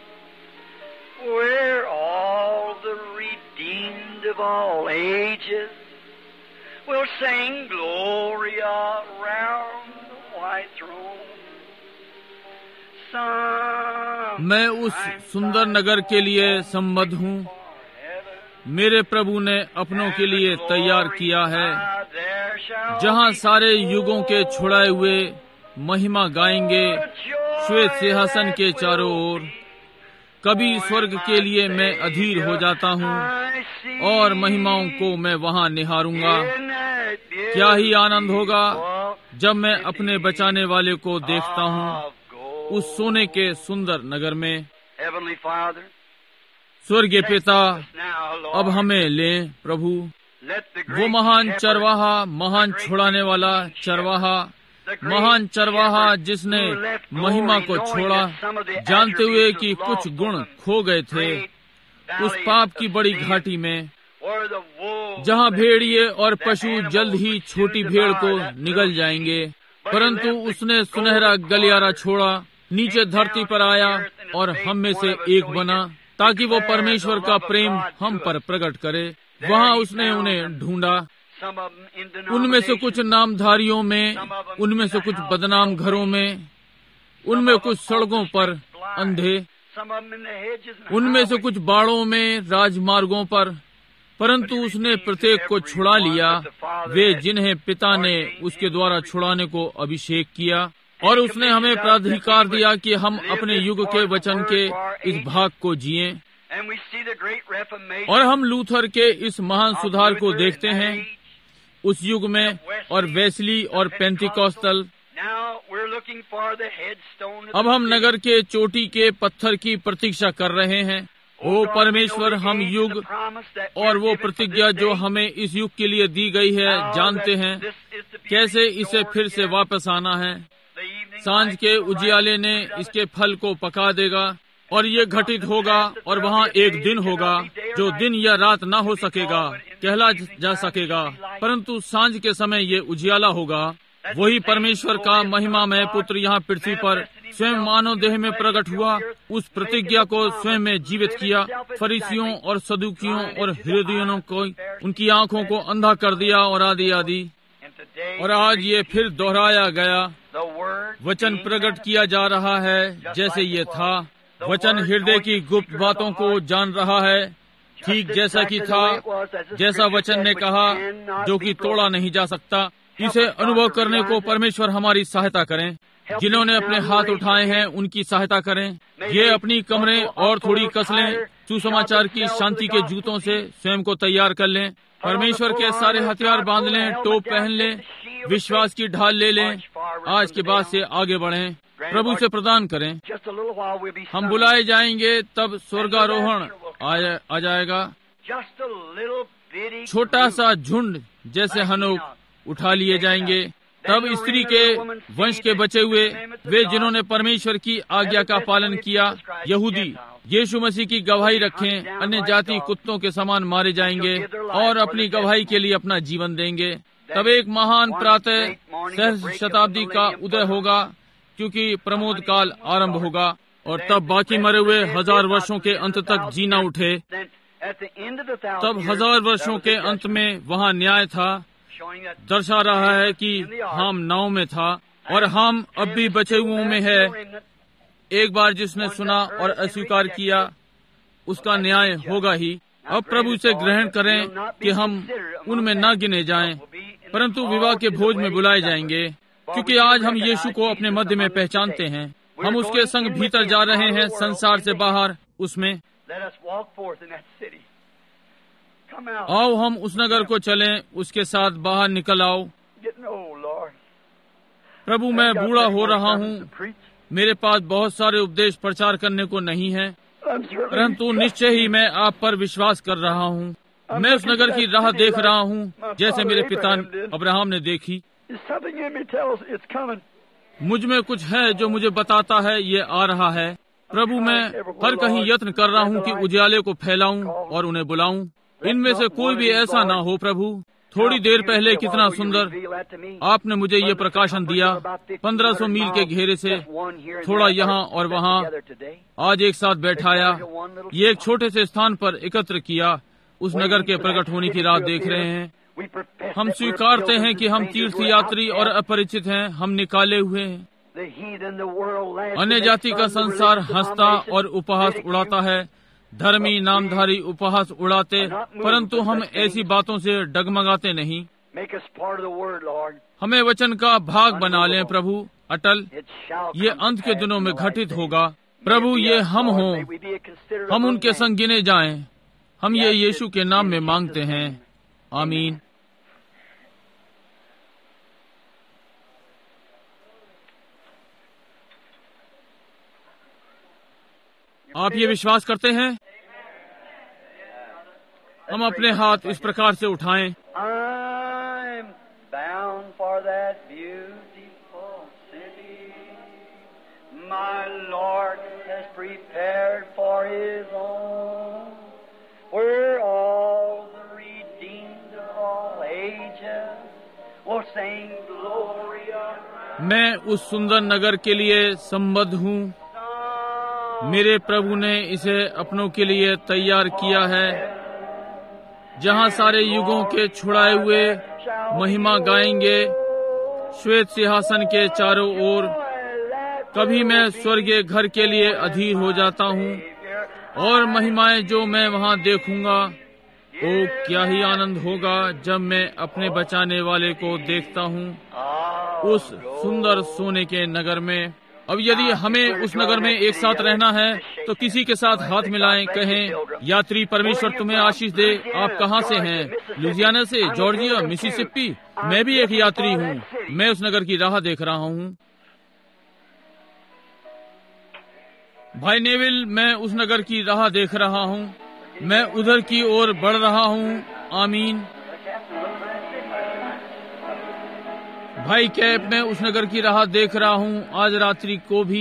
where all the redeemed of all ages will sing glory around the white throne. Some मैं उस सुंदर नगर के लिए सम्मत हूँ, मेरे प्रभु ने अपनों के लिए तैयार किया है, जहाँ सारे युगों के छुड़ाए हुए महिमा गाएंगे श्वेत सिंहासन के चारों ओर। कभी स्वर्ग के लिए मैं अधीर हो जाता हूँ और महिमाओं को मैं वहाँ निहारूंगा। क्या ही आनंद होगा जब मैं अपने बचाने वाले को देखता हूँ उस सोने के सुंदर नगर में। स्वर्गीय पिता, अब हमें लें प्रभु। वो महान चरवाहा, महान छुड़ाने वाला चरवाहा, महान चरवाहा जिसने महिमा को छोड़ा, जानते हुए कि कुछ गुण खो गए थे उस पाप की बड़ी घाटी में, जहाँ भेड़िए और पशु जल्द ही छोटी भेड़ को निगल जाएंगे। परंतु उसने सुनहरा गलियारा छोड़ा, नीचे धरती पर आया और हम में से एक बना, ताकि वो परमेश्वर का प्रेम हम पर प्रकट करे। वहाँ उसने उन्हें ढूंढा। उनमें से कुछ नामधारियों में, उनमें से कुछ बदनाम घरों में, उनमें कुछ सड़कों पर अंधे, उनमें से कुछ बाड़ों में, राजमार्गों पर। परंतु उसने प्रत्येक को छुड़ा लिया, वे जिन्हें पिता ने उसके द्वारा छुड़ाने को अभिषेक किया। और उसने हमें प्राधिकार दिया कि हम अपने युग के वचन के इस भाग को जिएं। और हम लूथर के इस महान सुधार को देखते हैं उस युग में, और वेस्ली और पेंटिकॉस्टल। अब हम नगर के चोटी के पत्थर की प्रतीक्षा कर रहे हैं। ओ परमेश्वर, हम युग और वो प्रतिज्ञा जो हमें इस युग के लिए दी गई है जानते हैं, कैसे इसे फिर से वापस आना है। सांझ के उजियाले ने इसके फल को पका देगा, और ये घटित होगा। और वहाँ एक दिन होगा जो दिन या रात ना हो सकेगा, कहला जा सकेगा, परंतु सांझ के समय ये उजियाला होगा। वही परमेश्वर का महिमामय पुत्र यहाँ पृथ्वी पर स्वयं मानव देह में प्रकट हुआ, उस प्रतिज्ञा को स्वयं में जीवित किया। फरीसियों और सदुकियों और हिरोदियों को उनकी आंखों को अंधा कर दिया और आदि आदि। और आज ये फिर दोहराया गया, वचन प्रकट किया जा रहा है जैसे ये था। वचन हृदय की गुप्त बातों को जान रहा है, ठीक जैसा कि था, जैसा वचन ने कहा, जो कि तोड़ा नहीं जा सकता। इसे अनुभव करने को परमेश्वर हमारी सहायता करें। जिन्होंने अपने हाथ उठाए हैं उनकी सहायता करें। ये अपनी कमरें और थोड़ी कस लें, सुसमाचार की शांति के जूतों से स्वयं को तैयार कर लें, परमेश्वर के सारे हथियार बांध लें, टोप पहन लें, विश्वास की ढाल ले लें। आज के बाद से आगे बढ़ें, प्रभु से प्रदान करें। हम बुलाए जाएंगे, तब स्वर्गारोहण आ जाएगा। छोटा सा झुंड जैसे हनोक उठा लिए जाएंगे। तब स्त्री के वंश के बचे हुए, वे जिन्होंने परमेश्वर की आज्ञा का पालन किया, यहूदी यीशु मसीह की गवाही रखें, अन्य जाति कुत्तों के समान मारे जाएंगे और अपनी गवाही के लिए अपना जीवन देंगे। तब एक महान प्रातः सहस्र शताब्दी का उदय होगा, क्योंकि प्रमोद काल आरंभ होगा। और तब बाकी मरे हुए हजार वर्षों के अंत तक जीना उठे। तब हजार वर्षों के अंत में वहाँ न्याय था, दर्शा रहा है कि हम नाव में था और हम अब भी बचे हुओं में है। एक बार जिसने सुना और अस्वीकार किया, उसका न्याय होगा ही। अब प्रभु से ग्रहण करें कि हम उनमें न गिने जाएं, परंतु विवाह के भोज में बुलाए जाएंगे, क्योंकि आज हम यीशु को अपने मध्य में पहचानते हैं। हम उसके संग भीतर जा रहे हैं, संसार से बाहर उसमें। आओ हम उस नगर को चलें, उसके साथ बाहर निकल आओ। प्रभु, मैं बूढ़ा हो रहा हूँ, मेरे पास बहुत सारे उपदेश प्रचार करने को नहीं है, परंतु निश्चय ही मैं आप पर विश्वास कर रहा हूँ। मैं उस नगर की राह देख रहा हूँ जैसे मेरे पिता अब्राहम ने देखी। मुझ में कुछ है जो मुझे बताता है ये आ रहा है। प्रभु, मैं हर कहीं यत्न कर रहा हूँ कि उजाले को फैलाऊं और उन्हें बुलाऊं। इनमें से कोई भी ऐसा ना हो। प्रभु, थोड़ी देर पहले कितना सुंदर आपने मुझे ये प्रकाशन दिया, पंद्रह सौ मील के घेरे से, थोड़ा यहाँ और वहाँ, आज एक साथ बैठाया, ये एक छोटे से स्थान पर एकत्र किया। उस नगर के प्रकट होने की राह देख रहे हैं। हम स्वीकारते हैं कि हम तीर्थ यात्री और अपरिचित हैं, हम निकाले हुए हैं। अन्य जाति का संसार हंसता और उपहास उड़ाता है, धर्मी नामधारी उपहास उड़ाते, परंतु हम ऐसी बातों से डगमगाते नहीं। हमें वचन का भाग बना लें प्रभु, अटल। ये अंत के दिनों में घटित होगा। प्रभु, ये हम हों, हम उनके संग गिने जाएं। हम ये यीशु के नाम में मांगते हैं, आमीन। आप ये विश्वास करते हैं? हम अपने हाथ इस प्रकार से उठाएं। I'm bound for that beautiful city my Lord has prepared for His own, where all the redeemed of all ages will sing glory of मैं उस सुंदर नगर के लिए संबद्ध हूँ। मेरे प्रभु ने इसे अपनों के लिए तैयार किया है, जहाँ सारे युगों के छुड़ाए हुए महिमा गाएंगे श्वेत सिंहासन के चारों ओर। कभी मैं स्वर्गीय घर के लिए अधीर हो जाता हूँ और महिमाएं जो मैं वहाँ देखूंगा, ओ क्या ही आनंद होगा जब मैं अपने बचाने वाले को देखता हूँ उस सुंदर सोने के नगर में। अब यदि हमें उस नगर में एक साथ रहना है तो किसी के साथ हाथ मिलाएं, कहें, यात्री परमेश्वर तुम्हें आशीष दे। आप कहाँ से हैं? लुजियाना से, जॉर्जिया, मिसिसिपी। मैं भी एक यात्री हूँ। मैं उस नगर की राह देख रहा हूँ। भाई नेविल, मैं उस नगर की राह देख रहा हूँ। मैं उधर की ओर बढ़ रहा हूँ, आमीन। भाई कैप, मैं उस नगर की राह देख रहा हूँ आज रात्रि को भी।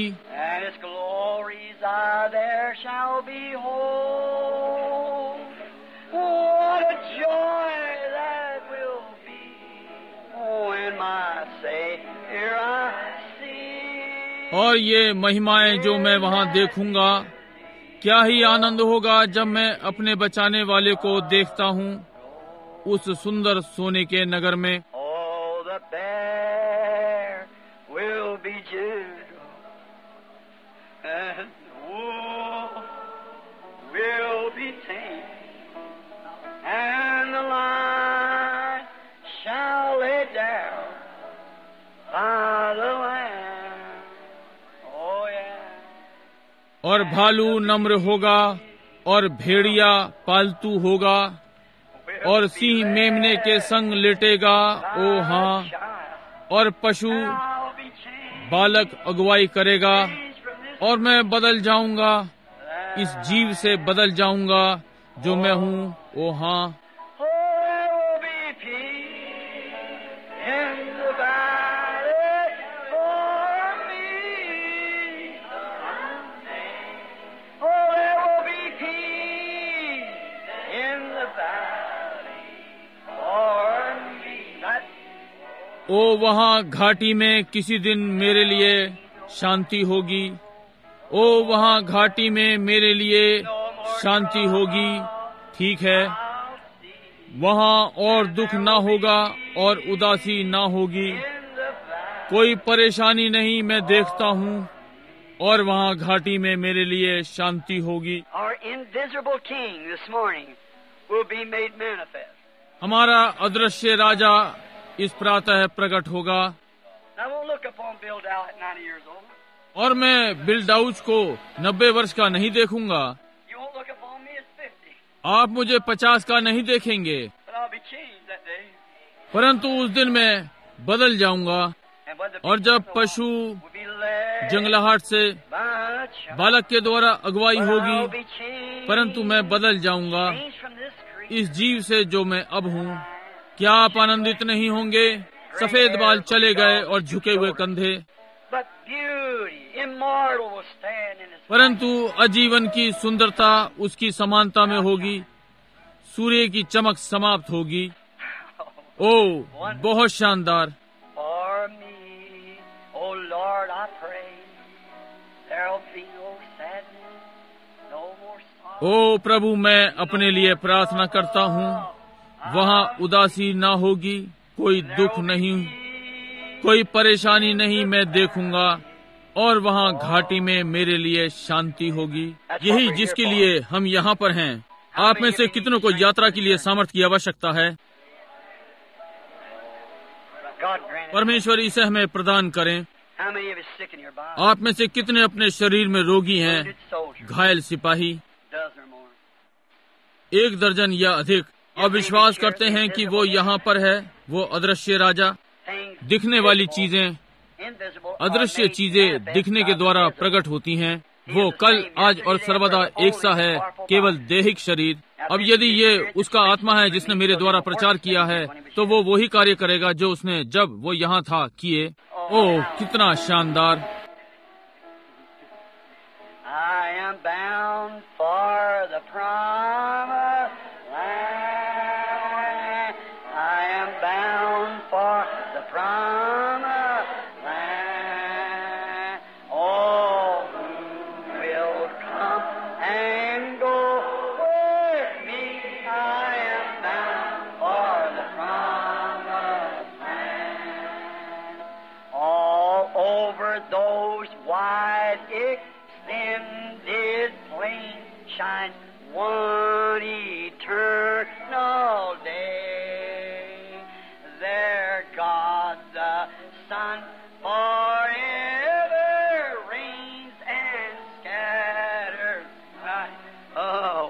और ये महिमाएं जो मैं वहाँ देखूंगा, क्या ही आनंद होगा जब मैं अपने बचाने वाले को देखता हूँ। उस सुंदर सोने के नगर में। Oh, the bear will be Judah, and the wolf will be tame, and the lion shall lay down by the lamb. Oh yeah. और भालू नम्र होगा और भेड़िया पालतू होगा और सिंह मेमने के संग लेटेगा। ओ हाँ, और पशु बालक अगुवाई करेगा। और मैं बदल जाऊंगा, इस जीव से बदल जाऊंगा जो मैं हूँ। ओ हाँ, ओ वहाँ घाटी में किसी दिन मेरे लिए शांति होगी। ओ वहाँ घाटी में मेरे लिए शांति होगी। ठीक है, वहाँ और दुख ना होगा और उदासी ना होगी। कोई परेशानी नहीं मैं देखता हूँ, और वहाँ घाटी में मेरे लिए शांति होगी। Our invisible King this morning will be made manifest. हमारा अदृश्य राजा इस प्रातः प्रकट होगा। I won't look upon Bill Dow at ninety years old. और मैं बिल डाउच को नब्बे वर्ष का नहीं देखूंगा। You won't look upon me as fifty. आप मुझे पचास का नहीं देखेंगे, But I'll be changed that day. परंतु उस दिन मैं बदल जाऊंगा। And when the और जब people पशु will be led जंगलाहट से by a child, बालक के द्वारा अगुवाई but I'll होगी, be changed, परंतु मैं बदल जाऊंगा changed from this creature. इस जीव से जो मैं अब हूँ। क्या आप आनंदित नहीं होंगे? सफेद बाल चले गए और झुके हुए कंधे, But beauty, immortal, will stand in his परंतु आजीवन की सुंदरता उसकी समानता में होगी। सूर्य की चमक समाप्त होगी। ओ बहुत शानदार। For me, oh Lord, I pray, there'll be no sadness, no more sorrow. ओ प्रभु, मैं अपने लिए प्रार्थना करता हूँ, वहाँ उदासी ना होगी, कोई दुख नहीं, कोई परेशानी नहीं मैं देखूंगा, और वहाँ घाटी में मेरे लिए शांति होगी। यही जिसके लिए हम यहाँ पर हैं। आप में से कितनों को यात्रा के लिए सामर्थ्य की आवश्यकता है? God grant it. परमेश्वर इसे हमें प्रदान करें। How many of you sick in your body? आप में से कितने अपने शरीर में रोगी हैं? Wounded soldier, घायल सिपाही, dozen or more. एक दर्जन या अधिक। अब विश्वास करते हैं कि वो यहाँ पर है, वो अदृश्य राजा। Things दिखने वाली चीजें, invisible are अदृश्य made चीजें manifest दिखने के by द्वारा the visible. प्रकट होती हैं। वो कल, आज और सर्वदा एक सा है, केवल देहिक शरीर। अब यदि ये उसका आत्मा है जिसने मेरे द्वारा प्रचार किया है, तो वो वही कार्य करेगा जो उसने जब वो यहाँ था किए। ओह, कितना शानदार! I am bound for the promised land. I am bound for the promised land. Oh, who will come and go with me? I am bound for the promised land. All over those wide extended plains shine one eternal day. There God the Son forever reigns and scatters night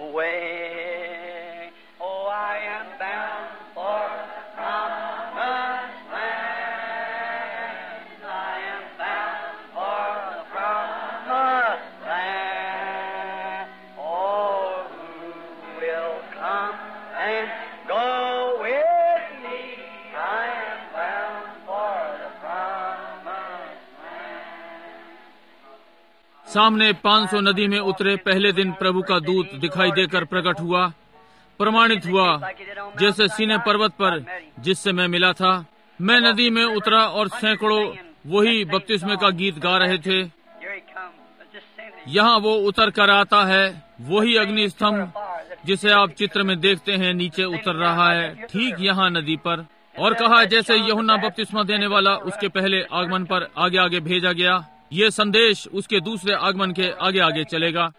away. Oh, I am bound for the promised land. I am bound for the promised land. Oh, who will come and go with me? I am bound for the promised land. सामने पाँच सौ नदी में उतरे पहले दिन प्रभु का दूत दिखाई देकर प्रकट हुआ। प्रमाणित हुआ जैसे सीने पर्वत पर जिससे मैं मिला था। मैं नदी में उतरा और सैकड़ों वही बपतिस्मे का गीत गा रहे थे। Here he comes. Let's just send it. यहाँ वो उतर कर आता है, वही अग्नि स्तंभ जिसे आप चित्र में देखते हैं नीचे उतर रहा है, ठीक यहाँ नदी पर। और कहा, जैसे यूहन्ना बपतिस्मा देने वाला उसके पहले आगमन पर आगे आगे भेजा गया, ये संदेश उसके दूसरे आगमन के आगे आगे चलेगा।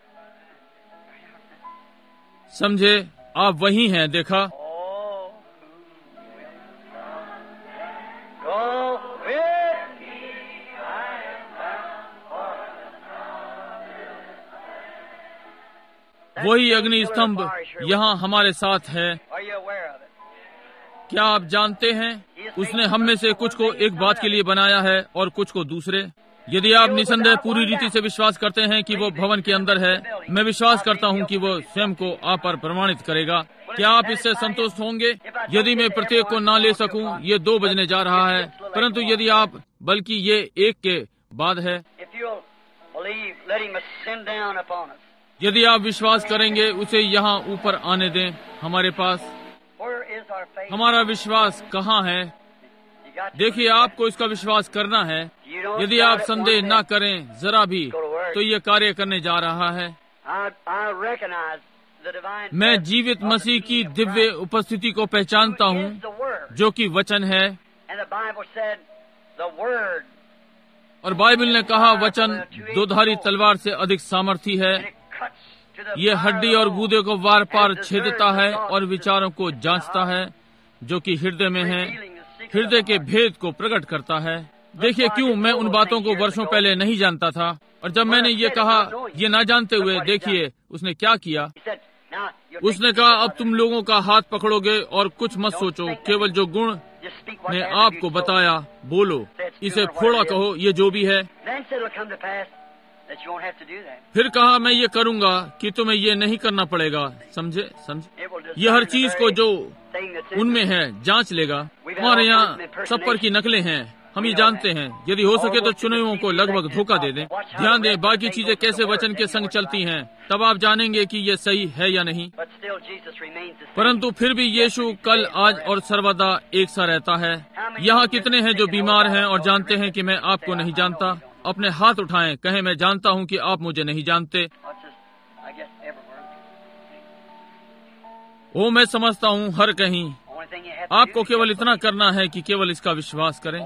समझे, आप वही हैं। देखा, वही अग्नि स्तंभ यहाँ हमारे साथ है। क्या आप जानते हैं, उसने हम में से कुछ को एक बात के लिए बनाया है और कुछ को दूसरे। यदि आप निसंदेह पूरी रीति से विश्वास करते हैं कि वो भवन के अंदर है, मैं विश्वास करता हूँ कि वो स्वयं को आप पर प्रमाणित करेगा। क्या आप इससे संतुष्ट होंगे? यदि मैं प्रत्येक को ना ले सकूं, ये दो बजने जा रहा है, परंतु यदि आप, बल्कि ये एक के बाद है, यदि आप विश्वास करेंगे, उसे यहाँ ऊपर आने दें हमारे पास। हमारा विश्वास कहाँ है? देखिए, आपको इसका विश्वास करना है। यदि आप संदेह न करें जरा भी, तो ये कार्य करने जा रहा है। मैं जीवित मसीह की दिव्य उपस्थिति को पहचानता हूँ, जो कि वचन है। और बाइबल ने कहा, वचन दोधारी तलवार से अधिक सामर्थी है। ये हड्डी और गूदे को वार पार छेदता है और विचारों को जांचता है, जो कि हृदय में है, हृदय के भेद को प्रकट करता है। देखिए, क्यों मैं उन बातों को वर्षों पहले नहीं जानता था, और जब मैंने ये कहा, ये ना जानते हुए, देखिए उसने क्या किया। उसने कहा, अब तुम लोगों का हाथ पकड़ोगे और कुछ मत सोचो, केवल जो गुण ने आपको बताया बोलो, इसे फोड़ा कहो, ये जो भी है। फिर कहा, मैं ये करूँगा कि तुम्हें ये नहीं करना पड़ेगा। समझे समझे ये हर चीज को जो उनमें है जांच लेगा। हमारे यहाँ सब पर की नकलें हैं, हम ये जानते हैं। यदि हो सके तो चुने हुओं को लगभग धोखा दे दें। ध्यान दें बाकी चीजें कैसे वचन के संग चलती हैं, तब आप जानेंगे कि ये सही है या नहीं। परंतु फिर भी यीशु कल, आज और सर्वदा एक सा रहता है। यहाँ कितने हैं जो बीमार हैं और जानते हैं कि मैं आपको नहीं जानता? अपने हाथ उठाएं, कहें, मैं जानता हूँ कि आप मुझे नहीं जानते। वो मैं समझता हूँ हर कहीं। आपको केवल इतना करना है कि केवल इसका विश्वास करें।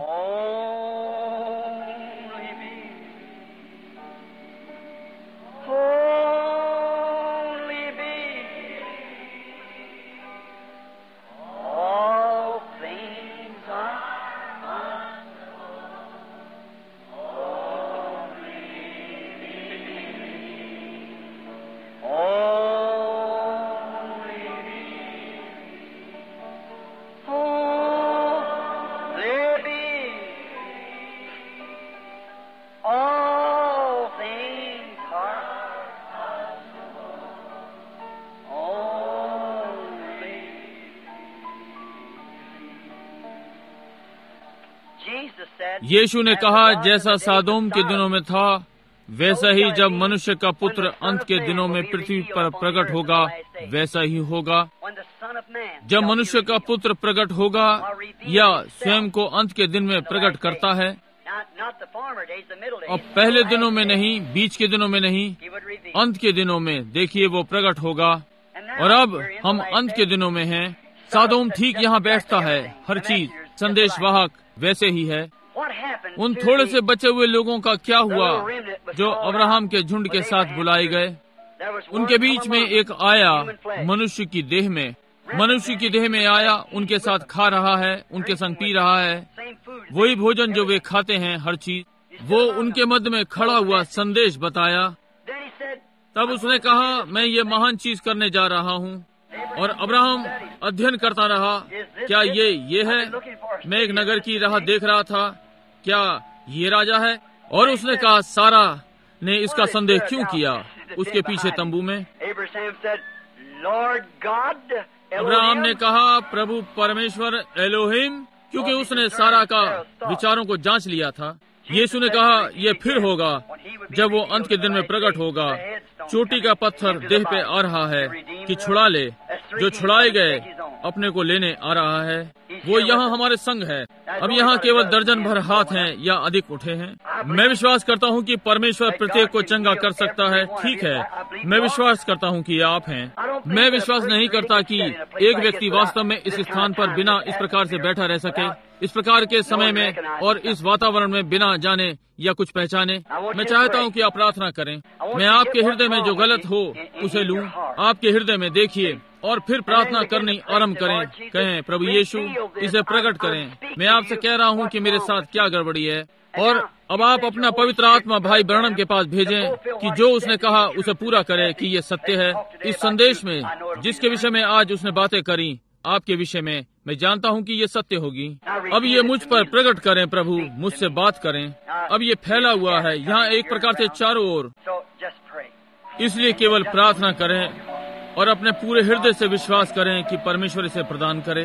यीशु ने कहा, जैसा सादोम के दिनों में था, वैसा ही जब मनुष्य का पुत्र अंत के दिनों में पृथ्वी पर प्रकट होगा, वैसा ही होगा। जब मनुष्य का पुत्र प्रकट होगा, या स्वयं को अंत के दिन में प्रकट करता है, और पहले दिनों में नहीं, बीच के दिनों में नहीं, अंत के दिनों में, देखिए वो प्रकट होगा। और अब हम अंत के दिनों में हैं। सादोम ठीक यहाँ बैठता है। हर चीज संदेशवाहक वैसे ही है। उन थोड़े से बचे हुए लोगों का क्या हुआ जो अब्राहम के झुंड के साथ बुलाए गए? उनके बीच में एक आया मनुष्य की देह में, मनुष्य की देह में आया, उनके साथ खा रहा है, उनके संग पी रहा है, वही भोजन जो वे खाते हैं, हर चीज। वो उनके मध्य में खड़ा हुआ संदेश बताया। तब उसने कहा, मैं ये महान चीज करने जा रहा हूँ। और अब्राहम अध्ययन करता रहा, क्या ये ये है? मैं एक नगर की राह देख रहा था, क्या ये राजा है? और उसने कहा, सारा ने इसका संदेह क्यों किया उसके पीछे तंबू में? अब्राहम ने कहा, प्रभु परमेश्वर एलोहिम, क्योंकि उसने सारा का विचारों को जांच लिया था। यीशु ने कहा, ये फिर होगा जब वो अंत के दिन में प्रकट होगा। चोटी का पत्थर देह पे आ रहा है कि छुड़ा ले, जो छुड़ाए गए अपने को लेने आ रहा है। वो यहाँ हमारे संग है। अब यहाँ केवल दर्जन भर हाथ हैं या अधिक उठे हैं। मैं विश्वास करता हूँ कि परमेश्वर प्रत्येक को चंगा कर सकता है। ठीक है, मैं विश्वास करता हूँ कि आप हैं। मैं विश्वास नहीं करता कि एक व्यक्ति वास्तव में इस स्थान पर बिना इस प्रकार से बैठा रह सके, इस प्रकार के समय में और इस वातावरण में बिना जाने या कुछ पहचाने। मैं चाहता हूँ कि आप प्रार्थना करें। मैं आपके हृदय में जो गलत हो उसे लूँ, आपके हृदय में देखिए और फिर प्रार्थना करनी आरंभ करें। कहें, प्रभु यीशु, इसे प्रकट करें। मैं आपसे कह रहा हूँ कि मेरे साथ क्या गड़बड़ी है। और अब आप अपना पवित्र आत्मा भाई ब्रैनम के पास भेजें कि जो उसने कहा उसे पूरा करे कि ये सत्य है। इस संदेश में जिसके विषय में आज उसने बातें करी, आपके विषय में, मैं जानता हूँ कि ये सत्य होगी। अब ये मुझ पर प्रकट करें प्रभु, मुझसे बात करें। अब ये फैला हुआ है यहाँ एक प्रकार से चारों ओर, इसलिए केवल प्रार्थना करें और अपने पूरे हृदय से विश्वास करें कि परमेश्वर इसे प्रदान करे।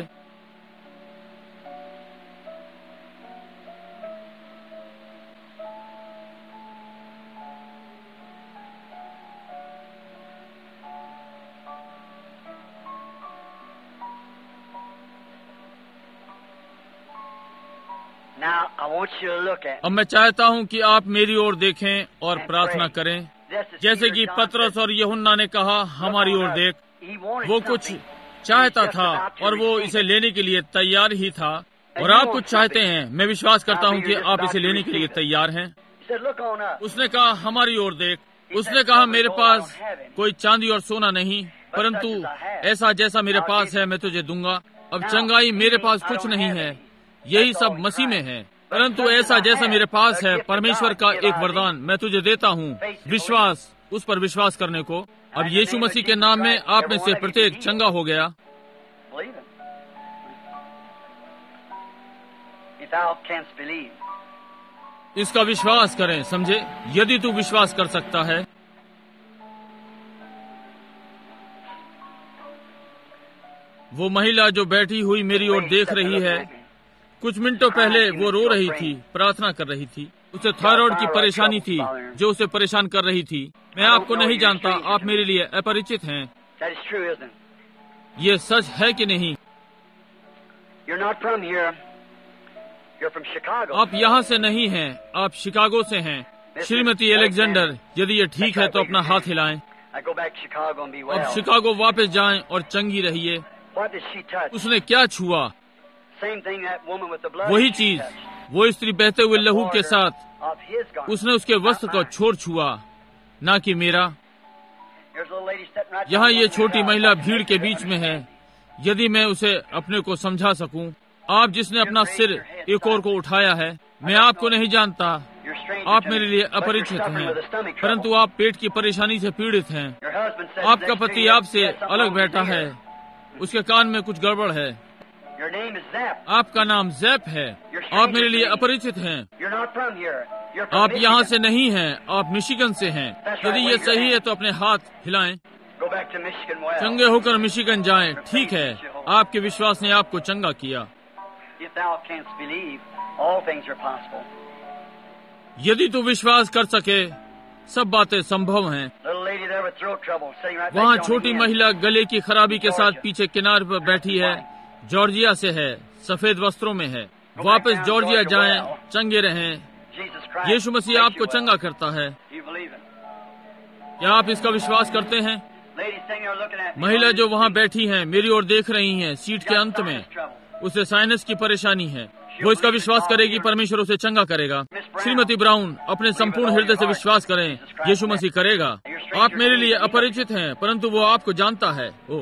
अब मैं चाहता हूँ कि आप मेरी ओर देखें और प्रार्थना करें, जैसे कि पतरस और यूहन्ना ने कहा, हमारी ओर देख। वो कुछ चाहता था और वो इसे लेने के लिए तैयार ही था, और आप कुछ चाहते हैं। मैं विश्वास करता हूँ कि आप इसे लेने के लिए तैयार हैं। उसने कहा, हमारी ओर देख। उसने कहा, मेरे पास कोई चांदी और सोना नहीं, परंतु ऐसा जैसा मेरे पास है मैं तुझे दूंगा। अब चंगाई मेरे पास कुछ नहीं है, यही सब मसीह में है, परंतु ऐसा जैसा मेरे पास है परमेश्वर का एक वरदान मैं तुझे देता हूँ, विश्वास, उस पर विश्वास करने को। अब यीशु मसीह के नाम में आप में से प्रत्येक चंगा हो गया। इसका विश्वास करें, समझे, यदि तू विश्वास कर सकता है। वो महिला जो बैठी हुई मेरी ओर देख रही है, कुछ मिनटों पहले वो रो रही थी, प्रार्थना कर रही थी। उसे थायराइड की परेशानी थी जो उसे परेशान कर रही थी। मैं आपको नहीं जानता, आप मेरे लिए अपरिचित हैं। ये सच है कि नहीं? आप यहाँ से नहीं हैं, आप शिकागो से हैं। श्रीमती एलेक्जेंडर, यदि ये ठीक है तो अपना हाथ हिलाएं। अब शिकागो वापस जाएं और चंगी रहिए। उसने क्या छुआ? वही चीज, वो स्त्री बहते हुए लहू के साथ, उसने उसके वस्त्र को छोर छुआ, ना कि मेरा। यहाँ ये छोटी महिला भीड़ के बीच में है। यदि मैं उसे अपने को समझा सकूं, आप जिसने अपना सिर एक और को उठाया है, मैं आपको नहीं जानता, आप मेरे लिए अपरिचित हैं, परंतु आप पेट की परेशानी से पीड़ित हैं। आपका पति आपसे अलग बैठा है, उसके कान में कुछ गड़बड़ है। आपका नाम जैप है। आप मेरे लिए अपरिचित हैं। आप यहाँ से नहीं हैं, आप मिशिगन से हैं। यदि ये सही है तो अपने हाथ हिलाएं। चंगे होकर मिशिगन जाएं। ठीक है, आपके विश्वास ने आपको चंगा किया। यदि तू विश्वास कर सके, सब बातें संभव हैं। वहाँ छोटी महिला गले की खराबी के साथ पीछे किनारे पर बैठी है, जॉर्जिया से है, सफेद वस्त्रों में है। वापस जॉर्जिया जाएं, चंगे रहें। यीशु मसीह आपको चंगा करता है। क्या आप इसका विश्वास करते हैं? महिला जो वहाँ बैठी हैं, मेरी ओर देख रही हैं, सीट के अंत में, उसे साइनस की परेशानी है। वो इसका विश्वास करेगी, परमेश्वर उसे चंगा करेगा। श्रीमती ब्राउन, अपने संपूर्ण हृदय से विश्वास करें, यीशु मसीह करेगा। आप मेरे लिए अपरिचित हैं, परंतु वो आपको जानता है। ओ,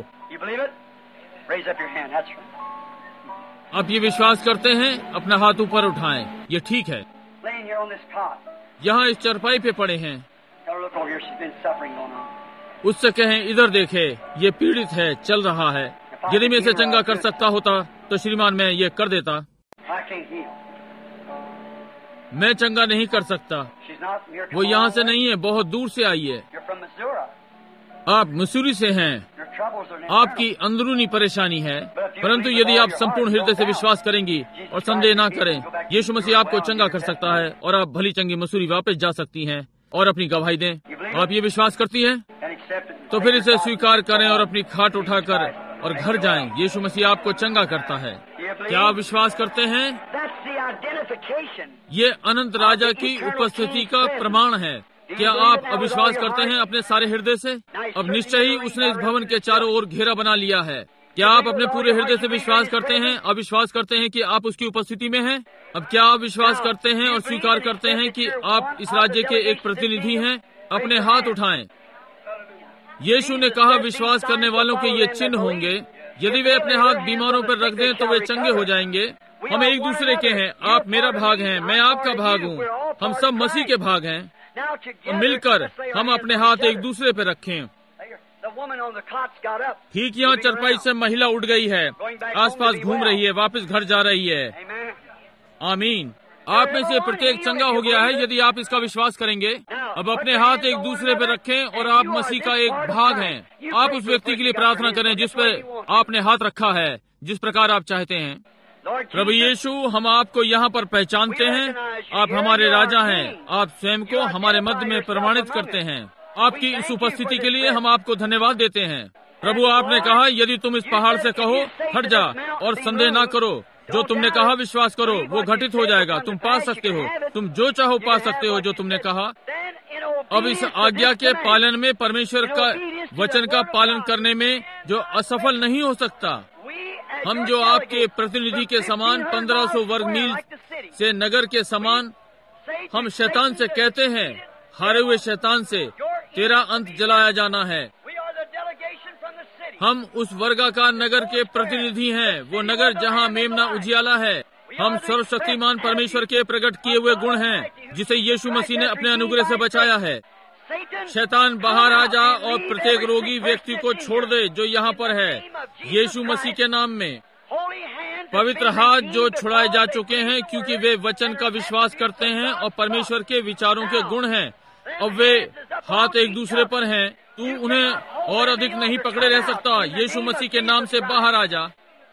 आप ये विश्वास करते हैं? अपना हाथ ऊपर उठाएं। ये ठीक है। यहाँ इस चरपाई पे पड़े हैं। उससे कहें, इधर देखे, ये पीड़ित है, चल रहा है। यदि मैं इसे चंगा कर सकता होता तो श्रीमान मैं ये कर देता। मैं चंगा नहीं कर सकता। वो यहाँ से नहीं है, बहुत दूर से आई है। आप मसूरी से हैं। आपकी अंदरूनी परेशानी है, परंतु यदि आप संपूर्ण हृदय से विश्वास करेंगी और संदेह ना करें, यीशु मसीह आपको चंगा कर सकता है और आप भली चंगी मसूरी वापस जा सकती हैं और अपनी गवाही दें। आप ये विश्वास करती हैं? तो फिर इसे स्वीकार करें और अपनी खाट उठाकर और घर जाएं। यीशु मसीह आपको चंगा करता है। क्या आप विश्वास करते हैं? ये अनंत राजा की उपस्थिति का प्रमाण है। क्या आप अविश्वास करते हैं अपने सारे हृदय से? अब निश्चय ही उसने इस भवन के चारों ओर घेरा बना लिया है। क्या आप अपने पूरे हृदय से विश्वास करते हैं, अविश्वास करते हैं कि आप उसकी उपस्थिति में हैं? अब क्या आप विश्वास करते हैं और स्वीकार करते हैं कि आप इस राज्य के एक प्रतिनिधि हैं? अपने हाथ उठाएं। यीशु ने कहा, विश्वास करने वालों के ये चिन्ह होंगे, यदि वे अपने हाथ बीमारों पर रख दें तो वे चंगे हो जाएंगे। हम एक दूसरे के हैं, आप मेरा भाग हैं, मैं आपका भाग हूँ, हम सब मसीह के भाग हैं। मिलकर हम अपने हाथ एक दूसरे पे रखें। ठीक यहाँ चरपाई से महिला उठ गई है, आसपास घूम रही है, वापस घर जा रही है। आमीन। आप में से प्रत्येक चंगा हो गया है यदि आप इसका विश्वास करेंगे। अब अपने हाथ एक दूसरे पे रखें और आप मसीह का एक भाग हैं। आप उस व्यक्ति के लिए प्रार्थना करें जिस पे आपने हाथ रखा है, जिस प्रकार आप चाहते हैं। प्रभु यीशु, हम आपको यहाँ पर पहचानते हैं। आप हमारे राजा हैं। आप स्वयं को हमारे मध्य में प्रमाणित करते हैं। आपकी इस उपस्थिति के लिए हम आपको धन्यवाद देते हैं। प्रभु, आपने कहा, यदि तुम इस पहाड़ से कहो हट जा और संदेह ना करो, जो तुमने कहा विश्वास करो, वो घटित हो जाएगा। तुम पा सकते हो, तुम जो चाहो पा सकते हो जो तुमने कहा। अब इस आज्ञा के पालन में, परमेश्वर का वचन का पालन करने में जो असफल नहीं हो सकता, हम जो आपके प्रतिनिधि के समान पंद्रह सौ वर्ग मील से नगर के समान, हम शैतान से कहते हैं, हारे हुए शैतान से तेरा अंत जलाया जाना है। हम उस वर्गाकार नगर के प्रतिनिधि हैं, वो नगर जहाँ मेमना उजियाला है। हम सर्वशक्तिमान परमेश्वर के प्रकट किए हुए गुण हैं, जिसे यीशु मसीह ने अपने अनुग्रह से बचाया है। शैतान बाहर आ जा और प्रत्येक रोगी व्यक्ति को छोड़ दे जो यहाँ पर है, यीशु मसीह के नाम में। पवित्र हाथ जो छुड़ाए जा चुके हैं क्योंकि वे वचन का विश्वास करते हैं और परमेश्वर के विचारों के गुण हैं। अब वे हाथ एक दूसरे पर हैं। तू उन्हें और अधिक नहीं पकड़े रह सकता। यीशु मसीह के नाम से बाहर आ जा।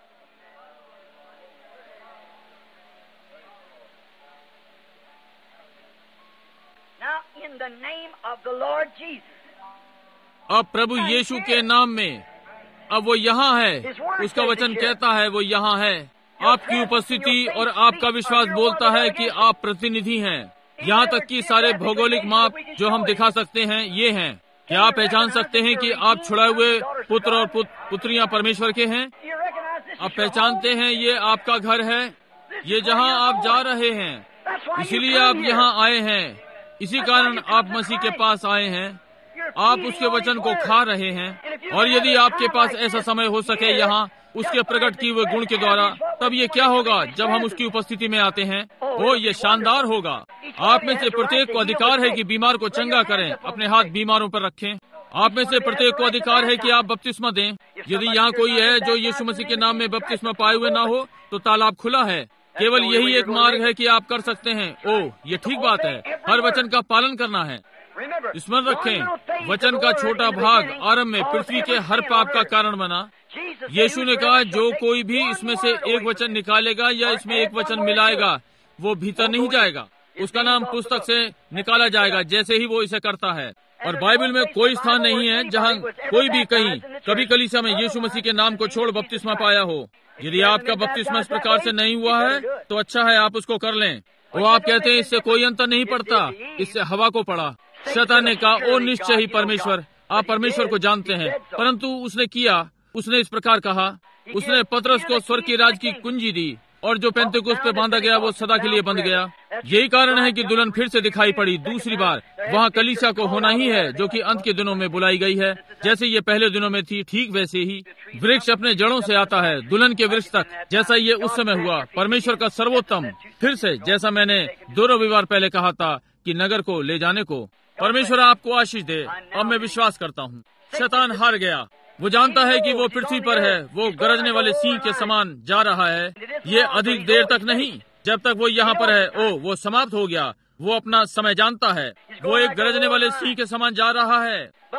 अब प्रभु यीशु के नाम में, अब वो यहाँ है। उसका वचन कहता है वो यहाँ है। आपकी उपस्थिति और आपका विश्वास बोलता है कि आप प्रतिनिधि हैं। यहाँ तक कि सारे भौगोलिक माप जो हम दिखा सकते हैं ये हैं। क्या आप पहचान सकते हैं कि आप छुड़ाए हुए पुत्र और पुत, पुत्रियां परमेश्वर के हैं? आप पहचानते हैं ये आपका घर है, ये जहाँ आप जा रहे हैं, इसीलिए आप यहाँ आए हैं। इसी कारण आप मसीह के पास आए हैं। आप उसके वचन को खा रहे हैं। और यदि आपके पास ऐसा समय हो सके यहाँ उसके प्रकट किए हुए गुण के द्वारा, तब ये क्या होगा जब हम उसकी उपस्थिति में आते हैं? वो ये शानदार होगा। आप में से प्रत्येक को अधिकार है कि बीमार को चंगा करें, अपने हाथ बीमारों पर रखें। आप में से प्रत्येक को अधिकार है कि आप बपतिस्मा दें। यदि यहाँ कोई है जो यीशु मसीह के नाम में बपतिस्मा पाए हुए ना हो, तो तालाब खुला है। केवल यही एक मार्ग है कि आप कर सकते हैं। ओह, ये ठीक बात है। हर वचन का पालन करना है। स्मरण रखें, वचन का छोटा भाग आरंभ में पृथ्वी के हर पाप का कारण बना। यीशु ने कहा, जो कोई भी इसमें से एक वचन निकालेगा या इसमें एक वचन मिलाएगा, वो भीतर नहीं जाएगा, उसका नाम पुस्तक से निकाला जाएगा जैसे ही वो इसे करता है। और बाइबल में कोई स्थान नहीं है जहाँ कोई भी कहीं कभी कलीसिया में यीशु मसीह के नाम को छोड़ बपतिस्मा पाया हो। यदि आपका बपतिस्मा इस प्रकार से नहीं हुआ है तो अच्छा है, आप उसको कर लें। वो आप कहते हैं इससे कोई अंतर नहीं पड़ता, इससे हवा को पड़ा। शैतान ने कहा, ओ निश्चय ही परमेश्वर, आप परमेश्वर को जानते हैं। परंतु उसने किया, उसने इस प्रकार कहा, उसने पतरस को स्वर्ग की राज की कुंजी दी, और जो पेंतेकुस्त पे बांधा गया वो सदा के लिए बंध गया। यही कारण है कि दुल्हन फिर से दिखाई पड़ी दूसरी बार। वहाँ कलीसिया को होना ही है जो कि अंत के दिनों में बुलाई गई है। जैसे ये पहले दिनों में थी, ठीक वैसे ही वृक्ष अपने जड़ों से आता है, दुल्हन के वृक्ष तक। जैसा ये उस समय हुआ, परमेश्वर का सर्वोत्तम फिर से, जैसा मैंने दो रविवार पहले कहा था कि नगर को ले जाने को। परमेश्वर आपको आशीष दे। अब मैं विश्वास करता हूँ शैतान हार गया। वो जानता है कि वो पृथ्वी पर है, वो गरजने वाले सिंह के समान जा रहा है। ये अधिक देर तक नहीं, जब तक वो यहाँ पर है। ओ, वो समाप्त हो गया। वो अपना समय जानता है। वो एक गरजने वाले सिंह के समान जा रहा है।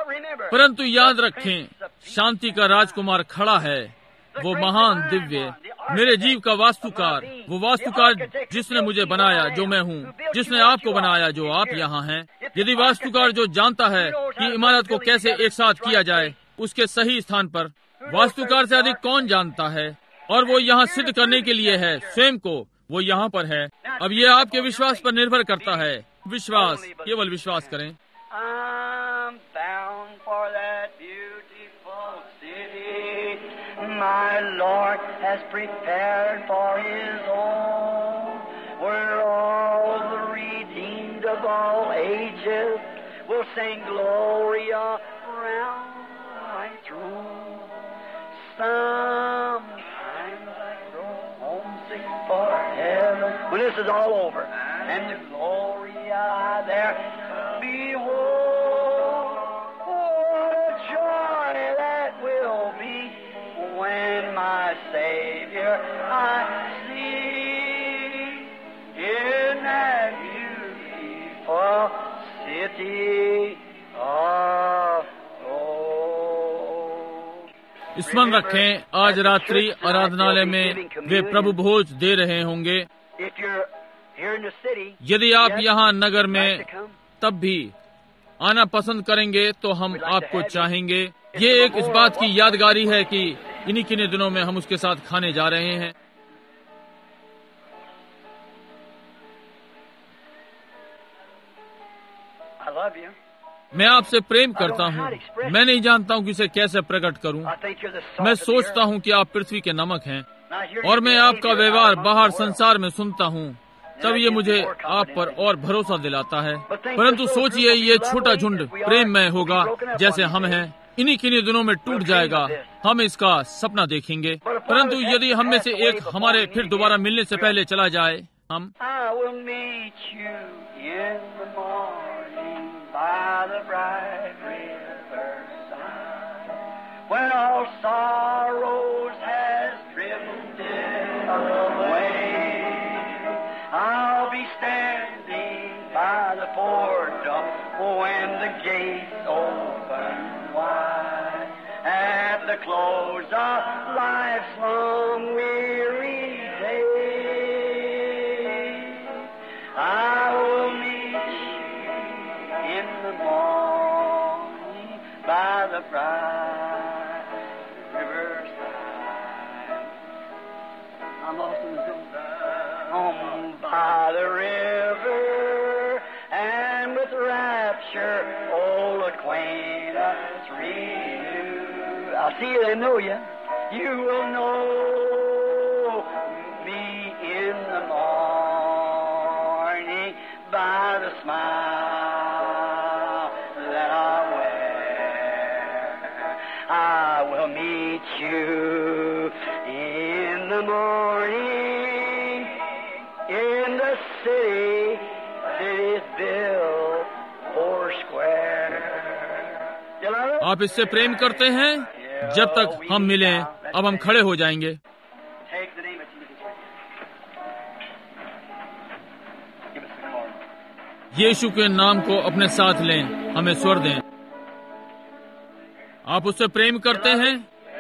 परंतु याद रखें, शांति का राजकुमार खड़ा है, वो महान दिव्य, मेरे जीव का वास्तुकार, वो वास्तुकार जिसने मुझे बनाया जो मैं हूँ, जिसने आपको बनाया जो आप यहाँ हैं। यदि वास्तुकार जो जानता है कि इमारत को कैसे एक साथ किया जाए उसके सही स्थान पर, वास्तुकार से अधिक कौन जानता है? और वो यहाँ सिद्ध करने के लिए है स्वयं को, वो यहाँ पर है। अब ये आपके विश्वास पर निर्भर करता है। विश्वास, केवल विश्वास करें। I'm bound for that beautiful city my Lord has prepared for His own, where all the redeemed of all ages will sing Gloria round Thy throne. Sometimes I grow homesick for heaven when this is all over, and the Gloria there behold. What a joy that will be when my Savior I see in that beautiful city of gold. स्मरण रखें, आज रात्रि आराधनालय में वे प्रभु भोज दे रहे होंगे। If you're here in the city, यदि आप यहाँ नगर में like to come, तब भी आना पसंद करेंगे तो हम आपको चाहेंगे। ये एक इस बात की यादगारी है कि इन्हीं किन्हीं दिनों में हम उसके साथ खाने जा रहे हैं। I love you. मैं आपसे प्रेम करता हूँ। मैं नहीं जानता हूँ कि इसे कैसे प्रकट करूँ। I think you're the salt मैं of the सोचता earth. हूँ कि आप पृथ्वी के नमक हैं, Now, here और you मैं behave आपका your व्यवहार out बाहर amongst the world. संसार में सुनता हूँ, तब ये मुझे आप पर और भरोसा दिलाता है। परंतु सोचिए, ये छोटा झुंड प्रेममय होगा जैसे हम हैं, इन्हीं किन्हीं दिनों में टूट जाएगा। हम इसका सपना देखेंगे। परंतु यदि हम में से एक हमारे फिर दोबारा मिलने से पहले चला जाए, हम I will meet you in the morning by the bright riverside, when all sorrows has drifted away. I'll be standing by the portal when the gates open wide, at the close of life's long weary day. I will meet you in the morning by the bright riverside. I'm lost in the zone. Home by the river, and with rapture old acquaintance renew. I'll see you and know you. You will know me in the morning by the smile that I wear. I will meet you in the morning in the city, city's built four square. You love it? आप इससे प्रेम करते हैं? जब तक हम मिलें, अब हम खड़े हो जाएंगे। Take the name of Jesus. Give us the card. यीशु के नाम को अपने साथ लें, हमें स्वर दें। आप उससे प्रेम करते हैं?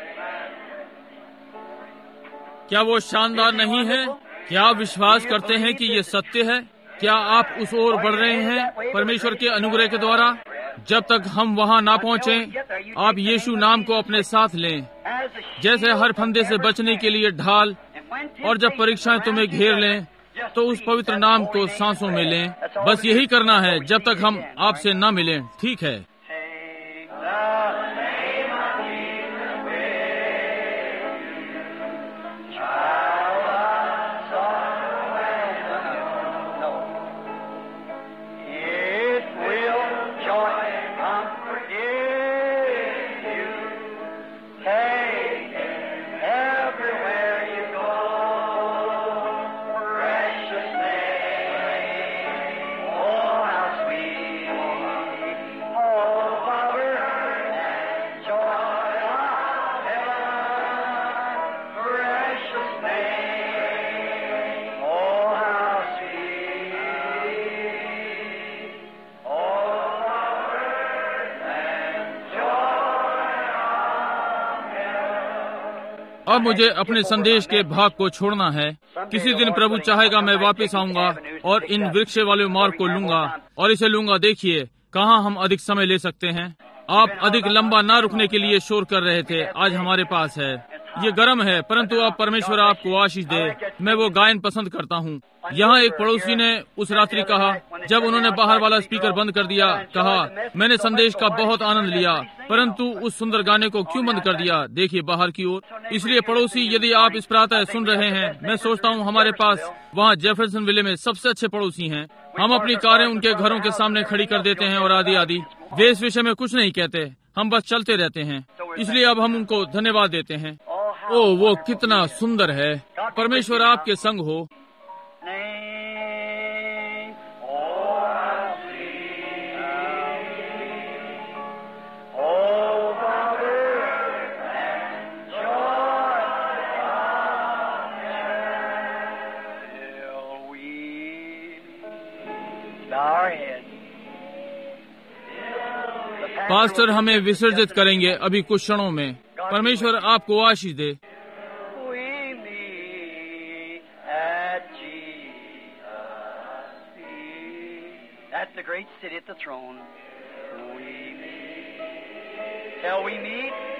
क्या वो शानदार नहीं है? क्या आप विश्वास करते हैं कि ये सत्य है? क्या आप उस ओर बढ़ रहे हैं परमेश्वर के अनुग्रह के द्वारा? जब तक हम वहां ना पहुंचे, आप यीशु नाम को अपने साथ लें, जैसे हर फंदे से बचने के लिए ढाल, और जब परीक्षाएं तुम्हें घेर लें तो उस पवित्र नाम को सांसों में लें। बस यही करना है जब तक हम आपसे ना मिलें। ठीक है। अब मुझे अपने संदेश के भाग को छोड़ना है। किसी दिन प्रभु चाहेगा मैं वापस आऊंगा और इन वृक्ष वाले मार्ग को लूंगा और इसे लूंगा। देखिए कहाँ हम अधिक समय ले सकते हैं। आप अधिक लंबा ना रुकने के लिए शोर कर रहे थे। आज हमारे पास है। ये गर्म है, परंतु अब परमेश्वर आपको आशीष दे। मैं वो गायन पसंद करता हूँ। यहाँ एक पड़ोसी ने उस रात्रि कहा, जब उन्होंने बाहर वाला स्पीकर बंद कर दिया, कहा, मैंने संदेश का बहुत आनंद लिया, परंतु उस सुंदर गाने को क्यों बंद कर दिया? देखिए बाहर की ओर। इसलिए पड़ोसी, यदि आप इस प्रातः सुन रहे हैं, मैं सोचता हूँ हमारे पास वहाँ जेफरसन विले में सबसे अच्छे पड़ोसी हैं। हम अपनी कारें उनके घरों के सामने खड़ी कर देते हैं और आदि आदि। वे इस विषय में कुछ नहीं कहते, हम बस चलते रहते हैं। इसलिए अब हम उनको धन्यवाद देते हैं। ओ, वो कितना सुंदर है। परमेश्वर आपके संग हो। पास्टर हमें विसर्जित करेंगे अभी कुछ क्षणों में। परमेश्वर आपको आशीष दे। That's the great city at the throne. We meet. Shall we meet?